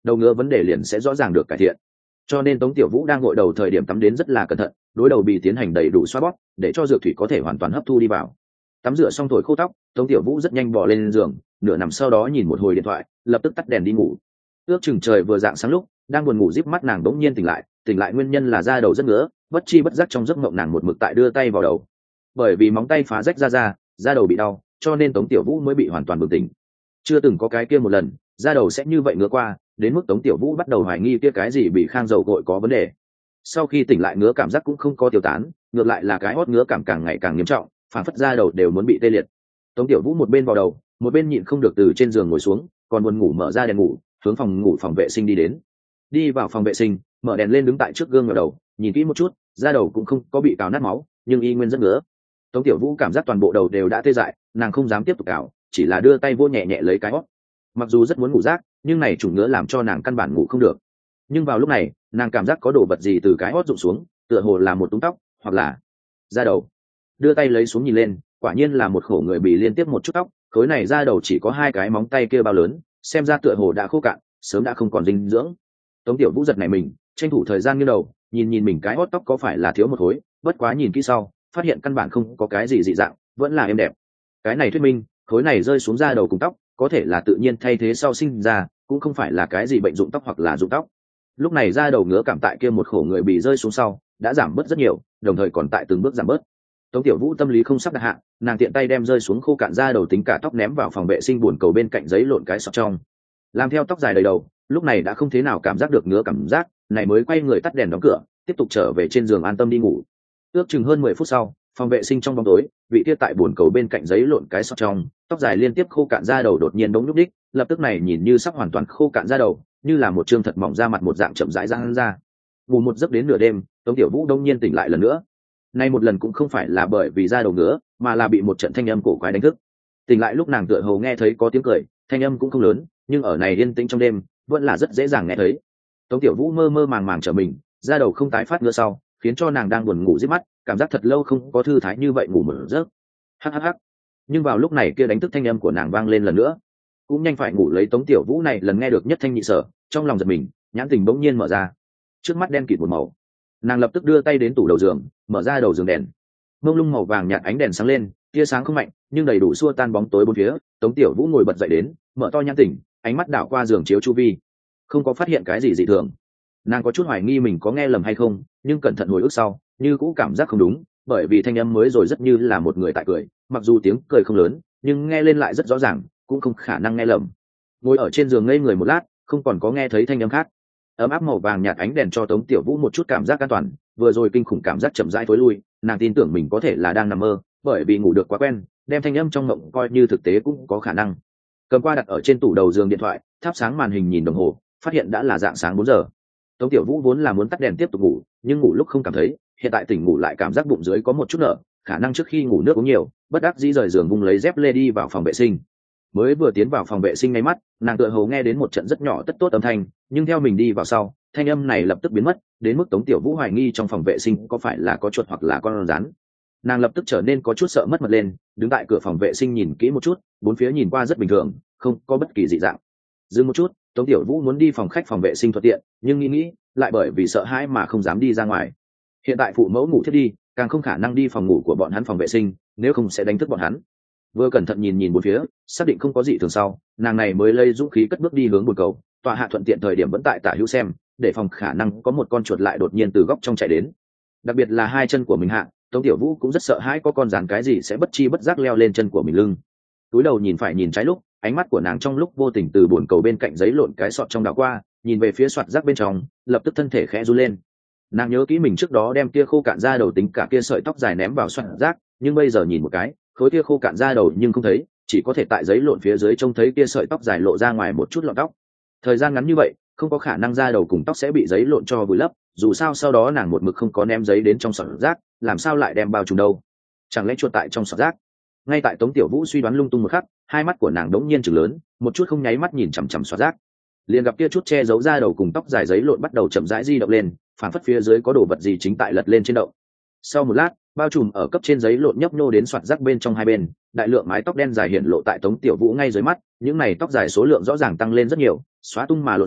đầu ngứa vấn đề liền sẽ rõ ràng được cải thiện. Cho nên Tống Tiểu Vũ đang gội đầu thời điểm tắm đến rất là cẩn thận, đối đầu bị tiến hành đầy đủ xoa bóp để cho dược thủy có thể hoàn toàn hấp thu đi vào. Tắm rửa xong thổi khô tóc, Tống Tiểu Vũ rất nhanh bò lên giường, nửa nằm sau đó nhìn một hồi điện thoại, lập tức tắt đèn đi ngủ. Ước chừng trời vừa rạng sáng lúc, đang buồn ngủ díp mắt nàng bỗng nhiên tỉnh lại nguyên nhân là da đầu rất ngứa, bất chi bất giác trong giấc mộng nàng một mực tại đưa tay vào đầu. Bởi vì móng tay phá rách ra, da đầu bị đau, cho nên Tống Tiểu Vũ mới bị hoàn toàn bừng tỉnh. Chưa từng có cái kia một lần, da đầu sẽ như vậy ngứa qua, đến mức Tống Tiểu Vũ bắt đầu hoài nghi kia cái gì bị khang dầu gội có vấn đề. Sau khi tỉnh lại ngứa cảm giác cũng không có tiêu tán, ngược lại là cái hót ngứa cảm càng ngày càng nghiêm trọng, phản phất da đầu đều muốn bị tê liệt. Tống Tiểu Vũ một bên vào đầu, một bên nhịn không được từ trên giường ngồi xuống, còn buồn ngủ mở ra đèn ngủ, hướng phòng vệ sinh đi đến. Đi vào phòng vệ sinh, mở đèn lên đứng tại trước gương ngẩng đầu, nhìn kỹ một chút, da đầu cũng không có bị cào nát máu, nhưng y nguyên rất ngứa. Tống Tiểu Vũ cảm giác toàn bộ đầu đều đã tê dại, nàng không dám tiếp tục cào, chỉ là đưa tay vô nhẹ nhẹ lấy cái hót. Mặc dù rất muốn ngủ rác, nhưng này chủ ngứa làm cho nàng căn bản ngủ không được. Nhưng vào lúc này, nàng cảm giác có đồ vật gì từ cái hót rụng xuống, tựa hồ là một túm tóc, hoặc là da đầu. Đưa tay lấy xuống nhìn lên, quả nhiên là một khổ người bị liên tiếp một chút tóc, khối này da đầu chỉ có 2 cái móng tay kia bao lớn, xem ra tựa hồ đã khô cạn, sớm đã không còn dinh dưỡng. Tống Tiểu Vũ giật nảy mình, tranh thủ thời gian nghiêng đầu, nhìn mình cái hót tóc có phải là thiếu một khối, bất quá nhìn kỹ sau, phát hiện căn bản không có cái gì dị dạng, vẫn là êm đẹp. Cái này thuyết minh, khối này rơi xuống da đầu cùng tóc, có thể là tự nhiên thay thế sau sinh ra, cũng không phải là cái gì bệnh rụng tóc hoặc là rụng tóc. Lúc này da đầu ngứa cảm tại kia một khổ người bị rơi xuống sau, đã giảm bớt rất nhiều, đồng thời còn tại từng bước giảm bớt. Tống Tiểu Vũ tâm lý không sắp đặt hạ, nàng tiện tay đem rơi xuống khô cạn da đầu tính cả tóc ném vào phòng vệ sinh buồn cầu bên cạnh giấy lộn cái sọt trong. Làm theo tóc dài đầy đầu, lúc này đã không thế nào cảm giác được ngứa cảm giác, này mới quay người tắt đèn đóng cửa, tiếp tục trở về trên giường an tâm đi ngủ. Ước chừng hơn 10 phút sau, phòng vệ sinh trong bóng tối, vị kia tại buồn cầu bên cạnh giấy lộn cái sọt trong, tóc dài liên tiếp khô cạn da đầu đột nhiên bỗng nhúc đích, lập tức này nhìn như sắp hoàn toàn khô cạn da đầu, như là một trương thật mỏng da mặt một dạng chậm rãi giãn ra. Ngủ một giấc đến nửa đêm, Tống Tiểu Vũ đông nhiên tỉnh lại lần nữa. Nay một lần cũng không phải là bởi vì da đầu ngứa, mà là bị một trận thanh âm cổ quái đánh thức. Tỉnh lại lúc nàng tựa hồ nghe thấy có tiếng cười, thanh âm cũng không lớn, nhưng ở này yên tĩnh trong đêm, vẫn là rất dễ dàng nghe thấy. Tống Tiểu Vũ mơ mơ màng màng trở mình, da đầu không tái phát ngứa sau, khiến cho nàng đang buồn ngủ rít mắt, cảm giác thật lâu không có thư thái như vậy ngủ một giấc. Hắc. Nhưng vào lúc này kia đánh thức thanh âm của nàng vang lên lần nữa. Cũng nhanh phải ngủ lấy Tống Tiểu Vũ này lần nghe được nhất thanh nhị sở, trong lòng giật mình, nhãn tình bỗng nhiên mở ra. Trước mắt đen kịt một màu. Nàng lập tức đưa tay đến tủ đầu giường, mở ra đầu giường đèn. Mông lung màu vàng nhạt ánh đèn sáng lên, tia sáng không mạnh, nhưng đầy đủ xua tan bóng tối bốn phía. Tống Tiểu Vũ ngồi bật dậy đến, mở to nhãn tỉnh, ánh mắt đảo qua giường chiếu chu vi, không có phát hiện cái gì dị thường. Nàng có chút hoài nghi mình có nghe lầm hay không, nhưng cẩn thận hồi ức sau, như cũ cảm giác không đúng, bởi vì thanh âm mới rồi rất như là một người tại cười, mặc dù tiếng cười không lớn, nhưng nghe lên lại rất rõ ràng, cũng không khả năng nghe lầm. Ngồi ở trên giường ngây người một lát, không còn có nghe thấy thanh âm khác. Ấm áp màu vàng nhạt ánh đèn cho Tống Tiểu Vũ một chút cảm giác an toàn, vừa rồi kinh khủng cảm giác chậm rãi tối lui, nàng tin tưởng mình có thể là đang nằm mơ, bởi vì ngủ được quá quen, đem thanh âm trong mộng coi như thực tế cũng có khả năng. Cầm qua đặt ở trên tủ đầu giường điện thoại, thắp sáng màn hình nhìn đồng hồ, phát hiện đã là dạng sáng 4 giờ. Tống Tiểu Vũ vốn là muốn tắt đèn tiếp tục ngủ, nhưng ngủ lúc không cảm thấy, hiện tại tỉnh ngủ lại cảm giác bụng dưới có một chút nở, khả năng trước khi ngủ nước uống nhiều, bất đắc dĩ rời giường vung lấy dép lê đi vào phòng vệ sinh. Mới vừa tiến vào phòng vệ sinh ngay mắt, nàng tựa hồ nghe đến một trận rất nhỏ tất tốt âm thanh, nhưng theo mình đi vào sau, thanh âm này lập tức biến mất, đến mức Tống Tiểu Vũ hoài nghi trong phòng vệ sinh có phải là có chuột hoặc là con rắn. Nàng lập tức trở nên có chút sợ mất mật lên, đứng tại cửa phòng vệ sinh nhìn kỹ một chút, bốn phía nhìn qua rất bình thường, không có bất kỳ dị dạng. Dừng một chút, Tống Tiểu Vũ muốn đi phòng khách phòng vệ sinh thuận tiện, nhưng nghĩ lại bởi vì sợ hãi mà không dám đi ra ngoài. Hiện tại phụ mẫu ngủ thiết đi, càng không khả năng đi phòng ngủ của bọn hắn phòng vệ sinh, nếu không sẽ đánh thức bọn hắn. Vừa cẩn thận nhìn bốn phía, xác định không có gì thường sau, nàng này mới lấy dũng khí cất bước đi hướng bồn cầu, tọa hạ thuận tiện thời điểm vẫn tại tả hữu xem, để phòng khả năng có một con chuột lại đột nhiên từ góc trong chạy đến. Đặc biệt là hai chân của mình hạ, Tống Tiểu Vũ cũng rất sợ hãi có con rắn cái gì sẽ bất chi bất giác leo lên chân của mình lưng. Túi đầu nhìn phải nhìn trái lúc, ánh mắt của nàng trong lúc vô tình từ bồn cầu bên cạnh giấy lộn cái sọt trong đảo qua, nhìn về phía soạt rác bên trong, lập tức thân thể khẽ run lên. Nàng nhớ kỹ mình trước đó đem kia khô cạn ra đầu tính cả kia sợi tóc dài ném vào soạt rác, nhưng bây giờ nhìn một cái, khối kia khô cạn ra đầu nhưng không thấy, chỉ có thể tại giấy lộn phía dưới trông thấy kia sợi tóc dài lộ ra ngoài một chút lọn tóc. Thời gian ngắn như vậy, không có khả năng da đầu cùng tóc sẽ bị giấy lộn cho vùi lấp, dù sao sau đó nàng một mực không có ném giấy đến trong sọt rác, làm sao lại đem bao trùm đâu? Chẳng lẽ chuột tại trong sọt rác? Ngay tại Tống Tiểu Vũ suy đoán lung tung một khắc, hai mắt của nàng đống nhiên trừng lớn, một chút không nháy mắt nhìn chằm chằm sọt rác. Liền gặp kia chút che giấu da đầu cùng tóc dài giấy lộn bắt đầu chậm rãi di động lên, phản phất phía dưới có đồ vật gì chính tại lật lên trên động. Sau một lát, bao trùm ở cấp trên giấy lộn nhấp nhô đến soạt rác bên trong hai bên, đại lượng mái tóc đen dài hiện lộ tại Tống Tiểu Vũ ngay dưới mắt, những này tóc dài số lượng rõ ràng tăng lên rất nhiều, xóa tung mà lộn xộn,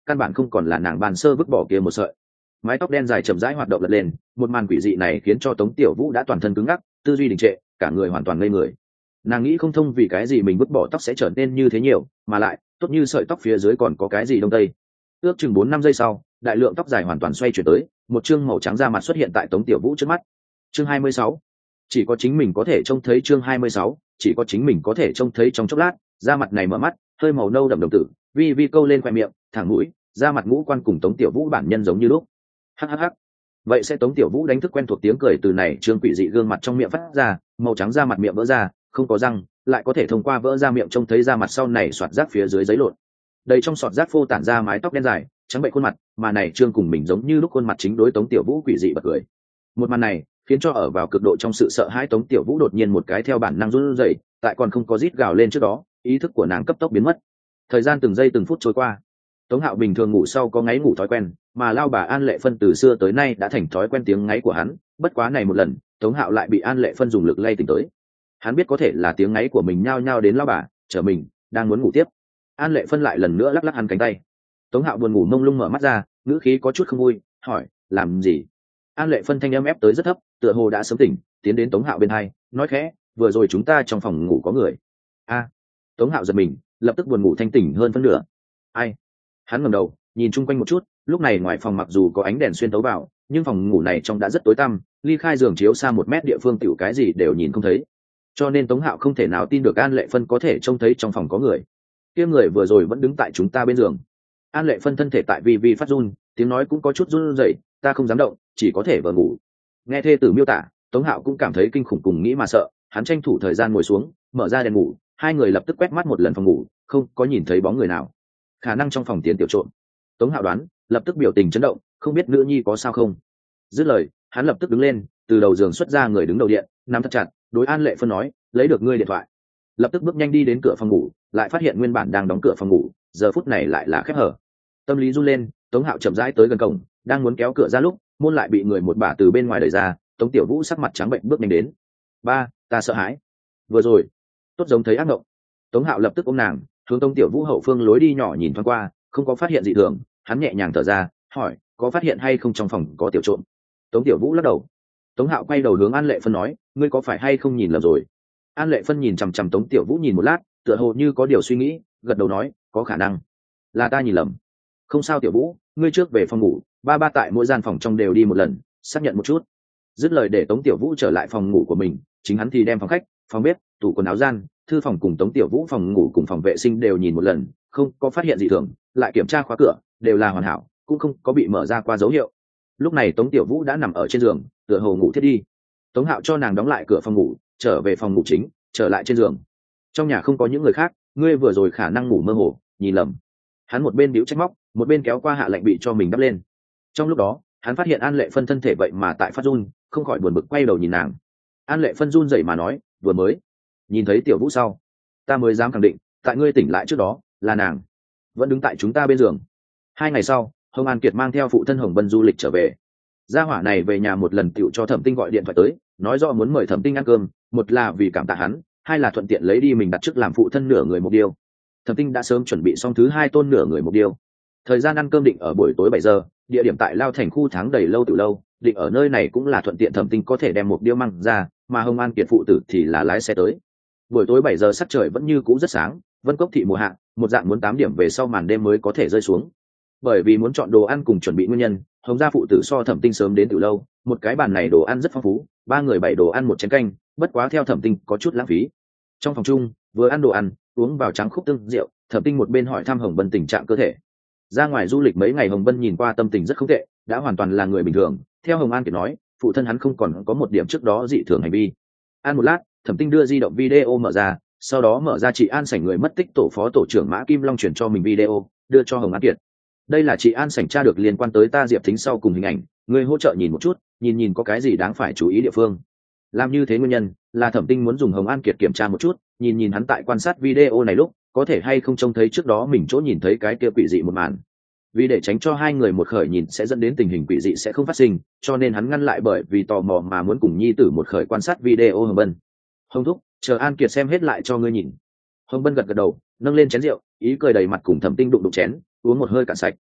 căn bản không còn là nàng bàn sơ vứt bỏ kia một sợi. Mái tóc đen dài chậm rãi hoạt động lật lên, một màn quỷ dị này khiến cho Tống Tiểu Vũ đã toàn thân cứng ngắc, tư duy đình trệ, cả người hoàn toàn ngây người. Nàng nghĩ không thông vì cái gì mình vứt bỏ tóc sẽ trở nên như thế nhiều, mà lại tốt như sợi tóc phía dưới còn có cái gì đông tây. Ước chừng 4-5 giây sau, đại lượng tóc dài hoàn toàn xoay chuyển tới, một chương màu trắng da mặt xuất hiện tại Tống Tiểu Vũ trước mắt. Chương 26. Chỉ có chính mình có thể trông thấy. Chương 26. Chỉ có chính mình có thể trông thấy. Trong chốc lát, da mặt này mở mắt, hơi màu nâu đậm đồng tử, vi câu lên khoe miệng, thẳng mũi, da mặt ngũ quan cùng Tống Tiểu Vũ bản nhân giống như lúc. Hắc. Vậy sẽ Tống Tiểu Vũ đánh thức quen thuộc tiếng cười từ này trương quỷ dị gương mặt trong miệng phát ra, màu trắng da mặt miệng vỡ ra, không có răng, lại có thể thông qua vỡ ra miệng trông thấy da mặt sau này xoạt rác phía dưới giấy lộn. Đầy trong sọt rác phô tản ra mái tóc đen dài, trắng bệch khuôn mặt, mà này trương cùng mình giống như lúc khuôn mặt chính đối Tống Tiểu Vũ quỷ dị bật cười. Một màn này khiến cho ở vào cực độ trong sự sợ hãi Tống Tiểu Vũ đột nhiên một cái theo bản năng run rẩy, tại còn không có rít gào lên trước đó, ý thức của nàng cấp tốc biến mất. Thời gian từng giây từng phút trôi qua. Tống Hạo bình thường ngủ sau có ngáy ngủ thói quen, mà lao bà An Lệ Phân từ xưa tới nay đã thành thói quen tiếng ngáy của hắn, bất quá này một lần, Tống Hạo lại bị An Lệ Phân dùng lực lay tỉnh tới. Hắn biết có thể là tiếng ngáy của mình nhao nhao đến lao bà, chờ mình đang muốn ngủ tiếp. An Lệ Phân lại lần nữa lắc lắc hắn cánh tay. Tống Hạo buồn ngủ mông lung mở mắt ra, ngữ khí có chút không vui, hỏi: "Làm gì?" An Lệ Phân thanh âm ép tới rất thấp, tựa hồ đã sớm tỉnh, tiến đến Tống Hạo bên hai, nói khẽ: "Vừa rồi chúng ta trong phòng ngủ có người." A. Tống Hạo giật mình, lập tức buồn ngủ thanh tỉnh hơn phân nửa. Ai? Hắn ngẩng đầu, nhìn chung quanh một chút, lúc này ngoài phòng mặc dù có ánh đèn xuyên tấu vào, nhưng phòng ngủ này trong đã rất tối tăm, ly khai giường chiếu xa 1 mét địa phương tiểu cái gì đều nhìn không thấy. Cho nên Tống Hạo không thể nào tin được An Lệ Phân có thể trông thấy trong phòng có người. Kia người vừa rồi vẫn đứng tại chúng ta bên giường. An Lệ Phân thân thể tại vi phát run, tiếng nói cũng có chút run rẩy, "Ta không dám động, chỉ có thể vờ ngủ." Nghe thê tử miêu tả, Tống Hạo cũng cảm thấy kinh khủng cùng nghĩ mà sợ, hắn tranh thủ thời gian ngồi xuống, mở ra đèn ngủ, hai người lập tức quét mắt một lần phòng ngủ, không có nhìn thấy bóng người nào. Khả năng trong phòng tiến tiểu trộm. Tống Hạo đoán, lập tức biểu tình chấn động, không biết nữ nhi có sao không. Dứt lời, hắn lập tức đứng lên, từ đầu giường xuất ra người đứng đầu điện, nắm thật chặt, đối An Lệ Phân nói: "Lấy được ngươi điện thoại." Lập tức bước nhanh đi đến cửa phòng ngủ, lại phát hiện nguyên bản đang đóng cửa phòng ngủ, giờ phút này lại là khép hở. Tâm lý run lên, Tống Hạo chậm rãi tới gần cổng, đang muốn kéo cửa ra lúc, môn lại bị người một bả từ bên ngoài đẩy ra, Tống Tiểu Vũ sắc mặt trắng bệnh bước nhanh đến. "Ba, ta sợ hãi." "Vừa rồi, tốt giống thấy ác mộng." Tống Hạo lập tức ôm nàng, hướng Tống Tiểu Vũ hậu phương lối đi nhỏ nhìn thoáng qua, không có phát hiện gì thường, hắn nhẹ nhàng thở ra, hỏi: "Có phát hiện hay không trong phòng có tiểu trộm?" Tống Tiểu Vũ lắc đầu. Tống Hạo quay đầu hướng An Lệ Phân nói: "Ngươi có phải hay không nhìn lầm rồi?" An Lệ Phân nhìn chằm chằm Tống Tiểu Vũ nhìn một lát, tựa hồ như có điều suy nghĩ, gật đầu nói: "Có khả năng là ta nhìn lầm." "Không sao Tiểu Vũ, ngươi trước về phòng ngủ, ba tại mỗi gian phòng trong đều đi một lần, xác nhận một chút." Dứt lời để Tống Tiểu Vũ trở lại phòng ngủ của mình, chính hắn thì đem phòng khách, phòng bếp, tủ quần áo gian, thư phòng cùng Tống Tiểu Vũ phòng ngủ cùng phòng vệ sinh đều nhìn một lần, không có phát hiện gì thường, lại kiểm tra khóa cửa, đều là hoàn hảo, cũng không có bị mở ra qua dấu hiệu. Lúc này Tống Tiểu Vũ đã nằm ở trên giường, tựa hồ ngủ thiết đi. Tống Hạo cho nàng đóng lại cửa phòng ngủ, trở về phòng ngủ chính, trở lại trên giường. Trong nhà không có những người khác, ngươi vừa rồi khả năng ngủ mơ hồ, nhìn lầm. Hắn một bên bĩu trách móc, một bên kéo qua hạ lạnh bị cho mình đắp lên. Trong lúc đó, hắn phát hiện An Lệ Phân thân thể vậy mà tại phát run, không khỏi buồn bực quay đầu nhìn nàng. An Lệ Phân run rẩy mà nói: "Vừa mới nhìn thấy Tiểu Vũ sau, ta mới dám khẳng định, tại ngươi tỉnh lại trước đó, là nàng vẫn đứng tại chúng ta bên giường." 2 ngày sau, Hồng An Kiệt mang theo phụ thân Hồng Bân du lịch trở về. Gia hỏa này về nhà một lần tựu cho Thẩm Tinh gọi điện thoại tới, nói rõ muốn mời Thẩm Tinh ăn cơm, một là vì cảm tạ hắn, hai là thuận tiện lấy đi mình đặt trước làm phụ thân nửa người một điêu. Thẩm Tinh đã sớm chuẩn bị xong thứ 2 tôn nửa người một điêu. Thời gian ăn cơm định ở buổi tối 7 giờ, địa điểm tại Lao Thành khu tháng đầy lâu từ lâu, định ở nơi này cũng là thuận tiện Thẩm Tinh có thể đem một điêu mang ra, mà Hồng An Kiệt phụ tử thì là lái xe tới. Buổi tối 7 giờ sắc trời vẫn như cũ rất sáng, Vân Cốc thị mùa hạ, một dạng muốn 8 điểm về sau màn đêm mới có thể rơi xuống. Bởi vì muốn chọn đồ ăn cùng chuẩn bị nguyên nhân, Hồng gia phụ tử so Thẩm Tinh sớm đến từ lâu, một cái bàn này đồ ăn rất phong phú, 3 người 7 đồ ăn 1 chén canh, bất quá theo Thẩm Tinh có chút lãng phí. Trong phòng chung, vừa ăn đồ ăn, uống vào trắng khúc tương rượu, Thẩm Tinh một bên hỏi thăm Hồng Bân tình trạng cơ thể. Ra ngoài du lịch mấy ngày Hồng Bân nhìn qua tâm tình rất không tệ, đã hoàn toàn là người bình thường, theo Hồng An Kiệt nói, phụ thân hắn không còn có một điểm trước đó dị thường hành vi. Ăn một lát, Thẩm Tinh đưa di động video mở ra, sau đó mở ra chị An sảnh người mất tích tổ phó tổ trưởng Mã Kim Long chuyển cho mình video, đưa cho Hồng An Kiệt. "Đây là chị An sảnh tra được liên quan tới ta Diệp Thính sau cùng hình ảnh, ngươi hỗ trợ nhìn một chút, nhìn có cái gì đáng phải chú ý địa phương." Làm như thế nguyên nhân là Thẩm Tinh muốn dùng Hồng An Kiệt kiểm tra một chút, nhìn hắn tại quan sát video này lúc có thể hay không trông thấy trước đó mình chỗ nhìn thấy cái kia quỷ dị một màn. Vì để tránh cho hai người một khởi nhìn sẽ dẫn đến tình hình quỷ dị sẽ không phát sinh, cho nên hắn ngăn lại bởi vì tò mò mà muốn cùng nhi tử một khởi quan sát video Hồng Bân. "Hồng thúc, chờ An Kiệt xem hết lại cho ngươi nhìn." Hồng Bân gật gật đầu, nâng lên chén rượu, ý cười đầy mặt cùng Thẩm Tinh đụng chén, uống một hơi cạn sạch.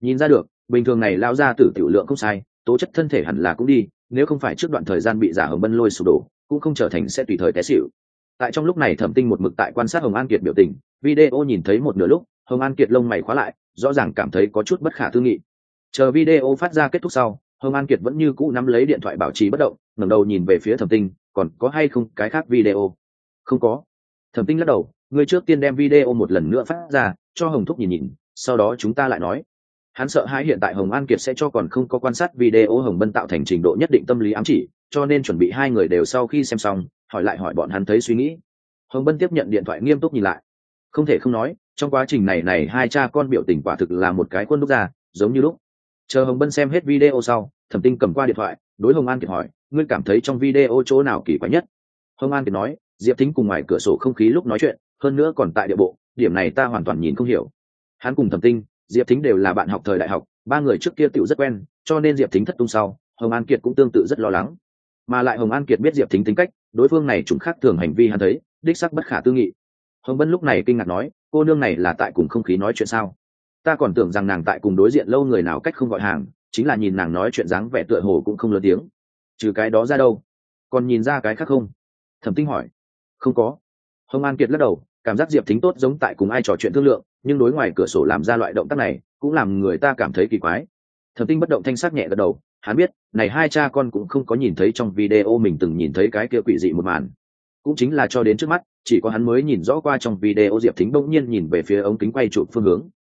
Nhìn ra được, bình thường này lao ra tử tiểu lượng không sai, tố chất thân thể hẳn là cũng đi, nếu không phải trước đoạn thời gian bị giả hồng bân lôi sụp đổ, cũng không trở thành sẽ tùy thời té xỉu. Tại trong lúc này Thẩm Tinh một mực tại quan sát Hồng An Kiệt biểu tình, video nhìn thấy một nửa lúc, Hồng An Kiệt lông mày khóa lại, rõ ràng cảm thấy có chút bất khả tư nghị. Chờ video phát ra kết thúc sau, Hồng An Kiệt vẫn như cũ nắm lấy điện thoại bảo trì bất động, ngẩng đầu nhìn về phía Thẩm Tinh, còn có hay không cái khác video? Không có. Thẩm Tinh lắc đầu, ngươi trước tiên đem video một lần nữa phát ra, cho Hồng Thúc nhìn nhìn, sau đó chúng ta lại nói. Hắn sợ hãi hiện tại Hồng An Kiệt sẽ cho còn không có quan sát video Hồng Bân tạo thành trình độ nhất định tâm lý ám chỉ, cho nên chuẩn bị hai người đều sau khi xem xong, hỏi lại hỏi bọn hắn thấy suy nghĩ. Hồng Bân tiếp nhận điện thoại nghiêm túc nhìn lại. Không thể không nói, trong quá trình này hai cha con biểu tình quả thực là một cái khuôn đúc ra, giống như lúc. Chờ Hồng Bân xem hết video sau, Thẩm Tinh cầm qua điện thoại, đối Hồng An Kiệt hỏi, ngươi cảm thấy trong video chỗ nào kỳ quái nhất? Hồng An Kiệt nói, Diệp Thính cùng ngoài cửa sổ không khí lúc nói chuyện, hơn nữa còn tại địa bộ, điểm này ta hoàn toàn nhìn không hiểu. Hắn cùng Thẩm Tinh, Diệp Thính đều là bạn học thời đại học, ba người trước kia tựu rất quen, cho nên Diệp Thính thất tung sau, Hồng An Kiệt cũng tương tự rất lo lắng. Mà lại Hồng An Kiệt biết Diệp Thính tính cách, đối phương này trùng khác thường hành vi hắn thấy, đích xác bất khả tư nghị. Hồng Bân lúc này kinh ngạc nói, cô nương này là tại cùng không khí nói chuyện sao? Ta còn tưởng rằng nàng tại cùng đối diện lâu người nào cách không gọi hàng, chính là nhìn nàng nói chuyện dáng vẻ tựa hồ cũng không lớn tiếng. Trừ cái đó ra đâu? Còn nhìn ra cái khác không? Thẩm Tinh hỏi. Không có. Hồng An Kiệt lắc đầu, cảm giác Diệp Thính tốt giống tại cùng ai trò chuyện thương lượng, nhưng đối ngoài cửa sổ làm ra loại động tác này, cũng làm người ta cảm thấy kỳ quái. Thẩm Tinh bất động thanh sắc nhẹ gật đầu, hắn biết, này hai cha con cũng không có nhìn thấy trong video mình từng nhìn thấy cái kia quỷ dị một màn. Cũng chính là cho đến trước mắt, chỉ có hắn mới nhìn rõ qua trong video Diệp Thính bỗng nhiên nhìn về phía ống kính quay chụp phương hướng,